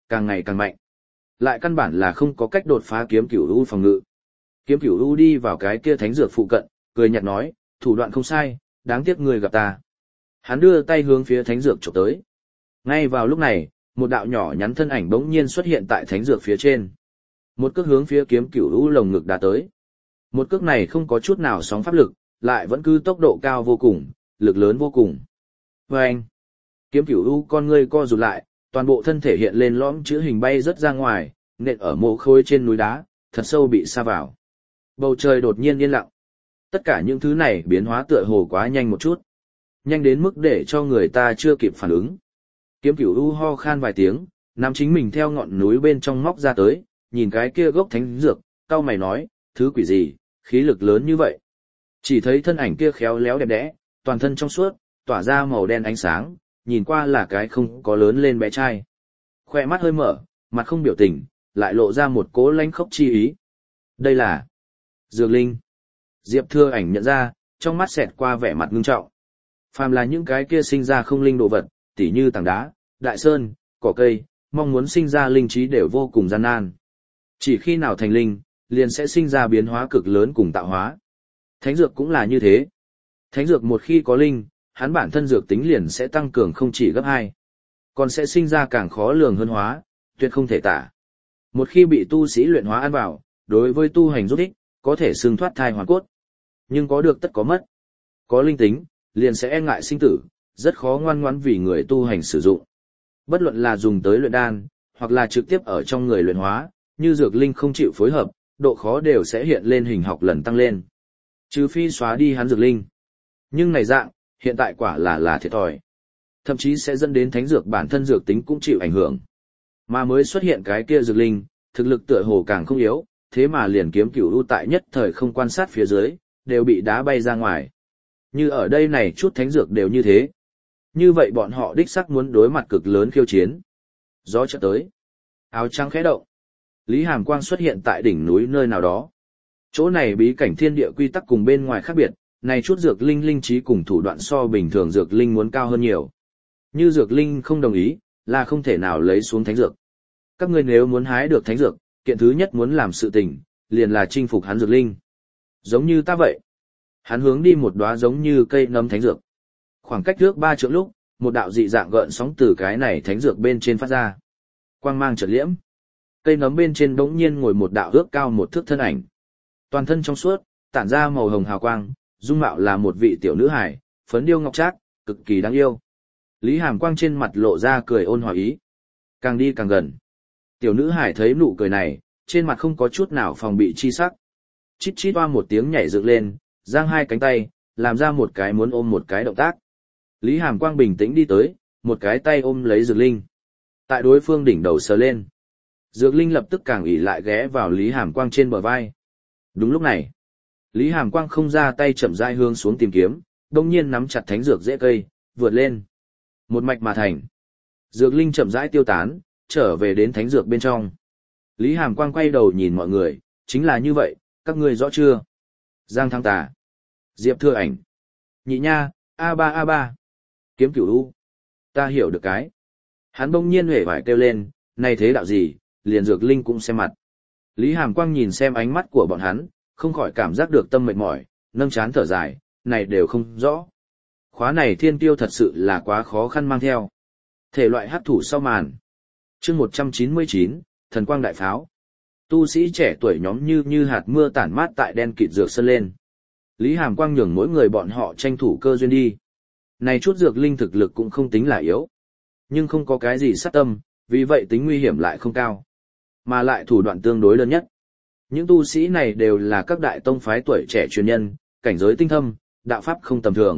càng ngày càng mạnh. Lại căn bản là không có cách đột phá kiếm cửu u phòng ngự. Kiếm cửu u đi vào cái kia thánh dược phụ cận, cười nhạt nói, thủ đoạn không sai, đáng tiếc người gặp ta. Hắn đưa tay hướng phía thánh dược chụp tới. Ngay vào lúc này, một đạo nhỏ nhắn thân ảnh bỗng nhiên xuất hiện tại thánh dược phía trên. Một cước hướng phía kiếm cửu u lồng ngực đá tới. Một cước này không có chút nào sóng pháp lực, lại vẫn cứ tốc độ cao vô cùng, lực lớn vô cùng. Và anh, kiếm cửu u con ngươi co rụt lại, toàn bộ thân thể hiện lên lõm chữ hình bay rất ra ngoài, nện ở mộ khối trên núi đá, thật sâu bị sa vào. Bầu trời đột nhiên yên lặng. Tất cả những thứ này biến hóa tựa hồ quá nhanh một chút. Nhanh đến mức để cho người ta chưa kịp phản ứng. Kiếm cửu u ho khan vài tiếng, nắm chính mình theo ngọn núi bên trong móc ra tới, nhìn cái kia gốc thánh dược, cau mày nói, thứ quỷ gì, khí lực lớn như vậy. Chỉ thấy thân ảnh kia khéo léo đẹp đẽ, toàn thân trong suốt, tỏa ra màu đen ánh sáng, nhìn qua là cái không có lớn lên bé trai. Khoe mắt hơi mở, mặt không biểu tình, lại lộ ra một cố lãnh khốc chi ý. Đây là Dược Linh. Diệp Thừa Ảnh nhận ra, trong mắt xẹt qua vẻ mặt ngưng trọng. Phàm là những cái kia sinh ra không linh đồ vật, tỉ như tảng đá, đại sơn, cỏ cây, mong muốn sinh ra linh trí đều vô cùng gian nan. Chỉ khi nào thành linh, liền sẽ sinh ra biến hóa cực lớn cùng tạo hóa. Thánh dược cũng là như thế. Thánh dược một khi có linh, hắn bản thân dược tính liền sẽ tăng cường không chỉ gấp 2, còn sẽ sinh ra càng khó lường hơn hóa, tuyệt không thể tả. Một khi bị tu sĩ luyện hóa ăn vào, đối với tu hành giúp ích, có thể xương thoát thai hoàn cốt. Nhưng có được tất có mất. Có linh tính, liền sẽ e ngại sinh tử, rất khó ngoan ngoãn vì người tu hành sử dụng. Bất luận là dùng tới luyện đan, hoặc là trực tiếp ở trong người luyện hóa, như dược linh không chịu phối hợp, độ khó đều sẽ hiện lên hình học lần tăng lên. Trừ phi xóa đi hắn dược linh. Nhưng này dạng, hiện tại quả là thiệt thòi. Thậm chí sẽ dẫn đến thánh dược bản thân dược tính cũng chịu ảnh hưởng. Mà mới xuất hiện cái kia dược linh, thực lực tựa hồ càng không yếu, thế mà liền kiếm cửu u tại nhất thời không quan sát phía dưới, đều bị đá bay ra ngoài. Như ở đây này chút thánh dược đều như thế. Như vậy bọn họ đích xác muốn đối mặt cực lớn khiêu chiến. Gió chợt tới. Áo trắng khẽ động. Lý Hàm Quang xuất hiện tại đỉnh núi nơi nào đó. Chỗ này bí cảnh thiên địa quy tắc cùng bên ngoài khác biệt, này chút dược linh linh trí cùng thủ đoạn so bình thường dược linh muốn cao hơn nhiều. Như dược linh không đồng ý, là không thể nào lấy xuống thánh dược. Các ngươi nếu muốn hái được thánh dược, kiện thứ nhất muốn làm sự tình, liền là chinh phục hắn dược linh. Giống như ta vậy. Hắn hướng đi một đóa giống như cây nấm thánh dược. Khoảng cách trước 3 trượng lúc, một đạo dị dạng gợn sóng từ cái này thánh dược bên trên phát ra. Quang mang chợt liễm. Cây nấm bên trên bỗng nhiên ngồi một đạo ước cao 1 thước thân ảnh. Toàn thân trong suốt, tản ra màu hồng hào quang, dung mạo là một vị tiểu nữ hài, phấn điêu ngọc trác, cực kỳ đáng yêu. Lý Hàm Quang trên mặt lộ ra cười ôn hòa ý. Càng đi càng gần. Tiểu nữ hài thấy nụ cười này, trên mặt không có chút nào phòng bị chi sắc. Chít chít oa một tiếng nhảy dựng lên, giang hai cánh tay, làm ra một cái muốn ôm một cái động tác. Lý Hàm Quang bình tĩnh đi tới, một cái tay ôm lấy Dược Linh. Tại đối phương đỉnh đầu sờ lên. Dược Linh lập tức càng ỉ lại ghé vào Lý Hàm Quang trên bờ vai. Đúng lúc này, Lý Hàm Quang không ra tay chậm rãi hướng xuống tìm kiếm, đồng nhiên nắm chặt thánh dược rễ cây, vượt lên. Một mạch mà thành. Dược Linh chậm rãi tiêu tán, trở về đến thánh dược bên trong. Lý Hàm Quang quay đầu nhìn mọi người, chính là như vậy, các ngươi rõ chưa? Giang Thăng Tà, Diệp Thừa Ảnh, Nhị Nha, A3. Kiếm Cửu U. Ta hiểu được cái. Hắn bỗng nhiên huệ vải kêu lên, này thế đạo gì, liền Dược Linh cũng xem mặt. Lý Hàm Quang nhìn xem ánh mắt của bọn hắn, không khỏi cảm giác được tâm mệt mỏi, nâng chán thở dài, này đều không rõ. Khóa này thiên tiêu thật sự là quá khó khăn mang theo. Thể loại hắc thủ sau màn. Chương 199, Thần Quang Đại Pháo. Tu sĩ trẻ tuổi nhóm như hạt mưa tản mát tại đen kịt dược sơn lên. Lý Hàm Quang nhường mỗi người bọn họ tranh thủ cơ duyên đi. Này chút dược linh thực lực cũng không tính là yếu. Nhưng không có cái gì sát tâm, vì vậy tính nguy hiểm lại không cao. Mà lại thủ đoạn tương đối đơn nhất. Những tu sĩ này đều là các đại tông phái tuổi trẻ truyền nhân, cảnh giới tinh thâm, đạo pháp không tầm thường.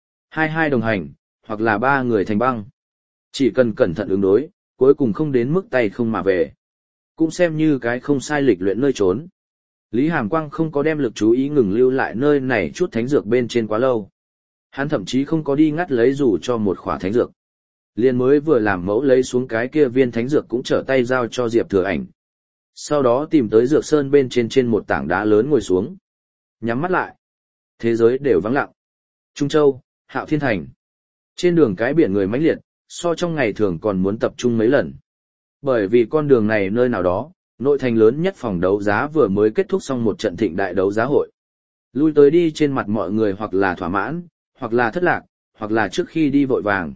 Hai đồng hành, hoặc là 3 người thành băng. Chỉ cần cẩn thận ứng đối, cuối cùng không đến mức tay không mà về. Cũng xem như cái không sai lịch luyện nơi trốn. Lý Hàm Quang không có đem lực chú ý ngừng lưu lại nơi này chút thánh dược bên trên quá lâu. Hắn thậm chí không có đi ngắt lấy dù cho một khỏa thánh dược. Liền mới vừa làm mẫu lấy xuống cái kia viên thánh dược cũng trở tay giao cho Diệp Thừa Ảnh. Sau đó tìm tới dược sơn bên trên một tảng đá lớn ngồi xuống. Nhắm mắt lại. Thế giới đều vắng lặng. Trung Châu, Hạo Thiên Thành. Trên đường cái biển người mãnh liệt, so trong ngày thường còn muốn tập trung mấy lần. Bởi vì con đường này nơi nào đó, nội thành lớn nhất phòng đấu giá vừa mới kết thúc xong một trận thịnh đại đấu giá hội. Lui tới đi trên mặt mọi người hoặc là thỏa mãn, hoặc là thất lạc, hoặc là trước khi đi vội vàng.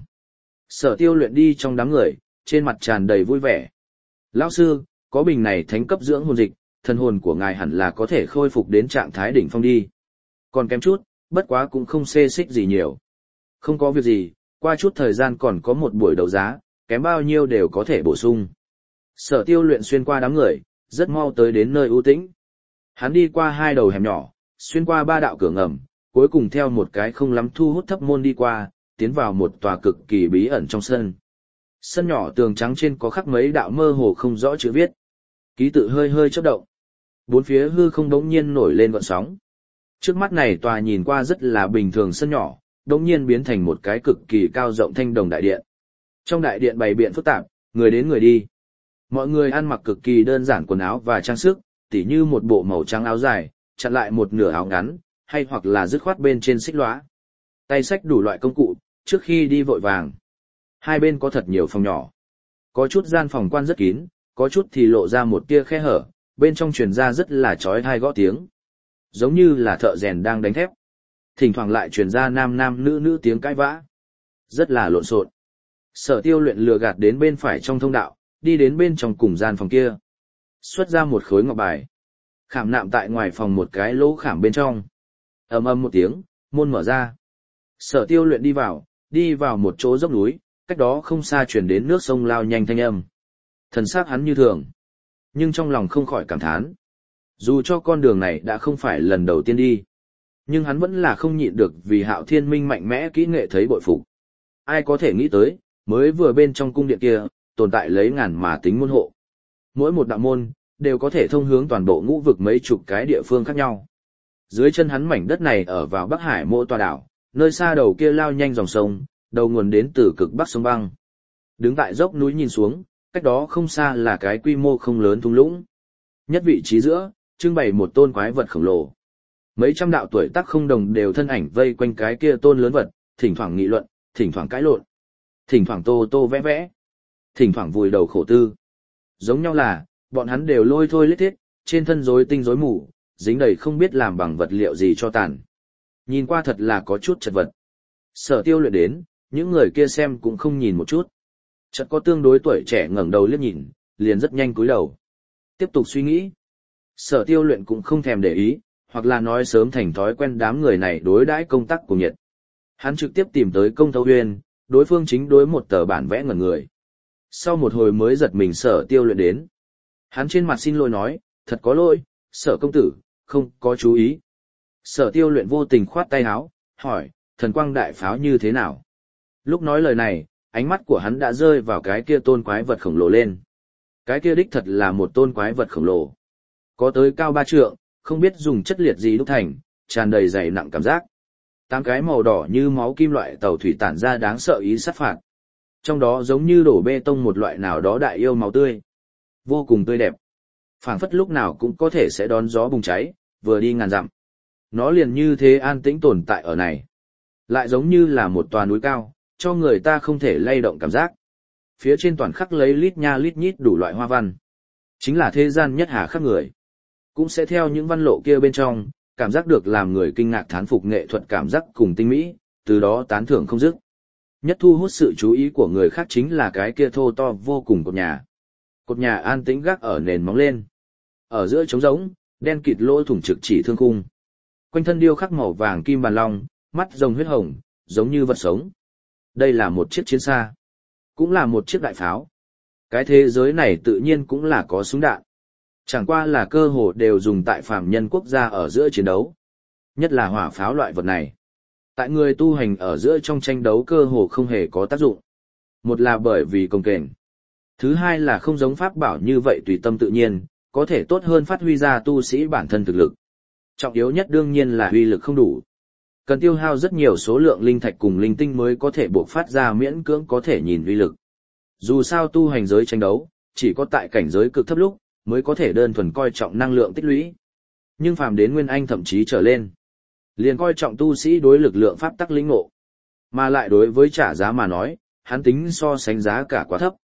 Sở Tiêu Luyện đi trong đám người, trên mặt tràn đầy vui vẻ. Lão sư, có bình này thánh cấp dưỡng hồn dịch, thân hồn của ngài hẳn là có thể khôi phục đến trạng thái đỉnh phong đi. Còn kém chút, bất quá cũng không xê xích gì nhiều. Không có việc gì, qua chút thời gian còn có một buổi đấu giá, kém bao nhiêu đều có thể bổ sung. Sở Tiêu Luyện xuyên qua đám người, rất mau tới đến nơi ưu tĩnh. Hắn đi qua 2 đầu hẻm nhỏ, xuyên qua 3 đạo cửa ngầm, cuối cùng theo một cái không lắm thu hút thấp môn đi qua, tiến vào một tòa cực kỳ bí ẩn trong sân. Sân nhỏ tường trắng trên có khắc mấy đạo mơ hồ không rõ chữ viết. Ký tự hơi hơi chớp động. Bốn phía hư không đống nhiên nổi lên gợn sóng. Trước mắt này tòa nhìn qua rất là bình thường sân nhỏ, đống nhiên biến thành một cái cực kỳ cao rộng thanh đồng đại điện. Trong đại điện bày biện phức tạp, người đến người đi. Mọi người ăn mặc cực kỳ đơn giản quần áo và trang sức, tỉ như một bộ màu trắng áo dài, chặn lại một nửa áo ngắn, hay hoặc là dứt khoát bên trên xích lóa. Tay xách đủ loại công cụ, trước khi đi vội vàng. Hai bên có thật nhiều phòng nhỏ. Có chút gian phòng quan rất kín, có chút thì lộ ra một tia khe hở, bên trong truyền ra rất là chói tai gõ tiếng. Giống như là thợ rèn đang đánh thép. Thỉnh thoảng lại truyền ra nam nam nữ nữ tiếng cãi vã. Rất là lộn xộn. Sở Tiêu Luyện lừa gạt đến bên phải trong thông đạo, đi đến bên trong cùng gian phòng kia. Xuất ra một khối ngọc bài. Khảm nạm tại ngoài phòng một cái lỗ khảm bên trong. Ầm ầm một tiếng, môn mở ra. Sở Tiêu Luyện đi vào một chỗ dốc núi, cách đó không xa truyền đến nước sông lao nhanh thanh âm. Thần sắc hắn như thường, nhưng trong lòng không khỏi cảm thán. Dù cho con đường này đã không phải lần đầu tiên đi, nhưng hắn vẫn là không nhịn được vì Hạo Thiên Minh mạnh mẽ kỹ nghệ thấy bội phục. Ai có thể nghĩ tới, mới vừa bên trong cung điện kia, tồn tại lấy ngàn mà tính môn hộ. Mỗi một đạo môn, đều có thể thông hướng toàn bộ ngũ vực mấy chục cái địa phương khác nhau. Dưới chân hắn mảnh đất này ở vào Bắc Hải mỗi tòa đảo, nơi xa đầu kia lao nhanh dòng sông, đầu nguồn đến từ cực Bắc sông băng. Đứng tại dốc núi nhìn xuống, cách đó không xa là cái quy mô không lớn thung lũng. Nhất vị trí giữa, trưng bày một tôn quái vật khổng lồ. Mấy trăm đạo tuổi tác không đồng đều thân ảnh vây quanh cái kia tôn lớn vật, thỉnh thoảng nghị luận, thỉnh thoảng cãi lộn, thỉnh thoảng tô tô vẽ vẽ, thỉnh thoảng vùi đầu khổ tư. Giống nhau là, bọn hắn đều lôi thôi lết thiết, trên thân rối tinh rối mù, dính đầy không biết làm bằng vật liệu gì cho tàn. Nhìn qua thật là có chút chật vật. Sở Tiêu Luyện đến, những người kia xem cũng không nhìn một chút. Chợt có tương đối tuổi trẻ ngẩng đầu liếc nhìn, liền rất nhanh cúi đầu. Tiếp tục suy nghĩ. Sở Tiêu Luyện cũng không thèm để ý, hoặc là nói sớm thành thói quen đám người này đối đãi công tác của nhiệt. Hắn trực tiếp tìm tới Công Thâu Huyên, đối phương chính đối một tờ bản vẽ ngẩn người. Sau một hồi mới giật mình Sở Tiêu Luyện đến. Hắn trên mặt xin lỗi nói, thật có lỗi, Sở công tử, không có chú ý. Sở Tiêu Luyện vô tình khoát tay áo, hỏi, thần quang đại pháo như thế nào? Lúc nói lời này, ánh mắt của hắn đã rơi vào cái kia tôn quái vật khổng lồ lên. Cái kia đích thật là một tôn quái vật khổng lồ. Có tới cao 3 trượng, không biết dùng chất liệt gì đúc thành, tràn đầy dày nặng cảm giác. 8 cái màu đỏ như máu kim loại tàu thủy tản ra đáng sợ ý sát phạt. Trong đó giống như đổ bê tông một loại nào đó đại yêu máu tươi. Vô cùng tươi đẹp. Phảng phất lúc nào cũng có thể sẽ đón gió bùng cháy, vừa đi ngàn dặm. Nó liền như thế an tĩnh tồn tại ở này. Lại giống như là một tòa núi cao, cho người ta không thể lay động cảm giác. Phía trên toàn khắc lấy lít nha lít nhít đủ loại hoa văn. Chính là thế gian nhất hà khắc người. Cũng sẽ theo những văn lộ kia bên trong, cảm giác được làm người kinh ngạc thán phục nghệ thuật cảm giác cùng tinh mỹ, từ đó tán thưởng không dứt. Nhất thu hút sự chú ý của người khác chính là cái kia thô to vô cùng cột nhà. Cột nhà an tĩnh gác ở nền móng lên. Ở giữa trống rỗng, đen kịt lỗ thủng trực chỉ thương khung. Quanh thân điêu khắc màu vàng kim bàn long, mắt rồng huyết hồng, giống như vật sống. Đây là một chiếc chiến xa, cũng là một chiếc đại pháo. Cái thế giới này tự nhiên cũng là có súng đạn. Chẳng qua là cơ hồ đều dùng tại phàm nhân quốc gia ở giữa chiến đấu. Nhất là hỏa pháo loại vật này. Tại người tu hành ở giữa trong tranh đấu cơ hồ không hề có tác dụng. Một là bởi vì cồng kềnh. Thứ hai là không giống pháp bảo như vậy tùy tâm tự nhiên, có thể tốt hơn phát huy ra tu sĩ bản thân thực lực. Trọng yếu nhất đương nhiên là uy lực không đủ. Cần tiêu hao rất nhiều số lượng linh thạch cùng linh tinh mới có thể bộc phát ra miễn cưỡng có thể nhìn uy lực. Dù sao tu hành giới tranh đấu, chỉ có tại cảnh giới cực thấp lúc, mới có thể đơn thuần coi trọng năng lượng tích lũy. Nhưng phàm đến Nguyên Anh thậm chí trở lên, liền coi trọng tu sĩ đối lực lượng pháp tắc lĩnh ngộ. Mà lại đối với trả giá mà nói, hắn tính so sánh giá cả quá thấp.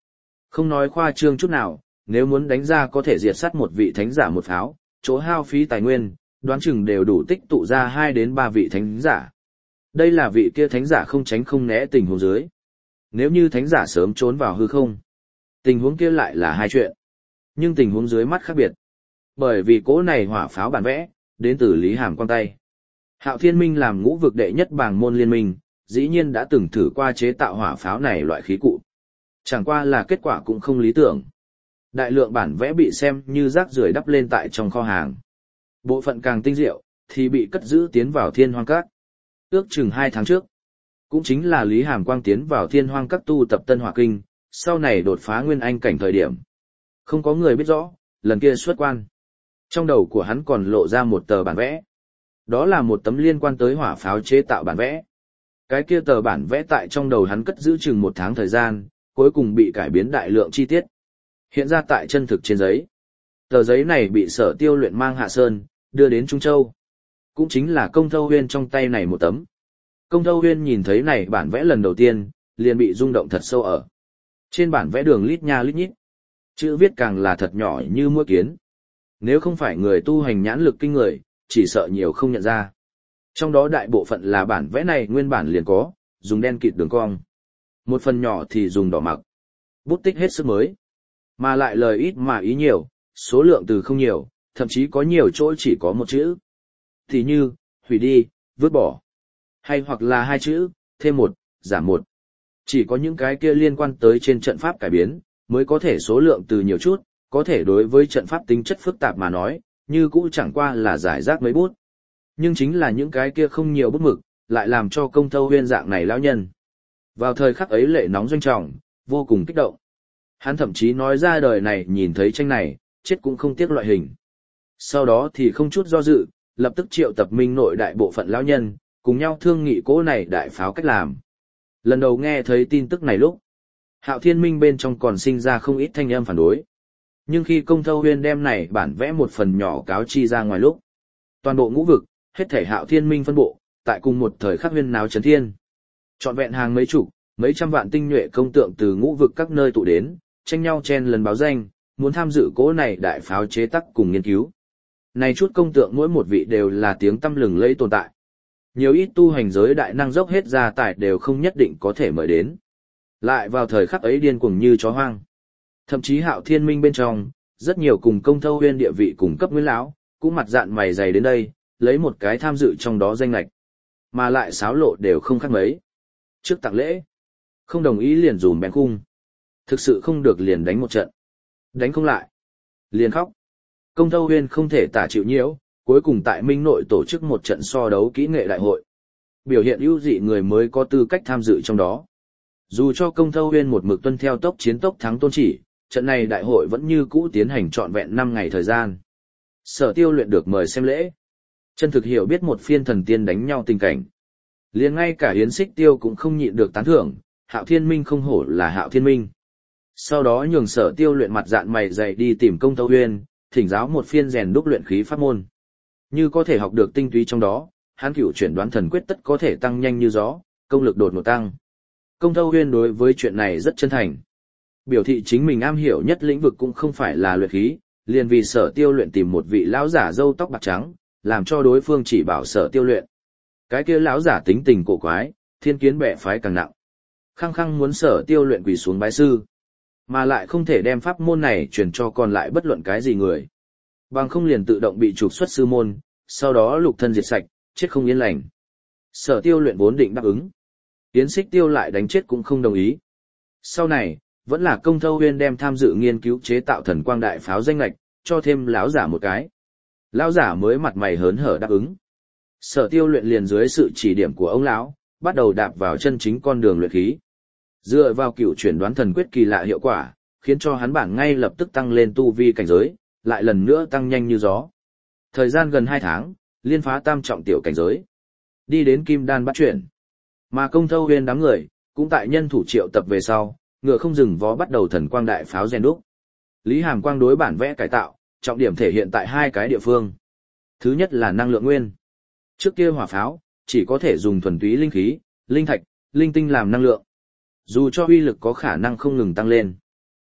Không nói khoa trương chút nào, nếu muốn đánh ra có thể diệt sát một vị thánh giả một pháo, chỗ hao phí tài nguyên, đoán chừng đều đủ tích tụ ra 2 đến 3 vị thánh giả. Đây là vị kia thánh giả không tránh không né tình huống dưới. Nếu như thánh giả sớm trốn vào hư không, tình huống kia lại là hai chuyện. Nhưng tình huống dưới mắt khác biệt. Bởi vì cỗ này hỏa pháo bản vẽ, đến từ Lý Hàm Quang tay. Hạo Thiên Minh làm ngũ vực đệ nhất bảng môn liên minh, dĩ nhiên đã từng thử qua chế tạo hỏa pháo này loại khí cụ. Chẳng qua là kết quả cũng không lý tưởng. Đại lượng bản vẽ bị xem như rác rưởi đắp lên tại trong kho hàng. Bộ phận càng tinh diệu, thì bị cất giữ tiến vào Thiên Hoang Các. Ước chừng 2 tháng trước, cũng chính là Lý Hàm Quang tiến vào Thiên Hoang Các tu tập Tân Hỏa Kinh, sau này đột phá nguyên anh cảnh thời điểm. Không có người biết rõ, lần kia xuất quan. Trong đầu của hắn còn lộ ra một tờ bản vẽ. Đó là một tấm liên quan tới hỏa pháo chế tạo bản vẽ. Cái kia tờ bản vẽ tại trong đầu hắn cất giữ chừng 1 tháng thời gian, cuối cùng bị cải biến đại lượng chi tiết. Hiện ra tại chân thực trên giấy. Tờ giấy này bị Sở Tiêu Luyện mang hạ sơn, đưa đến Trung Châu. Cũng chính là Công Thâu Huyên trong tay này một tấm. Công Thâu Huyên nhìn thấy này bản vẽ lần đầu tiên, liền bị rung động thật sâu ở. Trên bản vẽ đường lít nha lít nhít. Chữ viết càng là thật nhỏ như muỗi kiến. Nếu không phải người tu hành nhãn lực kinh người, chỉ sợ nhiều không nhận ra. Trong đó đại bộ phận là bản vẽ này nguyên bản liền có, dùng đen kịt đường cong. Một phần nhỏ thì dùng đỏ mặc. Bút tích hết sức mới. Mà lại lời ít mà ý nhiều, số lượng từ không nhiều, thậm chí có nhiều chỗ chỉ có một chữ. Thì như, hủy đi, vứt bỏ. Hay hoặc là 2 chữ, thêm 1, giảm 1. Chỉ có những cái kia liên quan tới trên trận pháp cải biến, mới có thể số lượng từ nhiều chút, có thể đối với trận pháp tính chất phức tạp mà nói, như cũ chẳng qua là giải rác mấy bút. Nhưng chính là những cái kia không nhiều bút mực, lại làm cho Công Thâu Huyên dạng này lão nhân. Vào thời khắc ấy lệ nóng doanh trọng, vô cùng kích động. Hắn thậm chí nói ra đời này nhìn thấy tranh này, chết cũng không tiếc loại hình. Sau đó thì không chút do dự, lập tức triệu tập minh nội đại bộ phận lão nhân, cùng nhau thương nghị cỗ này đại pháo cách làm. Lần đầu nghe thấy tin tức này lúc, Hạo Thiên Minh bên trong còn sinh ra không ít thanh âm phản đối. Nhưng khi Công Thâu Huyên đem này bản vẽ một phần nhỏ cáo chi ra ngoài lúc, toàn bộ ngũ vực, hết thể Hạo Thiên Minh phân bộ, tại cùng một thời khắc huyên náo chấn thiên. Trọn vẹn hàng mấy chục, mấy trăm vạn tinh nhuệ công tượng từ ngũ vực các nơi tụ đến, tranh nhau chen lần báo danh, muốn tham dự cỗ này đại pháo chế tác cùng nghiên cứu. Này chút công tượng mỗi một vị đều là tiếng tăm lừng lẫy tồn tại. Nhiều ít tu hành giới đại năng dốc hết gia tài đều không nhất định có thể mời đến. Lại vào thời khắc ấy điên cuồng như chó hoang. Thậm chí Hạo Thiên Minh bên trong, rất nhiều cùng Công Thâu Huyên địa vị cùng cấp nguyên lão, cũng mặt dạn mày dày đến đây, lấy một cái tham dự trong đó danh lệch. Mà lại xáo lộ đều không khác mấy. Trước tặng lễ, không đồng ý liền dùm bén khung. Thực sự không được liền đánh một trận. Đánh không lại, liền khóc. Công Thâu Huyên không thể tả chịu nhiễu, cuối cùng tại Minh nội tổ chức một trận so đấu kỹ nghệ đại hội. Biểu hiện ưu dị người mới có tư cách tham dự trong đó. Dù cho Công Thâu Huyên một mực tuân theo tốc chiến tốc thắng tôn chỉ, trận này đại hội vẫn như cũ tiến hành trọn vẹn 5 ngày thời gian. Sở Tiêu Luyện được mời xem lễ. Chân thực hiểu biết một phiên thần tiên đánh nhau tình cảnh. Liền ngay cả Yến Xích Tiêu cũng không nhịn được tán thưởng, Hạo Thiên Minh không hổ là Hạo Thiên Minh. Sau đó nhường Sở Tiêu Luyện mặt dạn mày dày đi tìm Công Thâu Huyên, thỉnh giáo một phiên rèn đúc luyện khí pháp môn. Như có thể học được tinh túy trong đó, hắn cửu chuyển đoán thần quyết tất có thể tăng nhanh như gió, công lực đột ngột tăng. Công Thâu Huyên đối với chuyện này rất chân thành. Biểu thị chính mình am hiểu nhất lĩnh vực cũng không phải là luyện khí, liền vì Sở Tiêu Luyện tìm một vị lão giả râu tóc bạc trắng, làm cho đối phương chỉ bảo Sở Tiêu Luyện. Cái kia lão giả tính tình cổ quái, thiên kiến bệ phái càng nặng. Khăng khăng muốn Sở Tiêu Luyện quỳ xuống bái sư, mà lại không thể đem pháp môn này truyền cho còn lại bất luận cái gì người. Bằng không liền tự động bị trục xuất sư môn, sau đó lục thân diệt sạch, chết không yên lành. Sở Tiêu Luyện vốn định đáp ứng. Yến Xích Tiêu lại đánh chết cũng không đồng ý. Sau này, vẫn là Công Thâu Huyên đem tham dự nghiên cứu chế tạo thần quang đại pháo danh lệch, cho thêm lão giả một cái. Lão giả mới mặt mày hớn hở đáp ứng. Sở Tiêu Luyện liền dưới sự chỉ điểm của ông lão, bắt đầu đạp vào chân chính con đường luyện khí. Dựa vào cựu chuyển đoán thần quyết kỳ lạ hiệu quả, khiến cho hắn bản ngay lập tức tăng lên tu vi cảnh giới, lại lần nữa tăng nhanh như gió. Thời gian gần 2 tháng, liên phá tam trọng tiểu cảnh giới. Đi đến kim đan bắt chuyển. Mà Công Thâu Huyên đám người, cũng tại nhân thủ triệu tập về sau, ngựa không dừng vó bắt đầu thần quang đại pháo rèn đúc. Lý Hàm Quang đối bản vẽ cải tạo, trọng điểm thể hiện tại 2 cái địa phương. Thứ nhất là năng lượng nguyên. Trước kia hỏa pháo, chỉ có thể dùng thuần túy linh khí, linh thạch, linh tinh làm năng lượng. Dù cho uy lực có khả năng không ngừng tăng lên.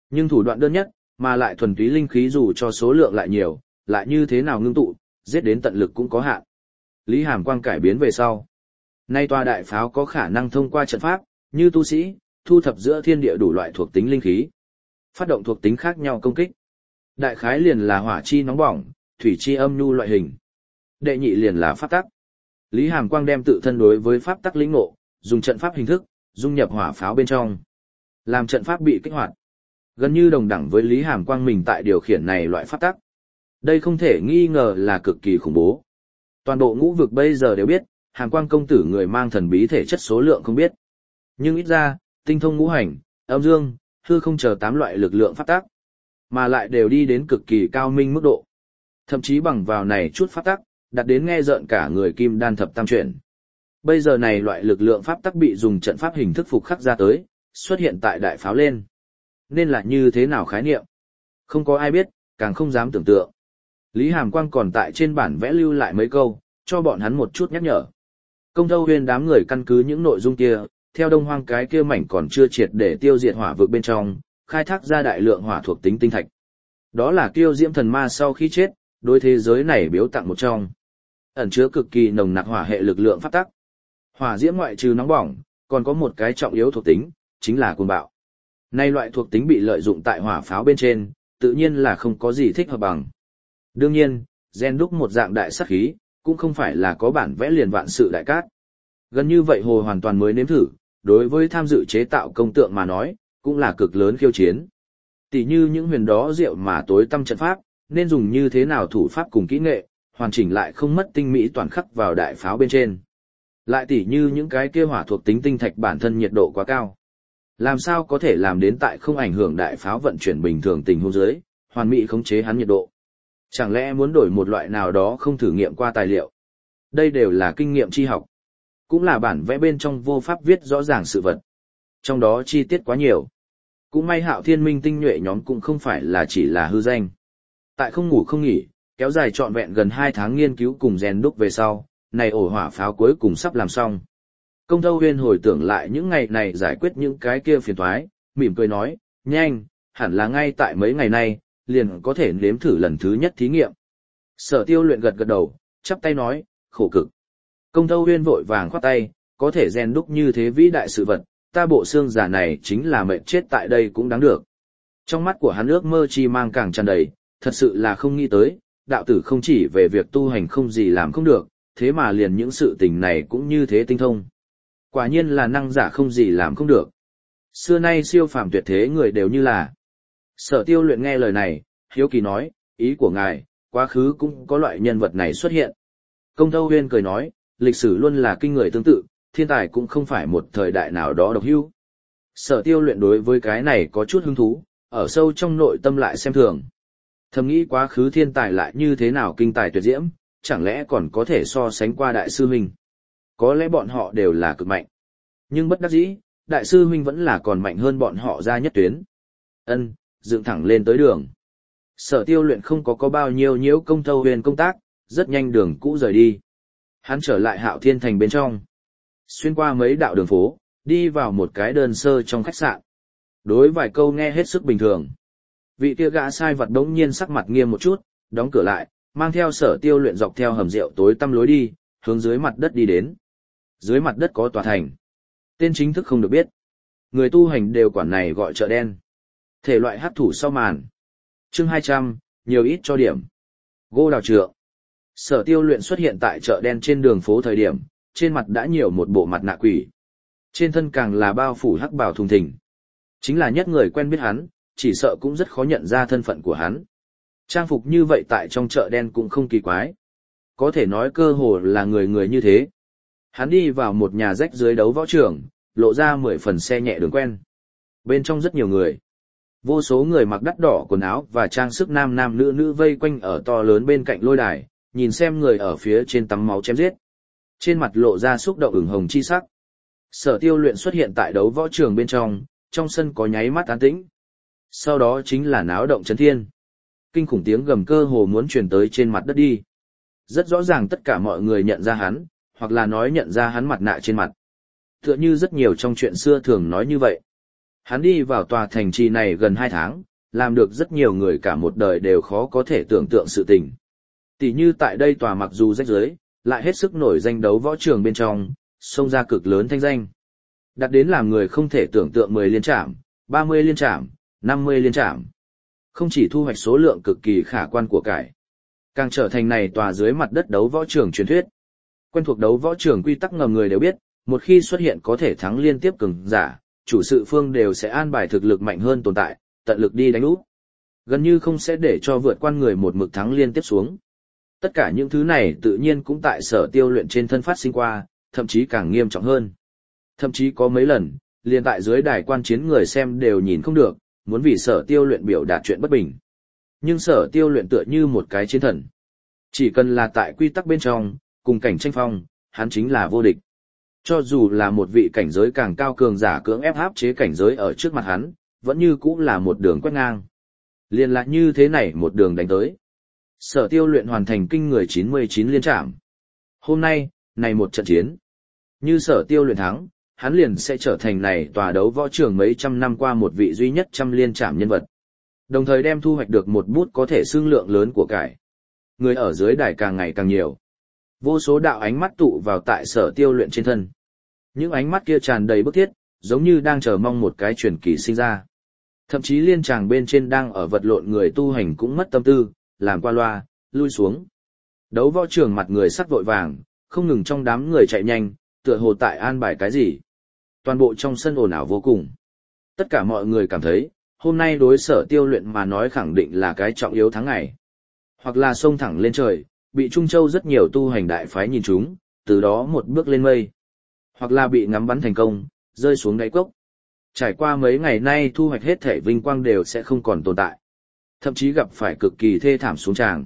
Nhưng thủ đoạn đơn nhất, mà lại thuần túy linh khí dù cho số lượng lại nhiều, lại như thế nào ngưng tụ, giết đến tận lực cũng có hạn. Lý Hàm Quang cải biến về sau. Nay tòa đại pháo có khả năng thông qua trận pháp, như tu sĩ, thu thập giữa thiên địa đủ loại thuộc tính linh khí. Phát động thuộc tính khác nhau công kích. Đại khái liền là hỏa chi nóng bỏng, thủy chi âm nhu loại hình. Đệ nhị liền là pháp tắc. Lý Hàm Quang đem tự thân đối với pháp tắc lĩnh ngộ, dùng trận pháp hình thức, dung nhập hỏa pháo bên trong. Làm trận pháp bị kích hoạt. Gần như đồng đẳng với Lý Hàm Quang mình tại điều khiển này loại pháp tắc. Đây không thể nghi ngờ là cực kỳ khủng bố. Toàn bộ ngũ vực bây giờ đều biết, Hàm Quang công tử người mang thần bí thể chất số lượng không biết. Nhưng ít ra, tinh thông ngũ hành, âm dương, hư không chờ 8 loại lực lượng pháp tắc, mà lại đều đi đến cực kỳ cao minh mức độ. Thậm chí bằng vào này chút pháp tắc, đạt đến nghe rợn cả người kim đan thập tam chuyển. Bây giờ này loại lực lượng pháp tắc bị dùng trận pháp hình thức phục khắc ra tới, xuất hiện tại đại pháo lên. Nên là như thế nào khái niệm? Không có ai biết, càng không dám tưởng tượng. Lý Hàm Quang còn tại trên bản vẽ lưu lại mấy câu, cho bọn hắn một chút nhắc nhở. Công Thâu Huyên đám người căn cứ những nội dung kia, theo Đông Hoang cái kia mảnh còn chưa triệt để tiêu diệt hỏa vực bên trong, khai thác ra đại lượng hỏa thuộc tính tinh thạch. Đó là Kiêu Diễm thần ma sau khi chết, đối thế giới này biếu tặng một trong. Ẩn chứa cực kỳ nồng nặc hỏa hệ lực lượng pháp tắc. Hỏa diễm ngoại trừ nóng bỏng, còn có một cái trọng yếu thuộc tính, chính là cuồng bạo. Nay loại thuộc tính bị lợi dụng tại hỏa pháo bên trên, tự nhiên là không có gì thích hợp bằng. Đương nhiên, gen đúc một dạng đại sát khí, cũng không phải là có bản vẽ liền vạn sự đại cát. Gần như vậy hồ hoàn toàn mới nếm thử, đối với tham dự chế tạo công tượng mà nói, cũng là cực lớn khiêu chiến. Tỷ như những huyền đó rượu mà tối tâm trận pháp, nên dùng như thế nào thủ pháp cùng kỹ nghệ, hoàn chỉnh lại không mất tinh mỹ toàn khắc vào đại pháo bên trên. Lại tỷ như những cái kia hỏa thuộc tính tinh thạch bản thân nhiệt độ quá cao. Làm sao có thể làm đến tại không ảnh hưởng đại pháo vận chuyển bình thường tình huống dưới, hoàn mỹ khống chế hắn nhiệt độ. Chẳng lẽ muốn đổi một loại nào đó không thử nghiệm qua tài liệu? Đây đều là kinh nghiệm tri học. Cũng là bản vẽ bên trong vô pháp viết rõ ràng sự vật. Trong đó chi tiết quá nhiều. Cũng may Hạo Thiên Minh tinh nhuệ nhóm cũng không phải là chỉ là hư danh. Tại không ngủ không nghỉ, kéo dài trọn vẹn gần 2 tháng nghiên cứu cùng rèn đúc về sau, này ổ hỏa pháo cuối cùng sắp làm xong. Công Thâu Huyên hồi tưởng lại những ngày này giải quyết những cái kia phiền toái, mỉm cười nói, nhanh, hẳn là ngay tại mấy ngày nay, liền có thể nếm thử lần thứ nhất thí nghiệm. Sở Tiêu Luyện gật gật đầu, chắp tay nói, khổ cực. Công Thâu Huyên vội vàng khoát tay, có thể rèn đúc như thế vĩ đại sự vật, ta bộ xương giả này chính là mệnh chết tại đây cũng đáng được. Trong mắt của hắn ước mơ chi mang càng tràn đầy, thật sự là không nghĩ tới, đạo tử không chỉ về việc tu hành không gì làm không được, thế mà liền những sự tình này cũng như thế tinh thông. Quả nhiên là năng giả không gì làm không được. Xưa nay siêu phàm tuyệt thế người đều như là. Sở Tiêu Luyện nghe lời này, hiếu kỳ nói, ý của ngài, quá khứ cũng có loại nhân vật này xuất hiện. Công Thâu Huyên cười nói, lịch sử luôn là kinh người tương tự, thiên tài cũng không phải một thời đại nào đó độc hữu. Sở Tiêu Luyện đối với cái này có chút hứng thú, ở sâu trong nội tâm lại xem thường. Thầm nghĩ quá khứ thiên tài lại như thế nào kinh tài tuyệt diễm, chẳng lẽ còn có thể so sánh qua đại sư huynh. Có lẽ bọn họ đều là cực mạnh. Nhưng bất đắc dĩ, đại sư huynh vẫn là còn mạnh hơn bọn họ ra nhất tuyến. Ân, dựng thẳng lên tới đường. Sở Tiêu Luyện không có bao nhiêu nhiễu Công Thâu Huyên công tác, rất nhanh đường cũ rời đi. Hắn trở lại Hạo Thiên Thành bên trong. Xuyên qua mấy đạo đường phố, đi vào một cái đơn sơ trong khách sạn. Đối vài câu nghe hết sức bình thường. Vị kia gã sai vật đống nhiên sắc mặt nghiêm một chút, đóng cửa lại, mang theo Sở Tiêu Luyện dọc theo hầm rượu tối tăm lối đi, hướng dưới mặt đất đi đến. Dưới mặt đất có tòa thành. Tên chính thức không được biết. Người tu hành đều quản này gọi chợ đen. Thể loại hắc thủ sau màn. Chương 200, nhiều ít cho điểm. Gô đào trượng. Sở Tiêu Luyện xuất hiện tại chợ đen trên đường phố thời điểm, trên mặt đã nhiều một bộ mặt nạ quỷ. Trên thân càng là bao phủ hắc bào thùng thình. Chính là nhất người quen biết hắn, chỉ sợ cũng rất khó nhận ra thân phận của hắn. Trang phục như vậy tại trong chợ đen cũng không kỳ quái. Có thể nói cơ hồ là người người như thế. Hắn đi vào một nhà rách dưới đấu võ trường, lộ ra 10 phần xe nhẹ đường quen. Bên trong rất nhiều người. Vô số người mặc đắt đỏ quần áo và trang sức nam nam nữ nữ vây quanh ở to lớn bên cạnh lôi đài, nhìn xem người ở phía trên tắm máu chém giết. Trên mặt lộ ra xúc động ửng hồng chi sắc. Sở Tiêu Luyện xuất hiện tại đấu võ trường bên trong sân có nháy mắt an tĩnh. Sau đó chính là náo động chấn thiên. Kinh khủng tiếng gầm cơ hồ muốn truyền tới trên mặt đất đi. Rất rõ ràng tất cả mọi người nhận ra hắn, hoặc là nói nhận ra hắn mặt nạ trên mặt. Tựa như rất nhiều trong chuyện xưa thường nói như vậy. Hắn đi vào tòa thành trì này gần 2 tháng, làm được rất nhiều người cả một đời đều khó có thể tưởng tượng sự tình. Tỷ như tại đây tòa mặc dù rách rưới, lại hết sức nổi danh đấu võ trường bên trong, xông ra cực lớn thanh danh. Đạt đến làm người không thể tưởng tượng 10 liên trạm, 30 liên trạm, 50 liên trạm. Không chỉ thu hoạch số lượng cực kỳ khả quan của cải, càng trở thành này tòa dưới mặt đất đấu võ trường truyền thuyết. Quen thuộc đấu võ trường quy tắc ngầm người đều biết, một khi xuất hiện có thể thắng liên tiếp cường giả, chủ sự phương đều sẽ an bài thực lực mạnh hơn tồn tại, tận lực đi đánh úp. Gần như không sẽ để cho vượt qua người một mực thắng liên tiếp xuống. Tất cả những thứ này tự nhiên cũng tại Sở Tiêu Luyện trên thân phát sinh qua, thậm chí càng nghiêm trọng hơn. Thậm chí có mấy lần, liền tại dưới đài quan chiến người xem đều nhìn không được, muốn vì Sở Tiêu Luyện biểu đạt chuyện bất bình. Nhưng Sở Tiêu Luyện tựa như một cái chiến thần. Chỉ cần là tại quy tắc bên trong, cùng cảnh tranh phong, hắn chính là vô địch. Cho dù là một vị cảnh giới càng cao cường giả cưỡng ép áp chế cảnh giới ở trước mặt hắn, vẫn như cũng là một đường quét ngang. Liên lại như thế này một đường đánh tới. Sở Tiêu Luyện hoàn thành kinh người 99 liên trạm. Hôm nay, này một trận chiến. Như Sở Tiêu Luyện thắng, hắn liền sẽ trở thành này tòa đấu võ trường mấy trăm năm qua một vị duy nhất trăm liên trạm nhân vật. Đồng thời đem thu hoạch được một bút có thể xương lượng lớn của cải. Người ở dưới đài càng ngày càng nhiều. Vô số đạo ánh mắt tụ vào tại Sở Tiêu Luyện trên thân. Những ánh mắt kia tràn đầy bức thiết, giống như đang chờ mong một cái truyền kỳ sinh ra. Thậm chí liên tràng bên trên đang ở vật lộn người tu hành cũng mất tâm tư, làm qua loa, lui xuống. Đấu võ trường mặt người sắc vội vàng, không ngừng trong đám người chạy nhanh, tựa hồ tại an bài cái gì. Toàn bộ trong sân ồn ào vô cùng. Tất cả mọi người cảm thấy, hôm nay đối Sở Tiêu Luyện mà nói khẳng định là cái trọng yếu tháng ngày. Hoặc là xông thẳng lên trời, bị Trung Châu rất nhiều tu hành đại phái nhìn chúng, từ đó một bước lên mây. Hoặc là bị ngắm bắn thành công, rơi xuống đáy cốc. Trải qua mấy ngày nay thu hoạch hết thể vinh quang đều sẽ không còn tồn tại. Thậm chí gặp phải cực kỳ thê thảm xuống tràng.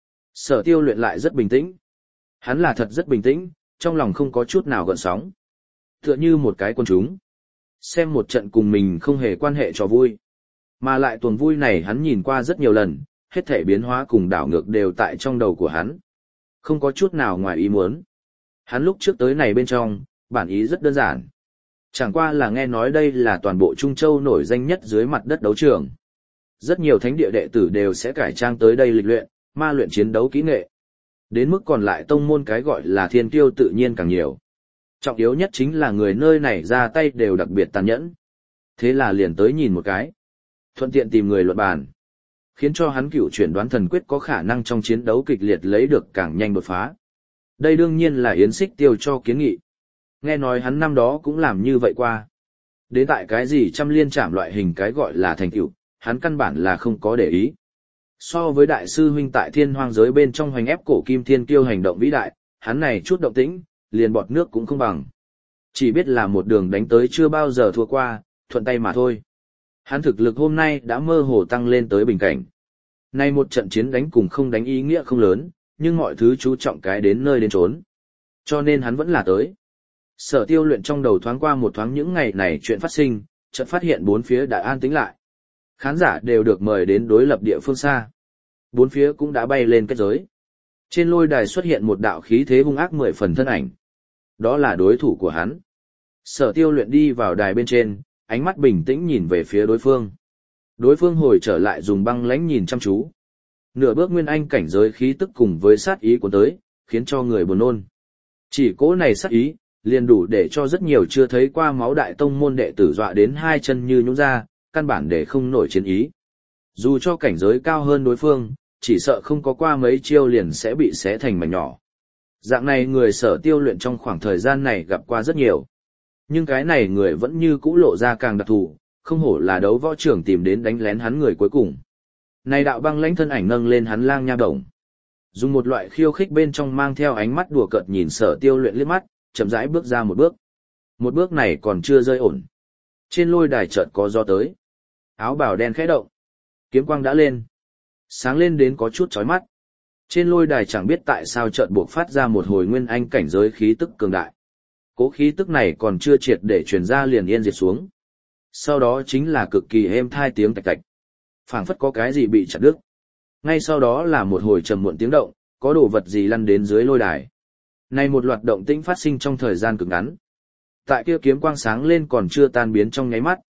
Sở Tiêu Luyện lại rất bình tĩnh. Hắn là thật rất bình tĩnh, trong lòng không có chút nào gợn sóng. Tựa như một cái quân chúng. Xem một trận cùng mình không hề quan hệ trò vui. Mà lại tuần vui này hắn nhìn qua rất nhiều lần, hết thể biến hóa cùng đảo ngược đều tại trong đầu của hắn. Không có chút nào ngoài ý muốn. Hắn lúc trước tới này bên trong, bản ý rất đơn giản. Chẳng qua là nghe nói đây là toàn bộ Trung Châu nổi danh nhất dưới mặt đất đấu trường. Rất nhiều thánh địa đệ tử đều sẽ cải trang tới đây lịch luyện, ma luyện chiến đấu kỹ nghệ. Đến mức còn lại tông môn cái gọi là thiên kiêu tự nhiên càng nhiều. Trọng yếu nhất chính là người nơi này ra tay đều đặc biệt tàn nhẫn. Thế là liền tới nhìn một cái. Thuận tiện tìm người luận bàn. Khiến cho hắn cửu chuyển đoán thần quyết có khả năng trong chiến đấu kịch liệt lấy được càng nhanh đột phá. Đây đương nhiên là Yến Xích Tiêu cho kiến nghị. Nghe nói hắn năm đó cũng làm như vậy qua. Đến tại cái gì trăm liên trảm loại hình cái gọi là thành tựu, hắn căn bản là không có để ý. So với đại sư huynh tại thiên hoang giới bên trong hoành ép cổ kim thiên kiêu hành động vĩ đại, hắn này chút động tĩnh, liền bọt nước cũng không bằng. Chỉ biết là một đường đánh tới chưa bao giờ thua qua, thuận tay mà thôi. Hắn thực lực hôm nay đã mơ hồ tăng lên tới bình cảnh. Nay một trận chiến đánh cùng không đánh ý nghĩa không lớn, nhưng mọi thứ chú trọng cái đến nơi đến chốn. Cho nên hắn vẫn là tới. Sở Tiêu Luyện trong đầu thoáng qua một thoáng những ngày này chuyện phát sinh, chợt phát hiện bốn phía đã an tĩnh lại. Khán giả đều được mời đến đối lập địa phương xa. Bốn phía cũng đã bay lên kết giới. Trên lôi đài xuất hiện một đạo khí thế hung ác 10 phần thân ảnh. Đó là đối thủ của hắn. Sở Tiêu Luyện đi vào đài bên trên, ánh mắt bình tĩnh nhìn về phía đối phương. Đối phương hồi trở lại dùng băng lãnh nhìn chăm chú. Nửa bước nguyên anh cảnh giới khí tức cùng với sát ý của tới, khiến cho người buồn nôn. Chỉ cỗ này sát ý, liền đủ để cho rất nhiều chưa thấy qua máu đại tông môn đệ tử dọa đến hai chân như nhũn ra, căn bản để không nổi chiến ý. Dù cho cảnh giới cao hơn đối phương, chỉ sợ không có qua mấy chiêu liền sẽ bị xé thành mảnh nhỏ. Dạng này người Sở Tiêu Luyện trong khoảng thời gian này gặp qua rất nhiều. Nhưng cái này người vẫn như cũ lộ ra càng đặc thù, không hổ là đấu võ trưởng tìm đến đánh lén hắn người cuối cùng. Này đạo băng lãnh thân ảnh nâng lên hắn lang nha đồng. Dùng một loại khiêu khích bên trong mang theo ánh mắt đùa cợt nhìn Sở Tiêu Luyện liếc mắt, chậm rãi bước ra một bước. Một bước này còn chưa rơi ổn. Trên lôi đài chợt có gió tới. Áo bào đen khẽ động. Kiếm quang đã lên. Sáng lên đến có chút chói mắt. Trên lôi đài chẳng biết tại sao chợt buộc phát ra một hồi nguyên anh cảnh giới khí tức cường đại. Cố khí tức này còn chưa triệt để truyền ra liền yên diệt xuống. Sau đó chính là cực kỳ êm thai tiếng tạch tạch. Phảng phất có cái gì bị chặt đứt. Ngay sau đó là một hồi trầm muộn tiếng động, có đồ vật gì lăn đến dưới lôi đài. Này một loạt động tĩnh phát sinh trong thời gian cực ngắn. Tại kia kiếm quang sáng lên còn chưa tan biến trong nháy mắt.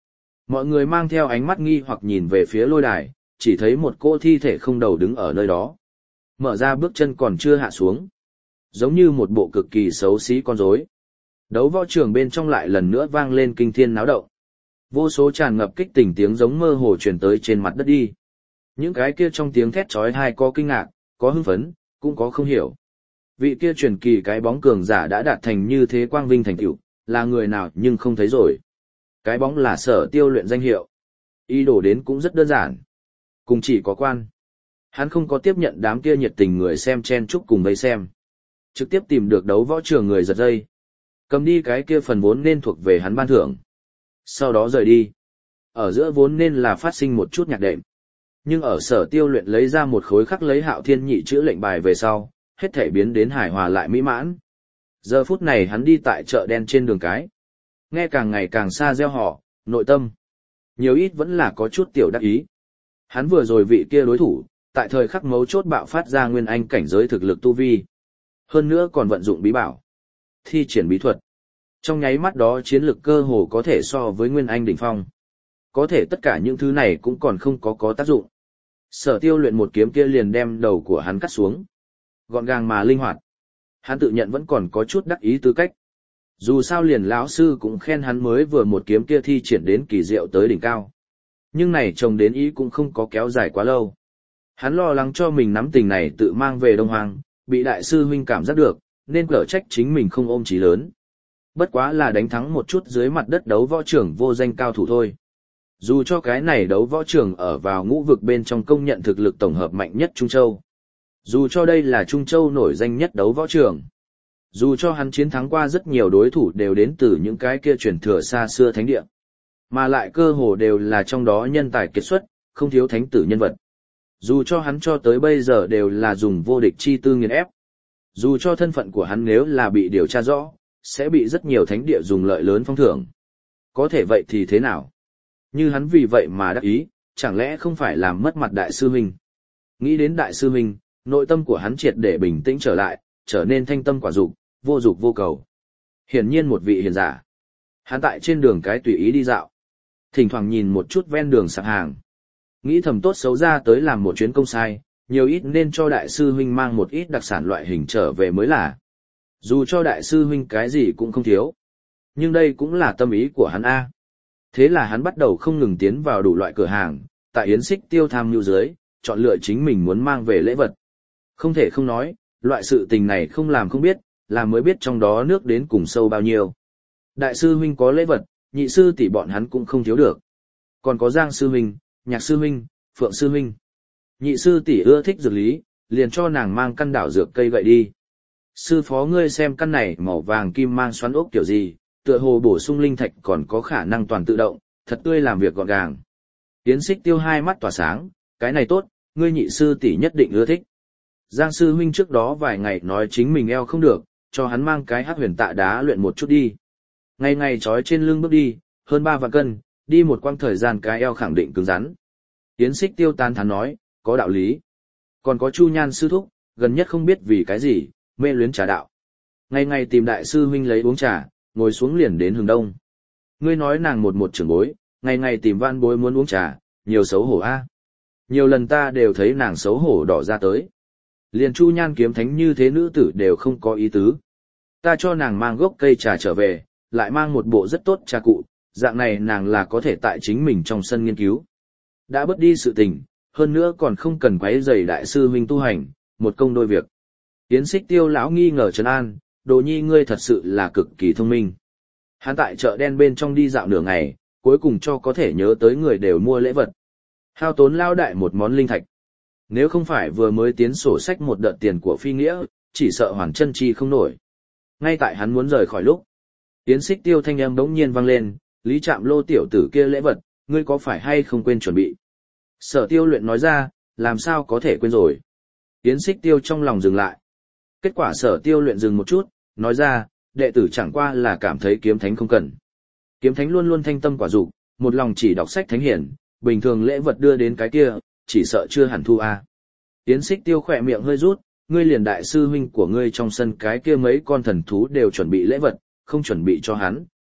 Mọi người mang theo ánh mắt nghi hoặc nhìn về phía lôi đài, chỉ thấy một cô thi thể không đầu đứng ở nơi đó. Mở ra bước chân còn chưa hạ xuống. Giống như một bộ cực kỳ xấu xí con rối. Đấu võ trường bên trong lại lần nữa vang lên kinh thiên náo động. Vô số tràn ngập kích tình tiếng giống mơ hồ truyền tới trên mặt đất đi. Những cái kia trong tiếng thét chói tai có kinh ngạc, có hưng phấn, cũng có không hiểu. Vị kia truyền kỳ cái bóng cường giả đã đạt thành như thế quang vinh thành tựu, là người nào nhưng không thấy rồi. Cái bóng là Sở Tiêu luyện danh hiệu. Ý đồ đến cũng rất đơn giản. Cùng chỉ có quan. Hắn không có tiếp nhận đám kia nhiệt tình người xem chen chúc cùng vây xem. Trực tiếp tìm được đấu võ trường người giật dây. Cầm đi cái kia phần vốn nên thuộc về hắn ban thưởng. Sau đó rời đi. Ở giữa vốn nên là phát sinh một chút nhạc đệm. Nhưng ở Sở Tiêu luyện lấy ra một khối khắc lấy Hạo Thiên Nhị chữ lệnh bài về sau, hết thể biến đến hài hòa lại mỹ mãn. Giờ phút này hắn đi tại chợ đen trên đường cái. Nghe càng ngày càng xa gieo họ, nội tâm. Nhiều ít vẫn là có chút tiểu đắc ý. Hắn vừa rồi vị kia đối thủ, tại thời khắc mấu chốt bạo phát ra nguyên anh cảnh giới thực lực tu vi. Hơn nữa còn vận dụng bí bảo. Thi triển bí thuật. Trong nháy mắt đó chiến lực cơ hồ có thể so với nguyên anh đỉnh phong. Có thể tất cả những thứ này cũng còn không có tác dụng. Sở Tiêu luyện một kiếm kia liền đem đầu của hắn cắt xuống. Gọn gàng mà linh hoạt. Hắn tự nhận vẫn còn có chút đắc ý tư cách. Dù sao liền lão sư cũng khen hắn mới vừa một kiếm kia thi triển đến kỳ diệu tới đỉnh cao. Nhưng này chồng đến ý cũng không có kéo dài quá lâu. Hắn lo lắng cho mình nắm tình này tự mang về Đông Hoàng, bị đại sư huynh cảm giác được, nên cở trách chính mình không ôm chí lớn. Bất quá là đánh thắng một chút dưới mặt đất đấu võ trưởng vô danh cao thủ thôi. Dù cho cái này đấu võ trưởng ở vào ngũ vực bên trong công nhận thực lực tổng hợp mạnh nhất Trung Châu. Dù cho đây là Trung Châu nổi danh nhất đấu võ trưởng. Dù cho hắn chiến thắng qua rất nhiều đối thủ đều đến từ những cái kia truyền thừa xa xưa thánh địa. Mà lại cơ hồ đều là trong đó nhân tài kiệt xuất, không thiếu thánh tử nhân vật. Dù cho hắn cho tới bây giờ đều là dùng vô địch chi tư nghiền ép. Dù cho thân phận của hắn nếu là bị điều tra rõ, sẽ bị rất nhiều thánh địa dùng lợi lớn phong thưởng. Có thể vậy thì thế nào? Như hắn vì vậy mà đắc ý, chẳng lẽ không phải làm mất mặt đại sư huynh? Nghĩ đến đại sư huynh, nội tâm của hắn triệt để bình tĩnh trở lại, trở nên thanh tâm quả dục vô cầu. Hiển nhiên một vị hiền giả. Hắn tại trên đường cái tùy ý đi dạo. Thỉnh thoảng nhìn một chút ven đường sạp hàng. Nghĩ thầm tốt xấu ra tới làm một chuyến công sai, nhiều ít nên cho đại sư huynh mang một ít đặc sản loại hình trở về mới là. Dù cho đại sư huynh cái gì cũng không thiếu. Nhưng đây cũng là tâm ý của hắn A. Thế là hắn bắt đầu không ngừng tiến vào đủ loại cửa hàng, tại Yến Xích Tiêu tham nhu dưới, chọn lựa chính mình muốn mang về lễ vật. Không thể không nói, loại sự tình này không làm không biết, làm mới biết trong đó nước đến cùng sâu bao nhiêu. Đại sư huynh có lễ vật, nhị sư tỷ bọn hắn cũng không thiếu được. Còn có Giang sư huynh, Nhạc sư huynh, Phượng sư huynh. Nhị sư tỷ ưa thích dược lý, liền cho nàng mang căn đảo dược cây gậy đi. Sư phó ngươi xem căn này màu vàng kim mang xoắn ốc kiểu gì, tựa hồ bổ sung linh thạch còn có khả năng toàn tự động, thật tươi làm việc gọn gàng. Yến Xích Tiêu hai mắt tỏa sáng, cái này tốt, ngươi nhị sư tỷ nhất định ưa thích. Giang sư huynh trước đó vài ngày nói chính mình eo không được, cho hắn mang cái hắc huyền tạ đá luyện một chút đi. Ngày ngày trói trên lưng bước đi, hơn 3 vạn cân, đi một quãng thời gian cái eo khẳng định cứng rắn. Yến Xích Tiêu tán thán nói, có đạo lý. Còn có Chu Nhan sư thúc, gần nhất không biết vì cái gì, mê luyến trà đạo. Ngày ngày tìm đại sư huynh lấy uống trà, ngồi xuống liền đến hướng đông. Ngươi nói nàng một trưởng bối, ngày ngày tìm van bối muốn uống trà, nhiều xấu hổ a. Nhiều lần ta đều thấy nàng xấu hổ đỏ ra tới. Liền Chu Nhan kiếm thánh như thế nữ tử đều không có ý tứ. Ta cho nàng mang gốc cây trà trở về, lại mang một bộ rất tốt trà cụ, dạng này nàng là có thể tại chính mình trong sân nghiên cứu. Đã bớt đi sự tình, hơn nữa còn không cần quấy rầy đại sư huynh tu hành, một công đôi việc. Yến Xích Tiêu lão nghi ngờ trấn an, đồ nhi ngươi thật sự là cực kỳ thông minh. Hắn tại chợ đen bên trong đi dạo nửa ngày, cuối cùng cho có thể nhớ tới người đều mua lễ vật. Hao tốn lao đại một món linh thạch. Nếu không phải vừa mới tiến sổ sách một đợt tiền của phi nghĩa, chỉ sợ hoàn chân chi không nổi. Ngay tại hắn muốn rời khỏi lúc, Yến Xích Tiêu thanh âm bỗng nhiên vang lên, Lý Trạm Lô tiểu tử kia lễ vật, ngươi có phải hay không quên chuẩn bị? Sở Tiêu luyện nói ra, làm sao có thể quên rồi? Yến Xích Tiêu trong lòng dừng lại. Kết quả Sở Tiêu luyện dừng một chút, nói ra, đệ tử chẳng qua là cảm thấy kiếm thánh không cần. Kiếm thánh luôn luôn thanh tâm quả dục, một lòng chỉ đọc sách thánh hiển, bình thường lễ vật đưa đến cái kia, chỉ sợ chưa hẳn thu a. Yến Xích Tiêu khỏe miệng hơi rút, ngươi liền đại sư huynh của ngươi trong sân cái kia mấy con thần thú đều chuẩn bị lễ vật, không chuẩn bị cho hắn,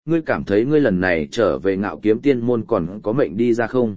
ngươi cảm thấy ngươi lần này trở về Ngạo Kiếm Tiên môn còn có mệnh đi ra không?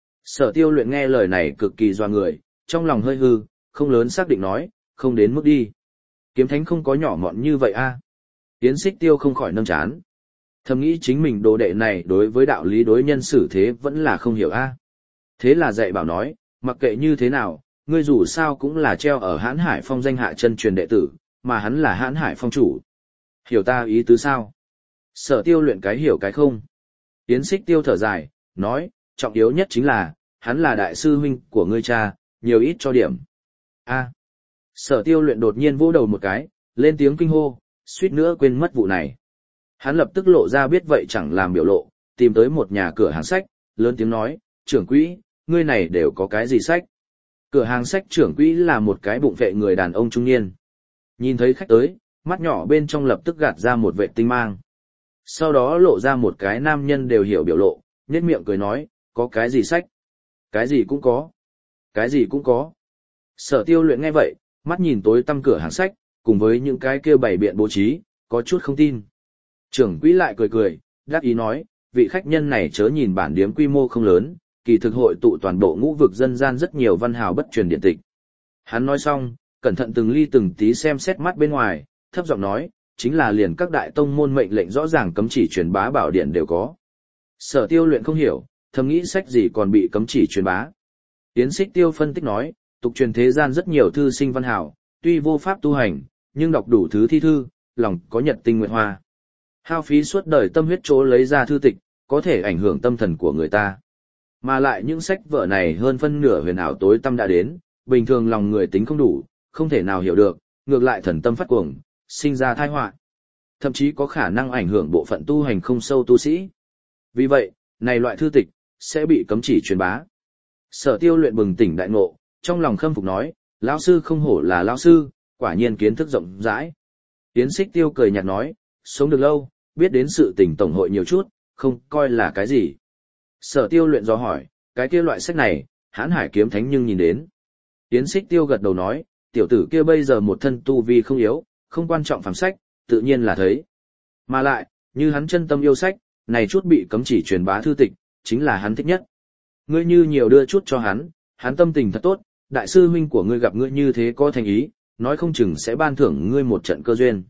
Sở Tiêu Luyện nghe lời này cực kỳ doa người, trong lòng hơi hư, không lớn xác định nói, không đến mức đi. Kiếm thánh không có nhỏ mọn như vậy a. Yến Xích Tiêu không khỏi nâng chán. Thầm nghĩ chính mình đồ đệ này đối với đạo lý đối nhân xử thế vẫn là không hiểu a. Thế là dạy bảo nói, mặc kệ như thế nào, ngươi dù sao cũng là treo ở Hãn Hải Phong danh hạ chân truyền đệ tử, mà hắn là Hãn Hải Phong chủ. Hiểu ta ý tứ sao? Sở Tiêu Luyện cái hiểu cái không. Yến Xích Tiêu thở dài, nói, trọng yếu nhất chính là, hắn là đại sư huynh của ngươi cha, nhiều ít cho điểm. A. Sở Tiêu Luyện đột nhiên vỗ đầu một cái, lên tiếng kinh hô, suýt nữa quên mất vụ này. Hắn lập tức lộ ra biết vậy chẳng làm biểu lộ, tìm tới một nhà cửa hàng sách, lớn tiếng nói, trưởng quỹ, ngươi này đều có cái gì sách? Cửa hàng sách trưởng quỹ là một cái bụng vệ người đàn ông trung niên. Nhìn thấy khách tới, mắt nhỏ bên trong lập tức gạt ra một vệ tinh mang. Sau đó lộ ra một cái nam nhân đều hiểu biểu lộ, nhếch miệng cười nói, có cái gì sách? Cái gì cũng có. Cái gì cũng có. Sở Tiêu Luyện nghe vậy, mắt nhìn tối tăm cửa hàng sách, cùng với những cái kia bày biện bố trí, có chút không tin. Trưởng quỹ lại cười cười, đáp ý nói, vị khách nhân này chớ nhìn bản điếm quy mô không lớn, kỳ thực hội tụ toàn bộ ngũ vực dân gian rất nhiều văn hào bất truyền điện tịch. Hắn nói xong, cẩn thận từng ly từng tí xem xét mắt bên ngoài, thấp giọng nói, chính là liền các đại tông môn mệnh lệnh rõ ràng cấm chỉ truyền bá bảo điện đều có. Sở Tiêu Luyện không hiểu, thầm nghĩ sách gì còn bị cấm chỉ truyền bá. Yến Xích Tiêu phân tích nói, tục truyền thế gian rất nhiều thư sinh văn hào, tuy vô pháp tu hành, nhưng đọc đủ thứ thi thư, lòng có nhật tinh nguyện hoa. Hao phí suốt đời tâm huyết chỗ lấy ra thư tịch, có thể ảnh hưởng tâm thần của người ta. Mà lại những sách vở này hơn phân nửa huyền ảo tối tâm đã đến, bình thường lòng người tính không đủ, không thể nào hiểu được, ngược lại thần tâm phát cuồng, sinh ra tai họa. Thậm chí có khả năng ảnh hưởng bộ phận tu hành không sâu tu sĩ. Vì vậy, này loại thư tịch, sẽ bị cấm chỉ truyền bá. Sở Tiêu Luyện bừng tỉnh đại ngộ, trong lòng khâm phục nói, lão sư không hổ là lão sư, quả nhiên kiến thức rộng rãi. Yến Xích Tiêu cười nhạt nói, sống được lâu, biết đến sự tình tổng hội nhiều chút, không coi là cái gì. Sở Tiêu Luyện dò hỏi, cái kia loại sách này, Hãn Hải Kiếm Thánh nhưng nhìn đến. Yến Xích Tiêu gật đầu nói, tiểu tử kia bây giờ một thân tu vi không yếu, không quan trọng phàm sách, tự nhiên là thấy. Mà lại, như hắn chân tâm yêu sách, này chút bị cấm chỉ truyền bá thư tịch, chính là hắn thích nhất. Ngươi như nhiều đưa chút cho hắn tâm tình thật tốt, đại sư huynh của ngươi gặp ngươi như thế có thành ý, nói không chừng sẽ ban thưởng ngươi một trận cơ duyên.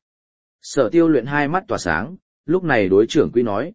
Sở Tiêu Luyện hai mắt tỏa sáng, lúc này đối trưởng quỹ nói,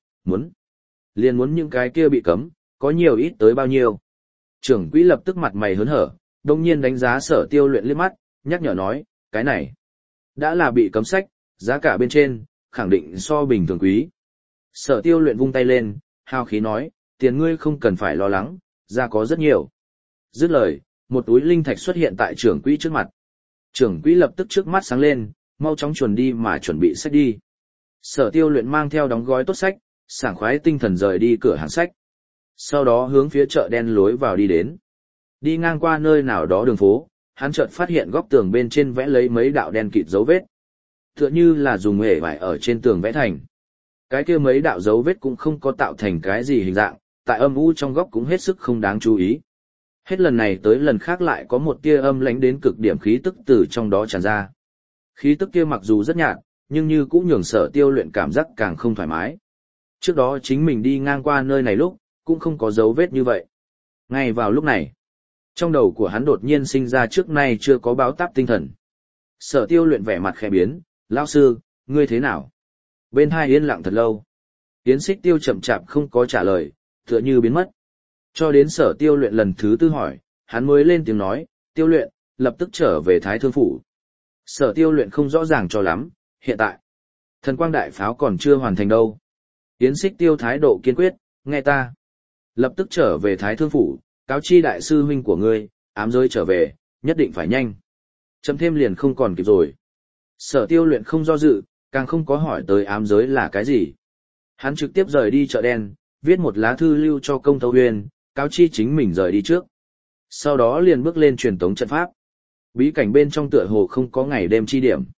liền muốn những cái kia bị cấm, có nhiều ít tới bao nhiêu. Trưởng quỹ lập tức mặt mày hớn hở, đồng nhiên đánh giá Sở Tiêu Luyện liếc mắt, nhắc nhở nói, cái này, đã là bị cấm sách, giá cả bên trên, khẳng định so bình thường quý. Sở Tiêu Luyện vung tay lên, hào khí nói, tiền ngươi không cần phải lo lắng, ra có rất nhiều. Dứt lời, một túi linh thạch xuất hiện tại trưởng quỹ trước mặt. Trưởng quỹ lập tức trước mắt sáng lên, mau chóng chuẩn đi mà chuẩn bị sách đi. Sở Tiêu Luyện mang theo đóng gói tốt sách, sảng khoái tinh thần rời đi cửa hàng sách. Sau đó hướng phía chợ đen lối vào đi đến. Đi ngang qua nơi nào đó đường phố, hắn chợt phát hiện góc tường bên trên vẽ lấy mấy đạo đen kịt dấu vết. Tựa như là dùng hề vải ở trên tường vẽ thành. Cái kia mấy đạo dấu vết cũng không có tạo thành cái gì hình dạng, tại âm u trong góc cũng hết sức không đáng chú ý. Hết lần này tới lần khác lại có một tia âm lãnh đến cực điểm khí tức từ trong đó tràn ra. Khí tức kia mặc dù rất nhạt, nhưng như cũng nhường Sở Tiêu Luyện cảm giác càng không thoải mái. Trước đó chính mình đi ngang qua nơi này lúc, cũng không có dấu vết như vậy. Ngay vào lúc này, trong đầu của hắn đột nhiên sinh ra trước nay chưa có báo táp tinh thần. Sở Tiêu Luyện vẻ mặt khẽ biến, lão sư, ngươi thế nào? Bên hai yên lặng thật lâu. Yến Xích Tiêu chậm chạp không có trả lời, tựa như biến mất. Cho đến Sở Tiêu Luyện lần thứ tư hỏi, hắn mới lên tiếng nói, Tiêu Luyện, lập tức trở về Thái Thương Phủ. Sở Tiêu Luyện không rõ ràng cho lắm, hiện tại, thần quang đại pháo còn chưa hoàn thành đâu. Yến Xích Tiêu thái độ kiên quyết, nghe ta. Lập tức trở về Thái Thương Phủ, cáo chi đại sư huynh của ngươi, ám giới trở về, nhất định phải nhanh. Chậm thêm liền không còn kịp rồi. Sở Tiêu Luyện không do dự, càng không có hỏi tới ám giới là cái gì. Hắn trực tiếp rời đi chợ đen, viết một lá thư lưu cho Công Tâu Huyên, cáo chi chính mình rời đi trước. Sau đó liền bước lên truyền tống trận pháp. Bí cảnh bên trong tựa hồ không có ngày đêm chi điểm.